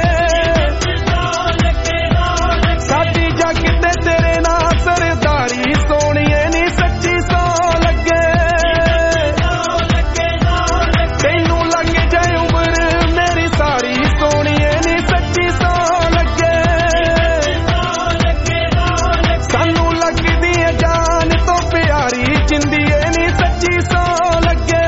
ਸਾਡੀ ਜੱਗ ਤੇ ਤੇਰੇ ਨਾਲ ਸਰਦਾਰੀ ਸੋਹਣੀਏ ਨੀ ਸੱਚੀ ਸੌ ਲੱਗੇ ਤੈਨੂੰ ਲੱਗ ਜਾਏ ਉਮਰ ਮੇਰੀ ਸਾਰੀ ਸੋਹਣੀਏ ਨੀ ਸੱਚੀ ਸੌ ਲੱਗੇ ਸਾਨੂੰ ਲੱਗਦੀ ਏ ਜਾਨ ਤੋਂ ਪਿਆਰੀ ਜਿੰਦੀਏ ਨੀ ਸੱਚੀ ਸੌ ਲੱਗੇ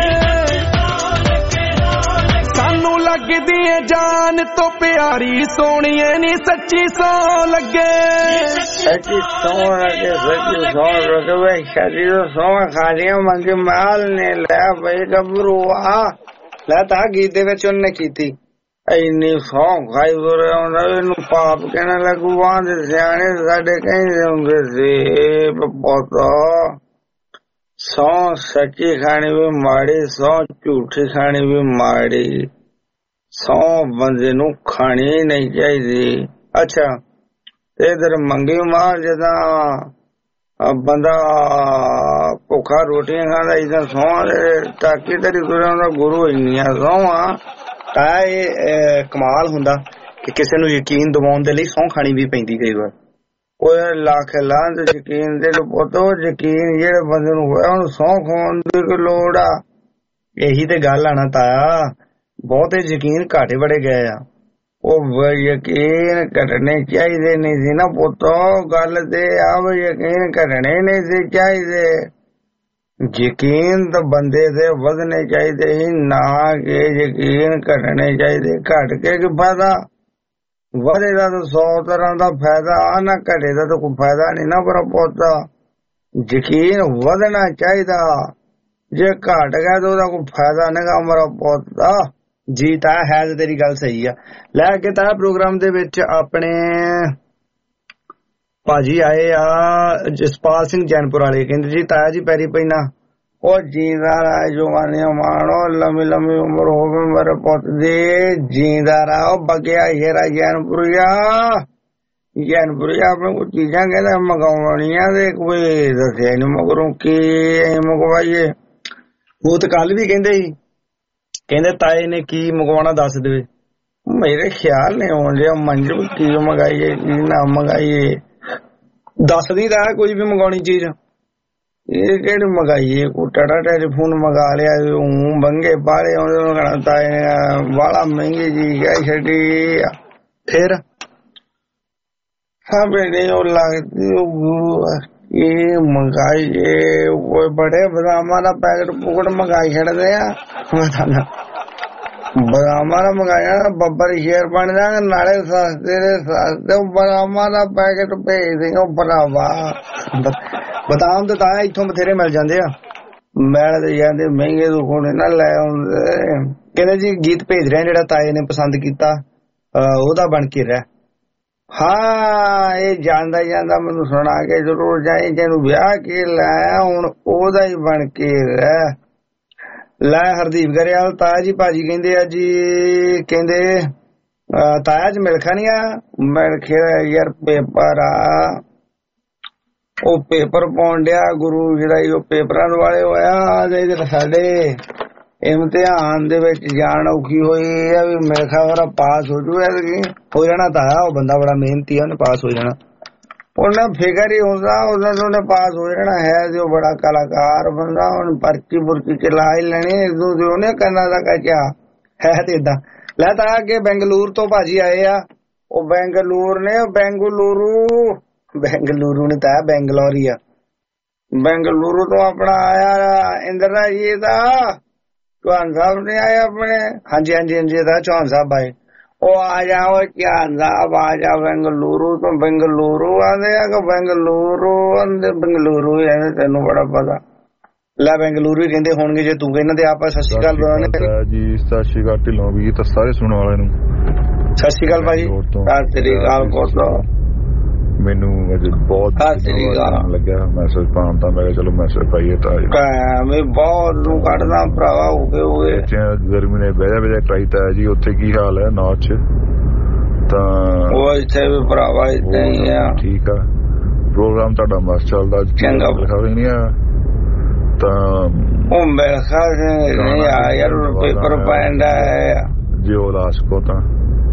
ਸਾਨੂੰ ਲੱਗਦੀ ਏ ਜਾਨ ਤੋਂ ਪਿਆਰੀ ਸੋਹਣੀਏ ਨੀ ਸੱਚੀ ਸੌ ਲੱਗੇ ਸੱਚੀ ਸੌ ਲੱਗੇ ਸੱਚੀ ਸੌ ਲੱਗੇ ਵੇ ਸ਼ਾਦੀ ਤੋਂ ਸੌ ਖਾਲੀਆਂ ਮੰਗੇ ਮਾਲ ਨੇ ਲੈ ਬਈ ਗੱਭਰੂ ਆ ਲੈ ਤਾਂ ਗੀਤ ਦੇ ਵਿੱਚ ਉਹਨੇ ਕੀਤੀ ਇੰਨੀ ਸੌ ਖਾਈ ਬੁਰੇ ਆਉਂਦਾ ਇਹਨੂੰ ਪਾਪ ਕਹਿਣ ਲੱਗੂ ਵਾਂ ਦੇ ਸਿਆਣੇ ਸਾਡੇ ਕਹਿੰਦੇ ਹੁੰਦੇ ਸੀ ਪੋਤਾ ਸੌ ਸੱਚੀ ਖਾਣੀ ਵੀ ਮਾੜੀ ਸੌ ਝੂਠੀ ਖਾਣੀ ਵੀ ਮਾੜੀ ਸੌ ਬੰਦੇ ਨੂੰ ਖਾਣੀ ਨਹੀਂ ਚਾਹੀਦੀ ਅੱਛਾ ਤੇ ਇਧਰ ਮੰਗੀ ਮਾਲ ਜਦਾਂ ਬੰਦਾ ਭੁੱਖਾ ਰੋਟੀਆਂ ਖਾਂਦਾ ਇਦਾਂ ਸੌ ਤਾਕੀ ਤੇਰੀ ਗੁਰਾਂ ਦਾ ਗੁਰੂ ਇੰਨੀਆਂ ਸੌਹਾਂ ਤਾਂ ਇਹ ਕਮਾਲ ਹੁੰਦਾ ਕਿ ਕਿਸੇ ਨੂੰ ਯਕੀਨ ਦਿਵਾਉਣ ਦੇ ਲਈ ਸਹੁੰ ਖਾਣੀ ਵੀ ਪੈਂਦੀ ਕਈ ਵਾਰ ਉਹ ਲੱਖ ਲਾਂਝ ਯਕੀਨ ਦੇ ਪੁੱਤੋ ਯਕੀਨ ਜਿਹੜੇ ਬੰਦੇ ਨੂੰ ਹੋਇਆ ਉਹਨੂੰ ਸਹੁੰ ਖਾਣ ਦੀ ਕੋਈ ਲੋੜ ਆ ਇਹੀ ਤੇ ਗੱਲ ਆਣਾ ਤਾਇਆ ਬਹੁਤੇ ਯਕੀਨ ਘਾਟੇ ਬੜੇ ਗਏ ਆ ਉਹ ਯਕੀਨ ਕਰਨੇ ਚਾਹੀਦੇ ਨਹੀਂ ਸੀ ਨਾ ਪੁੱਤੋ ਗੱਲ ਤੇ ਆ ਯਕੀਨ ਕਰਨੇ ਨਹੀਂ ਸੀ ਚਾਹੀਦੇ ਯਕੀਨ ਤਾਂ ਬੰਦੇ ਦੇ ਵਧਣੇ ਚਾਹੀਦੇ ਸੀ ਨਾ ਕਿ ਯਕੀਨ ਕਰਨੇ ਚਾਹੀਦੇ ਘਟ ਕੇ ਕੀ ਫਾਇਦਾ ਵਧੇ ਦਾ ਤਾਂ ਸੌ ਤਰ੍ਹਾਂ ਦਾ ਫਾਇਦਾ ਆ ਨਾ ਘਟੇ ਦਾ ਤਾਂ ਕੋਈ ਫਾਇਦਾ ਨਹੀਂ ਨਾ ਪਰ ਪੁੱਤ ਯਕੀਨ ਵਧਣਾ ਚਾਹੀਦਾ ਜੇ ਘਟ ਗਿਆ ਤਾਂ ਉਹਦਾ ਕੋਈ ਫਾਇਦਾ ਨਹੀਂਗਾ ਮੇਰਾ ਪੁੱਤ ਜੀ ਤਾਂ ਹੈ ਤੇਰੀ ਗੱਲ ਸਹੀ ਆ ਲੈ ਕੇ ਤਾਂ ਪ੍ਰੋਗਰਾਮ ਦੇ ਵਿੱਚ ਆਪਣੇ ਭਾਜੀ ਆਏ ਆ ਜਸਪਾਲ ਸਿੰਘ ਜੈਨਪੁਰ ਵਾਲੇ ਕਹਿੰਦੇ ਜੀ ਤਾਇਆ ਜੀ ਪੈਰੀ ਪੈਣਾ ਉਹ ਜੀਂਦਾ ਰਹਿ ਜਵਾਨੀਆਂ ਮਾਣੋ ਲੰਮੀ ਲੰਮੀ ਉਮਰ ਹੋਵੇ ਮੇਰੇ ਪੁੱਤ ਦੀ ਜੀਂਦਾ ਰਹਿ ਉਹ ਬਗਿਆ ਹੀਰਾ ਜੈਨਪੁਰੀਆ ਜੈਨਪੁਰੀਆ ਆਪਣੇ ਕੋਈ ਚੀਜ਼ਾਂ ਕਹਿੰਦਾ ਮੰਗਾਉਣੀਆਂ ਤੇ ਕੋਈ ਦੱਸਿਆ ਨੀ ਮਗਰੋਂ ਕੀ ਮੰਗਵਾਈਏ ਉਹ ਤਾਂ ਕੱਲ ਵੀ ਕਹਿੰਦੇ ਸੀ ਕਹਿੰਦੇ ਤਾਏ ਨੇ ਕੀ ਮੰਗਵਾਉਣਾ ਦੱਸ ਦੇਵੇ ਮੇਰੇ ਖਿਆਲ ਨੇ ਆਉਣ ਲਿਆ ਮੰਜੂ ਕੀ ਮੰਗਾਈਏ ਕੀ ਨਾ ਮੰਗਾਈਏ ਦੱਸਦੀ ਤਾਂ ਕੋਈ ਵੀ ਮੰਗਾਉਣੀ ਚੀਜ਼ ਇਹ ਕਿਹੜੀ ਮੰਗਾਈ ਹੈ? ਕੋਈ ਟੜਾ ਟੈਲੀਫੋਨ ਮੰਗਾ ਲਿਆ ਹੂੰ ਬੰਗੇ ਬਾਲੇ ਆਉਂਦੇ ਤਾਂ ਵਾਲਾ ਮਹਿੰਗੀ ਜੀ ਕਹਿ ਛੱਡੀ। ਫਿਰ ਹਾਂ ਨਹੀਂ ਉਹ ਲੱਗਦੀ ਇਹ ਮੰਗਾਈ ਕੋਈ ਬੜੇ ਬਦਾਮਾਂ ਦਾ ਪੈਕਟ ਪੁਕਟ ਮੰਗਾਈ ਛੱਡਦੇ ਆ। ਬਦਾਮਾਂ ਦਾ ਮੰਗਾਇਆ ਬੱਬਰ ਸ਼ੇਰ ਬਣ ਜਾਗਾ ਨਾਲੇ ਸਸਤੇ ਦੇ ਸਸਤੇ ਬਦਾਮਾਂ ਦਾ ਪੈਕਟ ਭੇਜ ਦੇ ਉਹ ਭਰਾਵਾ। ਬਦਾਮ ਤਾਂ ਤਾਂ ਇੱਥੋਂ ਬਥੇਰੇ ਮਿਲ ਜਾਂਦੇ ਆ, ਮਿਲ ਤੇ ਜਾਂਦੇ ਮਹਿੰਗੇ ਤੋਂ ਕੋਨੇ ਨਾ ਲੈ ਆਉਂਦੇ। ਕਹਿੰਦੇ ਜੀ ਗੀਤ ਭੇਜ ਰਿਹਾ ਜਿਹੜਾ ਤਾਏ ਨੇ ਪਸੰਦ ਕੀਤਾ ਉਹਦਾ ਬਣ ਕੇ ਰਹਿ। ਹਾਂ ਇਹ ਜਾਂਦਾ ਜਾਂਦਾ ਮੈਨੂੰ ਸੁਣਾ ਕੇ ਜ਼ਰੂਰ ਜਾਈ ਜਿਹਨੂੰ ਵਿਆਹ ਕੇ ਲਾਇਆ ਹੁਣ ਉਹਦਾ ਹੀ ਬਣ ਕੇ ਰਹਿ। ਲੈ ਹਰਦੀਪ ਗਰੇਵਾਲ ਤਾਇਆ ਜੀ ਭਾਜੀ ਕਹਿੰਦੇ ਆ ਜੀ, ਕਹਿੰਦੇ ਤਾਇਆ ਚ ਮਿਲਖਾ ਨੀ ਆ? ਮਿਲਖੇ ਯਾਰ ਪੇਪਰ ਆ, ਉਹ ਪੇਪਰ ਪਾਉਣ ਡਿਆ ਗੁਰੂ ਜਿਹੜਾ ਉਹ ਪੇਪਰਾਂ ਵਾਲੇ ਹੋਇਆ ਸਾਡੇ ਇਮਤਿਹਾਨ ਦੇ ਵਿੱਚ ਜਾਣ ਔਖੀ ਹੋਈ ਆ ਵੀ ਮਿਲਖਾ ਵਾਲਾ ਪਾਸ ਹੋ ਜੂ। ਹੋ ਜਾਣਾ ਤਾਇਆ, ਉਹ ਬੰਦਾ ਬੜਾ ਮਿਹਨਤੀ ਆ, ਉਹਨੇ ਪਾਸ ਹੋ ਜਾਣਾ। ਉਹਨੇ ਫਿਕਰ ਹੀ ਹੁੰਦਾ ਉਹਨਾਂ ਨੂੰ ਉਹਨੇ ਪਾਸ ਹੋ ਜਾਣਾ ਹੈ ਤੇ ਉਹ ਬੜਾ ਕਲਾਕਾਰ ਬੰਦਾ। ਹੁਣ ਪਰਚੀ ਪੁਰਚੀ ਚਲਾ ਹੀ ਲੈਣੀ ਉਹਨੇ ਕਰਨਾ ਦਾ ਕਿਆ ਹੈ ਤੇ ਏਦਾਂ। ਲੈ ਤਾਂ ਅੱਗੇ ਬੈਂਗਲੂਰ ਤੋਂ ਭਾਜੀ ਆਏ ਆ, ਉਹ ਬੈਂਗਲੂਰ ਨੇ ਬੈਂਗਲੁਰੂ ਬੈਂਗਲੁਰੂ ਨੇ ਤਾਂ ਬੈਂਗਲੌਰ ਹੀ ਆ। ਬੈਂਗਲੁਰੂ ਤੋਂ ਆਪਣਾ ਆਇਆ ਇੰਦਰਾ ਜੀ ਦਾ ਚੌਹਾਨ ਸਾਹਿਬ ਨੇ ਆਏ ਆਪਣੇ। ਹਾਂਜੀ ਹਾਂਜੀ ਹਾਂਜੀ ਦਾ ਚੌਹਾਨ ਸਾਹਿਬ ਆਏ। ਉਹ ਆ ਜਾਓ ਚੌਹਾਨ ਸਾਹਿਬ ਆ ਜਾ ਬੈਂਗਲੁਰੂ ਤੋਂ। ਬੈਂਗਲੁਰੂ ਆਂਦੇ ਆ ਕਿ ਬੈਂਗਲੁਰੂ ਆਂਦੇ ਬੈਂਗਲੁਰੂ ਆਂਦੇ ਤੈਨੂੰ ਬੜਾ ਪਤਾ। ਲੈ ਬੈਂਗਲੁਰੂ ਹੀ ਕਹਿੰਦੇ ਹੋਣਗੇ ਜੇ ਤੂੰ ਕਹਿੰਦਾ ਤੇ ਆਪਾਂ। ਸਤਿ ਸ਼੍ਰੀ ਅਕਾਲ ਜੀ। ਸਤਿ ਸ਼੍ਰੀ ਅਕਾਲ ਢਿੱਲੋਂ ਵੀ ਤਾਂ ਸਾਰੇ ਸੁਣਨ ਵਾਲਿਆਂ ਨੂੰ ਸਤਿ ਸ਼੍ਰੀ ਅਕਾਲ ਭਾਜੀ। ਸਤਿ ਸ਼੍ਰੀ ਅਕਾਲ ਬਹੁਤ। ਮੈਨੂੰ ਅਜੇ ਬਹੁਤ ਲੱਗਿਆ ਮੈਸੇਜ ਪਾਉਣ ਦਾ, ਮੈਂ ਕਿਹਾ ਚਲੋ ਮੈਸੇਜ ਪਾਈਏ ਤਾਂ ਮੈਂ ਬਹੁਤ ਨੂੰ ਕੱਢਦਾ ਭਰਾਵਾ ਹੋ ਗਏ ਹੋਏ ਗਰਮੀ ਨੇ ਬਹਿ ਜਾ ਬਹਿ ਜਾ ਕਰਾਈ ਤਾਂ ਜੀ। ਉੱਥੇ ਕੀ ਹਾਲ ਹੈ ਨਾਰਥ ਚ? ਤਾਂ ਉਹ ਇੱਥੇ ਵੀ ਭਰਾਵਾ ਏਦਾਂ ਹੀ ਆ। ਠੀਕ ਆ, ਪ੍ਰੋਗਰਾਮ ਤੁਹਾਡਾ ਮਸਤ ਚੱਲਦਾ। ਚੰਗਾ ਨਹੀਂ ਆ ਤਾਂ ਉਹ ਮੇਰੇ ਖਿਆਲ ਨਹੀਂ ਆ ਯਾਰ ਪੇਪਰ ਪੈਂਦਾ ਜੀ ਉਹ ਲਾਸਟ ਕੋ ਤਾਂ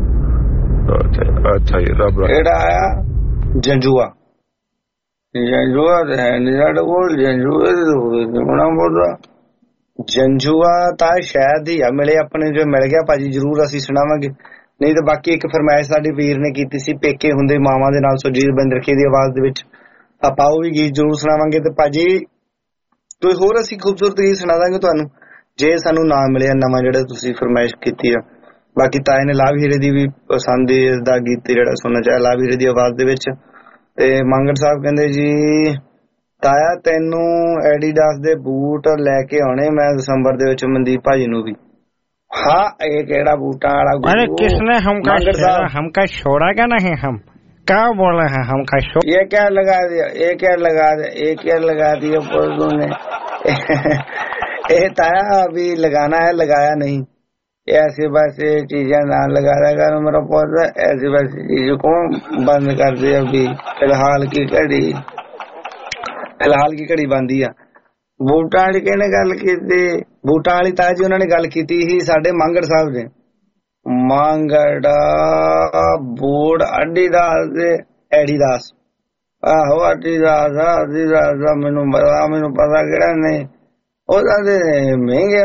ਅੱਛਾ ਜੀ ਰੱਬ ਕਿਹੜਾ ਆਇਆ ਜੰਜੂਆ। ਜੰਜੂਆ ਤੇ ਹੈ ਨੀ ਸਾਡੇ ਕੋਲ। ਜੰਜੂਏ ਹੋਣਾ ਬੋਲਦਾ ਜੰਜੂਆ ਤਾਂ ਸ਼ਾਇਦ ਹੀ ਆ ਮਿਲੇ ਆਪਣੇ। ਜੋ ਮਿਲ ਗਿਆ ਭਾਜੀ ਜ਼ਰੂਰ ਅਸੀਂ ਸੁਣਾਵਾਂਗੇ, ਨਹੀਂ ਤਾਂ ਬਾਕੀ ਇੱਕ ਫਰਮਾਇਸ਼ ਸਾਡੇ ਵੀਰ ਨੇ ਕੀਤੀ ਸੀ ਪੇਕੇ ਹੁੰਦੇ ਮਾਵਾਂ ਦੇ ਨਾਲ ਸੁਰਜੀਤ ਬੰਦਰਖੇ ਦੀ ਆਵਾਜ਼ ਦੇ ਵਿੱਚ, ਆਪਾਂ ਉਹ ਵੀ ਗੀਤ ਜ਼ਰੂਰ ਸੁਣਾਵਾਂਗੇ। ਤੇ ਭਾਜੀ ਕੋਈ ਹੋਰ ਅਸੀਂ ਖੂਬਸੂਰਤ ਗੀਤ ਸੁਣਾ ਦਾਂਗੇ ਤੁਹਾਨੂੰ ਜੇ ਸਾਨੂੰ ਨਾ ਮਿਲਿਆ ਨਵਾਂ ਜਿਹੜਾ ਤੁਸੀਂ ਫਰਮਾਇਸ਼ ਕੀਤੀ ਆ। ਬਾਕੀ ਤਾਏ ਨੇ ਲਾਭ ਹੀਰੇ ਦੀ ਵੀ ਪਸੰਦ ਦਾ ਗੀਤ ਜਿਹੜਾ ਸੁਣਨਾ ਚਾਹਿਆ ਲਾਭ ਹੀਰੇ ਦੀ ਆਵਾਜ਼ ਦੇ ਵਿੱਚ। ਤੇ ਮੰਗੜ ਸਾਹਿਬ ਕਹਿੰਦੇ ਜੀ ਤਾਇਆ ਤੈਨੂੰ ਐਡੀਡਾਸ ਦੇ ਬੂਟ ਲੈ ਕੇ ਆਉਣੇ ਮੈਂ ਦਸੰਬਰ ਦੇ ਵਿੱਚ ਮਨਦੀਪ ਭਾਜੀ ਨੂੰ ਵੀ। ਹਾਂ ਇਹ ਕਿਹੜਾ ਬੂਟਾਂ वाला? अरे किसने हमका हमका छोड़ा क्या नहीं? हम क्या बोल रहे हैं हमका छोड़? ये क्या लगा दिया? ये क्या लगा दिया? ये क्या लगा दिया पुरुषों ने? ये ताया अभी लगाना है, लगाया नहीं। ऐसी वैसी चीजें ना लगा देगा मेरा पौधा। ऐसी वैसी चीजों को बंद कर दिया अभी फिलहाल की घड़ी। फिलहाल की घड़ी बंद ही आ। ਬੂਟਾਂ ਵਾਲੀ ਕਿਹਨੇ ਗੱਲ ਕੀਤੀ? ਬੂਟਾਂ ਵਾਲੀ ਤਾਂ ਜੀ ਉਹਨਾਂ ਨੇ ਗੱਲ ਕੀਤੀ ਸੀ ਸਾਡੇ ਮੰਗੜ ਸਾਹਿਬ ਨੇ। ਮੰਗੜਾ ਬੂਟ ਐਡੀਦਾਸ ਦੇ ਐਡੀਦਾਸ ਆਹੋ ਐਡੀਦਾਸ ਐਡੀਦਾਸ ਦਾ ਮੈਨੂੰ ਪਤਾ ਮੈਨੂੰ ਪਤਾ ਕਿਹੜਾ ਨਹੀਂ ਉਹਦਾ ਤੇ ਮਹਿੰਗੇ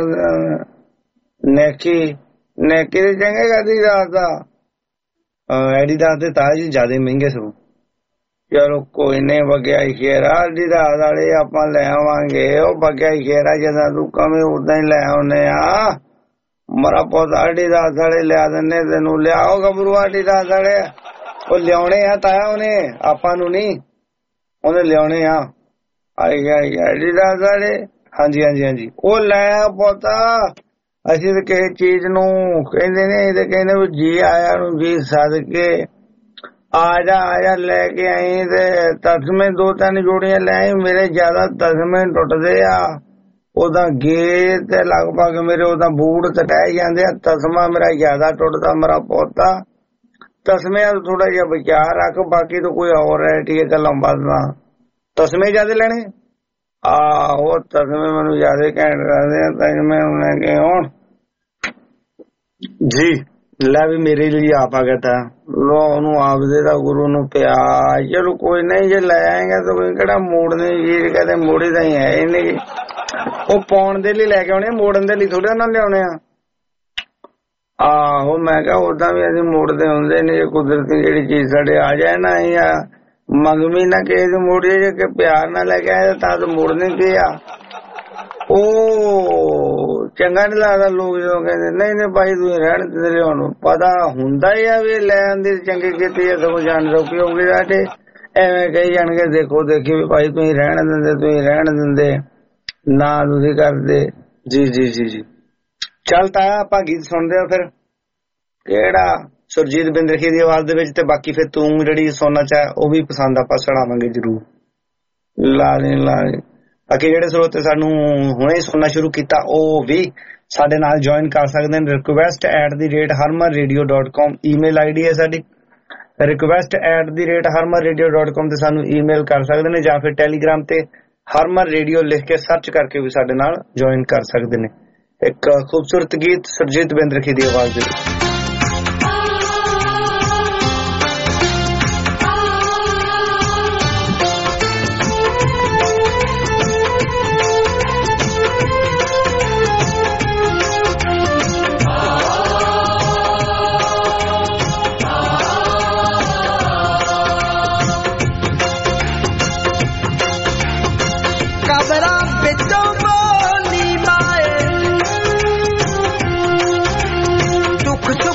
ਨੈਕੀ ਨੈਕੀ ਦੇ ਚੰਗੇ ਐਡੀਦਾਸ ਦਾ ਐਡੀਦਾਸ ਦੇ ਤਾਂ ਜੀ ਜ਼ਿਆਦਾ ਮਹਿੰਗੇ ਸਗੋਂ। ਚਲੋ ਕੋਈ ਨਹੀਂ ਬਗਿਆਈ ਖੇਰਾ ਐਡੀਦਾਸ ਵਾਲੇ ਆਪਾਂ ਲੈ ਆਵਾਂਗੇ। ਉਹ ਬਗਿਆਈ ਖੇਰਾ ਜਿੱਦਾਂ ਤੂੰ ਕਵੇਂ ਉਦਾਂ ਹੀ ਲੈ ਆਉਨੇ ਆ। ਮੇਰਾ ਪੌਦਾ ਐਡੀਦਾਸ ਵਾਲੇ ਲਿਆ ਦਿੰਨੇ ਤੈਨੂੰ। ਲਿਆਓ ਗੱਭਰੂ ਐਡੀਦਾਸ ਵਾਲੇ ਉਹ ਲਿਆਉਣੇ ਆ ਤਾਇਆ ਉਹਨੇ ਆਪਾਂ ਨੂੰ ਨਹੀਂ ਉਹਨੇ ਲਿਆਉਣੇ ਆ। ਆਈ ਆਈ ਐਡੀਦਾਸ ਵਾਲੇ ਹਾਂਜੀ ਹਾਂਜੀ ਹਾਂਜੀ ਉਹ ਲੈ ਪੌਦਾ। ਅਸੀਂ ਤਾਂ ਕਿਸੇ ਚੀਜ਼ ਨੂੰ ਕਹਿੰਦੇ ਨੇ ਇਹਦੇ ਕਹਿੰਦੇ ਵੀ ਜੀ ਆਇਆ ਨੂੰ ਜੀ ਸਦਕੇ ਆ ਜਾ ਆ ਜਾ ਲੈ ਕੇ ਆਈ ਤੇ ਤਸਮੇ ਦੋ ਤਿੰਨ ਜੋੜੀਆਂ ਲੈ ਆਈ। ਮੇਰੇ ਜ਼ਿਆਦਾ ਤਸਮੇ ਟੁੱਟਦੇ ਆ ਉਹਦਾ ਗੇ ਤੇ ਲਗਭਗ ਮੇਰੇ ਉਹਦਾ ਬੂਟ ਤੇ ਟਹਿ ਜਾਂਦੇ ਆ। ਤਸਮਾ ਮੇਰਾ ਜ਼ਿਆਦਾ ਟੁੱਟਦਾ ਮੇਰਾ ਪੋਤਾ। ਤਸਮਿਆਂ ਤੋਂ ਥੋੜਾ ਜਿਹਾ ਵਿਚਾਰ ਰੱਖ ਬਾਕੀ ਤਾਂ ਕੋਈ ਹੋਰ ਹੈ ਠੀਕ ਗੱਲਾਂ ਬਾਤਾਂ। ਤਸਮੇ ਜ਼ਿਆਦਾ ਲੈਣੇ ਆਹੋ ਤਸਮੇ ਮੈਨੂੰ ਜ਼ਿਆਦਾ ਘੈਂਟ ਲੱਗਦੇ ਆ। ਤਸਮੇ ਲੈ ਕੇ ਆਉਣ ਜੀ ਲੈ ਵੀ ਮੇਰੇ ਲਈ ਆਪ ਆ ਗਿਆ ਤਾਂ ਲੋ ਉਹਨੂੰ ਆਪਦੇ ਦਾ ਗੁਰੂ ਨੂੰ ਪਿਆ। ਚਲੋ ਕੋਈ ਨਹੀਂ, ਜੇ ਲੈ ਆਏਗਾ ਤਾਂ ਕੋਈ ਕਿਹੜਾ ਮੋੜਨੇ ਜੀ ਕਹਿੰਦੇ ਮੋੜੀ ਦਾ ਹੀ ਹੈ ਇਹਨੇ। ਉਹ ਪਾਉਣ ਦੇ ਲਈ ਲੈ ਕੇ ਆਉਣੇ, ਮੋੜਨ ਦੇ ਲਈ ਥੋੜੇ ਉਹਨਾਂ ਲਿਆਉਣੇ ਆ। ਆਹੋ ਮੈਂ ਕਿਹਾ ਓਦਾਂ ਵੀ ਅਸੀਂ ਮੋੜਦੇ ਹੁੰਦੇ ਨੇ, ਜੇ ਕੁਦਰਤੀ ਜਿਹੜੀ ਚੀਜ਼ ਸਾਡੇ ਆ ਜਾਏ ਨਾ ਜਾਂ ਮੰਗਵੀ ਨਾ ਕਿਸੇ ਦੀ ਮੋੜੀਏ, ਜੇ ਕਿ ਪਿਆਰ ਨਾਲ ਲੈ ਕੇ ਆਏ ਤਾਂ ਤਾਂ ਮੋੜਨੇ ਕੀ ਆ। ਉਹ ਚੰਗਾ ਨੀ ਲੱਗਦਾ ਲੋਕ ਜਦੋਂ ਕਹਿੰਦੇ ਨਹੀਂ ਨਹੀਂ ਭਾਈ ਤੁਸੀਂ ਰਹਿਣ ਦਿੰਦੇ ਉਹਨੂੰ ਪਤਾ ਹੁੰਦਾ ਹੀ ਆ ਵੀ ਲੈ ਆਂਦੀ ਚੰਗੀ ਕੀਤੀ ਹੈ ਸਗੋਂ ਜਾਣ ਰੋਕੀ ਹੋਊਗੀ ਸਾਡੇ ਐਵੇਂ ਕਹੀ ਜਾਣਗੇ ਦੇਖੋ ਦੇਖੀ ਵੀ ਭਾਈ ਤੁਸੀਂ ਰਹਿਣ ਦਿੰਦੇ ਤੁਸੀਂ ਰਹਿਣ ਦਿੰਦੇ ਨਾ ਤੁਸੀਂ ਕਰਦੇ। ਜੀ ਜੀ ਜੀ ਜੀ ਚੱਲ ਤਾਇਆ ਆਪਾਂ ਗੀਤ ਸੁਣਦੇ ਆ ਫਿਰ। ਕਿਹੜਾ? ਸੁਰਜੀਤ ਬਿੰਦਰਖੀ ਦੀ ਆਵਾਜ਼ ਦੇ ਵਿੱਚ, ਤੇ ਬਾਕੀ ਫਿਰ ਤੂੰ ਜਿਹੜੀ ਸੁਣਨਾ ਚਾਹ ਉਹ ਵੀ ਪਸੰਦ ਆਪਾਂ ਸੁਣਾਵਾਂਗੇ ਜਰੂਰ। ਲਾ ਲੈ ਲਾ ਲੈ। ਬਾਕੀ ਜਿਹੜੇ ਸਰੋਤੇ ਸਾਨੂੰ ਹੁਣੇ ਸੁਣਨਾ ਸ਼ੁਰੂ ਕੀਤਾ ਉਹ ਵੀ ਸਾਡੇ ਨਾਲ ਜੁਆਇਨ ਕਰ ਸਕਦੇ ਨੇ। Request at the rate Harman radio dot com email I D ਹੈ ਸਾਡੀ। Request at the rate Harman radio dot com ਤੇ ਸਾਨੂੰ ਈਮੇਲ ਕਰ ਸਕਦੇ ਨੇ, ਜਾਂ ਫਿਰ ਟੈਲੀਗ੍ਰਾਮ ਤੇ ਹਰਮਨ ਰੇਡੀਓ ਲਿਖ ਕੇ ਸਰਚ ਕਰਕੇ ਵੀ ਸਾਡੇ ਨਾਲ ਜੁਆਇਨ ਕਰ ਸਕਦੇ ਨੇ। ਇੱਕ ਖੂਬਸੂਰਤ ਗੀਤ ਸੁਰਜੀਤ ਬਿੰਦਰਖੀ ਦੀ ਆਵਾਜ਼ ਦੇ ਵਿੱਚ। दुख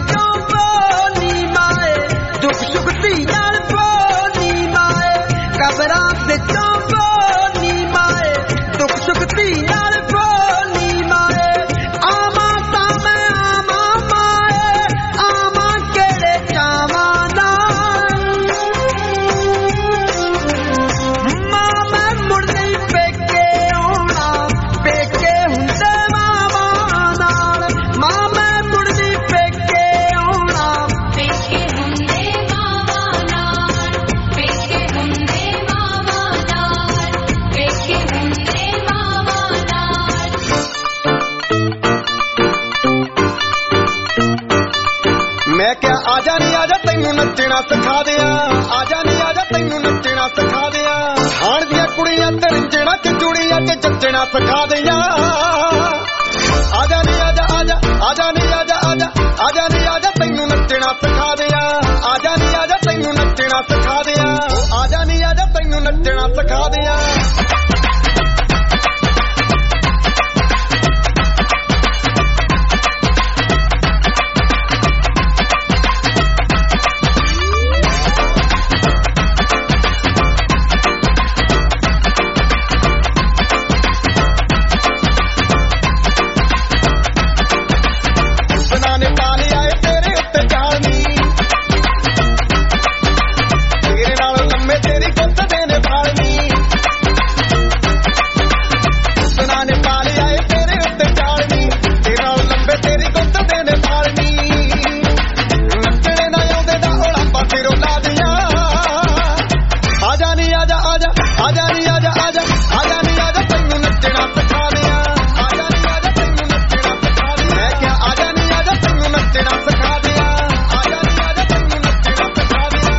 ਵਿੱਚੋਂ ਬੋਲੀ ਮਾਏ ਦੁੱਖ ਸੁੱਖ ਧੀਆਂ ਬੋਲੀ ਮਾਏ ਕਬਰਾਂ ਵਿੱਚੋਂ ਬੋਲੀ ਮਾਏ ਦੁੱਖ ਸੁੱਖ ਧੀਆਂ ਬੋਲੀ ਮਾਏ ਆਵਾਂ ਤਾਂ ਮੈਂ ਆਵਾਂ ਮਾਏ ਆਵਾਂ ਕਿਹੜੇ ਚਾਵਾਂ ਨਾਲ ਮਾਂ ਮੈਂ ਮੁੜ ਨਹੀਂ ਪੇਕੇ ਆਉਣਾ ਪੇਕੇ ਹੁੰਦੇ ਮਾਵਾਂ ਨਾਲ ਮਾਂ ਮੈਂ ਮੁੜ ਨਹੀਂ ਪੇਕੇ ਆਉਣਾ ਪੇਕੇ ਹੁੰਦੇ ਮਾਵਾਂ ਨਾਲ ਪੇਕੇ ਹੁੰਦੇ ਮਾਵਾਂ ਨਾਲ ਪੇਕੇ ਹੁੰਦੇ ਮਾਵਾਂ ਨਾਲ ਮੈਂ ਕਿਹਾ ਆ ਜਾ ਨੀ ਆ ਜਾ ਤੈਨੂੰ ਨੱਚਣਾ ਸਿਖਾ ਦਿਆਂ ਆ ਜਾ ਨੀ ਆ ਜਾ ਤੈਨੂੰ ਨੱਚਣਾ ਸਿਖਾ ਦਿਆਂ ਹਾਣ ਦੀਆਂ ਕੁੜੀਆਂ ਤੇ ਰਿੰਜਣਾ ਤੇ ਚੂੜੀਆਂ ਤੇ ਚੱਚਣਾ ਸਿਖਾ ਦਿਆਂ ਆ ਜਾ ਨੀ ਆ ਜਾ ਆ ਜਾ ਆ ਜਾ ਨੀ ਆ ਜਾ ਆ ਜਾ ਆ ਜਾ ਨੀ ਆ ਜਾ ਤੈਨੂੰ ਨੱਚਣਾ ਸਿਖਾ ਦਿਆਂ ਆ ਜਾ ਨੀ ਆ ਜਾ ਤੈਨੂੰ ਨੱਚਣਾ ਸਿਖਾ ਦਿਆਂ ਆ ਜਾ ਨੀ ਆ ਜਾ ਤੈਨੂੰ ਨੱਚਣਾ ਸਿਖਾ ਦਿਆਂ ਨੇ ਪਾ ਲਿਆ ਏ ਤੇਰੇ ਉੱਤੇ ਜਾਲਨੀ ਤੇਰੇ ਨਾਲ ਲੰਮੇ ਤੇਰੀ ਗੁੱਤ ਦੇ ਨੇ ਫਾਲਨੀ ਸੁਨਾ ਨੇ ਪਾ ਲਿਆ ਏ ਤੇਰੇ ਉੱਤੇ ਜਾਲਨੀ ਤੇਰੇ ਨਾਲ ਲੰਮੇ ਤੇਰੀ ਗੁੱਤ ਦੇ ਨੇ ਫਾਲਨੀ ਨੱਚਣੇ ਨਾ ਆਉਂਦੇ ਦਾ ਔਲਾਂਬਾ ਤੇਰੋਂ ਲਾ ਦਿਆਂ ਆ ਜਾ ਨੀ ਆ ਜਾ ਆ ਜਾ ਆ ਜਾ ਨੀ ਆ ਜਾ ਆ ਜਾ ਆ ਜਾ ਨੀ ਆ ਜਾ ਤੈਨੂੰ ਨੱਚਣਾ ਸਿਖਾ ਦਿਆਂ ਆ ਜਾ ਨੀ ਆ ਜਾ ਤੈਨੂੰ ਨੱਚਣਾ ਸਿਖਾ ਦਿਆਂ ਮੈਂ ਕਿਹਾ ਆ ਜਾ ਨੀ ਆ ਜਾ ਤੈਨੂੰ ਨੱਚਣਾ ਸਿਖਾ ਦਿਆਂ ਆ ਜਾ ਨੀ ਆ ਜਾ ਤੈਨੂੰ ਨੱਚਣਾ ਸਿਖਾ ਦਿਆਂ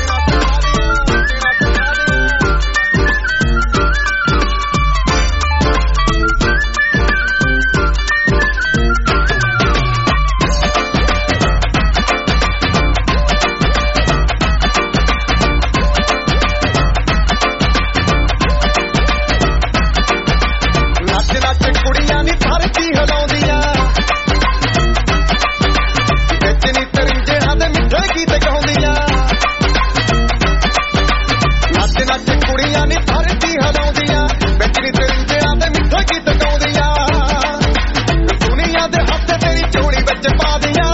ਨੱਚ ਨੱਚ ਕੁੜੀਆਂ ਨੀ ਧਰਤੀ ਹਿਲਾਉਂਦੀਆਂ ਵਿੱਚ ਨੀ ਤਰਿੰਜਿਆਂ ਦੇ ਮਿੱਠੇ ਗੀਤ ਗਾਉਂਦੀਆਂ ਨੱਚ ਨੱਚ ਕੁੜੀਆਂ ਨੀ ਧਰਤੀ ਹਿਲਾਉਂਦੀਆਂ ਵਿੱਚ ਨੀ ਤਰਿੰਜਿਆਂ ਦੇ ਮਿੱਠੇ ਗੀਤ ਗਾਉਂਦੀਆਂ ਦੁਨੀਆ ਦੇ ਹੱਥ ਤੇਰੀ ਝੋਲੀ ਵਿੱਚ ਪਾ ਦਿਆਂ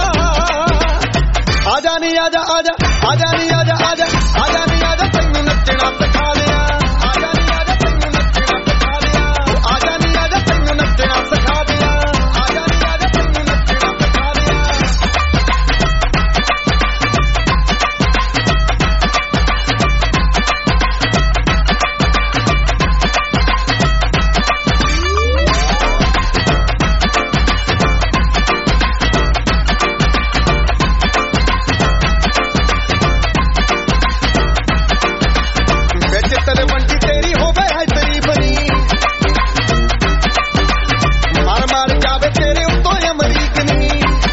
ਆ ਜਾ ਨੀ ਆ ਜਾ ਆ ਜਾ ਆ ਜਾ ਨੀ ਆ ਜਾ ਆ ਜਾ ਆ ਜਾ ਨੀ ਆ ਜਾ ਤੈਨੂੰ ਨੱਚਣਾ ਸਿਖਾ ਦਿਆਂ ਆ ਜਾ ਨੀ ਆ ਜਾ ਤੈਨੂੰ ਨੱਚਣਾ ਸਿਖਾ ਦਿਆਂ ਆ ਜਾ ਨੀ ਆ ਜਾ ਤੈਨੂੰ ਨੱਚਣਾ ਸਿਖਾ ਦਿਆਂ ਆ ਜਾ ਨੀ ਆ ਜਾ ਤੈਨੂੰ ਨੱਚਣਾ ਸਿਖਾ ਦਿਆਂ ਵਿੱਚ ਤਲਵੰਡੀ ਤੇਰੀ ਹੋਵੇ ਹੈ ਤਰੀਫ ਨੀ ਮਾਰ ਮਾਰ ਜਾਵੇ ਤੇਰੇ ਉੱਤੋਂ ਅਮਰੀਕ ਨੀ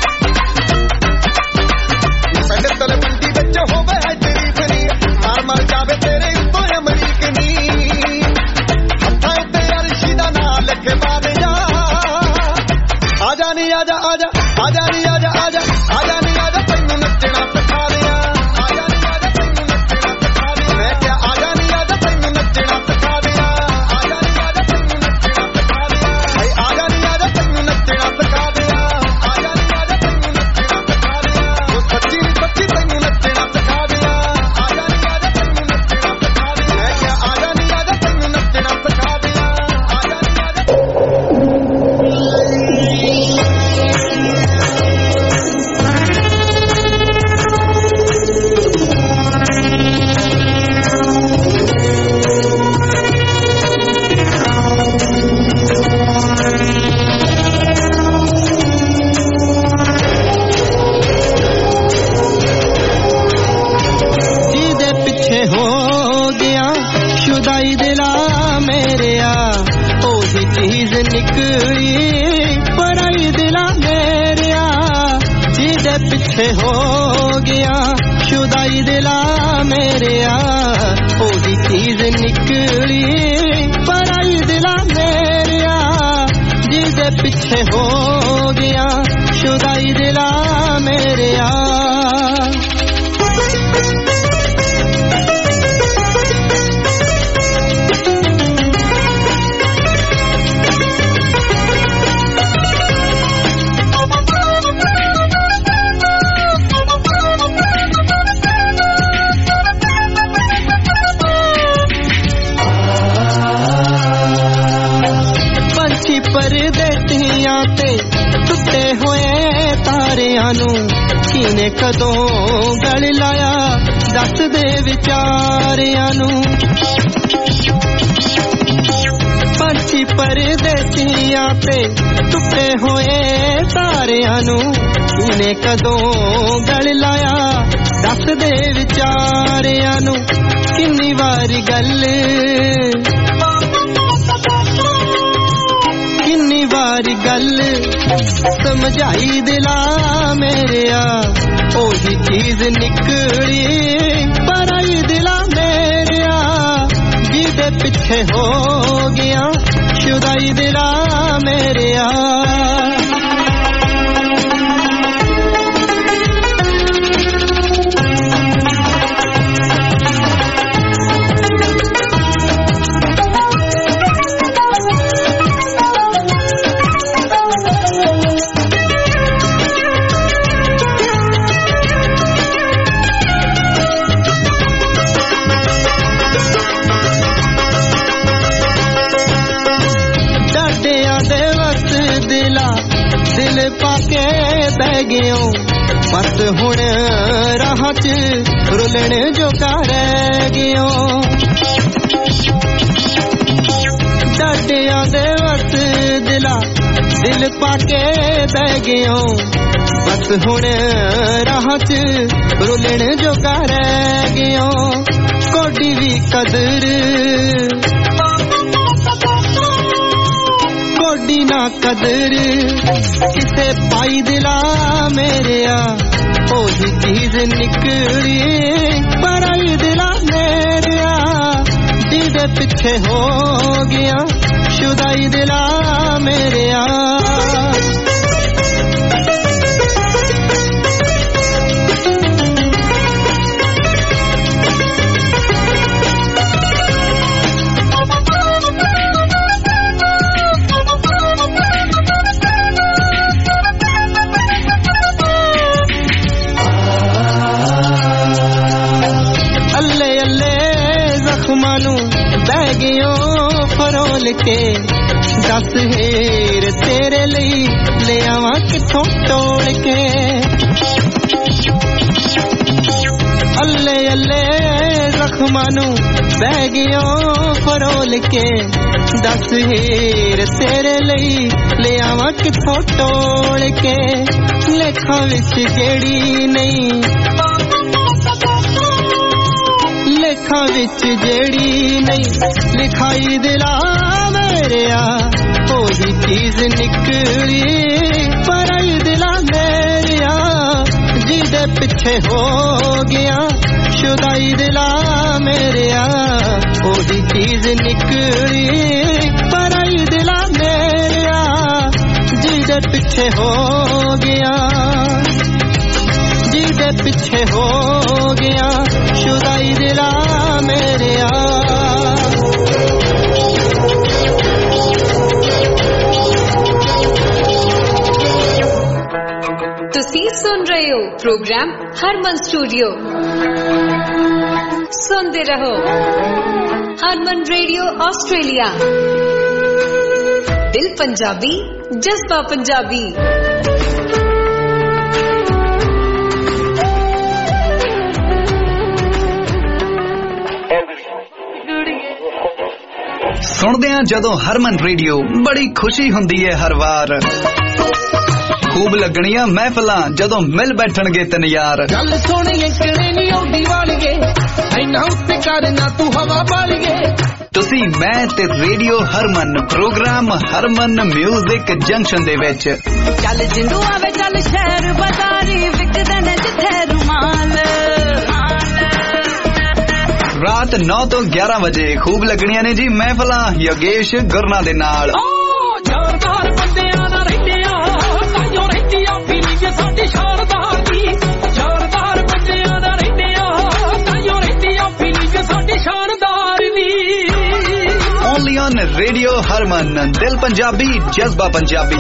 ਪਿੰਡ ਤਲਵੰਡੀ ਵਿੱਚ ਹੋਵੇ ਹੈ ਤਰੀਫ ਨੀ ਮਾਰ ਮਾਰ ਜਾਵੇ ਤੇਰੇ ਉੱਤੋਂ ਅਮਰੀਕ ਨੀ ਹੱਥਾਂ ਉੱਤੇ ਅਰਸ਼ੀ ਦਾ ਨਾਂ ਲਿਖ ਪਾ ਦਿਆਂ ਆ ਜਾ ਨੀ ਆ ਜਾ ਆ ਜਾ ਆ ਜਾ ਨੀ ਆ ਜਾ ਆ ਜਾ ਆ ਜਾ ਨੀ ਆ ਜਾ ਤੈਨੂੰ ਨੱਚਣਾ ਸਿਖਾ ਦਿਆਂ ਆ ਜਾ ਨੀ ਆ ਜਾ ਤੈਨੂੰ ਨੱਚਣਾ ਸਿਖਾ ਦਿਆਂ ਮੈਂ ਕਿਹਾ ਆ ਜਾ ਨੀ ਆ ਜਾ ਤੈਨੂੰ ਨੱਚਣਾ ਸਿਖਾ ਦਿਆਂ ਆ ਜਾ ਨੀ ਆ ਜਾ ਤੈਨੂੰ ਨੱਚਣਾ ਸਿਖਾ ਦਿਆਂ ਹਾਏ ਆ ਜਾ ਨੀ ਆ ਜਾ ਤੈਨੂੰ ਨੱਚਣਾ ਸਿਖਾ ਦਿਆਂ ਆ ਜਾ ਨੀ ਆ ਜਾ ਤੈਨੂੰ ਨੱਚਣਾ ਸਿਖਾ ਦਿਆਂ ਉਹ ਸੱਚੀ ਨੀ ਸੱਚੀ ਤੈਨੂੰ ਨੱਚਣਾ ਸਿਖਾ ਦਿਆਂ ਆ ਜਾ ਨੀ ਆ ਜਾ ਤੈਨੂੰ ਨੱਚਣਾ ਸਿਖਾ ਦਿਆਂ ਮੈਂ ਕਿਹਾ ਆ ਜਾ ਨੀ ਆ ਜਾ ਤੈਨੂੰ ਨੱਚਣਾ ਸਿਖਾ ਦਿਆਂ ਆ ਜਾ ਨੀ ਆ ਜਾ ਜਿਹਦੇ ਪਿੱਛੇ ਹੋ ਗਿਆ ਸ਼ੁਦਾਈ ਦਿਲਾ ਮੇਰਿਆ ਉਹੀ ਚੀਜ਼ ਨਿਕਲੀ ਪਰਾਈ ਦਿਲਾ ਮੇਰਿਆ ਜਿਹਦੇ ਪਿੱਛੇ ਹੋ ਗਿਆ ਸ਼ੁਦਾਈ ਦਿਲਾ ਮੇਰਿਆ ਉਹੀ ਚੀਜ਼ ਨਿਕਲੀ ਪਰਾਈ ਦਿਲਾ ਮੇਰਿਆ ਜਿਹਦੇ ਜਿਹਦੇ ਪਿੱਛੇ ਹੋ ਗਿਆ ਸ਼ੁਦਾਈ ਦਿਲਾ ਮੇਰਿਆ ਪਰਦੇਸੀਆਂ ਤੇ ਟੁੱਟੇ ਹੋਏ ਤਾਰਿਆਂ ਨੂੰ ਕਿਨੇ ਕਦੋਂ ਗਲ ਲਾਇਆ ਦੱਸ ਦੇ ਵਿਚਾਰਿਆਂ ਨੂੰ ਪੰਛੀ ਪਰਦੇਸੀਆਂ ਤੇ ਟੁੱਟੇ ਹੋਏ ਤਾਰਿਆਂ ਨੂੰ ਕਿਨੇ ਕਦੋਂ ਗਲ ਲਾਇਆ ਦੱਸ ਦੇ ਵਿਚਾਰਿਆਂ ਨੂੰ ਕਿੰਨੀ ਵਾਰੀ ਗੱਲ ਕਿੰਨੀ ਵਾਰੀ ਗੱਲ ਸਮਝਾਈ ਦਿਲਾ ਮੇਰਿਆ ਉਹੀ ਚੀਜ਼ ਨਿਕਲੀ ਪਰਾਈ ਦਿਲਾ ਮੇਰਿਆ ਜਿਹਦੇ ਪਿੱਛੇ ਹੋ ਗਿਆ ਸ਼ੁਦਾਈ ਦਿਲਾ ਮੇਰਿਆ ਪਾਕੇ ਬਹਿ ਗਿਓ ਬਸ ਹੁਣ ਰਾਹ ਚ ਰੁਲਣ ਜੋਗਾ ਰਹਿ ਗਿਓ ਡਾਡਿਆਂ ਦੇ ਵਸ ਦਿਲਾ ਦਿਲ ਪਾਕੇ ਬਹਿ ਗਿਓ ਬਸ ਹੁਣ ਰਾਹ ਚ ਰੁਲਣ ਜੋਗਾ ਰਹਿ ਗਿਓ ਕੋਡੀ ਵੀ ਕਦਰ ਕੋਡੀ ਨਾ ਕਦਰ ਕਿਸੇ ਪਾਈ ਦਿਲਾ ਮੇਰਿਆ ਉਹੀ ਚੀਜ਼ ਨਿਕਲੀ ਪਰਾਈ ਦਿਲਾ ਮੇਰਿਆ ਜਿਹਦੇ ਪਿੱਛੇ ਹੋ ਗਿਆ ਸ਼ੁਦਾਈ ਦਿਲਾ ਮੇਰਿਆ ਬਹਿ ਗਿਓ ਫਰੋਲ ਕੇ ਦੱਸ ਹੀਰ ਤੇਰੇ ਲਈ ਲੈ ਆਵਾਂ ਕਿੱਥੋਂ ਟੋਲ ਕੇ ਅੱਲੇ ਅੱਲੇ ਜ਼ਖਮਾਂ ਨੂੰ ਬਹਿ ਗਿਓ ਫਰੋਲ ਕੇ ਦੱਸ ਹੀਰ ਤੇਰੇ ਲਈ ਲੈ ਆਵਾਂ ਕਿੱਥੋਂ ਟੋਲ ਕੇ ਲੇਖਾਂ ਵਿੱਚ ਜਿਹੜੀ ਨਹੀਂ ਲੇਖਾਂ ਵਿੱਚ ਜਿਹੜੀ ਨਹੀਂ ਲਿਖਾਈ ਦਿਲਾ ਮੇਰਿਆ ਉਹੀ ਚੀਜ਼ ਨਿਕਲੀ ਪਰਾਈ ਦਿਲਾ ਮੇਰਿਆ ਜਿਹਦੇ ਪਿੱਛੇ ਹੋ ਗਿਆ ਸ਼ੁਦਾਈ ਦਿਲਾ ਮੇਰਿਆ ਉਹੀ ਚੀਜ਼ ਨਿਕਲੀ ਪਰਾਈ ਦਿਲਾ ਮੇਰਿਆ ਜਿਹਦੇ ਪਿੱਛੇ ਹੋ ਗਿਆ ਜਿਹਦੇ ਪਿੱਛੇ ਹੋ ਗਿਆ ਸ਼ੁਦਾਈ ਦਿਲਾ ਮੇਰਿਆ ਤੁਸੀਂ ਸੁਣ ਰਹੇ ਹੋ ਪ੍ਰੋਗਰਾਮ ਹਰਮਨ ਸਟੂਡੀਓ ਸੁਣਦੇ ਰਹੋ ਹਰਮਨ ਰੇਡੀਓ ਆਸਟ੍ਰੇਲੀਆ ਦਿਲ ਪੰਜਾਬੀ ਜਜ਼ਬਾ ਪੰਜਾਬੀ ਸੁਣਦੇ ਆ ਜਦੋਂ ਹਰਮਨ ਰੇਡੀਓ ਬੜੀ ਖੁਸ਼ੀ ਹੁੰਦੀ ਹੈ ਹਰ ਵਾਰ ਖੂਬ ਲੱਗਣੀਆਂ ਮਹਿਫਲਾਂ ਜਦੋਂ ਮਿਲ ਬੈਠਣਗੇ ਤਿੰਨ ਯਾਰ ਗੱਲ ਸੋਹਣੀ ਕਿਹੜੇ ਨਹੀਂ ਆਉਂਦੀ ਵਾਲੀਏ ਐਨਾ ਉੱਤੇ ਕਰਨਾ ਤੂੰ ਹਵਾ ਵਾਲੀਏ ਤੁਸੀਂ ਮੈਂ ਤੇ radio Harman programme Harman music junction ਦੇ ਵਿੱਚ ਚੱਲ ਜਿੰਦੂ ਆਵੇ ਚੱਲ ਸ਼ਹਿਰ ਬਾਜ਼ਾਰੀ ਵਿਕਦੇ ਨੇ ਜਿੱਥੇ ਰੁਮਾਲ ਰਾਤ ਨੌ ਤੋਂ ਗਿਆਰਾਂ ਵਜੇ ਖੂਬ ਲੱਗਣੀਆਂ ਨੇ ਜੀ ਮਹਿਫਲਾਂ ਯੋਗੇਸ਼ ਗੁਰਨਾ ਦੇ ਨਾਲ ਓ ਜਾਨਦਾਰ ਬੰਦਿਆਂ ਸਾਡੀ ਸ਼ਾਨਦਾਰ ਦੀ ਸ਼ਾਨਦਾਰ ਬੰਦਿਆਂ ਦਾ ਰਹਿੰਦੇ ਆ ਤਾਈਓ ਰਹਿੰਦੀ ਆ ਫੀਲਿੰਗ ਸਾਡੀ ਸ਼ਾਨਦਾਰ ਦੀ Only on Radio Harman, Dil Punjabi, Jazba Punjabi.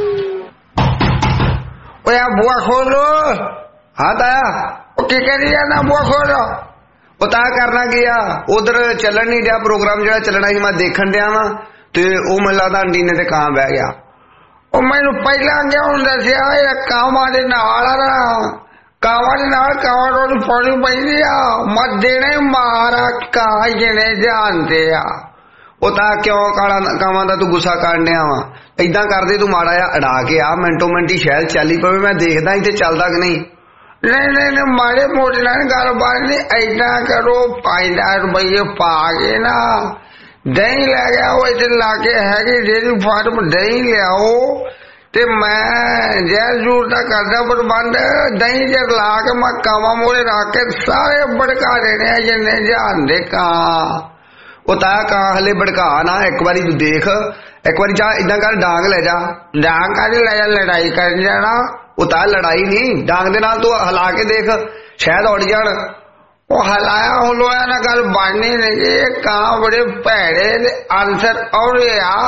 ओए बुआ खोलो हाँ ताया की करी जाना बुआ खोलो ਉਹ ਤਾਂ ਕਰਨਾ ਗਿਆ ਉਧਰ ਚੱਲਣ ਨਹੀਂ ਰਿਹਾ ਪ੍ਰੋਗਰਾਮ ਜਿਹੜਾ ਚੱਲਣਾ ਸੀ ਮੈਂ ਦੇਖਣ ਡਿਆ ਵਾਂ ਤੇ ਉਹ ਮੈਨੂੰ ਲੱਗਦਾ ਆਂਟੀ ਨੇ ਤੇ ਕਾਂ ਬਹਿ ਗਿਆ ਉਹ ਮੈਨੂੰ ਪਹਿਲਾਂ ਕਿਉਂ ਹੁੰਦਾ ਸੀ ਇਹ ਕਾਵਾਂ ਦੇ ਨਾਲ ਨਾ ਕਾਵਾਂ ਦੇ ਨਾਲ ਕਾਵਾਂ ਨੂੰ ਪਾਣੀ ਪੈਂਦੀ ਆ ਮਤ ਦੇਣੇ ਮਾਰਾ ਕਾ ਜਣੇ ਜਾਣਦੇ ਆ ਉਹ ਤਾਂ ਕਿਉਂ ਕਾਲਾ ਕਾਵਾਂ ਦਾ ਤੂੰ ਗੁੱਸਾ ਕਰਨ ਡਿਆ ਵਾ ਏਦਾਂ ਕਰਦੇ ਤੂੰ ਮਾੜਾ ਜਿਹਾ ਅੜਾ ਕੇ ਆ ਮਿੰਟੋ ਮਿੰਟੀ ਸ਼ਹਿਰ ਚੱਲੀ ਪਵੇ ਮੈਂ ਦੇਖਦਾ ਇੱਥੇ ਚੱਲਦਾ ਕਿ ਨਹੀਂ नहीं नहीं नहीं माड़े मोटे ना कारोबार नहीं ऐसा करो पाँच हजार रुपये पा के ना दही ले गया वो इधर लाके है कि डेयरी फार्म दही ले आओ ते मैं जैस जूर तक करदा प्रबंध दही जर ला के मैं कावा मोड़े रख के सारे भड़का देने जिन्ने जान दे कहाँ वो ताया कहाँ हले भड़का ना एक बारी तू देख एक बारी जा इदा कर डांग ले जा डांग कर ले जा लड़ाई कर जाना उतार लड़ाई नहीं डांग दे नाल तू हला के देख शायद उड़ जान वो हलाया हुलाया ना गल बननी नहीं कहाँ बड़े भैड़े आंसर और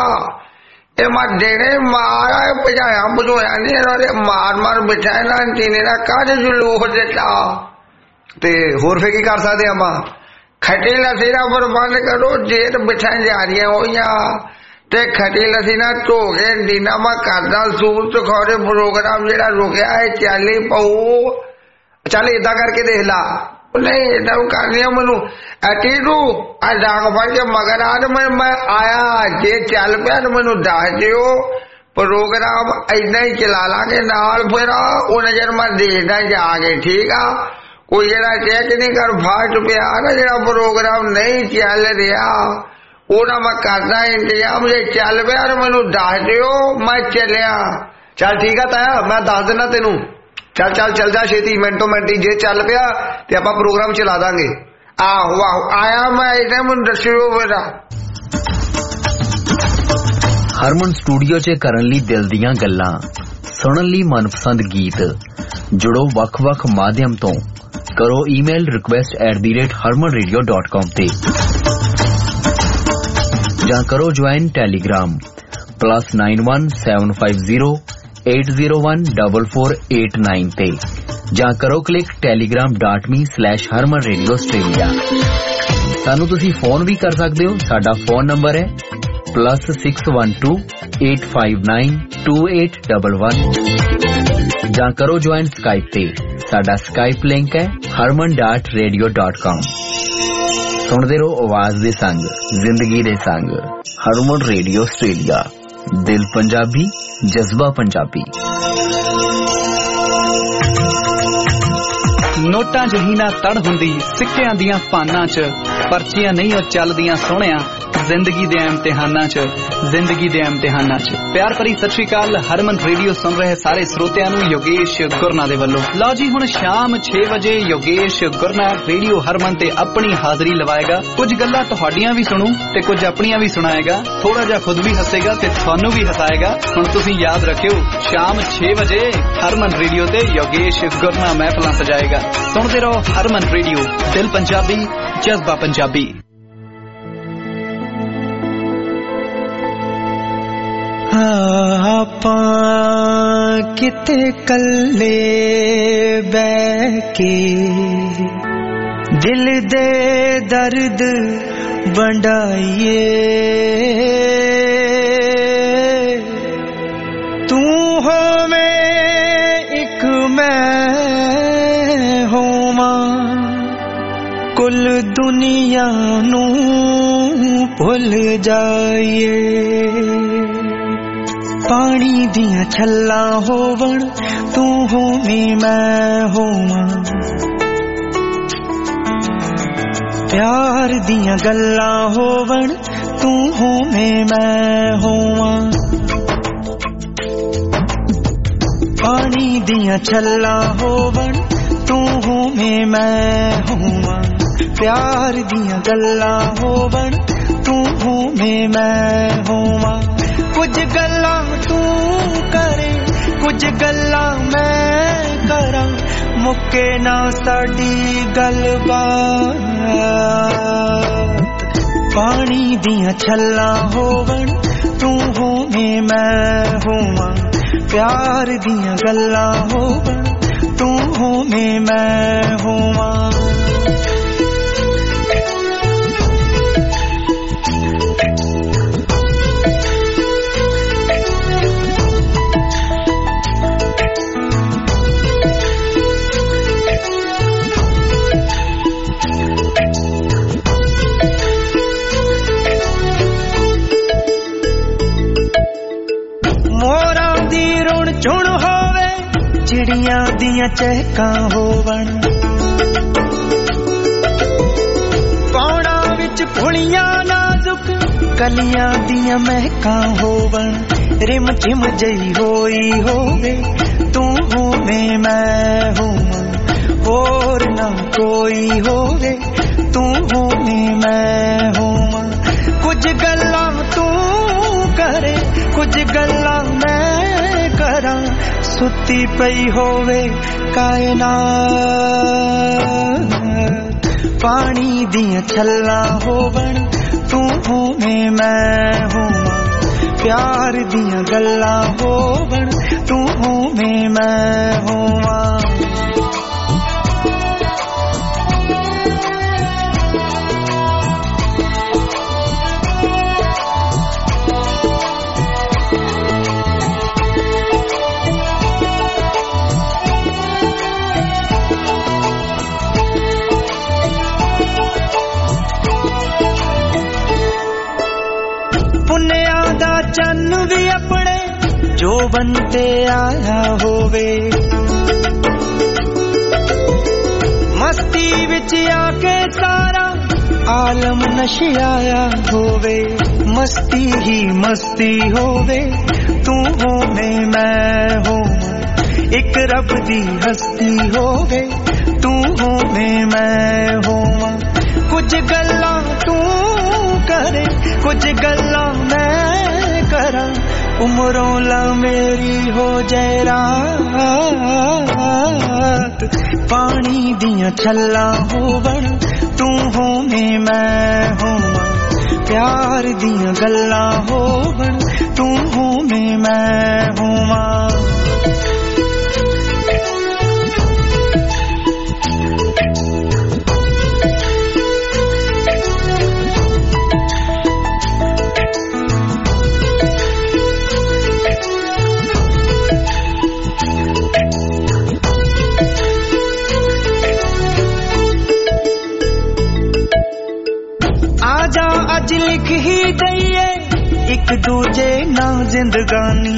ये मत देने मारा भजाया भजोया नहीं मार मार बिठाए ना तीने ना कद जुलूस दिता ते होर फिर की कर सकते आपां खटी लस्सी दा प्रबंध करो जेत बिठाई जा रही होइयां ते खटी लस्सी ना धो के दीना मैं करदा सूर चखौरे प्रोग्राम जेड़ा रुकिया है चाली पाऊ चल इदा करके देख ला नहीं इदा करनी मैनू टीटू आ डांग फड़ के मगर आज मैं मैं आया जे चल पिया तो मैनू दस दिओ प्रोग्राम इदा ही चला लांगे नाल फिर उन्हें जर मैं देखदा जाके ठीक आ कोई जेड़ा चेक नहीं कर फास्ट पिया ना जेड़ा प्रोग्राम नहीं चल रहा ਉਹਦਾ ਮੈਂ ਕਰਦਾ ਇੰਤਜ਼ਾਮ ਜੇ ਚੱਲ ਪਿਆ ਤੇ ਮੈਨੂੰ ਦੱਸ ਦਿਓ ਮੈਂ ਚੱਲਿਆ ਚੱਲ ਠੀਕ ਆ ਤਾਇਆ ਮੈਂ ਦੱਸ ਦਿੰਦਾ ਤੈਨੂੰ ਚੱਲ ਚੱਲ ਚੱਲ ਜਾ ਛੇਤੀ ਮਿੰਟੋ ਮਿੰਟੀ ਜੇ ਚੱਲ ਪਿਆ ਤੇ ਆਪਾਂ ਪ੍ਰੋਗਰਾਮ ਚਲਾ ਦਾਂਗੇ ਆਹੋ ਆਹੋ ਆਇਆ ਮੈਂ ਇਹਨੇ ਮੈਨੂੰ ਦੱਸਿਓ ਮੇਰਾ ਹਰਮਨ ਸਟੂਡੀਓ 'ਚ ਕਰਨ ਲਈ ਦਿਲ ਦੀਆਂ ਗੱਲਾਂ ਸੁਣਨ ਲਈ ਮਨਪਸੰਦ ਗੀਤ ਜੁੜੋ ਵੱਖ-ਵੱਖ ਮਾਧਿਅਮ ਤੋਂ ਕਰੋ email request at the rate harman radio dot com ਤੇ ਜਾਂ ਕਰੋ join Telegram plus nine one seven five zero eight zero one double four eight nine ਤੇ ਜਾਂ ਕਰੋ click Telegram dot me slash Harman radio Australia ਸਾਨੂੰ ਤੁਸੀਂ ਫੋਨ ਵੀ ਕਰ ਸਕਦੇ ਹੋ ਸਾਡਾ ਫੋਨ ਨੰਬਰ ਹੈ plus six one two eight five nine two eight double one ਜਾਂ ਕਰੋ ਜੁਆਇਨ ਸਕਾਈਪ ਤੇ ਸਾਡਾ ਸਕਾਈਪ ਲਿੰਕ ਹੈ harman dot radio dot com ਸੁਣਦੇ ਰਹੋ ਆਵਾਜ਼ ਦੇ ਸੰਗ ਜ਼ਿੰਦਗੀ ਦੇ ਸੰਗ ਹਰਮਨ ਰੇਡੀਓ ਆਸਟ੍ਰੇਲੀਆ ਦਿਲ ਪੰਜਾਬੀ ਜਜ਼ਬਾ ਪੰਜਾਬੀ ਨੋਟਾਂ ਜਿਹੀ ਨਾ ਤੜ ਹੁੰਦੀ ਸਿੱਕਿਆਂ ਦੀਆਂ ਪਾਨਾਂ 'ਚ ਪਰਚੀਆਂ ਨਹੀਂ ਉਹ ਚੱਲਦੀਆਂ ਸੋਹਣਿਆਂ ਜ਼ਿੰਦਗੀ ਦੇ ਇਮਤਿਹਾਨਾਂ 'ਚ ਜ਼ਿੰਦਗੀ ਦੇ ਇਮਤਿਹਾਨਾਂ 'ਚ ਪਿਆਰ ਭਰੀ ਸਤਿ ਸ਼੍ਰੀ ਅਕਾਲ ਹਰਮਨ ਰੇਡੀਓ ਸੁਣ ਰਹੇ ਸਾਰੇ ਸਰੋਤਿਆਂ ਨੂੰ ਯੋਗੇਸ਼ ਗੁਰਨਾ ਦੇ ਵੱਲੋਂ ਲਓ ਜੀ ਹੁਣ ਸ਼ਾਮ ਛੇ ਵਜੇ ਯੋਗੇਸ਼ ਗੁਰਨਾ ਰੇਡੀਓ ਹਰਮਨ ਤੇ ਆਪਣੀ ਹਾਜ਼ਰੀ ਲਵਾਏਗਾ ਕੁਝ ਗੱਲਾਂ ਤੁਹਾਡੀਆਂ ਵੀ ਸੁਣੂ ਤੇ ਕੁਝ ਆਪਣੀਆਂ ਵੀ ਸੁਣਾਏਗਾ ਥੋੜਾ ਜਿਹਾ ਖੁਦ ਵੀ ਹੱਸੇਗਾ ਤੇ ਤੁਹਾਨੂੰ ਵੀ ਹਸਾਏਗਾ ਹੁਣ ਤੁਸੀਂ ਯਾਦ ਰੱਖਿਓ ਸ਼ਾਮ ਛੇ ਵਜੇ ਹਰਮਨ ਰੇਡੀਓ ਤੇ ਯੋਗੇਸ਼ ਗੁਰਨਾ ਮਹਿਫਲਾਂ ਸਜਾਏਗਾ ਸੁਣਦੇ ਰਹੋ ਹਰਮਨ ਰੇਡੀਓ ਦਿਲ ਪੰਜਾਬੀ ਜਜ਼ਬਾ ਪੰਜਾਬੀ ਆਪਾਂ ਕਿਤੇ ਕੱਲੇ ਬਹਿ ਕੇ ਦਿਲ ਦੇ ਦਰਦ ਵੰਡਾਈਏ ਤੂੰ ਹੋਵੇਂ ਇੱਕ ਮੈਂ ਹੋਵਾਂ ਕੁੱਲ ਦੁਨੀਆ ਨੂੰ ਭੁੱਲ ਜਾਈਏ ਪਾਣੀ ਦੀਆਂ ਛੱਲਾਂ ਹੋਵਣ ਤੂੰ ਹੋਵੇਂ ਮੈਂ ਹੋਵਾਂ ਪਿਆਰ ਦੀਆਂ ਗੱਲਾਂ ਹੋਵਣ ਤੂੰ ਹੋਵੇਂ ਮੈਂ ਹੋਵਾਂ ਪਾਣੀ ਦੀਆਂ ਛੱਲਾਂ ਹੋਵਣ ਤੂੰ ਹੋਵੇਂ ਮੈਂ ਹੋਵਾਂ ਪਿਆਰ ਦੀਆਂ ਗੱਲਾਂ ਹੋਵਣ ਤੂੰ ਹੋਵੇਂ ਮੈਂ ਹੋਵਾਂ ਕੁਝ ਗੱਲਾਂ ਤੂੰ ਕਰੇ कुछ गल्लां मैं करा मुक्के ना साडी गलबात पानी दियां छल्लां होवन तू होवे मैं होवां प्यार दियां गल्लां होवन तू होवे मैं होवां चिड़ियां दियां चहकां होवन पौड़ा विच फुलियां नाजुक कलियां दियां महकां होवन रिम झिम जई होई होवे तू होवे मैं होवां होर ना कोई होवे तू होवे मैं होवां कुछ गल्लां तू करे कुछ गल्लां मैं करां सुती पई होवे कायनात पानी दियां छल्लां होवन तू होवे मैं होवां प्यार दियां गल्लां होवन तू होवे मैं होवां चन्न भी अपने जो बनते आया होवे मस्ती विच आके सारा आलम नशियाया होवे मस्ती ही मस्ती होवे तू होवे मैं होवां एक रब दी हस्ती होवे तू होवे मैं होवां कुछ गल्लां तू करे कुछ गल्लां मैं करा उमरों ला मेरी हो जाए रात पानी दियां छल्लां होवन तू होवे मैं होवां प्यार दियां गल्लां होवन तू होवे मैं होवां अज लिख ही दईए एक दूजे ना जिंदगानी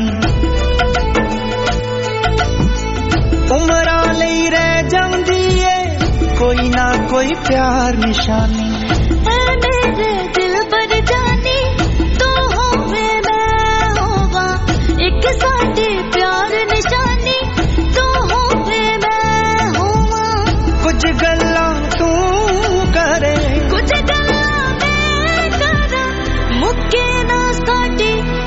उमरा लई रह जांदी है कोई ना कोई प्यार निशानी ऐ मेरे दिल पर जानी तू होवे मैं होवां एक साडे प्यार निशानी तू होवे मैं होवां कुछ गल्लां तू करे कुछ मुक्के ना साडी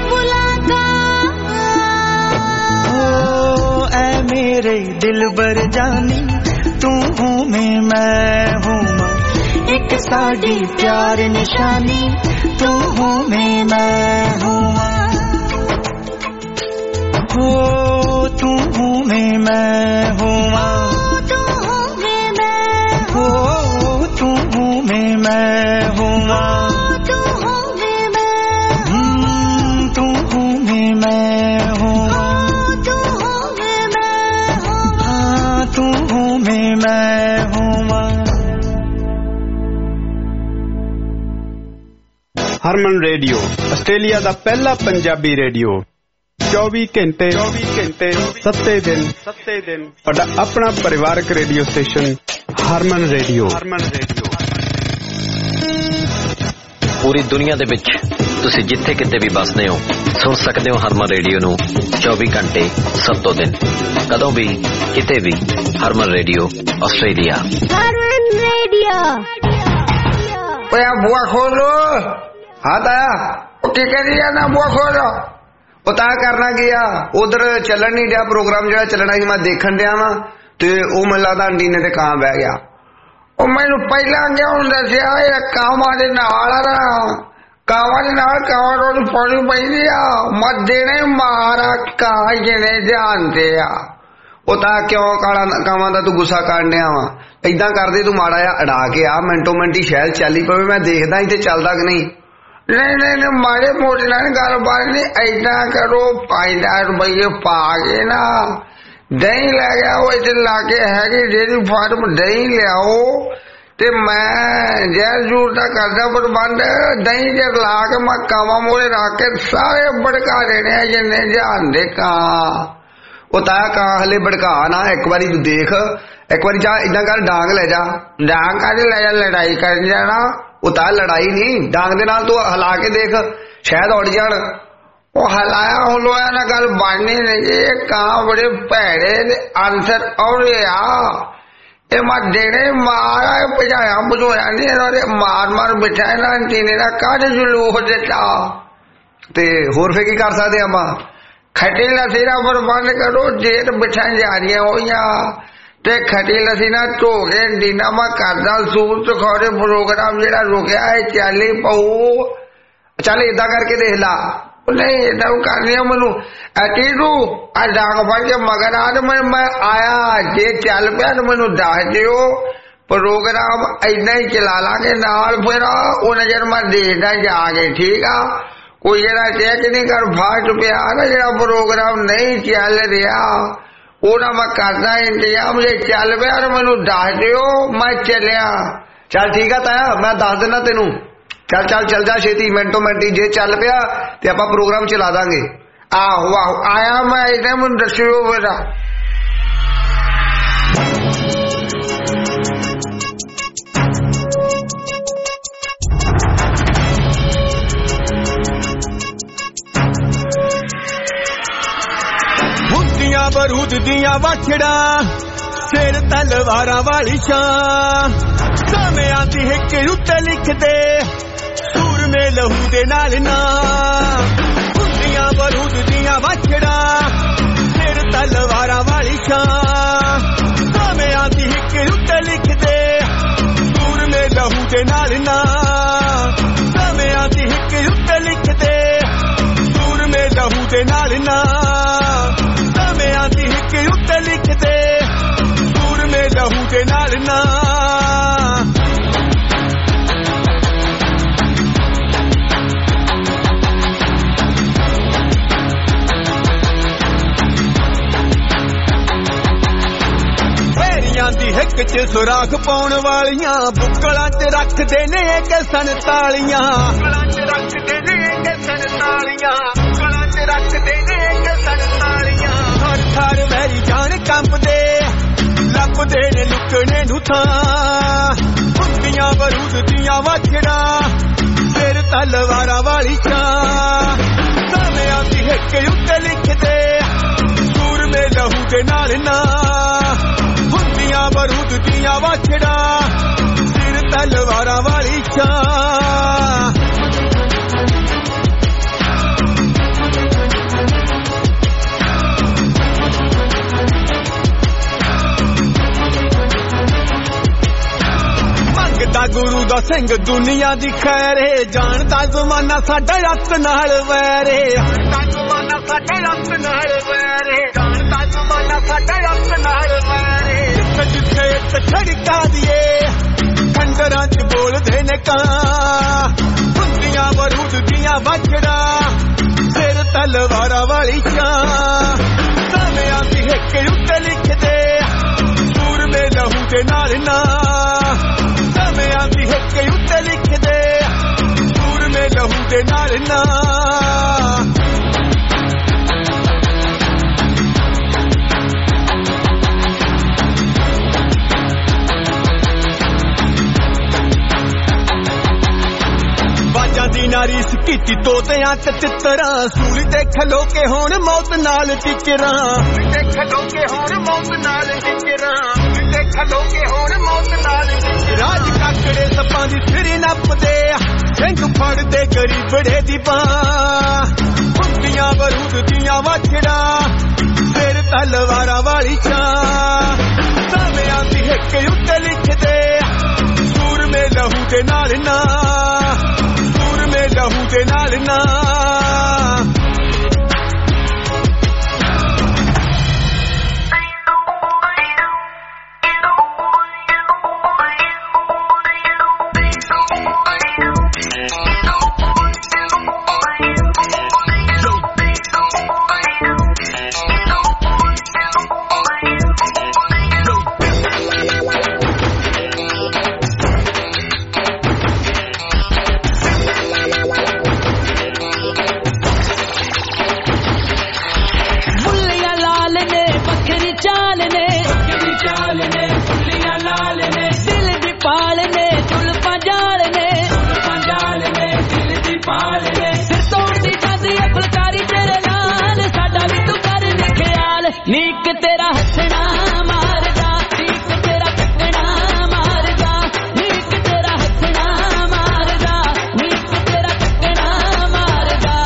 मुलाकात ओ ऐ मेरे दिल बर जानी तू होवे मैं होवां एक साडी प्यार निशानी तू होवे मैं होवां हो तू होवे मैं होवां तू होवे मैं हो तू होवे मैं होवां ਹਰਮਨ ਰੇਡੀਓ ਆਸਟ੍ਰੇਲੀਆ ਦਾ ਪਹਿਲਾ ਪੰਜਾਬੀ ਰੇਡੀਓ ਚੌਵੀ ਘੰਟੇ ਚੌਵੀ ਘੰਟੇ ਸੱਤੇ ਦਿਨ ਸੱਤੇ ਦਿਨ ਤੁਹਾਡਾ ਆਪਣਾ ਪਰਿਵਾਰਕ radio station Harman radio Harman radio ਪੂਰੀ ਦੁਨੀਆ ਦੇ ਵਿੱਚ ਤੁਸੀਂ ਜਿੱਥੇ ਕਿਤੇ ਵੀ ਵਸਦੇ ਹੋ ਸੁਣ ਸਕਦੇ ਹੋ ਹਰਮਨ ਰੇਡੀਓ ਨੂੰ ਚੌਵੀ ਘੰਟੇ ਸੱਤੋਂ ਦਿਨ ਕਦੋਂ ਵੀ ਕਿਤੇ ਵੀ Harman radio Australia Harman radio ਓਏ ਬੁਆ ਖੋਲੋ हाँ दया क्या करिए ना बुआ खोलो ਉਹ ਤਾਂ ਕਰਨਾ ਕੀ ਆ ਉਧਰ ਚੱਲਣ ਨਹੀਂ ਡਿਆ ਪ੍ਰੋਗਰਾਮ ਜਿਹੜਾ ਚੱਲਣਾ ਸੀ ਮੈਂ ਦੇਖਣ ਡਿਆ ਵਾਂ ਤੇ ਉਹ ਮੈਨੂੰ ਲੱਗਦਾ ਅੰਡੀਨੇ ਤੇ ਕਾਂ ਬਹਿ ਗਿਆ। ਉਹ ਮੈਨੂੰ ਪਹਿਲਾਂ ਕਿਉਂ ਦੱਸਿਆ ਇਹ ਕਾਵਾਂ ਦੇ ਨਾਲ ਆ ਕਾਵਾਂ ਦੇ ਨਾਲ ਕਾਵਾਂ ਰੋਜ਼ ਪਾਣੀ ਪੈਂਦੀ ਆ ਮੱਦੇ ਨੇ ਮਾਰਾ ਕਾਂ ਜਣੇ ਜਾਣਦੇ ਆ। ਉਹ ਤਾਂ ਕਿਉਂ ਕਾਲਾ ਕਾਵਾਂ ਦਾ ਤੂੰ ਗੁੱਸਾ ਕਰਨ ਡਿਆ ਵਾ ਏਦਾਂ ਕਰਦੇ ਤੂੰ ਮਾੜਾ ਜਿਹਾ ਅੜਾ ਕੇ ਆ ਮਿੰਟੋ ਮਿੰਟ ਹੀ ਸ਼ਹਿਰ ਚੱਲੀ ਪਵੇ ਮੈਂ ਦੇਖਦਾ ਇੱਥੇ ਚੱਲਦਾ ਕਿ ਨਹੀਂ। ਨਹੀਂ ਨਹੀਂ ਨਹੀਂ ਮਾੜੇ ਮੋਟੇ ਨਾਲ ਗੱਲਬਾਤ ਨਹੀਂ ਏਦਾਂ ਕਰੋ ਪੰਜ ਹਜ਼ਾਰ ਰੁਪਈਏ ਪਾ ਕੇ ਨਾ ਦਹੀਂ ਲੈ ਗਿਆ ਉਹ ਇੱਥੇ ਲਾ ਕੇ ਹੈਗੀ ਡੇਰੀ ਫਾਰਮ ਦਹੀਂ ਲਿਆਓ ਤੇ ਮੈਂ ਜ਼ਹਿਰ ਜੂਰ ਦਾ ਕਰਦਾ ਪ੍ਰਬੰਧ ਦਹੀਂ ਜੇ ਲਾ ਕੇ ਮੈਂ ਕਾਵਾਂ ਮੋੜੇ ਰੱਖ ਕੇ ਸਾਰੇ ਭੜਕਾ ਦੇਣੇ ਆ ਜਿੰਨੇ ਜਾਣਦੇ ਕਾਂ। ਉਹ ਤਾਂ ਕਾਂ ਹਲੇ ਭੜਕਾ ਨਾ ਇੱਕ ਵਾਰੀ ਤੂੰ ਦੇਖ ਇੱਕ ਵਾਰੀ ਜਾ ਏਦਾਂ ਕਰ ਡਾਂਗ ਲੈ ਜਾ ਡਾਂਗ ਕਾਹਦੇ ਲੈ ਜਾ ਲੜਾਈ ਕਰਨ ਜਾਣਾ ਉਹ ਤਾਂ ਲੜਾਈ ਨਹੀਂ ਡਾਂਗ ਦੇ ਨਾਲ ਤੂੰ ਹਿਲਾ ਕੇ ਦੇਖ ਸ਼ਾਇਦ ਉੜ ਜਾਣ। ਉਹ ਹਲਾਇਆ ਹੁਲੋਇਆ ਨਾ ਗੱਲ ਬਣਨੀ ਨਹੀਂ ਇਹ ਕਾਂ ਬੜੇ ਭੈੜੇ ਦੇ ਆਨਸਰ ਔਰੇ ਆ ਇਹ ਮੈਂ ਦੇਣੇ ਮਾਰਾ ਭਜਾਇਆ ਭਜੋਇਆ ਨਹੀਂ ਇਹਨਾਂ ਮਾਰ ਮਾਰ ਬਿਠਾ ਇਹਨਾਂ ਤੀਨੇ ਦਾ ਕਾਹਦੇ ਜਲੂਸ ਦਿੱਤਾ। ਤੇ ਹੋਰ ਫੇ ਕੀ ਕਰ ਸਕਦੇ ਆਪਾਂ ਖੱਟੀ ਲੱਸੀ ਦਾ ਪ੍ਰਬੰਧ ਕਰੋ ਜੇਤ ਬਿਠਾ ਜਾ ਰਹੀਆਂ ਹੋਈਆਂ ਤੇ ਖੱਟੀ ਲੱਸੀ ਨਾਲ ਧੋ ਕੇ ਡੀਨਾ ਮੈਂ ਕਰਦਾ ਸੂਰ ਚਖੌਰੇ ਪ੍ਰੋਗਰਾਮ ਜਿਹੜਾ ਰੁਕਿਆ ਹੈ ਚੱਲੀ ਪਊ ਚੱਲ ਏਦਾਂ ਕਰਕੇ ਦੇਖ ਲਾ। ਨਹੀਂ ਏਦਾਂ ਕਰਨੀ ਮੈਨੂੰ ਅਟੀਰੂ ਆ ਡਾਂਗ ਫੜ ਕੇ ਮਗਰ ਆ ਮੈਂ ਮੈਂ ਆਇਆ ਜੇ ਚੱਲ ਪਿਆ ਤਾਂ ਮੈਨੂੰ ਦੱਸ ਦਿਓ ਪ੍ਰੋਗਰਾਮ ਏਦਾਂ ਹੀ ਚਲਾ ਲਾਂਗੇ ਨਾਲ ਫਿਰ ਉਹ ਨਜ਼ਰ ਮੈਂ ਦੇਖਦਾ ਜਾ ਕੇ ਠੀਕ ਆ। ਕੋਈ ਜਿਹੜਾ ਚੈੱਕ ਨਹੀਂ ਕਰ ਫਾਸਟ ਪਿਆ ਨਾ ਜਿਹੜਾ ਪ੍ਰੋਗਰਾਮ ਨਹੀਂ ਚੱਲ ਰਿਹਾ ਉਹਦਾ ਮੈਂ ਕਰਦਾ ਇੰਤਜ਼ਾਮ ਜੇ ਚੱਲ ਪਿਆ ਤਾਂ ਮੈਨੂੰ ਦੱਸ ਦਿਓ ਮੈਂ ਚੱਲਿਆ। ਚੱਲ ਠੀਕ ਆ ਤਾਇਆ ਮੈਂ ਦੱਸ ਦਿੰਦਾ ਤੈਨੂੰ ਚੱਲ ਚੱਲ ਚੱਲ ਜਾ ਛੇਤੀ ਮਿੰਟੋ ਮਿੰਟੀ ਜੇ ਚੱਲ ਪਿਆ ਤੇ ਆਪਾਂ ਪ੍ਰੋਗਰਾਮ ਚਲਾ ਦਾਂਗੇ। ਆਹੋ ਆਹੋ ਆਇਆ ਮੈਂ ਇਹਨੇ ਮੈਨੂੰ ਦੱਸਿਓ ਮੇਰਾ ਹੁੰਦੀਆਂ ਬਰੂਦ ਦੀਆਂ ਵਾਛੜਾ ਸਿਰ ਤਲਵਾਰਾਂ ਵਾਲੀ ਸ਼ਾਂ ਸਾਵੇਂ ਆਂਦੀ ਹਿੱਕ ਉੱਤੇ ਲਿਖਦੇ ਸੂਰਮੇ ਲਹੂ ਦੇ ਨਾਲ ਨਾ ਹੁੰਦੀਆਂ ਬਰੂਦ ਦੀਆਂ ਵਾਛੜਾ ਸਿਰ ਤਲਵਾਰਾਂ ਵਾਲੀ ਸ਼ਾਂ ਸਾਵੇਂ ਆਂਦੀ ਹਿੱਕ ਉੱਤੇ ਲਿਖਦੇ ਸੂਰਮੇ ਲਹੂ ਦੇ ਨਾਲ ਨਾ ਸਾਵੇਂ ਆਂਦੀ ਹਿੱਕ ਉੱਤੇ ਲਿਖਦੇ ਸੂਰਮੇ ਲਹੂ ਦੇ ਨਾਲ ਨਾ ਸਾਵੇਂ ਆਂਦੀ ਹਿੱਕ ਉੱਤੇ ਲਿਖਦੇ ਸੂਰਮੇ ਲਹੂ ਦੇ ਨਾਲ ਨਾ ਦੀ ਹਿੱਕ ਚ ਸੁਰਾਖ ਪਾਉਣ ਵਾਲੀਆਂ ਬੁੱਕਲਾਂ ਚ ਰੱਖਦੇ ਨੇ ਕਿ ਸੰਤਾਲੀਆਂ ਬੁੱਕਲਾਂ ਚ ਰੱਖਦੇ ਨੇ ਕਿ ਸੰਤਾਲੀਆਂ ਬੁੱਕਲਾਂ ਚ ਰੱਖਦੇ ਨੇ ਕਿ ਸੰਤਾਲੀਆਂ ਹਰ ਥਾਰ ਵੈਰੀ ਜਾਣ ਕੰਬਦੇ ਲੱਭਦੇ ਨੇ ਲੁਕਣੇ ਨੂੰ ਥਾਂ ਹੁੰਦੀਆਂ ਬਰੂਦ ਦੀਆਂ ਵਾਛੜਾ ਸਿਰ ਤਲਵਾਰਾਂ ਵਾਲੀ ਛਾਂ ਸਾਵੇਂ ਦੀ ਹਿੱਕ ਉੱਤੇ ਲਿਖਦੇ ਸੂਰਮੇ ਲਹੂ ਦੇ ਨਾਲ ਨਾ ਹੁੰਦੀਆਂ ਬਰੂਦ ਦੀਆਂ ਵਾਛੜਾ ਸਿਰ ਤਲਵਾਰਾਂ ਵਾਲੀ ਛਾਂ ਮੰਗਦਾ ਗੁਰੂ ਦਾ ਸਿੰਘ ਦੁਨੀਆ ਦੀ ਖੈਰੇ ਜਾਣਦਾ ਜ਼ਮਾਨਾ ਸਾਡਾ ਰੱਤ ਨਾਲ ਵੈਰੇ ਜਾਣਦਾ ਜ਼ਮਾਨਾ ਸਾਡਾ ਰੱਤ ਨਾਲ ਵੈਰੇ ਜਾਣਦਾ ਜ਼ਮਾਨਾ ਸਾਡਾ ਰੱਤ ਨਾਲ ਵੈਰੇ ਜਿੱਥੇ ਇੱਕ ਛੜਕਾ ਦੀਏ ਖੰਡਰਾਂ ਚ ਬੋਲਦੇ ਨੇ ਕਾਂ ਹੁੰਦੀਆਂ ਬਰੂਦ ਦੀਆਂ ਵਾਛੜਾ ਸਿਰ ਤਲਵਾਰਾਂ ਵਾਲੀ ਛਾਂ ਸਾਵੇਂ ਆਂਦੀ ਹਿੱਕ ਉੱਤੇ ਲਿਖਦੇ ਸੂਰਮੇ ਲਹੂ ਦੇ ਨਾਲ ਨਾ ਸਾਵੇਂ ਆਂਦੀ ਹਿੱਕ ਉੱਤੇ ਲਿਖਦੇ ਸੂਰਮੇ ਲਹੂ ਦੇ ਨਾਲ ਨਾ ਦੀ ਨਾਰੀਸ ਕੀਤੀ ਤੋਤਿਆਂ ਤੇ ਤਿੱਤਰਾਂ ਸੂਲੀ ਤੇ ਖਲੋ ਕੇ ਹੁਣ ਮੌਤ ਨਾਲ ਟਿਚਰਾਂ ਤੇ ਖਲੋ ਕੇ ਹੁਣ ਮੌਤ ਨਾਲ ਟਿਚਰਾਂ ਤੇ ਖਲੋ ਕੇ ਹੁਣ ਮੌਤ ਨਾਲ ਰਾਜ ਕਾਕੜੇ ਸੱਪਾਂ ਦੀ ਸਿਰ ਨੱਪਦੇ ਸਿੰਘ ਫੜਦੇ ਗਰੀਬੜੇ ਦੀ ਬਾਂਹ ਹੁੰਦੀਆਂ ਬਰੂਦ ਦੀਆਂ ਵਾਛੜਾਂ ਫਿਰ ਤਲਵਾਰਾਂ ਵਾਲੀ ਚਾਂ ਸਾਵਿਆਂ ਦੀ ਹਿੱਕ ਉੱਤੇ ਲਿਖਦੇ ਸੂਰਮੇ ਲਹੂ ਦੇ ਨਾਲ ਨਾ ਸੂਰਮੇ ਲਹੂ ਦੇ ਨਾਲ ਨਾ नीक तेरा हसना मारदा नीक तेरा टकना मारदा नीक तेरा हसना मारदा नीक तेरा टकना मारदा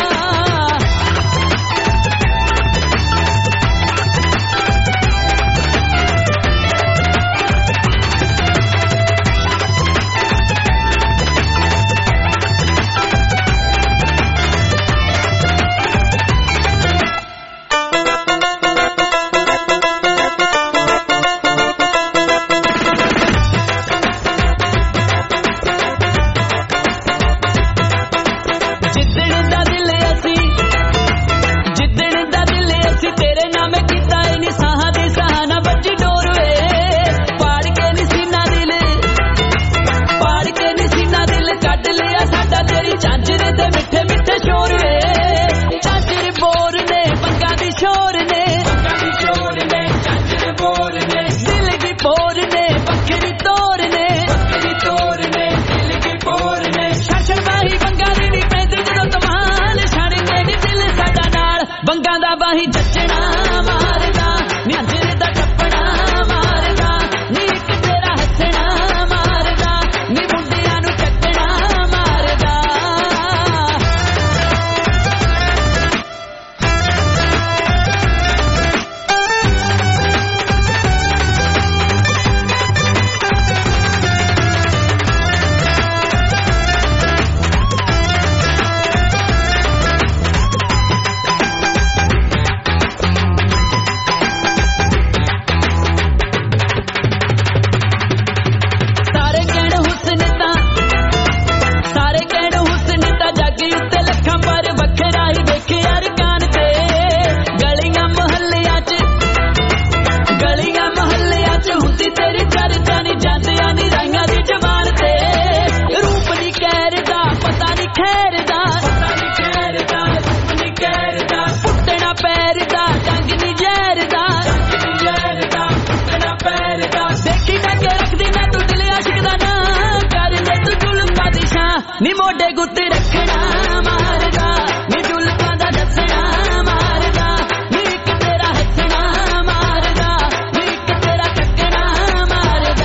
नी मोडे गुत्ते रखना मारदा नी जुल्फां दा दसना मारदा नीक तेरा हसना मारदा नीक तेरा टकना मारदा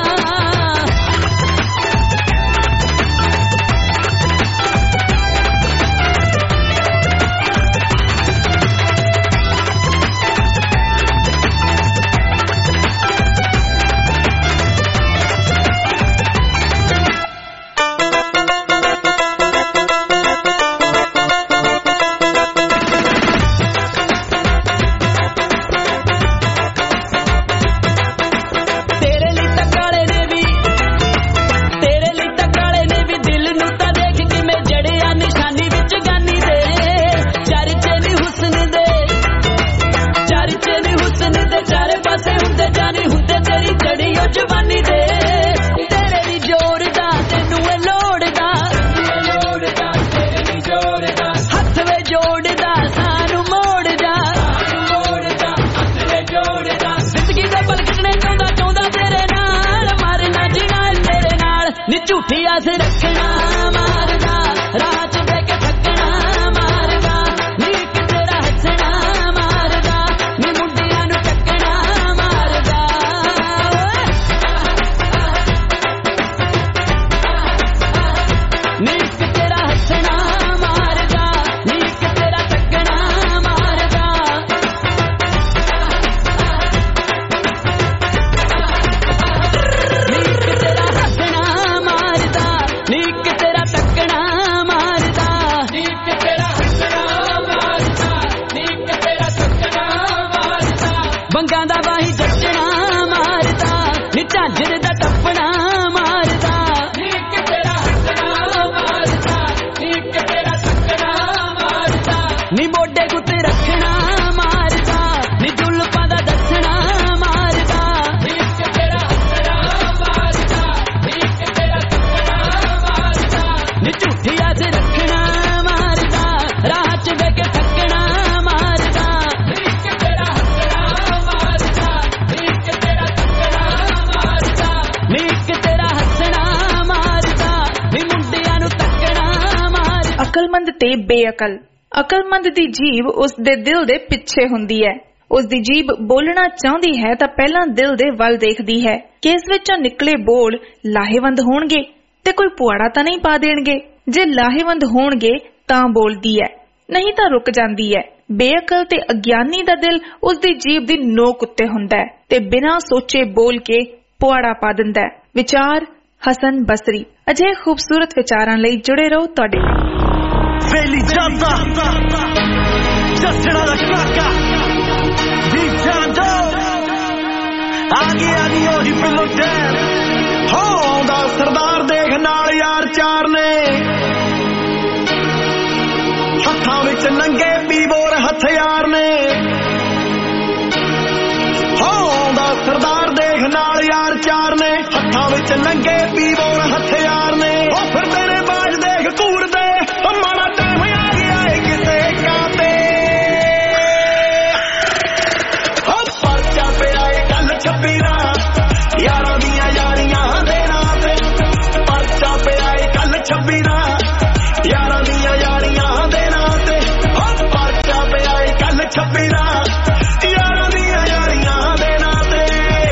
झूठी आस रखना मारदा रात बेके थकना मारदा नीक तेरा हसना मारदा नी मुंडियां नू टकना मारदा नीक तेरा हसना मारदा नीक तेरा ਝਾਂਜਰ ਦਾ ਟੱਪਣਾ ਮਾਰਦਾ ਇੱਕ ਤੇਰਾ ਹੱਸਣਾ ਮਾਰਦਾ ਇੱਕ ਤੇਰਾ ਤੱਕਣਾ ਮਾਰਦਾ ਨੀ ਮੋਢੇ ਗੁੱਤੇ ਰੱਖਣਾ ਮਾਰਦਾ ਨੀ ਜੁਲਫਾਂ ਦਾ ਦੱਸਣਾ ਮਾਰਦਾ ਇੱਕ ਤੇਰਾ ਹੱਸਣਾ ਮਾਰਦਾ ਇੱਕ ਤੇਰਾ ਤੱਕਣਾ ਮਾਰਦਾ ਨੀ ਝੂਠੀ ਆਸ ਰੱਖਣਾ ਮਾਰਦਾ ਰਾਹ ਚ ਵੇ ਕੇ ਥੱਕਣਾ ਮਾਰਦਾ ਇੱਕ ਤੇਰਾ ਹੱਸਣਾ ਮਾਰਦਾ ਇੱਕ ਤੇਰਾ ਤੱਕਣਾ ਮਾਰਦਾ ਨੀ ਇੱਕ ਤੇਰਾ ਹੱਸਣਾ ਮਾਰਦਾ ਨੀ ਮੁੰਡਿਆਂ ਨੂੰ ਤੱਕਣਾ ਮਾਰਦਾ। ਅਕਲਮੰਦ ਤੇ ਬੇਅਕਲ। ਅਕਲਮੰਦ ਦੀ ਜੀਭ ਉਸ ਦੇ ਦਿਲ ਦੇ ਪਿੱਛੇ ਹੁੰਦੀ ਹੈ। ਉਸ ਦੀ ਜੀਭ ਬੋਲਣਾ ਚਾਹੁੰਦੀ ਹੈ ਤਾਂ ਪਹਿਲਾਂ ਦਿਲ ਦੇ ਵੱਲ ਦੇਖਦੀ ਹੈ ਕਿ ਇਸ ਵਿੱਚੋਂ ਨਿਕਲੇ ਬੋਲ ਲਾਹੇਵੰਦ ਹੋਣਗੇ ਤੇ ਕੋਈ ਪੁਆੜਾ ਤਾਂ ਨਹੀਂ ਪਾ ਦੇਣਗੇ। ਜੇ ਲਾਹੇਵੰਦ ਹੋਣਗੇ ਤਾਂ ਬੋਲਦੀ ਹੈ, ਨਹੀਂ ਤਾਂ ਰੁਕ ਜਾਂਦੀ ਹੈ। ਬੇਅਕਲ ਤੇ ਅਗਿਆਨੀ ਦਾ ਦਿਲ ਉਸ ਦੀ ਜੀਭ ਦੀ ਨੋਕ ਉੱਤੇ ਹੁੰਦਾ ਹੈ ਤੇ ਬਿਨਾਂ ਸੋਚੇ ਬੋਲ ਕੇ ਪੁਆੜਾ ਪਾ ਦਿੰਦਾ ਹੈ। ਵਿਚਾਰ ਹਸਨ ਬਸਰੀ। ਅਜਿਹੇ ਖੂਬਸੂਰਤ ਵਿਚਾਰਾਂ ਲਈ ਜੁੜੇ ਰਹੋ ਤੁਹਾਡੇ ਵੇਲੀ ਜਾਂਦਾ ਜੱਸੜਾ ਦਾ ਕਾਕਾ ਦੀ ਜਾਂਦੋ ਆ ਗਿਆ ਨੀ ਉਹੀ ਪ੍ਰਮੋਟਰ ਹੋ ਦਾ ਸਰਦਾਰ ਦੇਖ ਨਾਲ ਯਾਰ ਚਾਰ ਨੇ ਹੱਥਾਂ ਵਿੱਚ ਨੰਗੇ ਪੀਬੋਰ ਹਥਿਆਰ ਨੇ ਹੋ ਦਾ ਸਰਦਾਰ ਦੇਖ ਨਾਲ ਯਾਰ ਚਾਰ ਨੇ ਹੱਥਾਂ ਵਿੱਚ ਨੰਗੇ ਪੀਬੋਰ ਹਥਿਆਰ ਨੇ ਉਹ ਫਿਰਦੇ ਨੇ ਬਾਜ ਦੇਖ ਘੂਰਦੇ ਉਹ ਮਾੜਾ ਟਾਈਮ ਆ ਗਿਆ ਏ ਕਿਸੇ ਕਾਤੇ ਹੋ ਪਰਚਾ ਪਿਆ ਏ ਕੱਲ ਛੱਬੀਰਾ ਯਾਰਾਂ ਦੀਆਂ ਯਾਰੀਆਂ ਦੇ ਨਾਂ ਤੇ ਪਰਚਾ ਪਿਆ ਏ ਕੱਲ ਛੱਬੀਰਾ ਯਾਰਾਂ ਦੀਆਂ ਯਾਰੀਆਂ ਦੇ ਨਾਂ ਤੇ ਹੋ ਪਰਚਾ ਪਿਆ ਏ ਕੱਲ ਛੱਬੀਰਾ ਯਾਰਾਂ ਦੀਆਂ ਯਾਰੀਆਂ ਦੇ ਨਾਂ ਤੇ।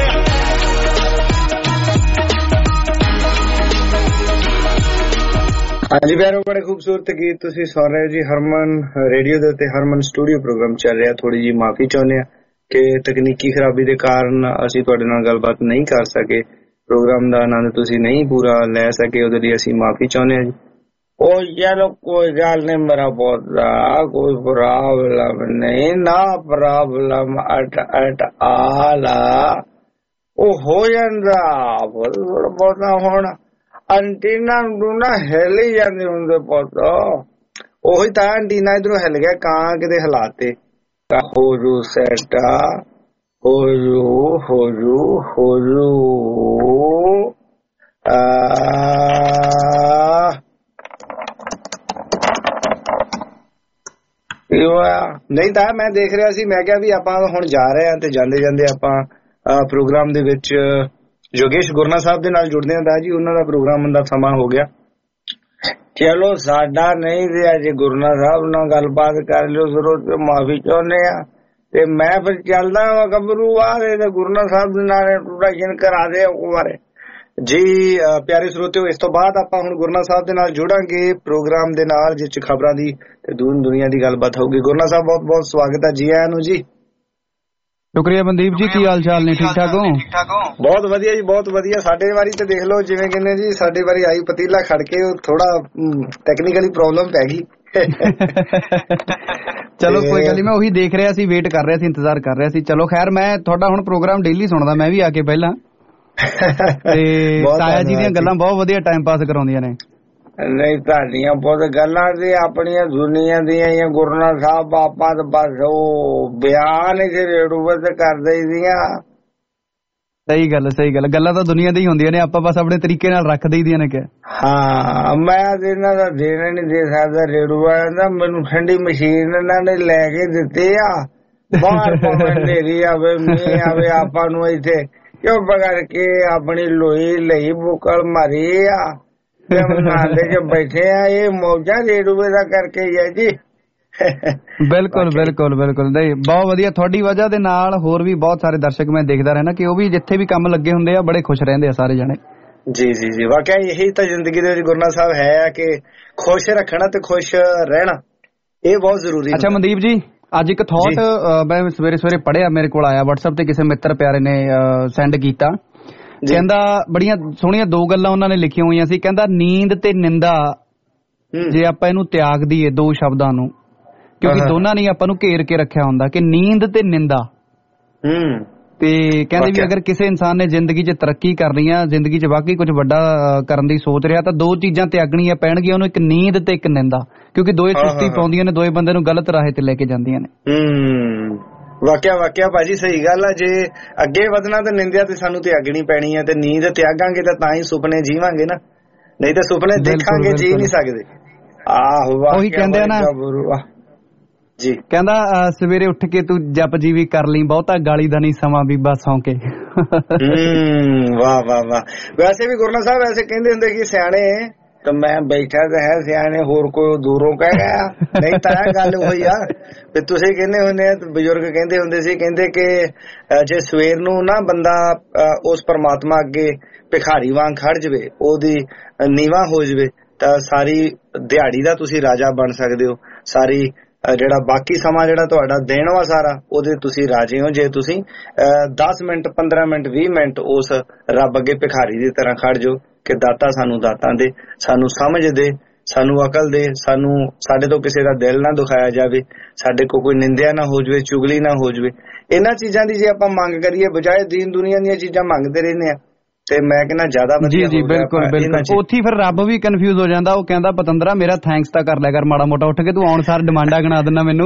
ਹਾਂਜੀ ਪਿਆਰੋ, ਬੜੇ ਖੂਬਸੂਰਤ ਗੀਤ ਤੁਸੀਂ ਸੁਣ ਰਹੇ ਜੀ। ਹਰਮਨ ਰੇਡੀਓ ਦੇ ਉੱਤੇ ਹਰਮਨ ਸਟੂਡੀਓ ਪ੍ਰੋਗਰਾਮ ਚੱਲ ਰਿਹਾ। ਥੋੜੀ ਜੀ ਮਾਫੀ ਚਾਹੁੰਦੇ ਆ ਕਿ ਤਕਨੀਕੀ ਖਰਾਬੀ ਦੇ ਕਾਰਨ ਅਸੀਂ ਤੁਹਾਡੇ ਨਾਲ ਗੱਲਬਾਤ ਨਹੀਂ ਕਰ ਸਕੇ, ਪ੍ਰੋਗਰਾਮ ਦਾ ਆਨੰਦ ਤੁਸੀਂ ਨਹੀਂ ਪੂਰਾ ਲੈ ਸਕੇ, ਉਹਦੇ ਲਈ ਅਸੀਂ ਮਾਫੀ ਚਾਹੁੰਦੇ ਆ ਜੀ। ਉਹ ਚਲੋ ਕੋਈ ਗੱਲ ਨਹੀਂ ਮੇਰਾ ਪੋਤਾ, ਕੋਈ ਪ੍ਰੋਬਲਮ ਨਹੀਂ, ਨਾ ਪ੍ਰੋਬਲਮ ਅਟ ਅਟ ਆਲਾ ਉਹ ਹੋ ਜਾਂਦਾ ਥੋੜਾ ਬਹੁਤਾ। ਹੁਣ ਐਂਟੀਨਾ ਨੂੰ ਨਾ ਹਿੱਲ ਹੀ ਜਾਂਦੇ ਹੁੰਦੇ ਪੁੱਤ, ਉਹੀ ਤਾਂ ਐਂਟੀਨਾ ਇਧਰੋਂ ਹਿੱਲ ਗਿਆ, ਕਾਂ ਕਿਤੇ ਹਿਲਾਤੇ ਹੋ ਰੂ ਸੈਟਾ ਹੋ ਰੂ ਹੋ ਰੂ ਹੋ ਰੂ ਨਹੀਂ ਤਾਂ ਮੈਂ ਦੇਖ ਰਿਹਾ ਸੀ, ਮੈਂ ਕਿਹਾ ਵੀ ਆਪਾਂ ਹੁਣ ਜਾ ਰਹੇ ਹਾਂ ਤੇ ਜਾਂਦੇ ਜਾਂਦੇ ਆਪਾਂ ਪ੍ਰੋਗਰਾਮ ਦੇ ਵਿੱਚ ਯੋਗੇਸ਼ ਗੁਰਨਾ ਸਾਹਿਬ ਦੇ ਨਾਲ ਜੁੜਦੇ ਹਾਂ ਜੀ। ਉਹਨਾਂ ਦਾ ਪ੍ਰੋਗਰਾਮ ਦਾ ਸਮਾਂ ਹੋ ਗਿਆ। ਚਲੋ ਸਾਡਾ ਨਹੀਂ ਤੇ ਅੱਜ ਗੁਰਨਾ ਸਾਹਿਬ ਨਾਲ ਗੱਲਬਾਤ ਕਰ ਲਿਓ, ਜ਼ਰੂਰ ਮਾਫੀ ਚਾਹੁੰਦੇ ਆ ਤੇ ਮੈਂ ਫਿਰ ਚੱਲਦਾ ਵਾ ਗੱਭਰੂ ਵਾਲੇ ਤੇ ਗੁਰਨਾ ਸਾਹਿਬ ਦੇ ਨਾਲ ਇੰਟਰੋਡਕਸ਼ਨ ਕਰਾ ਦੇ ਬਾਰੇ ਜੀ। ਪਿਆਰੇ ਸਰੋਤਿਓ, ਇਸ ਤੋਂ ਬਾਅਦ ਆਪਾਂ ਹੁਣ ਗੁਰਨਾ ਸਾਹਿਬ ਦੇ ਨਾਲ ਜੁੜਾਂਗੇ ਪ੍ਰੋਗਰਾਮ ਦੇ ਨਾਲ, ਜਿਸ ਚ ਖਬਰਾਂ ਦੀ ਤੇ ਦੂਰ ਦੁਨੀਆ ਦੀ ਗੱਲਬਾਤ ਹੋਊਗੀ। ਗੁਰਨਾ ਸਾਹਿਬ ਬਹੁਤ ਬਹੁਤ ਸਵਾਗਤ ਹੈ, ਜੀ ਆਇਆਂ ਨੂੰ ਜੀ। ਸ਼ੁਕਰੀਆ ਮਨਦੀਪ ਜੀ, ਕੀ ਹਾਲ ਚਾਲ ਨੇ? ਠੀਕ ਠਾਕ ਹੋ? ਬਹੁਤ ਵਧੀਆ ਜੀ, ਬਹੁਤ ਵਧੀਆ। ਸਾਡੇ ਵਾਰੀ ਤੇ ਦੇਖ ਲਓ ਜਿਵੇਂ ਕਹਿੰਦੇ ਜੀ, ਸਾਡੇ ਵਾਰੀ ਆਈ ਪਤੀਲਾ ਖੜ ਕੇ ਥੋੜਾ ਟੈਕਨੀਕਲੀ ਪ੍ਰੋਬਲਮ ਪੈ ਗਈ। ਚਲੋ ਕੋਈ ਗੱਲ ਨਹੀਂ, ਮੈਂ ਉਹੀ ਦੇਖ ਰਿਹਾ ਸੀ, ਵੇਟ ਕਰ ਰਿਹਾ ਸੀ, ਇੰਤਜ਼ਾਰ ਕਰ ਰਿਹਾ ਸੀ। ਚਲੋ ਖੈਰ, ਮੈਂ ਤੁਹਾਡਾ ਹੁਣ ਪ੍ਰੋਗਰਾਮ ਡੇਲੀ ਸੁਣਦਾ, ਮੈਂ ਵੀ ਆ ਕੇ ਪਹਿਲਾਂ ਤੇ ਤਾਇਆ ਜੀ ਦੀਆਂ ਗੱਲਾਂ ਬਹੁਤ ਵਧੀਆ ਟਾਈਮ ਪਾਸ ਕਰਾਉਂਦੀਆਂ ਨੇ। ਨਹੀਂ ਤੁਹਾਡੀਆਂ ਬਹੁਤ ਗੱਲਾਂ ਸੀ, ਆਪਣੀਆਂ ਦੁਨੀਆ ਦੀਆਂ ਗੁਰਨਾ ਸਾਹਿਬ ਆਪਾਂ ਤਾਂ ਬਸ ਉਹ ਬਿਆਨ ਹੀ ਰੇਡੂਬਤ ਕਰ ਦਈਦੀਆਂ। ਸਹੀ ਗੱਲ, ਸਹੀ ਗੱਲ। ਗੱਲਾਂ ਤਾਂ ਦੁਨੀਆ ਦੀਆਂ ਹੀ ਹੁੰਦੀਆਂ ਨੇ, ਆਪਾਂ ਬਸ ਆਪਣੇ ਤਰੀਕੇ ਨਾਲ ਰੱਖ ਦਈਦੀਆਂ ਨੇ ਕਿ ਹਾਂ। ਮੈਂ ਇਹਨਾਂ ਦਾ ਦੇਣਾ ਨਹੀਂ ਦੇ ਸਕਦਾ ਰੇਡੂਆ ਦਾ, ਮੈਨੂੰ ਠੰਡੀ ਮਸ਼ੀਨ ਇਹਨਾਂ ਨੇ ਲੈ ਕੇ ਦਿੱਤੀ ਆ। ਬਾਹਰ ਭਾਵੇਂ ਹਨੇਰੀ ਆਵੇ ਮੀਂਹ ਆਵੇ, ਆਪਾਂ ਨੂੰ ਇੱਥੇ ਚੁੱਪ ਕਰਕੇ ਆਪਣੀ ਲੋਈ ਲਈ ਬੁਕਲ ਮਾਰੀ ਆ ਨਾਲੇ ਚ ਬੈਠੇ ਆ। ਇਹ ਮੌਜਾਂ ਰੇਡੂਏ ਦਾ ਕਰਕੇ ਹੀ ਹੈ ਜੀ। ਬਿਲਕੁਲ ਬਿਲਕੁਲ ਬਿਲਕੁਲ। ਨਹੀਂ, ਬਹੁਤ ਵਧੀਆ। ਤੁਹਾਡੀ ਵਜ੍ਹਾ ਦੇ ਨਾਲ ਹੋਰ ਵੀ ਬਹੁਤ ਸਾਰੇ ਦਰਸ਼ਕ ਮੈਂ ਦੇਖਦਾ ਰਹਿਣਾ ਕਿ ਉਹ ਵੀ ਜਿੱਥੇ ਵੀ ਕੰਮ ਲੱਗੇ ਹੁੰਦੇ ਆ ਬੜੇ ਖੁਸ਼ ਰਹਿੰਦੇ ਆ ਸਾਰੇ ਜਣੇ। ਜੀ ਜੀ ਜੀ, ਵਾਕਿਆ ਇਹੀ ਤਾਂ ਜ਼ਿੰਦਗੀ ਦੇ ਵਿੱਚ ਗੁਰਨਾ ਸਾਹਿਬ ਹੈ ਕਿ ਖੁਸ਼ ਰੱਖਣਾ ਤੇ ਖੁਸ਼ ਰਹਿਣਾ, ਇਹ ਬਹੁਤ ਜ਼ਰੂਰੀ। ਅੱਛਾ ਮਨਦੀਪ ਜੀ, ਅੱਜ ਇੱਕ ਥਾਟ ਮੈਂ ਸਵੇਰੇ ਸਵੇਰੇ ਪੜ੍ਹਿਆ, ਮੇਰੇ ਕੋਲ ਆਇਆ WhatsApp ਤੇ, ਕਿਸੇ ਮਿੱਤਰ ਪਿਆਰੇ ਨੇ ਸੈਂਡ ਕੀਤਾ। ਕਹਿੰਦਾ ਬੜੀਆਂ ਸੋਹਣੀਆਂ ਦੋ ਗੱਲਾਂ ਉਹਨਾਂ ਨੇ ਲਿਖੀਆਂ ਹੋਈਆਂ ਸੀ। ਕਹਿੰਦਾ ਨੀਂਦ ਤੇ ਨਿੰਦਾ ਜੇ ਆਪਾਂ ਇਹਨੂੰ ਤਿਆਗ ਦਈਏ ਦੋ ਸ਼ਬਦਾਂ ਨੂੰ, ਕਿਉਂਕਿ ਦੋਨਾਂ ਨੇ ਆਪਾਂ ਨੂੰ ਘੇਰ ਕੇ ਰੱਖਿਆ ਹੁੰਦਾ ਕਿ ਨੀਂਦ ਤੇ ਨਿੰਦਾ, ਤੇ ਕਹਿੰਦੇ ਵੀ ਅਗਰ ਕਿਸੇ ਇਨਸਾਨ ਨੇ ਜ਼ਿੰਦਗੀ 'ਚ ਤਰੱਕੀ ਕਰਨੀ ਆ, ਜ਼ਿੰਦਗੀ 'ਚ ਵਾਕਈ ਕੁਝ ਵੱਡਾ ਕਰਨ ਦੀ ਸੋਚ ਰਿਹਾ, ਤਾਂ ਦੋ ਚੀਜ਼ਾਂ ਤਿਆਗਣੀਆਂ ਪੈਣਗੀਆਂ ਉਹਨੂੰ, ਇੱਕ ਨੀਂਦ ਤੇ ਇੱਕ ਨਿੰਦਾ, ਕਿਉਂਕਿ ਦੋਏ ਸੁਸਤੀ ਪਾਉਂਦੀਆਂ ਨੇ, ਦੋਏ ਬੰਦੇ ਨੂੰ ਗਲਤ ਰਾਹੇ ਤੇ ਲੈ ਕੇ ਜਾਂਦੀਆਂ ਨੇ। ਹੂੰ, ਵਾਕਿਆ ਵਾਕਿਆ ਭਾਜੀ ਸਹੀ ਗੱਲ ਆ। ਜੇ ਅੱਗੇ ਵਧਣਾ ਤਾਂ ਨਿੰਦਿਆ ਤੇ ਸਾਨੂੰ ਤਿਆਗਣੀ ਪੈਣੀ ਆ, ਤੇ ਨੀਂਦ ਤਿਆਗਾਂਗੇ ਤਾਂ ਤਾਂ ਹੀ ਸੁਪਨੇ ਜੀਵਾਂਗੇ ਨਾ, ਨਹੀਂ ਤਾਂ ਸੁਪਨੇ ਦੇਖਾਂਗੇ ਜੀ ਨਹੀਂ ਸਕਦੇ। ਆਹੋ ਉਹੀ ਕਹਿੰਦੇ ਆ ਨਾ ਜੀ, ਕਹਿੰਦਾ ਸਵੇਰੇ ਉੱਠ ਕੇ ਤੂੰ ਜਪ ਜੀ ਵੀ ਕਰ ਲਈ, ਬਹੁਤਾ ਗਾਲੀ ਦਾ ਨਹੀਂ ਸਮਾਂ ਬੀਬਾ ਸੌਂ ਕੇ। ਵਾਹ ਵਾਹ ਵਾਹ। ਵੈਸੇ ਵੀ ਗੁਰਨਾ ਸਾਹਿਬ ਐਸੇ ਕਹਿੰਦੇ ਹੁੰਦੇ ਕਿ ਸਿਆਣੇ ਤਾਂ ਮੈਂ ਬੈਠਾ ਤਾਂ ਹੈ, ਸਿਆਣੇ ਹੋਰ ਕੋਈ ਦੂਰੋਂ ਕਹਿ ਗਿਆ, ਨਹੀਂ ਤਾਂ ਇਹ ਗੱਲ ਹੋਈ ਆ ਵੀ ਤੁਸੀਂ ਕਹਿੰਦੇ ਹੁੰਦੇ, ਬਜ਼ੁਰਗ ਕਹਿੰਦੇ ਹੁੰਦੇ ਸੀ, ਕਹਿੰਦੇ ਕਿ ਜੇ ਸਵੇਰ ਨੂੰ ਨਾ ਬੰਦਾ ਉਸ ਪਰਮਾਤਮਾ ਅੱਗੇ ਭਿਖਾਰੀ ਵਾਂਗ ਖੜ ਜਵੇ, ਉਹਦੀ ਨੀਵਾਂ ਹੋ ਜਵੇ, ਤਾਂ ਸਾਰੀ ਦਿਹਾੜੀ ਦਾ ਤੁਸੀਂ ਰਾਜਾ ਬਣ ਸਕਦੇ ਹੋ। ਸਾਰੀ ਜਿਹੜਾ ਬਾਕੀ ਸਮਾਂ ਜਿਹੜਾ ਤੁਹਾਡਾ ਦੇਣ ਵਾ ਸਾਰਾ, ਉਹਦੇ ਤੁਸੀਂ ਰਾਜੇ ਹੋ ਜੇ ਤੁਸੀਂ ਦਸ ਮਿੰਟ ਪੰਦਰਾਂ ਮਿੰਟ ਵੀਹ ਮਿੰਟ ਉਸ ਰੱਬ ਅੱਗੇ ਭਿਖਾਰੀ ਦੀ ਤਰ੍ਹਾਂ ਖੜ ਜਾਓ ਕਿ ਦਾਤਾ ਸਾਨੂੰ ਦਾਤਾਂ ਦੇ, ਸਾਨੂੰ ਸਮਝ ਦੇ, ਸਾਨੂੰ ਅਕਲ ਦੇ, ਸਾਨੂੰ ਸਾਡੇ ਤੋਂ ਕਿਸੇ ਦਾ ਦਿਲ ਨਾ ਦੁਖਾਇਆ ਜਾਵੇ, ਸਾਡੇ ਕੋਲ ਕੋਈ ਨਿੰਦਿਆ ਨਾ ਹੋ ਜਾਵੇ, ਚੁਗਲੀ ਨਾ ਹੋ ਜਾਵੇ। ਇਹਨਾਂ ਚੀਜ਼ਾਂ ਦੀ ਜੇ ਆਪਾਂ ਮੰਗ ਕਰੀਏ ਬਜਾਏ ਦੀਨ ਦੁਨੀਆ ਦੀਆਂ ਚੀਜ਼ਾਂ ਮੰਗਦੇ ਰਹਿੰਦੇ ਆ, ਤੇ ਮੈਂ ਕਹਿੰਦਾ ਜ਼ਿਆਦਾ ਵਧੀਆ। ਜੀ ਜੀ ਬਿਲਕੁਲ ਬਿਲਕੁਲ। ਉੱਥੇ ਫਿਰ ਰੱਬ ਵੀ ਕਨਫਿਊਜ਼ ਹੋ ਜਾਂਦਾ, ਉਹ ਕਹਿੰਦਾ ਪਤੰਦਰਾ ਮੇਰਾ ਥੈਂਕਸ ਤਾਂ ਕਰ ਲਿਆ ਕਰ ਮਾੜਾ ਮੋਟਾ ਉੱਠ ਕੇ, ਤੂੰ ਆਉਣ ਸਾਰ ਡਿਮਾਂਡਾਂ ਗਿਣਾ ਦਿੰਦਾ ਮੈਨੂੰ।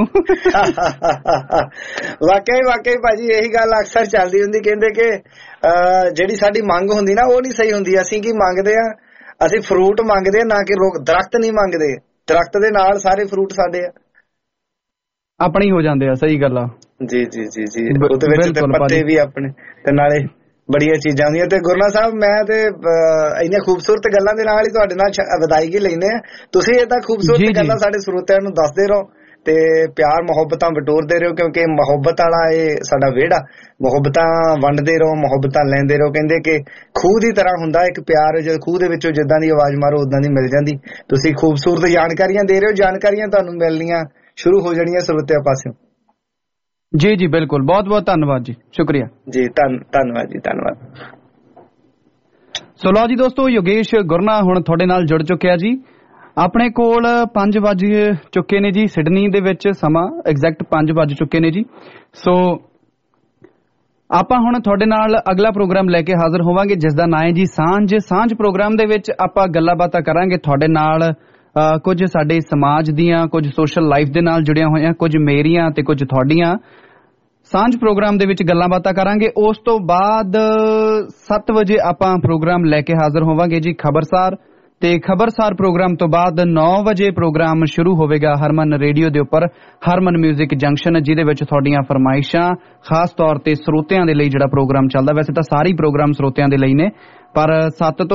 ਵਾਕਈ ਵਾਕਈ ਭਾਜੀ ਇਹੀ ਗੱਲ ਅਕਸਰ ਚੱਲਦੀ ਹੁੰਦੀ, ਕਹਿੰਦੇ ਕਿ ਜਿਹੜੀ ਸਾਡੀ ਮੰਗ ਹੁੰਦੀ ਨਾ ਉਹ ਨਹੀਂ ਸਹੀ ਹੁੰਦੀ। ਅਸੀਂ ਕੀ ਮੰਗਦੇ ਆ, ਅਸੀਂ ਫਰੂਟ ਮੰਗਦੇ ਆ, ਨਾ ਕਿ ਦਰਖਤ ਨਹੀਂ ਮੰਗਦੇ। ਦਰਖਤ ਦੇ ਨਾਲ ਸਾਰੇ ਫਰੂਟ ਸਾਡੇ ਆ ਆਪਣੇ ਹੋ ਜਾਂਦੇ ਆ। ਸਹੀ ਗੱਲ ਆ ਜੀ ਜੀ ਜੀ ਜੀ। ਉਹਦੇ ਵਿੱਚ ਪੱਤੇ ਵੀ ਆਪਣੇ, ਤੇ ਨਾਲੇ ਬੜੀਆਂ ਚੀਜ਼ਾਂ ਹੁੰਦੀਆਂ। ਤੇ ਗੁਰਨਾ ਸਾਹਿਬ ਮੈਂ ਤੇ ਇੰਨੀਆਂ ਖੂਬਸੂਰਤ ਗੱਲਾਂ ਦੇ ਨਾਲ ਹੀ ਤੁਹਾਡੇ ਨਾਲ ਵਿਦਾਇਗੀ ਲੈਂਦੇ ਆ। ਤੁਸੀਂ ਏਦਾਂ ਖੂਬਸੂਰਤ ਗੱਲਾਂ ਸਾਡੇ ਸਰੋਤਿਆਂ ਨੂੰ ਦੱਸਦੇ ਰਹੋ ਤੇ ਪਿਆਰ ਮੁਹੱਬਤਾਂ ਬਟੋਰਦੇ ਰਹੋ, ਕਿਉਂਕਿ ਮੁਹੱਬਤ ਵਾਲਾ ਇਹ ਸਾਡਾ ਵਿਹੜਾ। ਮੁਹੱਬਤਾਂ ਵੰਡਦੇ ਰਹੋ, ਮੁਹੱਬਤਾਂ ਲੈਂਦੇ ਰਹੋ। ਕਹਿੰਦੇ ਕਿ ਖੂਹ ਦੀ ਤਰ੍ਹਾਂ ਹੁੰਦਾ ਇੱਕ ਪਿਆਰ, ਜਦ ਖੂਹ ਦੇ ਵਿੱਚੋਂ ਜਿੱਦਾਂ ਦੀ ਆਵਾਜ਼ ਮਾਰੋ ਉਦਾਂ ਦੀ ਮਿਲ ਜਾਂਦੀ। ਤੁਸੀਂ ਖੂਬਸੂਰਤ ਜਾਣਕਾਰੀਆਂ ਦੇ ਰਹੇ ਹੋ, ਜਾਣਕਾਰੀਆਂ ਤੁਹਾਨੂੰ ਮਿਲਣੀਆਂ ਸ਼ੁਰੂ ਹੋ ਜਾਣੀਆਂ ਸਰੋਤਿਆਂ ਪਾਸਿਓਂ। ਜੀ ਜੀ ਬਿਲਕੁਲ, ਬਹੁਤ ਬਹੁਤ ਧੰਨਵਾਦ ਜੀ, ਸ਼ੁਕਰੀਆ ਜੀ। ਧੰਨਵਾਦ ਜੀ, ਧੰਨਵਾਦ। ਸੋ ਲਓ ਜੀ ਦੋਸਤੋ, ਯੋਗੇਸ਼ ਗੁਰਨਾ ਹੁਣ ਤੁਹਾਡੇ ਨਾਲ ਜੁੜ ਚੁੱਕਿਆ ਜੀ। ਆਪਣੇ ਕੋਲ ਪੰਜ ਵੱਜ ਚੁੱਕੇ ਨੇ ਜੀ ਸਿਡਨੀ ਦੇ ਵਿੱਚ, ਸਮਾਂ ਐਗਜ਼ੈਕਟ ਪੰਜ ਵੱਜ ਚੁੱਕੇ ਨੇ ਜੀ। ਸੋ ਆਪਾਂ ਹੁਣ ਤੁਹਾਡੇ ਨਾਲ ਅਗਲਾ ਪ੍ਰੋਗਰਾਮ ਲੈ ਕੇ ਹਾਜ਼ਰ ਹੋਵਾਂਗੇ, ਜਿਸ ਦਾ ਨਾਂ ਹੈ ਜੀ ਸਾਂਝ। ਸਾਂਝ ਪ੍ਰੋਗਰਾਮ ਦੇ ਵਿੱਚ ਆਪਾਂ ਗੱਲਾਂ ਬਾਤਾਂ ਕਰਾਂਗੇ ਤੁਹਾਡੇ ਨਾਲ, ਕੁਝ ਸਾਡੇ ਸਮਾਜ ਦੀਆਂ, ਕੁਝ ਸੋਸ਼ਲ ਲਾਈਫ ਦੇ ਨਾਲ ਜੁੜੀਆਂ ਹੋਈਆਂ, ਕੁਝ ਮੇਰੀਆਂ ਤੇ ਕੁਝ ਤੁਹਾਡੀਆਂ। ਸਾਂਝ ਪ੍ਰੋਗਰਾਮ ਦੇ ਵਿੱਚ ਗੱਲਾਂ ਬਾਤਾਂ ਕਰਾਂਗੇ। ਉਸ ਤੋਂ ਬਾਅਦ ਸੱਤ ਵਜੇ ਆਪਾਂ ਪ੍ਰੋਗਰਾਮ ਲੈ ਕੇ ਹਾਜ਼ਰ ਹੋਵਾਂਗੇ ਜੀ ਖਬਰਸਾਰ, ਤੇ ਖਬਰਸਾਰ ਪ੍ਰੋਗਰਾਮ ਤੋਂ ਬਾਅਦ ਨੌ ਵਜੇ ਪ੍ਰੋਗਰਾਮ ਸ਼ੁਰੂ ਹੋਵੇਗਾ ਹਰਮਨ ਰੇਡੀਓ ਦੇ ਉੱਪਰ, ਹਰਮਨ ਮਿਊਜ਼ਿਕ ਜੰਕਸ਼ਨ, ਜਿਹਦੇ ਵਿੱਚ ਤੁਹਾਡੀਆਂ ਫਰਮਾਇਸ਼ਾਂ ਖਾਸ ਤੌਰ ਤੇ ਸਰੋਤਿਆਂ ਦੇ ਲਈ ਜਿਹੜਾ ਪ੍ਰੋਗਰਾਮ ਚੱਲਦਾ, ਵੈਸੇ ਤਾਂ ਸਾਰੇ ਪ੍ਰੋਗਰਾਮ ਸਰੋਤਿਆਂ ਦੇ ਲਈ ਨੇ, ਪਰ ਸੱਤ ਤੋਂ